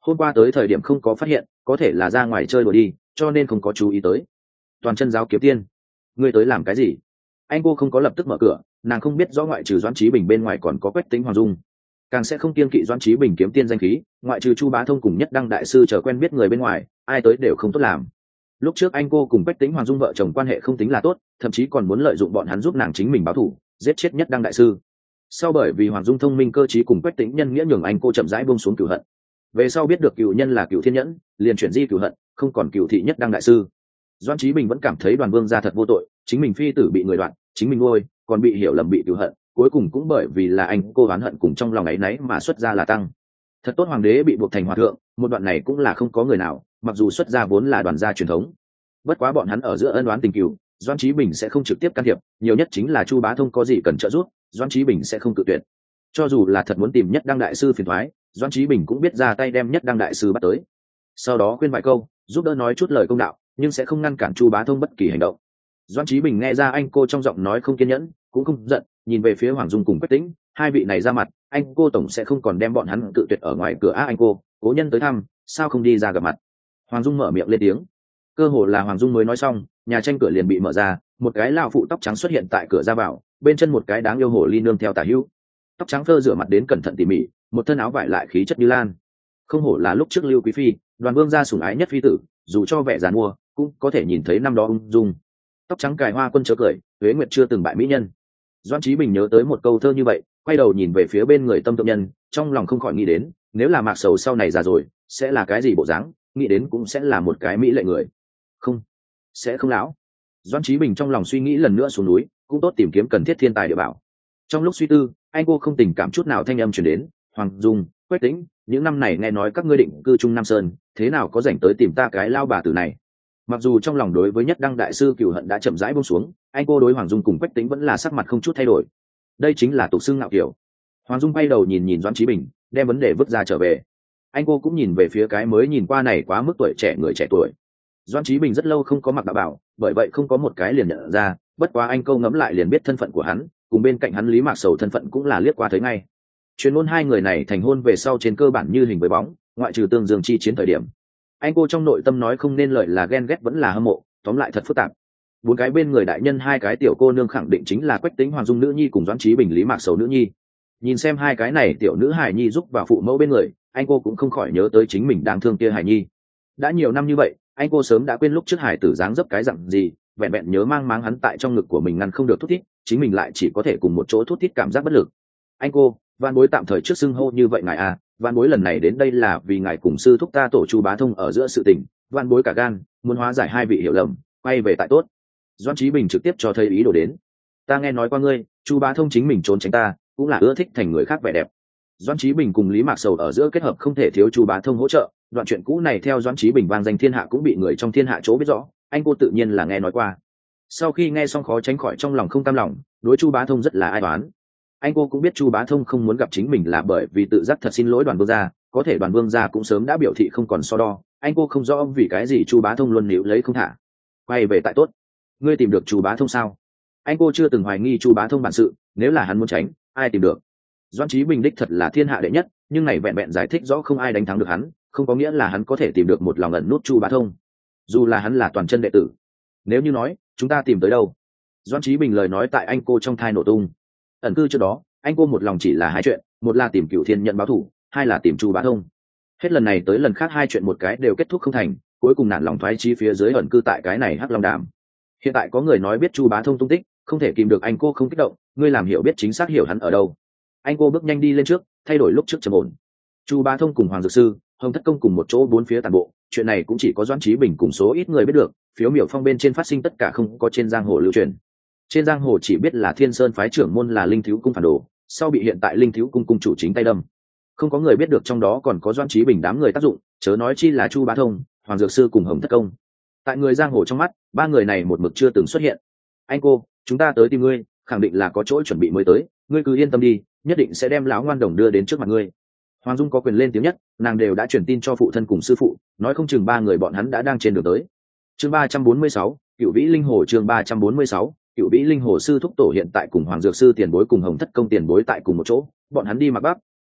hôm qua tới thời điểm không có phát hiện, có thể là ra ngoài chơi đùa đi, cho nên không có chú ý tới. Toàn chân giáo kiếm tiên, ngươi tới làm cái gì? Anh cô không có lập tức mở cửa, nàng không biết rõ ngoại trừ Doãn Chí Bình bên ngoài còn có Quách Tĩnh Hoàng Dung, càng sẽ không kiêng kỵ Doãn Chí Bình kiếm tiên danh khí, ngoại trừ Chu Bá Thông cùng Nhất Đăng đại sư chờ quen biết người bên ngoài, ai tới đều không tốt làm. Lúc trước anh cô cùng Quách Tĩnh Hoàng Dung vợ chồng quan hệ không tính là tốt, thậm chí còn muốn lợi dụng bọn hắn giúp nàng chính mình báo thù, giết chết Nhất Đăng đại sư. Sau bởi vì Hoàng Dung thông minh cơ trí cùng Quách Tĩnh nhân nghĩa nhường anh cô chậm rãi buông xuống cửu hận. Về sau biết được cửu nhân là Cửu Thiên Nhẫn, liền chuyển di cửu hận, không còn cửu thị Nhất Đăng đại sư. Doãn Chí Bình vẫn cảm thấy Đoàn Vương gia thật vô tội, chính mình phi tử bị người đoạn, chính mình nuôi, còn bị hiểu lầm bị cửu hận, cuối cùng cũng bởi vì là anh cô oán hận cùng trong lòng ấy nấy mà xuất ra là tăng. Thật tốt hoàng đế bị buộc thành hòa thượng, một đoạn này cũng là không có người nào, mặc dù xuất gia vốn là đoàn gia truyền thống. Bất quá bọn hắn ở giữa ân oán tình cừu, Doãn Chí Bình sẽ không trực tiếp can thiệp, nhiều nhất chính là Chu Bá Thông có gì cần trợ giúp, Doãn Chí Bình sẽ không cự tuyệt. Cho dù là thật muốn tìm Nhất Đăng đại sư phiền toái, Doãn Chí Bình cũng biết ra tay đem Nhất Đăng đại sư bắt tới. Sau đó khuyên vài câu, giúp đỡ nói chút lời công đạo, nhưng sẽ không ngăn cản Chu Bá Thông bất kỳ hành động. Doãn Chí Bình nghe ra anh cô trong giọng nói không kiên nhẫn, cũng không giận, nhìn về phía Hoàng Dung cùng Quách Tĩnh, hai vị này ra mặt, anh cô tổng sẽ không còn đem bọn hắn cự tuyệt ở ngoài cửa anh cô, cố nhân tới thăm, sao không đi ra gặp mặt? Hoàng Dung mở miệng lên tiếng. Cơ hồ là Hoàng Dung mới nói xong, nhà tranh cửa liền bị mở ra, một cái lão phụ tóc trắng xuất hiện tại cửa ra vào, bên chân một cái đáng yêu hồ ly nương theo tả hữu. Tóc trắng phơ rửa mặt đến cẩn thận tỉ mỉ, một thân áo vải lại khí chất như lan. Không hổ là lúc trước Lưu Quý phi, Đoàn Vương gia sủng ái nhất phi tử, dù cho vẻ giàn mua, cũng có thể nhìn thấy năm đó ung dung. Tóc trắng cài hoa quân chớ cười, Huế Nguyệt chưa từng bại mỹ nhân. Doãn Chí Bình nhớ tới một câu thơ như vậy, quay đầu nhìn về phía bên người Tâm Tượng Nhân, trong lòng không khỏi nghĩ đến, nếu là Mạc Sầu sau này già rồi, sẽ là cái gì bộ dáng, nghĩ đến cũng sẽ là một cái mỹ lệ người. Không, sẽ không lão. Doãn Chí Bình trong lòng suy nghĩ lần nữa xuống núi, cũng tốt tìm kiếm cần thiết thiên tài địa bảo. Trong lúc suy tư, anh cô không tình cảm chút nào thanh âm truyền đến, Hoàng Dung, Quách Tĩnh, những năm này nghe nói các ngươi định cư Trung Nam Sơn, thế nào có rảnh tới tìm ta cái lao bà tử này? Mặc dù trong lòng đối với Nhất Đăng đại sư cừu hận đã chậm rãi buông xuống, anh cô đối Hoàng Dung cùng Quách Tĩnh vẫn là sắc mặt không chút thay đổi. Đây chính là tục xưng ngạo kiểu. Hoàng Dung bay đầu nhìn nhìn Doãn Chí Bình, đem vấn đề vứt ra trở về. Anh cô cũng nhìn về phía cái mới nhìn qua này quá mức tuổi trẻ người trẻ tuổi. Doãn Chí Bình rất lâu không có mặc đạo bảo, bởi vậy không có một cái liền nhận ra, bất quá anh câu ngẫm lại liền biết thân phận của hắn, cùng bên cạnh hắn Lý Mạc Sầu thân phận cũng là liếc qua thấy ngay. Truyền ngôn hai người này thành hôn về sau trên cơ bản như hình với bóng, ngoại trừ Tương Dương chi chiến thời điểm. Anh cô trong nội tâm nói không nên lời là ghen ghét vẫn là hâm mộ, tóm lại thật phức tạp. Bốn cái bên người đại nhân hai cái tiểu cô nương khẳng định chính là Quách Tĩnh Hoàng Dung nữ nhi cùng Doãn Chí Bình Lý Mạc Sầu nữ nhi. Nhìn xem hai cái này tiểu nữ hài nhi giúp vào phụ mẫu bên người, anh cô cũng không khỏi nhớ tới chính mình đáng thương kia hài nhi. Đã nhiều năm như vậy, anh cô sớm đã quên lúc trước hài tử dáng dấp cái dặn gì, vẹn vẹn nhớ mang máng hắn tại trong ngực của mình ngăn không được thút thít, chính mình lại chỉ có thể cùng một chỗ thút thít cảm giác bất lực. Anh cô, Van Bối tạm thời trước xưng hô như vậy ngài à, Van Bối lần này đến đây là vì ngài cùng sư thúc ta tổ Chu Bá Thông ở giữa sự tình, Van Bối cả gan, muốn hóa giải hai vị hiểu lầm, quay về tại tốt. Doãn Chí Bình trực tiếp cho thấy ý đồ đến. Ta nghe nói qua ngươi, Chu Bá Thông chính mình trốn tránh ta, cũng là ưa thích thành người khác vẻ đẹp. Doãn Chí Bình cùng Lý Mạc Sầu ở giữa kết hợp không thể thiếu Chu Bá Thông hỗ trợ, đoạn chuyện cũ này theo Doãn Chí Bình vang danh thiên hạ cũng bị người trong thiên hạ chỗ biết rõ, anh cô tự nhiên là nghe nói qua. Sau khi nghe xong khó tránh khỏi trong lòng không cam lòng, đối Chu Bá Thông rất là ai oán. Anh cô cũng biết Chu Bá Thông không muốn gặp chính mình là bởi vì tự giác thật xin lỗi Đoàn Vương gia, có thể Đoàn Vương gia cũng sớm đã biểu thị không còn so đo, anh cô không rõ vì cái gì Chu Bá Thông luôn níu lấy không thả. Quay về tại tốt. Ngươi tìm được Chu Bá Thông sao? Anh cô chưa từng hoài nghi Chu Bá Thông bản sự, nếu là hắn muốn tránh, ai tìm được? Doãn Chí Bình đích thật là thiên hạ đệ nhất, nhưng này vẹn vẹn giải thích rõ không ai đánh thắng được hắn, không có nghĩa là hắn có thể tìm được một lòng ẩn nút Chu Bá Thông. Dù là hắn là toàn chân đệ tử. Nếu như nói, chúng ta tìm tới đâu? Doãn Chí Bình lời nói tại anh cô trong thai nổ tung. Ẩn cư trước đó, anh cô một lòng chỉ là hai chuyện, một là tìm Cửu Thiên nhận báo thù, hai là tìm Chu Bá Thông. Hết lần này tới lần khác hai chuyện một cái đều kết thúc không thành, cuối cùng nản lòng thoái chí phía dưới ẩn cư tại cái này Hắc Long Đàm. Hiện tại có người nói biết Chu Bá Thông tung tích, không thể kìm được anh cô không kích động, ngươi làm hiểu biết chính xác hiểu hắn ở đâu. Anh cô bước nhanh đi lên trước, thay đổi lúc trước trầm ổn. Chu Bá Thông cùng Hoàng Dược Sư, Hồng Thất Công cùng một chỗ bốn phía toàn bộ, chuyện này cũng chỉ có Doãn Chí Bình cùng số ít người biết được, phiếu miểu phong bên trên phát sinh tất cả không có trên giang hồ lưu truyền. Trên giang hồ chỉ biết là Thiên Sơn phái trưởng môn là Linh Thiếu cung phản đồ, sau bị hiện tại Linh Thiếu cung cung chủ chính tay đâm. Không có người biết được trong đó còn có Doãn Chí Bình đám người tác dụng, chớ nói chi là Chu Bá Thông, Hoàng Dược Sư cùng Hồng Thất Công. Tại người giang hồ trong mắt, ba người này một mực chưa từng xuất hiện. Anh cô, chúng ta tới tìm ngươi, khẳng định là có chỗ chuẩn bị mới tới, ngươi cứ yên tâm đi, nhất định sẽ đem lão ngoan đồng đưa đến trước mặt ngươi. Hoàng Dung có quyền lên tiếng nhất, nàng đều đã truyền tin cho phụ thân cùng sư phụ, nói không chừng ba người bọn hắn đã đang trên đường tới. Chương 346, Cửu Vĩ Linh Hồ. Chương 346, Cửu Vĩ Linh Hồ sư thúc tổ hiện tại cùng Hoàng Dược Sư tiền bối cùng Hồng Thất Công tiền bối tại cùng một chỗ, bọn hắn đi mặc bắc,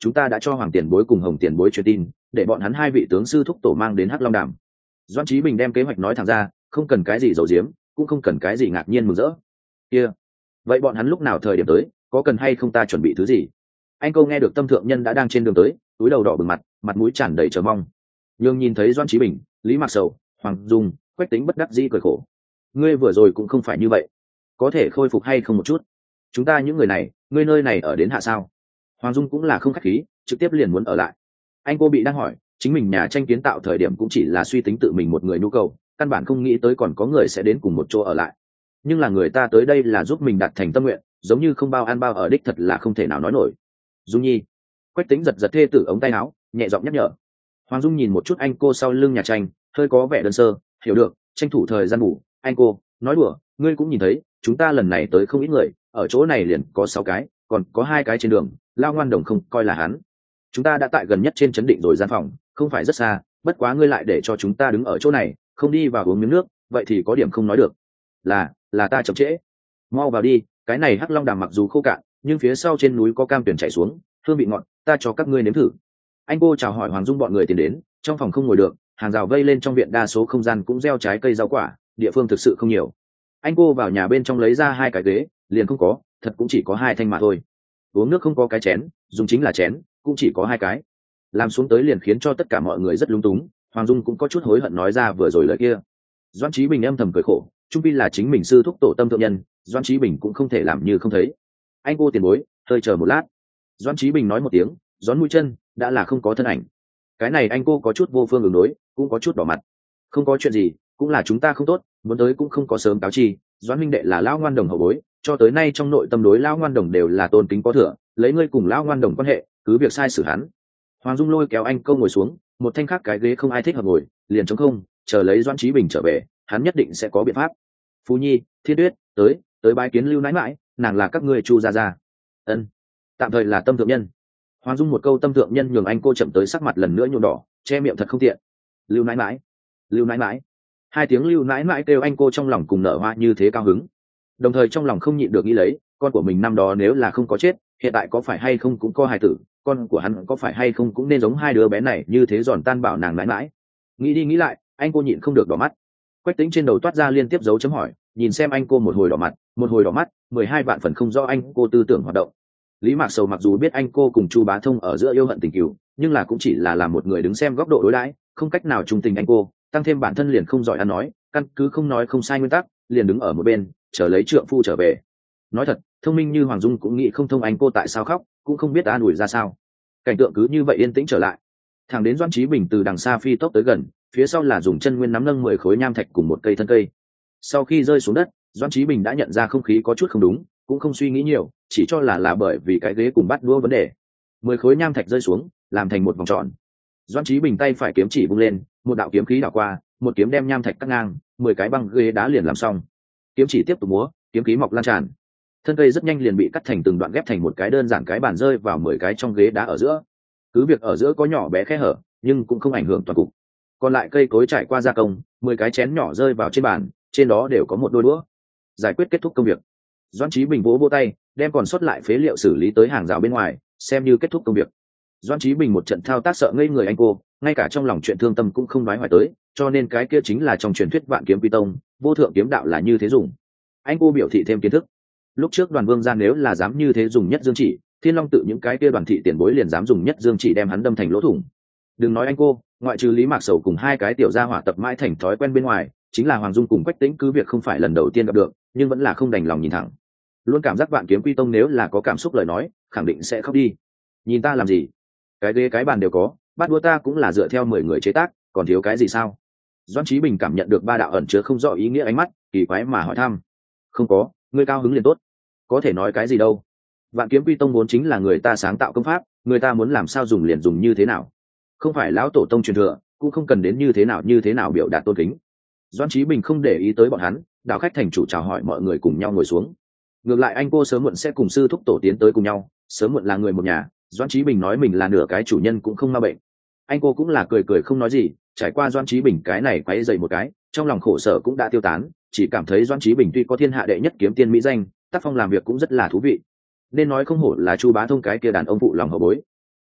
chúng ta đã cho Hoàng tiền bối cùng Hồng tiền bối truyền tin, để bọn hắn hai vị tướng sư thúc tổ mang đến Hắc Long Đàm. Doãn Chí Bình đem kế hoạch nói thẳng ra, không cần cái gì giấu giếm, cũng không cần cái gì ngạc nhiên mừng rỡ. Kia, vậy bọn hắn lúc nào thời điểm tới, có cần hay không ta chuẩn bị thứ gì? Anh Câu nghe được Tâm thượng nhân đã đang trên đường tới, túi đầu đỏ bừng mặt, mặt mũi tràn đầy chờ mong. Nhưng nhìn thấy Doãn Chí Bình, Lý Mạc Sầu, Hoàng Dung, Quách Tính bất đắc dĩ cười khổ. Ngươi vừa rồi cũng không phải như vậy, có thể khôi phục hay không một chút? Chúng ta những người này, ngươi nơi này ở đến hạ sao? Hoàng Dung cũng là không khách khí, trực tiếp liền muốn ở lại. Anh cô bị đang hỏi, chính mình nhà tranh kiến tạo thời điểm cũng chỉ là suy tính tự mình một người nhu cầu, căn bản không nghĩ tới còn có người sẽ đến cùng một chỗ ở lại. Nhưng là người ta tới đây là giúp mình đạt thành tâm nguyện, giống như không bao ăn bao ở đích thật là không thể nào nói nổi. Dung Nhi, Quách Tính giật giật thê tử ống tay áo, nhẹ giọng nhắc nhở. Hoàng Dung nhìn một chút anh cô sau lưng nhà tranh, hơi có vẻ đơn sơ, hiểu được, tranh thủ thời gian ngủ. Anh cô, nói đùa, ngươi cũng nhìn thấy, chúng ta lần này tới không ít người, ở chỗ này liền có 6 cái, còn có 2 cái trên đường, Lao Ngoan Đồng không coi là hắn. Chúng ta đã tại gần nhất trên trấn định rồi gian phòng, không phải rất xa, bất quá ngươi lại để cho chúng ta đứng ở chỗ này, không đi vào uống miếng nước, vậy thì có điểm không nói được. Là ta chậm trễ. Mau vào đi, cái này Hắc Long Đàm mặc dù khô cạn, nhưng phía sau trên núi có cam tuyển chảy xuống, hương vị ngọt, ta cho các ngươi nếm thử. Anh cô chào hỏi Hoàng Dung bọn người tiến đến, trong phòng không ngồi được, hàng rào vây lên trong viện đa số không gian cũng gieo trái cây rau quả, địa phương thực sự không nhiều. Anh cô vào nhà bên trong lấy ra 2 cái ghế, liền không có, thật cũng chỉ có 2 thanh mà thôi. Uống nước không có cái chén, dùng chính là chén, cũng chỉ có 2 cái. Làm xuống tới liền khiến cho tất cả mọi người rất lung túng, Hoàng Dung cũng có chút hối hận nói ra vừa rồi lời kia. Doãn Chí Bình âm thầm cười khổ, trung pi là chính mình sư thúc tổ Tâm thượng nhân, Doãn Chí Bình cũng không thể làm như không thấy. Anh cô tiền bối, hơi chờ một lát. Doãn Chí Bình nói một tiếng, gión mũi chân, đã là không có thân ảnh. Cái này anh cô có chút vô phương ứng đối, cũng có chút đỏ mặt. Không có chuyện gì, cũng là chúng ta không tốt, muốn tới cũng không có sớm cáo chi. Doãn minh đệ là Lão Ngoan Đồng hậu bối, cho tới nay trong nội tâm đối Lão Ngoan Đồng đều là tôn kính có thừa, lấy ngươi cùng Lão Ngoan Đồng quan hệ, cứ việc sai xử hắn. Hoàng Dung lôi kéo anh câu ngồi xuống, một thanh khác cái ghế không ai thích hợp ngồi, liền trống không, chờ lấy Doãn Chí Bình trở về, hắn nhất định sẽ có biện pháp. Phú Nhi, Thiên Tuyết, tới bái kiến Lưu nãi nãi, nàng là các ngươi Chu gia gia. Ân, tạm thời là Tâm thượng nhân. Hoàng Dung một câu Tâm thượng nhân nhường anh cô chậm tới sắc mặt lần nữa nhuộm đỏ, che miệng thật không tiện. Lưu nãi nãi, Lưu nãi nãi. 2 tiếng Lưu nãi nãi kêu anh cô trong lòng cùng nở hoa như thế cao hứng. Đồng thời trong lòng không nhịn được nghĩ lấy, con của mình năm đó nếu là không có chết, hiện tại có phải hay không cũng có hài tử, con của hắn có phải hay không cũng nên giống 2 đứa bé này như thế giòn tan bảo nàng nãi nãi. Nghĩ đi nghĩ lại, anh cô nhịn không được đỏ mắt. Quách Tính trên đầu toát ra liên tiếp dấu chấm hỏi, nhìn xem anh cô một hồi đỏ mặt, một hồi đỏ mắt, 12 vạn phần không rõ anh cô tư tưởng hoạt động. Lý Mạc Sầu mặc dù biết anh cô cùng Chu Bá Thông ở giữa yêu hận tình cừu, nhưng là cũng chỉ là làm một người đứng xem góc độ đối đãi, không cách nào trung tình anh cô, tăng thêm bản thân liền không giỏi ăn nói, căn cứ không nói không sai nguyên tắc, liền đứng ở một bên, chờ lấy trượng phu trở về. Nói thật, thông minh như Hoàng Dung cũng nghĩ không thông anh cô tại sao khóc, cũng không biết an ủi ra sao. Cảnh tượng cứ như vậy yên tĩnh trở lại. Thẳng đến Doãn Chí Bình từ đằng xa phi tốc tới gần, phía sau là dùng chân nguyên nắm nâng 10 khối nham thạch cùng một cây thân cây. Sau khi rơi xuống đất, Doãn Chí Bình đã nhận ra không khí có chút không đúng, cũng không suy nghĩ nhiều, chỉ cho là bởi vì cái ghế cùng bắt đũa vấn đề. 10 khối nham thạch rơi xuống, làm thành một vòng tròn. Doãn Chí Bình tay phải kiếm chỉ vung lên, một đạo kiếm khí đảo qua, một kiếm đem nham thạch cắt ngang, 10 cái băng ghế đá liền làm xong. Kiếm chỉ tiếp tục múa, kiếm khí mọc lan tràn. Thân cây rất nhanh liền bị cắt thành từng đoạn ghép thành một cái đơn giản cái bàn rơi vào 10 cái trong ghế đá ở giữa. Cứ việc ở giữa có nhỏ bé khe hở, nhưng cũng không ảnh hưởng toàn cục. Còn lại cây cối trải qua gia công, 10 cái chén nhỏ rơi vào trên bàn, trên đó đều có một đôi đũa. Giải quyết kết thúc công việc. Doãn Chí Bình vỗ tay, đem còn sót lại phế liệu xử lý tới hàng rào bên ngoài, xem như kết thúc công việc. Doãn Chí Bình một trận thao tác sợ ngây người anh cô, ngay cả trong lòng chuyện thương tâm cũng không nói hoài tới, cho nên cái kia chính là trong truyền thuyết Vạn Kiếm Quy Tông, vô thượng kiếm đạo là như thế dùng. Anh cô biểu thị thêm kiến thức. Lúc trước Đoàn Vương gia nếu là dám như thế dùng Nhất Dương Chỉ, Thiên Long tự những cái kia đoàn thị tiền bối liền dám dùng Nhất Dương Chỉ đem hắn đâm thành lỗ thủng. Đừng nói anh cô, ngoại trừ Lý Mạc Sầu cùng 2 cái tiểu gia hỏa tập mãi thành thói quen bên ngoài, chính là Hoàng Dung cùng Quách Tĩnh cứ việc không phải lần đầu tiên gặp được, nhưng vẫn là không đành lòng nhìn thẳng. Luôn cảm giác Vạn Kiếm Quy Tông nếu là có cảm xúc lời nói, khẳng định sẽ khóc đi. Nhìn ta làm gì? Cái ghế cái bàn đều có, bát đũa ta cũng là dựa theo 10 người chế tác, còn thiếu cái gì sao? Doãn Chí Bình cảm nhận được 3 đạo ẩn chứa không rõ ý nghĩa ánh mắt, kỳ quái mà hỏi thăm. Không có, ngươi cao hứng liền tốt. Có thể nói cái gì đâu? Vạn Kiếm Quy Tông vốn chính là người ta sáng tạo công pháp, người ta muốn làm sao dùng liền dùng như thế nào. Không phải lão tổ tông truyền thừa, cũng không cần đến như thế nào biểu đạt tôn kính. Doãn Chí Bình không để ý tới bọn hắn, đảo khách thành chủ chào hỏi mọi người cùng nhau ngồi xuống. Ngược lại anh cô sớm muộn sẽ cùng sư thúc tổ tiến tới cùng nhau, sớm muộn là người một nhà. Doãn Chí Bình nói mình là nửa cái chủ nhân cũng không ma bệnh. Anh cô cũng là cười cười không nói gì, trải qua Doãn Chí Bình cái này quấy dày một cái, trong lòng khổ sở cũng đã tiêu tán, chỉ cảm thấy Doãn Chí Bình tuy có thiên hạ đệ nhất kiếm tiên mỹ danh, tác phong làm việc cũng rất là thú vị. Nên nói không hổ là Chu Bá Thông cái kia đàn ông phụ lòng hậu bối.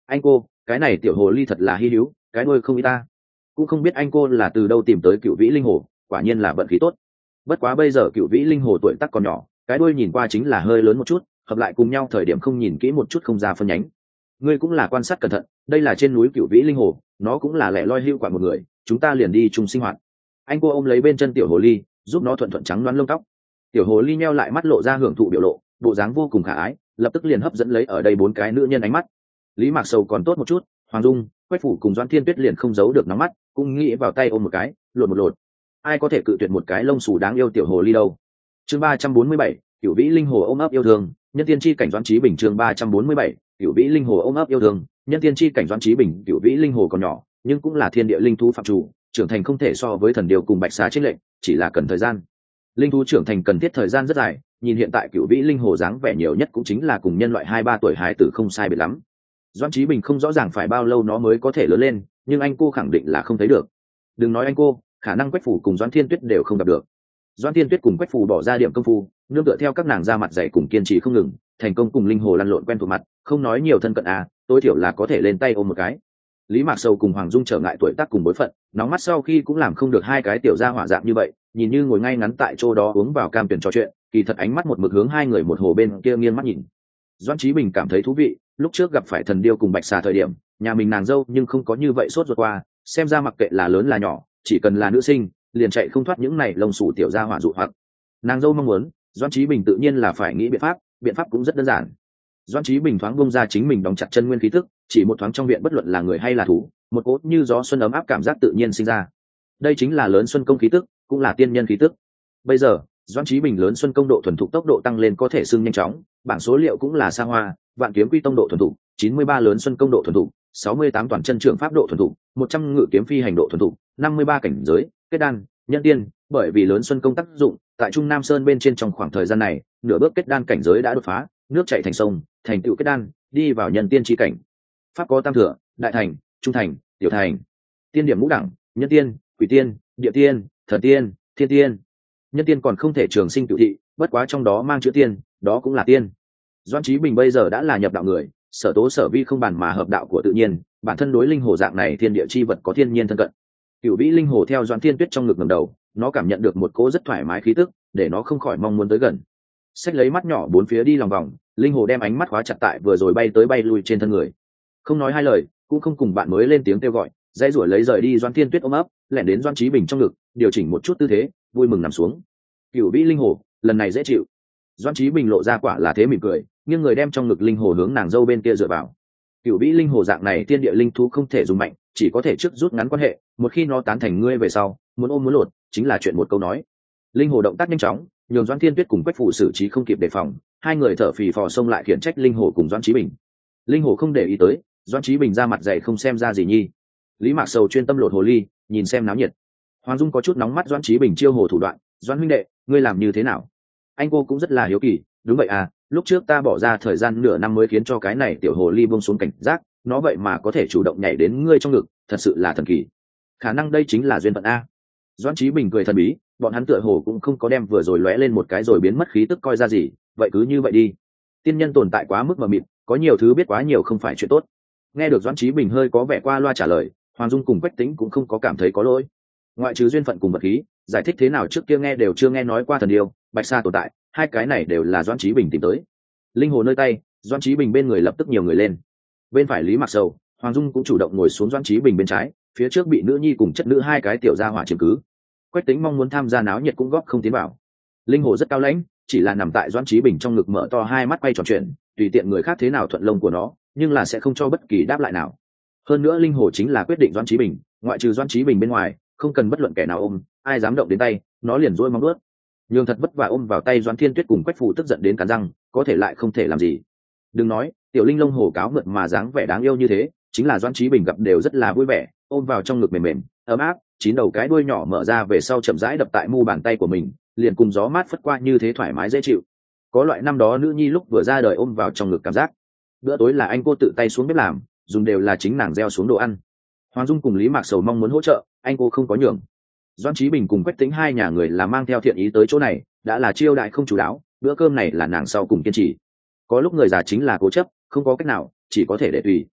Anh cô, cái này tiểu hồ ly thật là hy hữu, cái đuôi không ý ta. Cũng không biết anh cô là từ đâu tìm tới Cựu Vĩ Linh Hồ, quả nhiên là vận khí tốt. Bất quá bây giờ Cựu Vĩ Linh Hồ tuổi tác còn nhỏ, cái đuôi nhìn qua chính là hơi lớn một chút, hợp lại cùng nhau thời điểm không nhìn kỹ một chút không ra phân nhánh. Ngươi cũng là quan sát cẩn thận, đây là trên núi Cựu Vĩ Linh Hồ, nó cũng là lẻ loi hưu quả một người, chúng ta liền đi chung sinh hoạt. Anh cô ôm lấy bên chân tiểu hồ ly, giúp nó thuận thuận trắng đoán lông tóc. Tiểu hồ ly nheo lại mắt lộ ra hưởng thụ biểu lộ, bộ dáng vô cùng khả ái, lập tức liền hấp dẫn lấy ở đây bốn cái nữ nhân ánh mắt. Lý Mạc Sầu còn tốt một chút, Hoàng Dung, Quách Phủ cùng Doãn Thiên Tuyết liền không giấu được nóng mắt, cũng nghĩ vào tay ôm một cái, lột một lột. Ai có thể cự tuyệt một cái lông xù đáng yêu tiểu hồ ly đâu. Chương 347, Cửu Vĩ Linh Hồ ôm ấp yêu thương, nhân tiên chi cảnh Doãn Chí Bình. Chương 347, Cửu Vĩ Linh Hồ ôm ấp yêu thương, nhân tiên chi cảnh Doãn Chí Bình. Cửu Vĩ Linh Hồ còn nhỏ, nhưng cũng là thiên địa linh thú phạm chủ, trưởng thành không thể so với thần điều cùng bạch xà chiến lệnh, chỉ là cần thời gian. Linh thú trưởng thành cần thiết thời gian rất dài, nhìn hiện tại Cửu Vĩ Linh Hồ dáng vẻ nhiều nhất cũng chính là cùng nhân loại 2-3 tuổi hài tử không sai biệt lắm. Doãn Chí Bình không rõ ràng phải bao lâu nó mới có thể lớn lên, nhưng anh cô khẳng định là không thấy được. Đừng nói anh cô, khả năng Quách Phủ cùng Doãn Thiên Tuyết đều không gặp được. Doãn Thiên Tuyết cùng Quách Phủ bỏ ra điểm công phu, nương tựa theo các nàng ra mặt dày cùng kiên trì không ngừng, thành công cùng linh hồ lăn lộn quen thuộc mặt, không nói nhiều thân cận tối thiểu là có thể lên tay ôm một cái. Lý Mạc Sầu cùng Hoàng Dung trở ngại tuổi tác cùng bối phận, nóng mắt sau khi cũng làm không được hai cái tiểu gia hỏa dạng như vậy, nhìn như ngồi ngay ngắn tại chỗ đó uống vào cam tuyển trò chuyện, kỳ thật ánh mắt một mực hướng hai người một hồ bên kia nghiêng mắt nhìn. Doãn Chí Bình cảm thấy thú vị, lúc trước gặp phải thần điêu cùng bạch xà thời điểm, nhà mình nàng dâu nhưng không có như vậy sốt ruột qua, xem ra mặc kệ là lớn là nhỏ, chỉ cần là nữ sinh, liền chạy không thoát những này lông xù tiểu gia hỏa dụ hoặc. Nàng dâu mong muốn, Doãn Chí Bình tự nhiên là phải nghĩ biện pháp cũng rất đơn giản. Doãn Chí Bình thoáng bung ra chính mình đóng chặt chân nguyên khí tức, chỉ một thoáng trong viện bất luận là người hay là thú, một cỗ như gió xuân ấm áp cảm giác tự nhiên sinh ra. Đây chính là lớn xuân công khí tức, cũng là tiên nhân khí tức. Bây giờ, Doãn Chí Bình lớn xuân công độ thuần thục tốc độ tăng lên có thể xưng nhanh chóng, bảng số liệu cũng là xa hoa, vạn kiếm quy tông độ thuần thục, 93 lớn xuân công độ thuần thục, 68 toàn chân trưởng pháp độ thuần thục, 100 ngự kiếm phi hành độ thuần thục, 53 cảnh giới, kết đan, nhân tiên, bởi vì lớn xuân công tác dụng, tại Trung Nam Sơn bên trên trong khoảng thời gian này, nửa bước kết đan cảnh giới đã đột phá, nước chảy thành sông, thành tựu kết đan, đi vào nhân tiên chi cảnh. Pháp có tam thừa, đại thành, trung thành, tiểu thành. Tiên điểm ngũ đẳng, nhân tiên, quỷ tiên, địa tiên, thần tiên, thiên tiên. Nhân tiên còn không thể trường sinh cửu thị, bất quá trong đó mang chữ tiên, đó cũng là tiên. Doãn Chí Bình bây giờ đã là nhập đạo người, sở tố sở vi không bàn mà hợp đạo của tự nhiên, bản thân đối linh hồ dạng này thiên địa chi vật có thiên nhiên thân cận. Cửu Vĩ Linh Hồ theo Doãn Thiên Tuyết trong ngực ngẩng đầu, nó cảm nhận được một cỗ rất thoải mái khí tức, để nó không khỏi mong muốn tới gần. Xách lấy mắt nhỏ bốn phía đi lòng vòng, linh hồ đem ánh mắt khóa chặt tại vừa rồi bay tới bay lui trên thân người. Không nói hai lời, cũng không cùng bạn mới lên tiếng kêu gọi, dãy rủi lấy rời đi Doãn Thiên Tuyết ôm ấp, lẻn đến Doãn Chí Bình trong ngực, điều chỉnh một chút tư thế, vui mừng nằm xuống. Cửu Vĩ Linh Hồ, lần này dễ chịu. Doãn Chí Bình lộ ra quả là thế mỉm cười, nhưng người đem trong ngực linh hồ hướng nàng dâu bên kia dựa vào. Cửu Vĩ Linh Hồ dạng này thiên địa linh thú không thể dùng mạnh, chỉ có thể trước rút ngắn quan hệ, một khi nó tán thành ngươi về sau, muốn ôm muốn lột, chính là chuyện một câu nói. Linh hồ động tác nhanh chóng, nhường Doãn Thiên Tuyết cùng Quách Phủ xử trí không kịp đề phòng, hai người thở phì phò xông lại khiển trách linh hồ cùng Doãn Chí Bình. Linh hồ không để ý tới, Doãn Chí Bình ra mặt dày không xem ra gì nhi. Lý Mạc Sầu chuyên tâm lột hồ ly, nhìn xem náo nhiệt. Hoàng Dung có chút nóng mắt Doãn Chí Bình chiêu hồ thủ đoạn, Doãn huynh đệ, ngươi làm như thế nào? Anh cô cũng rất là hiếu kỳ, đúng vậy à, lúc trước ta bỏ ra thời gian nửa năm mới khiến cho cái này tiểu hồ ly buông xuống cảnh giác, nó vậy mà có thể chủ động nhảy đến ngươi trong ngực, thật sự là thần kỳ. Khả năng đây chính là duyên phận a. Doãn Chí Bình cười thần bí, bọn hắn tựa hồ cũng không có đem vừa rồi lóe lên một cái rồi biến mất khí tức coi ra gì, vậy cứ như vậy đi. Tiên nhân tồn tại quá mức mờ mịt, có nhiều thứ biết quá nhiều không phải chuyện tốt. Nghe được Doãn Chí Bình hơi có vẻ qua loa trả lời, Hoàng Dung cùng Quách Tĩnh cũng không có cảm thấy có lỗi. Ngoại trừ duyên phận cùng vật khí, giải thích thế nào trước kia nghe đều chưa nghe nói qua thần yêu, bạch sa tồn tại, hai cái này đều là Doãn Chí Bình tìm tới. Linh hồ nơi tay, Doãn Chí Bình bên người lập tức nhiều người lên. Bên phải Lý Mạc Sầu, Hoàng Dung cũng chủ động ngồi xuống Doãn Chí Bình bên trái, phía trước bị nữ nhi cùng chất nữ hai cái tiểu gia hỏa chiếm cứ. Quách Tĩnh mong muốn tham gia náo nhiệt cũng góp không tiến vào. Linh hồ rất cao lãnh, chỉ là nằm tại Doãn Chí Bình trong ngực mở to hai mắt quay tròn chuyện, tùy tiện người khác thế nào thuận lông của nó, nhưng là sẽ không cho bất kỳ đáp lại nào. Hơn nữa linh hồ chính là quyết định Doãn Chí Bình, ngoại trừ Doãn Chí Bình bên ngoài, không cần bất luận kẻ nào ôm, ai dám động đến tay, nó liền duỗi móng vuốt. Nhưng thật vất vả ôm vào tay Doãn Thiên Tuyết cùng Quách Phủ tức giận đến cắn răng, có thể lại không thể làm gì. Đừng nói, tiểu linh lông hồ cáo mượt mà dáng vẻ đáng yêu như thế, chính là Doãn Chí Bình gặp đều rất là vui vẻ, ôm vào trong ngực mềm mềm, ấm áp, chín đầu cái đuôi nhỏ mở ra về sau chậm rãi đập tại mu bàn tay của mình, liền cùng gió mát phất qua như thế thoải mái dễ chịu. Có loại năm đó nữ nhi lúc vừa ra đời ôm vào trong ngực cảm giác. Bữa tối là anh cô tự tay xuống bếp làm, dùng đều là chính nàng gieo xuống đồ ăn. Hoàng Dung cùng Lý Mạc Sầu mong muốn hỗ trợ, anh cô không có nhường. Doãn Chí Bình cùng Quách Tĩnh hai nhà người là mang theo thiện ý tới chỗ này, đã là chiêu đại không chủ đáo, bữa cơm này là nàng sau cùng kiên trì. Có lúc người già chính là cố chấp, không có cách nào, chỉ có thể để tùy.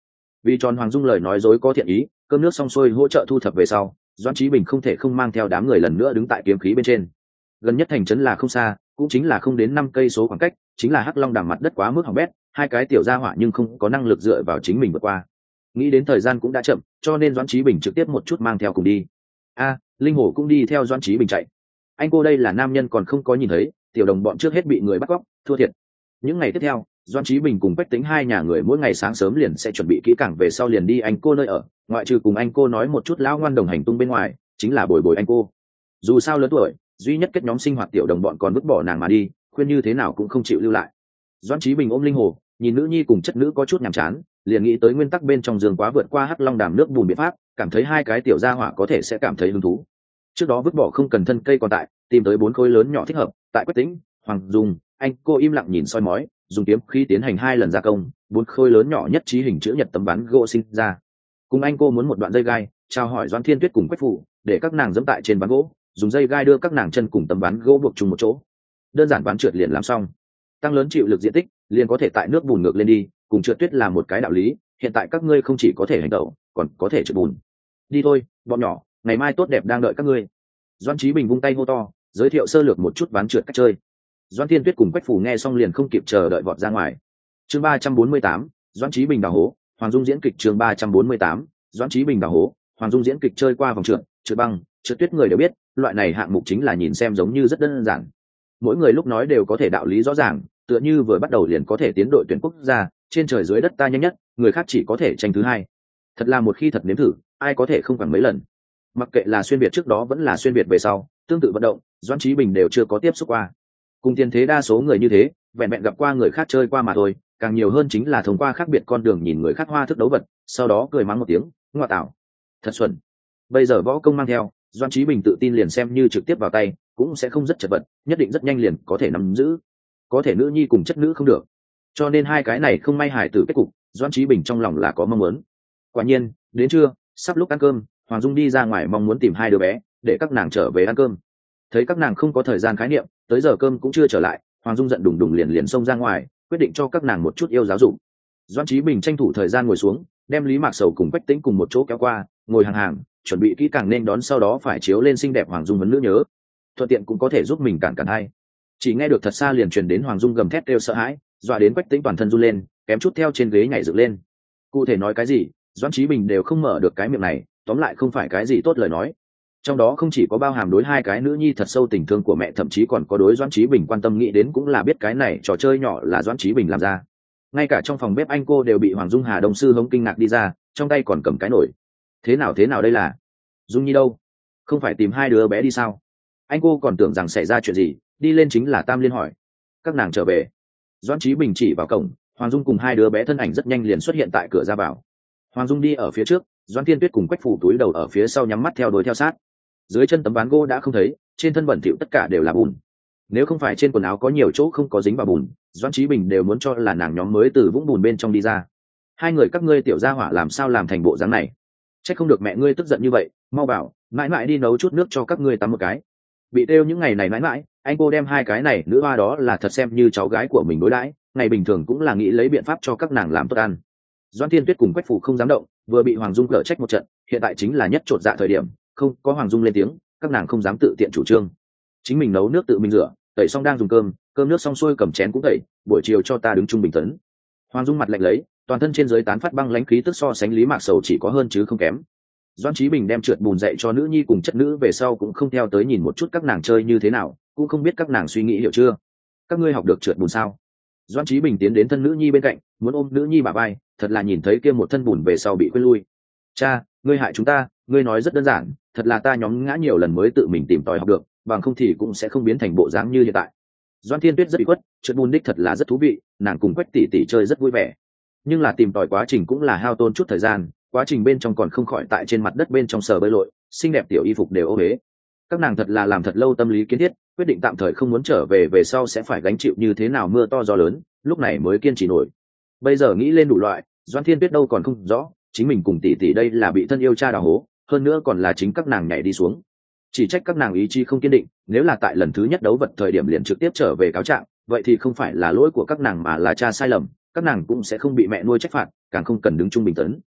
Vì tròn Hoàng Dung lời nói dối có thiện ý, cơm nước xong xuôi hỗ trợ thu thập về sau, Doãn Chí Bình không thể không mang theo đám người lần nữa đứng tại kiếm khí bên trên. Gần nhất thành trấn là không xa, cũng chính là không đến 5 cây số khoảng cách, chính là Hắc Long Đàm mặt đất quá mức hỏng bét, hai cái tiểu gia hỏa nhưng không có năng lực dựa vào chính mình vượt qua. Nghĩ đến thời gian cũng đã chậm, cho nên Doãn Chí Bình trực tiếp một chút mang theo cùng đi. Linh Hổ cũng đi theo Doãn Chí Bình chạy. Anh cô đây là nam nhân còn không có nhìn thấy, tiểu đồng bọn trước hết bị người bắt cóc, thua thiệt. Những ngày tiếp theo, Doãn Chí Bình cùng Bách Tính hai nhà người mỗi ngày sáng sớm liền sẽ chuẩn bị kỹ càng về sau liền đi anh cô nơi ở, ngoại trừ cùng anh cô nói một chút lão ngoan đồng hành tung bên ngoài, chính là bồi bồi anh cô. Dù sao lớn tuổi, duy nhất kết nhóm sinh hoạt tiểu đồng bọn còn vứt bỏ nàng mà đi, khuyên như thế nào cũng không chịu lưu lại. Doãn Chí Bình ôm Linh Hồ, nhìn nữ nhi cùng chất nữ có chút nhàm chán, liền nghĩ tới nguyên tắc bên trong giường quá vượt qua Hắc Long Đàm nước bùn biện pháp, cảm thấy hai cái tiểu gia hỏa có thể sẽ cảm thấy hứng thú. Trước đó vứt bỏ không cần thân cây còn tại, tìm tới 4 khối lớn nhỏ thích hợp, tại Quách Tĩnh, Hoàng Dung, anh cô im lặng nhìn soi mói, dùng kiếm khí tiến hành 2 lần gia công, 4 khối lớn nhỏ nhất trí hình chữ nhật tấm ván gỗ sinh ra. Cùng anh cô muốn một đoạn dây gai, chào hỏi Doãn Thiên Tuyết cùng Quách Phụ, để các nàng giẫm tại trên ván gỗ, dùng dây gai đưa các nàng chân cùng tấm ván gỗ buộc chung một chỗ. Đơn giản ván trượt liền làm xong. Tăng lớn chịu lực diện tích, liền có thể tại nước bùn ngược lên đi, cùng trượt tuyết là một cái đạo lý, hiện tại các ngươi không chỉ có thể hành động, còn có thể trượt bùn. Đi thôi, bọn nhỏ, ngày mai tốt đẹp đang đợi các ngươi. Doãn Chí Bình vung tay hô to, giới thiệu sơ lược một chút ván trượt cách chơi. Doãn Thiên Tuyết cùng Quách Phủ nghe xong liền không kịp chờ đợi vọt ra ngoài. Chương 348, Doãn Chí Bình đào hố, Hoàng Dung diễn kịch chương 348, Doãn Chí Bình đào hố, Hoàng Dung diễn kịch chơi qua vòng trượt, trượt băng, trượt tuyết người đều biết, loại này hạng mục chính là nhìn xem giống như rất đơn giản. Mỗi người lúc nói đều có thể đạo lý rõ ràng, tựa như vừa bắt đầu liền có thể tiến đội tuyển quốc gia, trên trời dưới đất ta nhanh nhất, người khác chỉ có thể tranh thứ hai. Thật là một khi thật nếm thử, ai có thể không bằng mấy lần. Mặc kệ là xuyên việt trước đó vẫn là xuyên việt về sau, tương tự vận động, Doãn Chí Bình đều chưa có tiếp xúc qua. Cùng tiền thế đa số người như thế, vẹn vẹn gặp qua người khác chơi qua mà thôi, càng nhiều hơn chính là thông qua khác biệt con đường nhìn người khác hoa thức đấu vật, sau đó cười mắng một tiếng, ngoa tạo, thật xuẩn. Bây giờ võ công mang theo, Doãn Chí Bình tự tin liền xem như trực tiếp vào tay, cũng sẽ không rất chật vật, nhất định rất nhanh liền có thể nắm giữ. Có thể nữ nhi cùng chất nữ không được, cho nên hai cái này không may hài tử kết cục, Doãn Chí Bình trong lòng là có mong muốn. Quả nhiên, đến trưa, sắp lúc ăn cơm, Hoàng Dung đi ra ngoài mong muốn tìm hai đứa bé, để các nàng trở về ăn cơm. Thấy các nàng không có thời gian khái niệm, tới giờ cơm cũng chưa trở lại, Hoàng Dung giận đùng đùng liền xông ra ngoài, quyết định cho các nàng một chút yêu giáo dục. Doãn Chí Bình tranh thủ thời gian ngồi xuống, đem Lý Mạc Sầu cùng Bách Tĩnh cùng một chỗ kéo qua, ngồi hàng hàng, chuẩn bị kỹ càng nên đón sau đó phải chiếu lên xinh đẹp Hoàng Dung vấn nữ nhớ, thuận tiện cũng có thể giúp mình cản hay. Chỉ nghe được thật xa liền truyền đến Hoàng Dung gầm thét kêu sợ hãi, dọa đến Bách Tĩnh toàn thân run lên, kém chút theo trên ghế nhảy dựng lên. Cụ thể nói cái gì, Doãn Chí Bình đều không mở được cái miệng này, tóm lại không phải cái gì tốt lời nói. Trong đó không chỉ có bao hàm đối hai cái nữ nhi thật sâu tình thương của mẹ, thậm chí còn có đối Doãn Chí Bình quan tâm, nghĩ đến cũng là biết cái này trò chơi nhỏ là Doãn Chí Bình làm ra. Ngay cả trong phòng bếp anh cô đều bị Hoàng Dung Hà đồng sư hống kinh ngạc đi ra, trong tay còn cầm cái nồi. Thế nào đây là? Dung Nhi đâu? Không phải tìm hai đứa bé đi sao? Anh cô còn tưởng rằng xảy ra chuyện gì, đi lên chính là Tam Liên hỏi. Các nàng trở về. Doãn Chí Bình chỉ vào cổng, Hoàng Dung cùng hai đứa bé thân ảnh rất nhanh liền xuất hiện tại cửa ra vào. Hoàng Dung đi ở phía trước, Doãn Thiên Tuyết cùng Quách Phủ túi đầu ở phía sau nhắm mắt theo đuổi theo sát. Dưới chân tấm ván gỗ đã không thấy, trên thân bẩn thỉu tất cả đều là bùn. Nếu không phải trên quần áo có nhiều chỗ không có dính vào bùn, Doãn Chí Bình đều muốn cho là nàng nhóm mới từ vũng bùn bên trong đi ra. Hai người các ngươi tiểu gia hỏa làm sao làm thành bộ dáng này? Chắc không được mẹ ngươi tức giận như vậy, mau bảo, mãi mãi đi nấu chút nước cho các ngươi tắm một cái. Bị đeo những ngày này mãi mãi, anh cô đem hai cái này nữ hoa đó là thật xem như cháu gái của mình đối đãi, ngày bình thường cũng là nghĩ lấy biện pháp cho các nàng làm tốt ăn. Doãn Thiên Tuyết cùng Quách Phủ không dám động, vừa bị Hoàng Dung cở trách một trận, hiện tại chính là nhất chột dạ thời điểm, không có Hoàng Dung lên tiếng, các nàng không dám tự tiện chủ trương. Chính mình nấu nước tự mình rửa, tẩy xong đang dùng cơm nước xong xuôi cầm chén cũng tẩy, buổi chiều cho ta đứng trung bình tấn. Hoàng Dung mặt lạnh lấy, toàn thân trên dưới tán phát băng lãnh khí tức so sánh Lý Mạc Sầu chỉ có hơn chứ không kém. Doãn Chí Bình đem trượt bùn dạy cho nữ nhi cùng chất nữ về sau cũng không theo tới nhìn một chút các nàng chơi như thế nào, cũng không biết các nàng suy nghĩ hiểu chưa. Các ngươi học được trượt bùn sao? Doãn Chí Bình tiến đến thân nữ nhi bên cạnh, muốn ôm nữ nhi bả vai, thật là nhìn thấy kia một thân bùn về sau bị quên lui. Cha, ngươi hại chúng ta, ngươi nói rất đơn giản, thật là ta nhóm ngã nhiều lần mới tự mình tìm tòi học được, bằng không thì cũng sẽ không biến thành bộ dáng như hiện tại. Doãn Thiên Tuyết rất bị khuất, trượt bùn đích thật là rất thú vị, nàng cùng Quách tỷ tỷ chơi rất vui vẻ. Nhưng là tìm tòi quá trình cũng là hao tốn chút thời gian, quá trình bên trong còn không khỏi tại trên mặt đất bên trong sờ bơi lội, xinh đẹp tiểu y phục đều ô uế. Các nàng thật là làm thật lâu tâm lý kiến thiết, quyết định tạm thời không muốn trở về sau sẽ phải gánh chịu như thế nào mưa to gió lớn, lúc này mới kiên trì nổi. Bây giờ nghĩ lên đủ loại, Doãn Thiên Tuyết đâu còn không rõ, chính mình cùng tỷ tỷ đây là bị thân yêu cha đào hố, hơn nữa còn là chính các nàng nhảy đi xuống. Chỉ trách các nàng ý chí không kiên định, nếu là tại lần thứ nhất đấu vật thời điểm liền trực tiếp trở về cáo trạng, vậy thì không phải là lỗi của các nàng mà là cha sai lầm, các nàng cũng sẽ không bị mẹ nuôi trách phạt, càng không cần đứng trung bình tấn.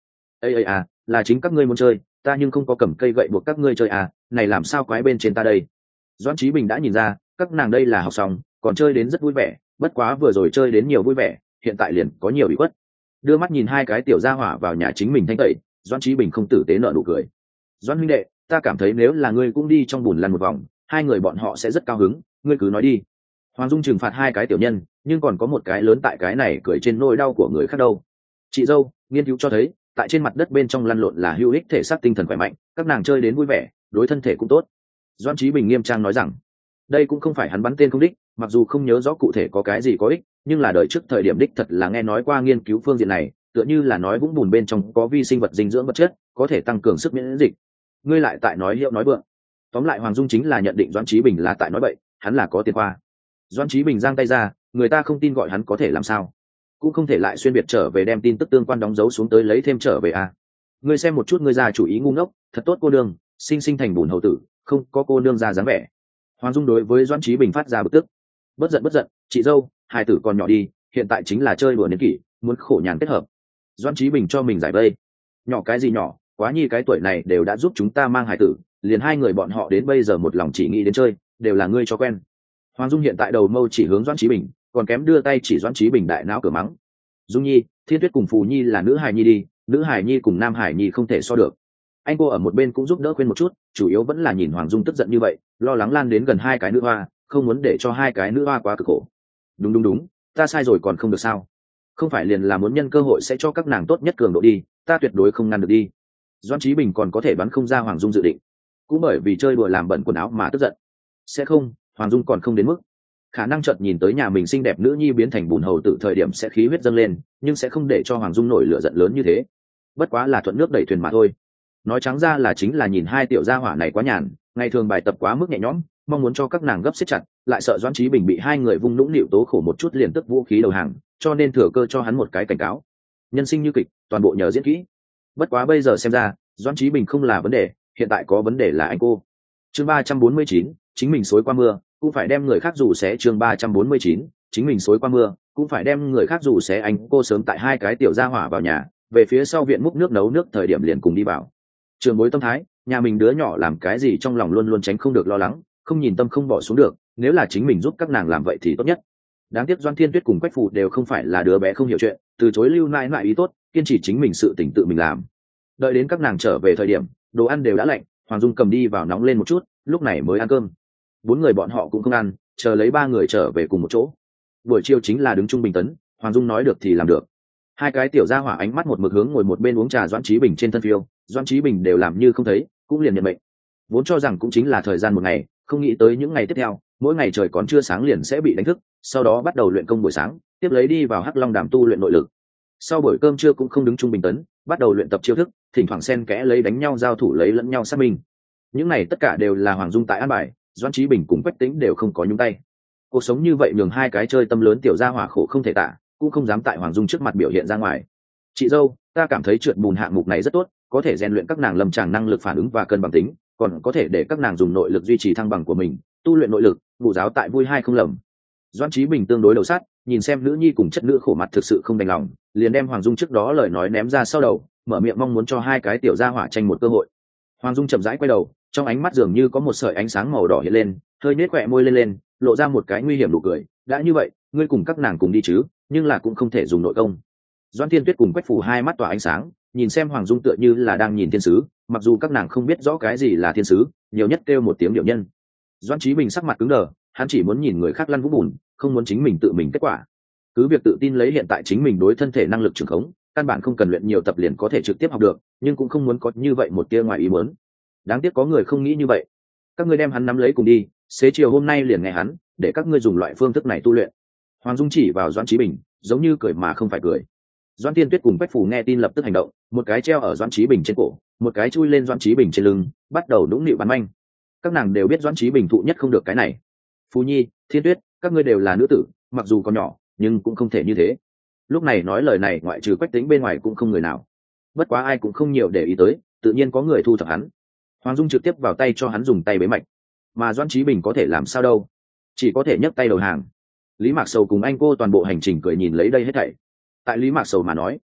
ây à, là chính các ngươi muốn chơi, ta nhưng không có cầm cây gậy buộc các ngươi chơi à, này làm sao quái bên trên ta đây. Doãn Chí Bình đã nhìn ra các nàng đây là học xong còn chơi đến rất vui vẻ, bất quá vừa rồi chơi đến nhiều vui vẻ, hiện tại liền có nhiều bị khuất. Đưa mắt nhìn hai cái tiểu gia hỏa vào nhà chính mình thanh tẩy, Doãn Chí Bình không tử tế nở nụ cười. Doãn huynh đệ, ta cảm thấy nếu là ngươi cũng đi trong bùn lăn một vòng, hai người bọn họ sẽ rất cao hứng, ngươi cứ nói đi. Hoàng Dung trừng phạt hai cái tiểu nhân, nhưng còn có một cái lớn tại cái này cười trên nỗi đau của người khác đâu. Chị dâu, nghiên cứu cho thấy tại trên mặt đất bên trong lăn lộn là hữu ích thể xác tinh thần khỏe mạnh, các nàng chơi đến vui vẻ đối thân thể cũng tốt. Doãn Chí Bình nghiêm trang nói rằng đây cũng không phải hắn bắn tên không đích, mặc dù không nhớ rõ cụ thể có cái gì có ích, nhưng là đời trước thời điểm đích thật là nghe nói qua nghiên cứu phương diện này, tựa như là nói vũng bùn bên trong có vi sinh vật dinh dưỡng vật chất có thể tăng cường sức miễn dịch. Ngươi lại tại nói hiệu nói vượng. Tóm lại Hoàng Dung chính là nhận định Doãn Chí Bình là tại nói bậy, hắn là có tiền khoa. Doãn Chí Bình giang tay ra, người ta không tin gọi hắn có thể làm sao, cũng không thể lại xuyên biệt trở về đem tin tức tương quan đóng dấu xuống tới lấy thêm trở về à. Ngươi xem một chút ngươi già chủ ý ngu ngốc, thật tốt cô đương sinh thành bùn hầu tử, không có cô nương già dáng vẻ. Hoàng Dung đối với Doãn Chí Bình phát ra bực tức. Bất giận, chị dâu, hai tử còn nhỏ đi, hiện tại chính là chơi đùa niên kỷ, muốn khổ nhàn kết hợp. Doãn Chí Bình cho mình giải vây. Nhỏ cái gì nhỏ, quá nhi cái tuổi này đều đã giúp chúng ta mang hài tử, liền hai người bọn họ đến bây giờ một lòng chỉ nghĩ đến chơi, đều là ngươi cho quen. Hoàng Dung hiện tại đầu mâu chỉ hướng Doãn Chí Bình, còn kém đưa tay chỉ Doãn Chí Bình đại não cửa mắng. Dung nhi, Thiên Tuyết cùng Phù nhi là nữ hài nhi đi, nữ hài nhi cùng nam hài nhi không thể so được. Anh cô ở một bên cũng giúp đỡ khuyên một chút, chủ yếu vẫn là nhìn Hoàng Dung tức giận như vậy, lo lắng lan đến gần hai cái nữ hoa, không muốn để cho hai cái nữ hoa quá cực khổ. Đúng, ta sai rồi còn không được sao? Không phải liền là muốn nhân cơ hội sẽ cho các nàng tốt nhất cường độ đi, ta tuyệt đối không ngăn được đi. Doãn Chí Bình còn có thể đoán không ra Hoàng Dung dự định, cũng bởi vì chơi đùa làm bẩn quần áo mà tức giận. Sẽ không, Hoàng Dung còn không đến mức. Khả năng chợt nhìn tới nhà mình xinh đẹp nữ nhi biến thành bùn hầu tử thời điểm sẽ khí huyết dâng lên, nhưng sẽ không để cho Hoàng Dung nổi lửa giận lớn như thế. Bất quá là thuận nước đẩy thuyền mà thôi. Nói trắng ra là chính là nhìn hai tiểu gia hỏa này quá nhàn, ngày thường bài tập quá mức nhẹ nhõm, mong muốn cho các nàng gấp siết chặt, lại sợ Doãn Chí Bình bị hai người vung nũng nịu tố khổ một chút liền tức vũ khí đầu hàng, cho nên thừa cơ cho hắn một cái cảnh cáo. Nhân sinh như kịch, toàn bộ nhờ diễn kỹ. Bất quá bây giờ xem ra, Doãn Chí Bình không là vấn đề, hiện tại có vấn đề là anh cô. Chương 349, chính mình xối qua mưa, cũng phải đem người khác rủ xé. Chương 349, chính mình xối qua mưa, cũng phải đem người khác rủ xé. Anh cô sớm tại hai cái tiểu gia hỏa vào nhà, về phía sau viện múc nước nấu nước thời điểm liền cùng đi vào. Trường bối tâm thái, nhà mình đứa nhỏ làm cái gì trong lòng luôn luôn tránh không được lo lắng, không nhìn tâm không bỏ xuống được, nếu là chính mình giúp các nàng làm vậy thì tốt nhất. Đáng tiếc Doan Thiên Tuyết cùng Quách Phù đều không phải là đứa bé không hiểu chuyện, từ chối lưu nại nại ý tốt, kiên trì chính mình sự tỉnh tự mình làm. Đợi đến các nàng trở về thời điểm đồ ăn đều đã lạnh, Hoàng Dung cầm đi vào nóng lên một chút, lúc này mới ăn cơm. Bốn người bọn họ cũng không ăn, chờ lấy ba người trở về cùng một chỗ. Buổi chiều chính là đứng trung bình tấn, Hoàng Dung nói được thì làm được. Hai cái tiểu gia hỏa ánh mắt một mực hướng ngồi một bên uống trà Doãn Chí Bình trên thân phiêu, Doãn Chí Bình đều làm như không thấy, cũng liền nhận mệnh. Vốn cho rằng cũng chính là thời gian một ngày, không nghĩ tới những ngày tiếp theo, mỗi ngày trời còn chưa sáng liền sẽ bị đánh thức, sau đó bắt đầu luyện công buổi sáng, tiếp lấy đi vào Hắc Long Đàm tu luyện nội lực. Sau buổi cơm trưa cũng không đứng trung bình tấn, bắt đầu luyện tập chiêu thức, thỉnh thoảng xen kẽ lấy đánh nhau giao thủ lấy lẫn nhau sát minh. Những này tất cả đều là Hoàng Dung tại an bài, Doãn Chí Bình cùng Quách Tĩnh đều không có nhúng tay. Cuộc sống như vậy nhường hai cái chơi tâm lớn tiểu gia hỏa khổ không thể tả, cũng không dám tại Hoàng Dung trước mặt biểu hiện ra ngoài. Chị dâu, ta cảm thấy trượt bùn hạng mục này rất tốt, có thể rèn luyện các nàng lâm tràng năng lực phản ứng và cân bằng tính, còn có thể để các nàng dùng nội lực duy trì thăng bằng của mình, tu luyện nội lực, vụ giáo tại vui hay không lầm. Doãn Chí Bình tương đối đầu sát, nhìn xem nữ nhi cùng chất nữ khổ mặt thực sự không đành lòng, liền đem Hoàng Dung trước đó lời nói ném ra sau đầu, mở miệng mong muốn cho hai cái tiểu gia hỏa tranh một cơ hội. Hoàng Dung chậm rãi quay đầu, trong ánh mắt dường như có một sợi ánh sáng màu đỏ hiện lên, hơi nết khỏe môi lên, lộ ra một cái nguy hiểm nụ cười. Đã như vậy, ngươi cùng các nàng cùng đi chứ, nhưng là cũng không thể dùng nội công. Doãn Thiên Tuyết cùng Quách Phù hai mắt tỏa ánh sáng, nhìn xem Hoàng Dung tựa như là đang nhìn thiên sứ, mặc dù các nàng không biết rõ cái gì là thiên sứ, nhiều nhất kêu một tiếng điệu nhân. Doãn Chí Bình sắc mặt cứng đờ, hắn chỉ muốn nhìn người khác lăn vũng bùn, không muốn chính mình tự mình kết quả. Cứ việc tự tin lấy hiện tại chính mình đối thân thể năng lực trường khống, căn bản không cần luyện nhiều tập liền có thể trực tiếp học được, nhưng cũng không muốn có như vậy một tia ngoài ý muốn. Đáng tiếc có người không nghĩ như vậy. Các ngươi đem hắn nắm lấy cùng đi, xế chiều hôm nay liền nghe hắn, để các ngươi dùng loại phương thức này tu luyện. Hoàng Dung chỉ vào Doãn Chí Bình, giống như cười mà không phải cười. Doãn Tiên Tuyết cùng Bách Phù nghe tin lập tức hành động, một cái treo ở Doãn Chí Bình trên cổ, một cái chui lên Doãn Chí Bình trên lưng, bắt đầu đũng nịu bắn manh. Các nàng đều biết Doãn Chí Bình thụ nhất không được cái này. Phù Nhi, Thiên Tuyết, các ngươi đều là nữ tử, mặc dù còn nhỏ, nhưng cũng không thể như thế. Lúc này nói lời này ngoại trừ Quách Tĩnh bên ngoài cũng không người nào. Bất quá ai cũng không nhiều để ý tới, tự nhiên có người thu thập hắn. Hoàng Dung trực tiếp vào tay cho hắn dùng tay bế mạch, mà Doãn Chí Bình có thể làm sao đâu, chỉ có thể nhấc tay đầu hàng. Lý Mạc Sầu cùng anh cô toàn bộ hành trình cười nhìn lấy đây hết thảy. Tại Lý Mạc Sầu mà nói,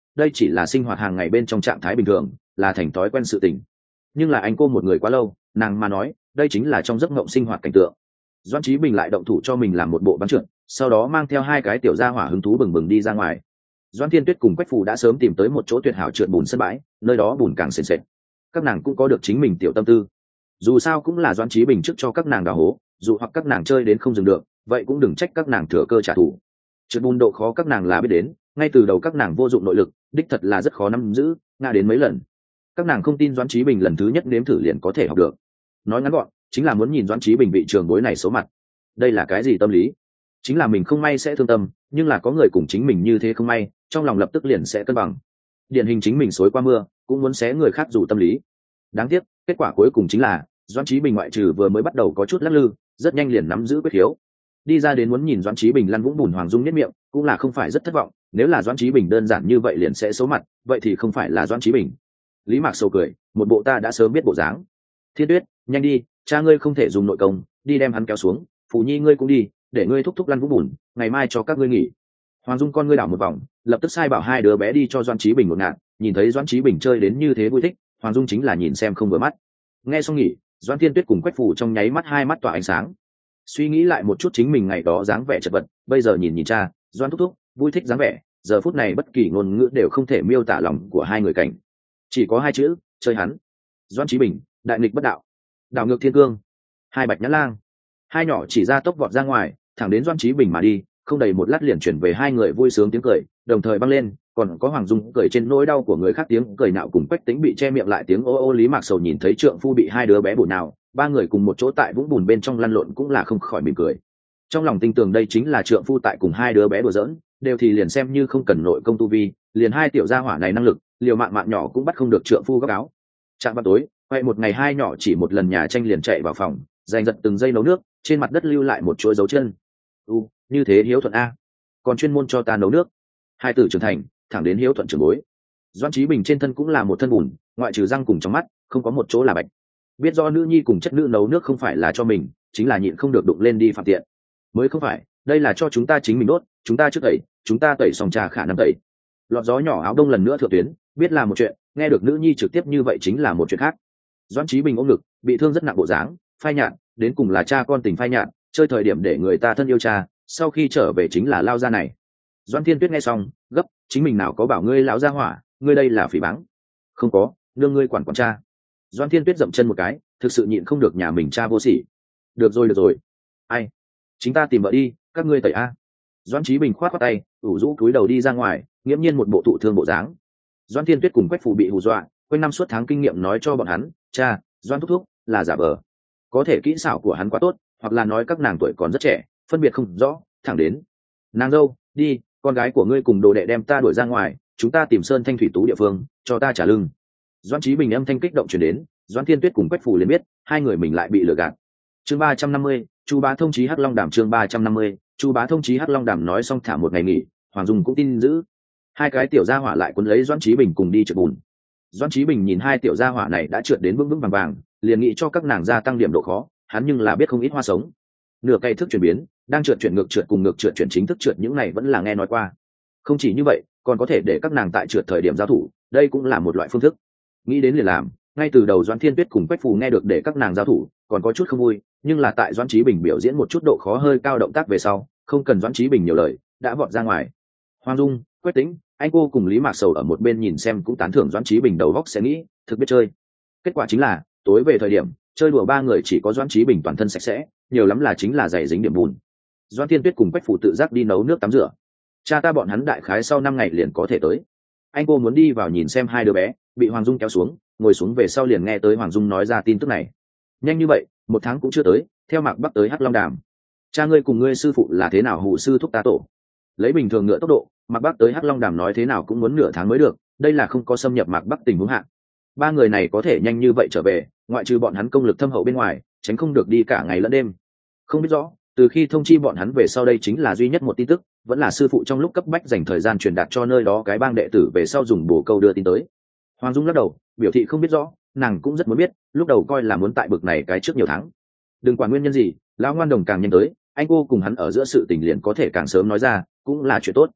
đây chỉ là sinh hoạt hàng ngày bên trong trạng thái bình thường, là thành thói quen sự tình. Nhưng là anh cô một người quá lâu, nàng mà nói đây chính là trong giấc mộng sinh hoạt cảnh tượng. Doãn Chí Bình lại động thủ cho mình làm một bộ bắn trượt, sau đó mang theo hai cái tiểu gia hỏa hứng thú bừng bừng đi ra ngoài. Doãn Thiên Tuyết cùng Quách Phù đã sớm tìm tới một chỗ tuyệt hảo trượt bùn sân bãi, nơi đó bùn càng sền sệt. Các nàng cũng có được chính mình tiểu tâm tư. Dù sao cũng là Doãn Chí Bình trước cho các nàng đào hố, dù hoặc các nàng chơi đến không dừng được, vậy cũng đừng trách các nàng thừa cơ trả thù. Trượt bùn độ khó các nàng là biết đến, ngay từ đầu các nàng vô dụng nội lực, đích thật là rất khó nắm giữ, ngã đến mấy lần. Các nàng không tin Doãn Chí Bình lần thứ nhất nếm thử liền có thể học được. Nói ngắn gọn, chính là muốn nhìn Doãn Chí Bình vị trường bối này xấu mặt. Đây là cái gì tâm lý? Chính là mình không may sẽ thương tâm, nhưng là có người cùng chính mình như thế không may, trong lòng lập tức liền sẽ cân bằng. Điển hình chính mình xối qua mưa, cũng muốn xé người khác dù tâm lý. Đáng tiếc, kết quả cuối cùng chính là Doãn Chí Bình ngoại trừ vừa mới bắt đầu có chút lắc lư, rất nhanh liền nắm giữ quyết khiếu. Đi ra đến muốn nhìn Doãn Chí Bình lăn vũng bùn Hoàng Dung nhếch miệng, cũng là không phải rất thất vọng, nếu là Doãn Chí Bình đơn giản như vậy liền sẽ xấu mặt, vậy thì không phải là Doãn Chí Bình. Lý Mạc Sầu cười, một bộ ta đã sớm biết bộ dáng. Thiên Tuyết, nhanh đi, cha ngươi không thể dùng nội công, đi đem hắn kéo xuống, Phù Nhi ngươi cũng đi, để ngươi thúc thúc lăn vũng bùn, ngày mai cho các ngươi nghỉ. Hoàng Dung con ngươi đảo một vòng, lập tức sai bảo hai đứa bé đi cho Doãn Chí Bình một ngạn, nhìn thấy Doãn Chí Bình chơi đến như thế vui thích, Hoàng Dung chính là nhìn xem không vừa mắt. Nghe xong nghỉ, Doãn Thiên Tuyết cùng Quách Phù trong nháy mắt hai mắt tỏa ánh sáng. Suy nghĩ lại một chút chính mình ngày đó dáng vẻ chật vật, bây giờ nhìn cha, Doãn thúc thúc, vui thích dáng vẻ, giờ phút này bất kỳ ngôn ngữ đều không thể miêu tả lòng của hai người cảnh. Chỉ có hai chữ, chơi hắn. Doãn Chí Bình, đại nghịch bất đạo, đảo ngược thiên cương. Hai bạch nhãn lang, hai nhỏ chỉ ra tốc vọt ra ngoài, thẳng đến Doãn Chí Bình mà đi, không đầy một lát liền chuyển về hai người vui sướng tiếng cười, đồng thời băng lên, còn có Hoàng Dung cười trên nỗi đau của người khác tiếng cười nạo cùng Quách Tĩnh bị che miệng lại tiếng ô ô. Lý Mạc Sầu nhìn thấy trượng phu bị hai đứa bé bổ nào, ba người cùng một chỗ tại vũng bùn bên trong lăn lộn cũng là không khỏi mỉm cười. Trong lòng tin tưởng đây chính là trượng phu tại cùng hai đứa bé đùa giỡn, đều thì liền xem như không cần nội công tu vi, liền hai tiểu gia hỏa này năng lực, liều mạng mạng nhỏ cũng bắt không được trượng phu góc áo. Trạng vào tối, vậy một ngày hai nhỏ chỉ một lần nhà tranh liền chạy vào phòng, giành giật từng giây nấu nước, trên mặt đất lưu lại một chuỗi dấu chân. Như thế hiếu thuận a, còn chuyên môn cho ta nấu nước. Hai tử trưởng thành, thẳng đến hiếu thuận trưởng bối. Doãn Chí Bình trên thân cũng là một thân bùn, ngoại trừ răng cùng trong mắt, không có một chỗ là bạch. Biết do nữ nhi cùng chất nữ nấu nước không phải là cho mình, chính là nhịn không được đụng lên đi phạm tiện. Mới không phải, đây là cho chúng ta chính mình đốt, chúng ta trước tẩy, chúng ta tẩy xong trà khả năng tẩy. Lọt gió nhỏ áo đông lần nữa thượng tuyến, biết là một chuyện, nghe được nữ nhi trực tiếp như vậy chính là một chuyện khác. Doãn Chí Bình ôm ngực, bị thương rất nặng bộ dáng, phai nhạt, đến cùng là cha con tình phai nhạt, chơi thời điểm để người ta thân yêu cha, sau khi trở về chính là lao ra này. Doãn Thiên Tuyết nghe xong, gấp, chính mình nào có bảo ngươi lão gia hỏa, ngươi đây là phỉ báng. Không có, nương ngươi quản cha. Doãn Thiên Tuyết dậm chân một cái, thực sự nhịn không được nhà mình cha vô sỉ. Được rồi. Ai? Chính ta tìm vợ đi, các ngươi tẩy a. Doãn Chí Bình khoát tay, ủ rũ cúi đầu đi ra ngoài, nghiễm nhiên một bộ thụ thương bộ dáng. Doãn Thiên Tuyết cùng Quách Phù bị hù dọa, quanh năm suốt tháng kinh nghiệm nói cho bọn hắn, cha, Doãn thúc thúc là giả vờ. Có thể kỹ xảo của hắn quá tốt, hoặc là nói các nàng tuổi còn rất trẻ, phân biệt không rõ, thẳng đến. Nàng dâu, đi, con gái của ngươi cùng đồ đệ đem ta đuổi ra ngoài, chúng ta tìm sơn thanh thủy tú địa phương, cho ta trả lưng. Doãn Chí Bình âm thanh kích động truyền đến, Doãn Thiên Tuyết cùng Quách Phù liền biết, hai người mình lại bị lừa gạt. Chương 350, Chu Bá thông chí Hắc Long Đàm. Chương 350, Chu Bá thông chí Hắc Long Đàm. Nói xong thả một ngày nghỉ, Hoàng Dung cũng tin giữ. Hai cái tiểu gia hỏa lại cuốn lấy Doãn Chí Bình cùng đi trượt bùn. Doãn Chí Bình nhìn hai tiểu gia hỏa này đã trượt đến vững vững vàng vàng, liền nghĩ cho các nàng gia tăng điểm độ khó, hắn nhưng là biết không ít hoa sống. Nửa cây thức chuyển biến, đang trượt chuyển ngược trượt cùng ngược trượt chuyển chính thức trượt, những này vẫn là nghe nói qua. Không chỉ như vậy, còn có thể để các nàng tại trượt thời điểm giao thủ, đây cũng là một loại phương thức. Nghĩ đến liền làm, ngay từ đầu Doãn Thiên Tuyết cùng Quách Phù nghe được để các nàng giao thủ, còn có chút không vui, nhưng là tại Doãn Chí Bình biểu diễn một chút độ khó hơi cao động tác về sau, không cần Doãn Chí Bình nhiều lời, đã vọt ra ngoài. Hoàng Dung, Quách Tĩnh, anh cô cùng Lý Mạc Sầu ở một bên nhìn xem cũng tán thưởng Doãn Chí Bình đầu óc sẽ nghĩ, thực biết chơi. Kết quả chính là, tối về thời điểm, chơi đùa ba người chỉ có Doãn Chí Bình toàn thân sạch sẽ, nhiều lắm là chính là giày dính điểm bùn. Doãn Thiên Tuyết cùng Quách Phù tự giác đi nấu nước tắm rửa. Cha ta bọn hắn đại khái sau 5 ngày liền có thể tới. Anh cô muốn đi vào nhìn xem hai đứa bé, bị Hoàng Dung kéo xuống, ngồi xuống về sau liền nghe tới Hoàng Dung nói ra tin tức này. Nhanh như vậy, 1 tháng cũng chưa tới, theo Mạc Bắc tới Hắc Long Đàm. Cha ngươi cùng ngươi sư phụ là thế nào hù sư thúc ta tổ? Lấy bình thường ngựa tốc độ, Mạc Bắc tới Hắc Long Đàm nói thế nào cũng muốn nửa tháng mới được, đây là không có xâm nhập Mạc Bắc tình huống hạn. Ba người này có thể nhanh như vậy trở về, ngoại trừ bọn hắn công lực thâm hậu bên ngoài, tránh không được đi cả ngày lẫn đêm. Không biết rõ, từ khi thông chi bọn hắn về sau đây chính là duy nhất một tin tức, vẫn là sư phụ trong lúc cấp bách dành thời gian truyền đạt cho nơi đó cái bang đệ tử về sau dùng bổ câu đưa tin tới. Hoàng Dung lắc đầu, biểu thị không biết rõ, nàng cũng rất muốn biết, lúc đầu coi là muốn tại bực này cái trước nhiều tháng. Đừng quản nguyên nhân gì, lão ngoan đồng càng nhanh tới, anh cô cùng hắn ở giữa sự tình liền có thể càng sớm nói ra, cũng là chuyện tốt.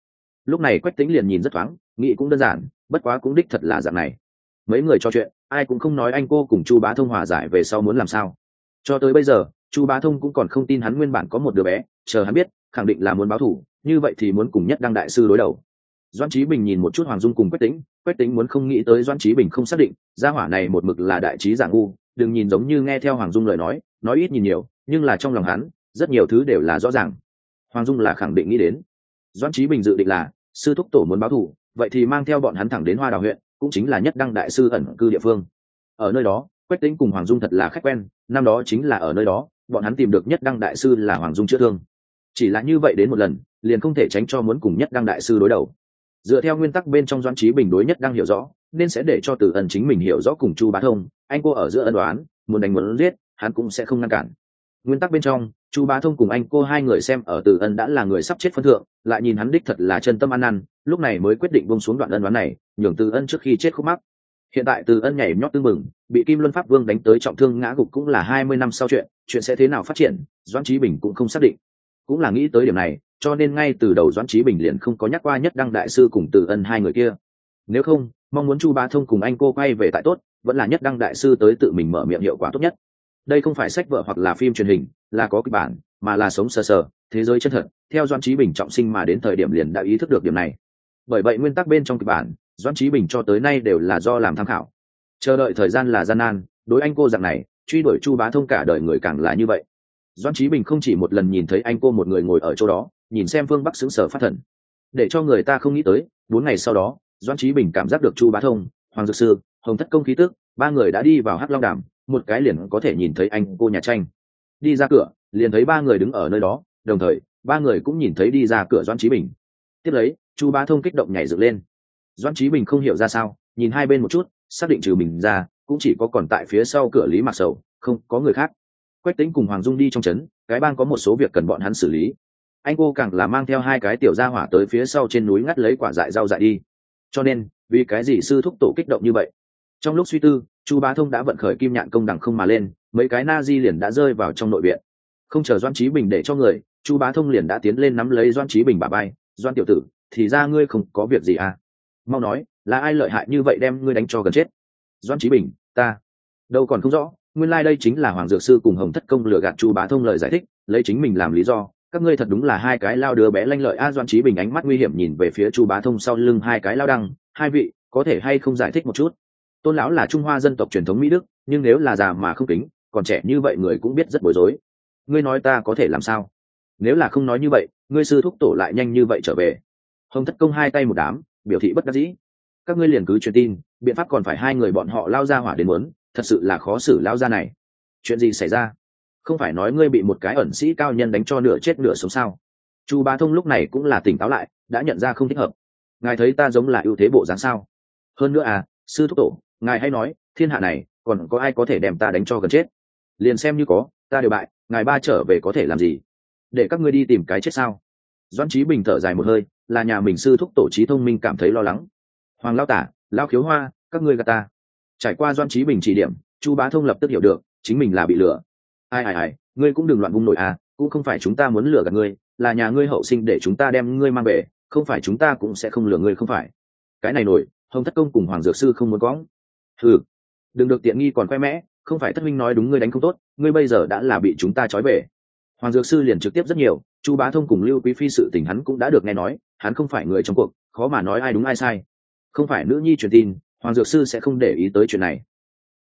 lúc này Quách Tĩnh liền nhìn rất thoáng, nghĩ cũng đơn giản, bất quá cũng đích thật là dạng này. Mấy người trò chuyện, ai cũng không nói anh cô cùng Chu Bá Thông hòa giải về sau muốn làm sao. Cho tới bây giờ, Chu Bá Thông cũng còn không tin hắn nguyên bản có một đứa bé, chờ hắn biết, khẳng định là muốn báo thù, như vậy thì muốn cùng Nhất Đăng đại sư đối đầu. Doãn Chí Bình nhìn một chút Hoàng Dung cùng Quách Tĩnh muốn không nghĩ tới Doãn Chí Bình không xác định, gia hỏa này một mực là đại trí giả ngu, đừng nhìn giống như nghe theo Hoàng Dung lời nói ít nhìn nhiều, nhưng là trong lòng hắn, rất nhiều thứ đều là rõ ràng. Hoàng Dung là khẳng định nghĩ đến. Doãn Chí Bình dự định là, sư thúc tổ muốn báo thù, vậy thì mang theo bọn hắn thẳng đến Hoa Đào huyện, cũng chính là Nhất Đăng đại sư ẩn cư địa phương. Ở nơi đó, Quách Tĩnh cùng Hoàng Dung thật là khách quen, năm đó chính là ở nơi đó, bọn hắn tìm được Nhất Đăng đại sư là Hoàng Dung chữa thương. Chỉ là như vậy đến một lần, liền không thể tránh cho muốn cùng Nhất Đăng đại sư đối đầu. Dựa theo nguyên tắc bên trong Doãn Chí Bình đối Nhất Đăng hiểu rõ, nên sẽ để cho Từ Ân chính mình hiểu rõ cùng Chu Bá Thông, anh cô ở giữa ân oán, muốn đánh muốn giết, hắn cũng sẽ không ngăn cản. Nguyên tắc bên trong, Chu Bá Thông cùng anh cô hai người xem ở Từ Ân đã là người sắp chết phân thượng, lại nhìn hắn đích thật là chân tâm ăn năn, lúc này mới quyết định buông xuống đoạn ân oán này, nhường Từ Ân trước khi chết khúc mắc. Hiện tại Từ Ân nhảy nhót tương mừng, bị Kim Luân Pháp Vương đánh tới trọng thương ngã gục cũng là 20 năm sau chuyện sẽ thế nào phát triển, Doãn Chí Bình cũng không xác định. Cũng là nghĩ tới điểm này, cho nên ngay từ đầu Doãn Chí Bình liền không có nhắc qua Nhất Đăng đại sư cùng Từ Ân hai người kia. Nếu không, mong muốn Chu Bá Thông cùng anh cô quay về tại tốt, vẫn là Nhất Đăng đại sư tới tự mình mở miệng hiệu quả tốt nhất. Đây không phải sách vở hoặc là phim truyền hình, là có kịch bản, mà là sống sờ sờ, thế giới chân thật. Theo Doãn Chí Bình trọng sinh mà đến thời điểm liền đã ý thức được điểm này. Bởi vậy nguyên tắc bên trong kịch bản, Doãn Chí Bình cho tới nay đều là do làm tham khảo. Chờ đợi thời gian là gian nan, đối anh cô dạng này, truy đuổi Chu Bá Thông cả đời người càng là như vậy. Doãn Chí Bình không chỉ một lần nhìn thấy anh cô một người ngồi ở chỗ đó, nhìn xem Phương Bắc sững sờ phát thần. Để cho người ta không nghĩ tới, 4 ngày sau đó, Doãn Chí Bình cảm giác được Chu Bá Thông, Hoàng Dược Sư, Hồng Thất Công khí tức, ba người đã đi vào Hắc Long Đàm, một cái liền có thể nhìn thấy anh cô nhà tranh. Đi ra cửa, liền thấy ba người đứng ở nơi đó, đồng thời, ba người cũng nhìn thấy đi ra cửa Doãn Chí Bình. Tiếp lấy, Chu Bá Thông kích động nhảy dựng lên. Doãn Chí Bình không hiểu ra sao, nhìn hai bên một chút, xác định trừ mình ra, cũng chỉ có còn tại phía sau cửa Lý Mạc Sầu, không có người khác. Quách Tĩnh cùng Hoàng Dung đi trong trấn, cái bang có một số việc cần bọn hắn xử lý. Anh cô càng là mang theo hai cái tiểu gia hỏa tới phía sau trên núi ngắt lấy quả dại rau dại đi. Cho nên, vì cái gì sư thúc tổ kích động như vậy? Trong lúc suy tư, Chu Bá Thông đã vận khởi kim nhạn công đằng không mà lên, mấy cái na di liền đã rơi vào trong nội viện. Không chờ Doãn Chí Bình để cho người, Chu Bá Thông liền đã tiến lên nắm lấy Doãn Chí Bình bả vai. Doãn tiểu tử, thì ra ngươi không có việc gì à? Mau nói, là ai lợi hại như vậy đem ngươi đánh cho gần chết? Doãn Chí Bình, ta đâu còn không rõ, nguyên lai đây chính là Hoàng Dược Sư cùng Hồng Thất Công lừa gạt Chu Bá Thông lời giải thích, lấy chính mình làm lý do, các ngươi thật đúng là hai cái lao đứa bé lanh lợi a. Doãn Chí Bình ánh mắt nguy hiểm nhìn về phía Chu Bá Thông sau lưng hai cái lao đăng, hai vị có thể hay không giải thích một chút? Tôn lão là Trung Hoa dân tộc truyền thống Mỹ Đức, nhưng nếu là già mà không kính, còn trẻ như vậy người cũng biết rất bối rối. Ngươi nói ta có thể làm sao? Nếu là không nói như vậy, ngươi sư thúc tổ lại nhanh như vậy trở về. Hồng Thất Công hai tay một đám, biểu thị bất đắc dĩ. Các ngươi liền cứ truyền tin, biện pháp còn phải hai người bọn họ lao ra hỏa đến muốn, thật sự là khó xử lao ra này. Chuyện gì xảy ra? Không phải nói ngươi bị một cái ẩn sĩ cao nhân đánh cho nửa chết nửa sống sao? Chu Bá Thông lúc này cũng là tỉnh táo lại, đã nhận ra không thích hợp. Ngài thấy ta giống là ưu thế bộ dáng sao? Hơn nữa à, sư thúc tổ, ngài hay nói, thiên hạ này còn có ai có thể đem ta đánh cho gần chết? Liền xem như có, ta đều bại, ngài ba trở về có thể làm gì? Để các ngươi đi tìm cái chết sao? Doãn Chí Bình thở dài một hơi, là nhà mình sư thúc tổ trí thông minh cảm thấy lo lắng. Hoàng Lão Tả, Lão Khiếu Hoa, các ngươi gạt ta. Trải qua Doãn Chí Bình chỉ điểm, Chu Bá Thông lập tức hiểu được, chính mình là bị lừa. Ai, ngươi cũng đừng loạn vung nổi à, cũng không phải chúng ta muốn lừa gạt ngươi, là nhà ngươi hậu sinh để chúng ta đem ngươi mang về, không phải chúng ta cũng sẽ không lừa ngươi không phải. Cái này nổi, Hồng Thất Công cùng Hoàng Dược Sư không muốn có. Hừ, đừng được tiện nghi còn khoe mẽ, không phải Thất Minh nói đúng ngươi đánh không tốt, ngươi bây giờ đã là bị chúng ta trói về. Hoàng Dược Sư liền trực tiếp rất nhiều, Chu Bá Thông cùng Lưu Quý Phi sự tình hắn cũng đã được nghe nói, hắn không phải người trong cuộc, khó mà nói ai đúng ai sai. Không phải nữ nhi truyền tin, Hoàng Dược Sư sẽ không để ý tới chuyện này.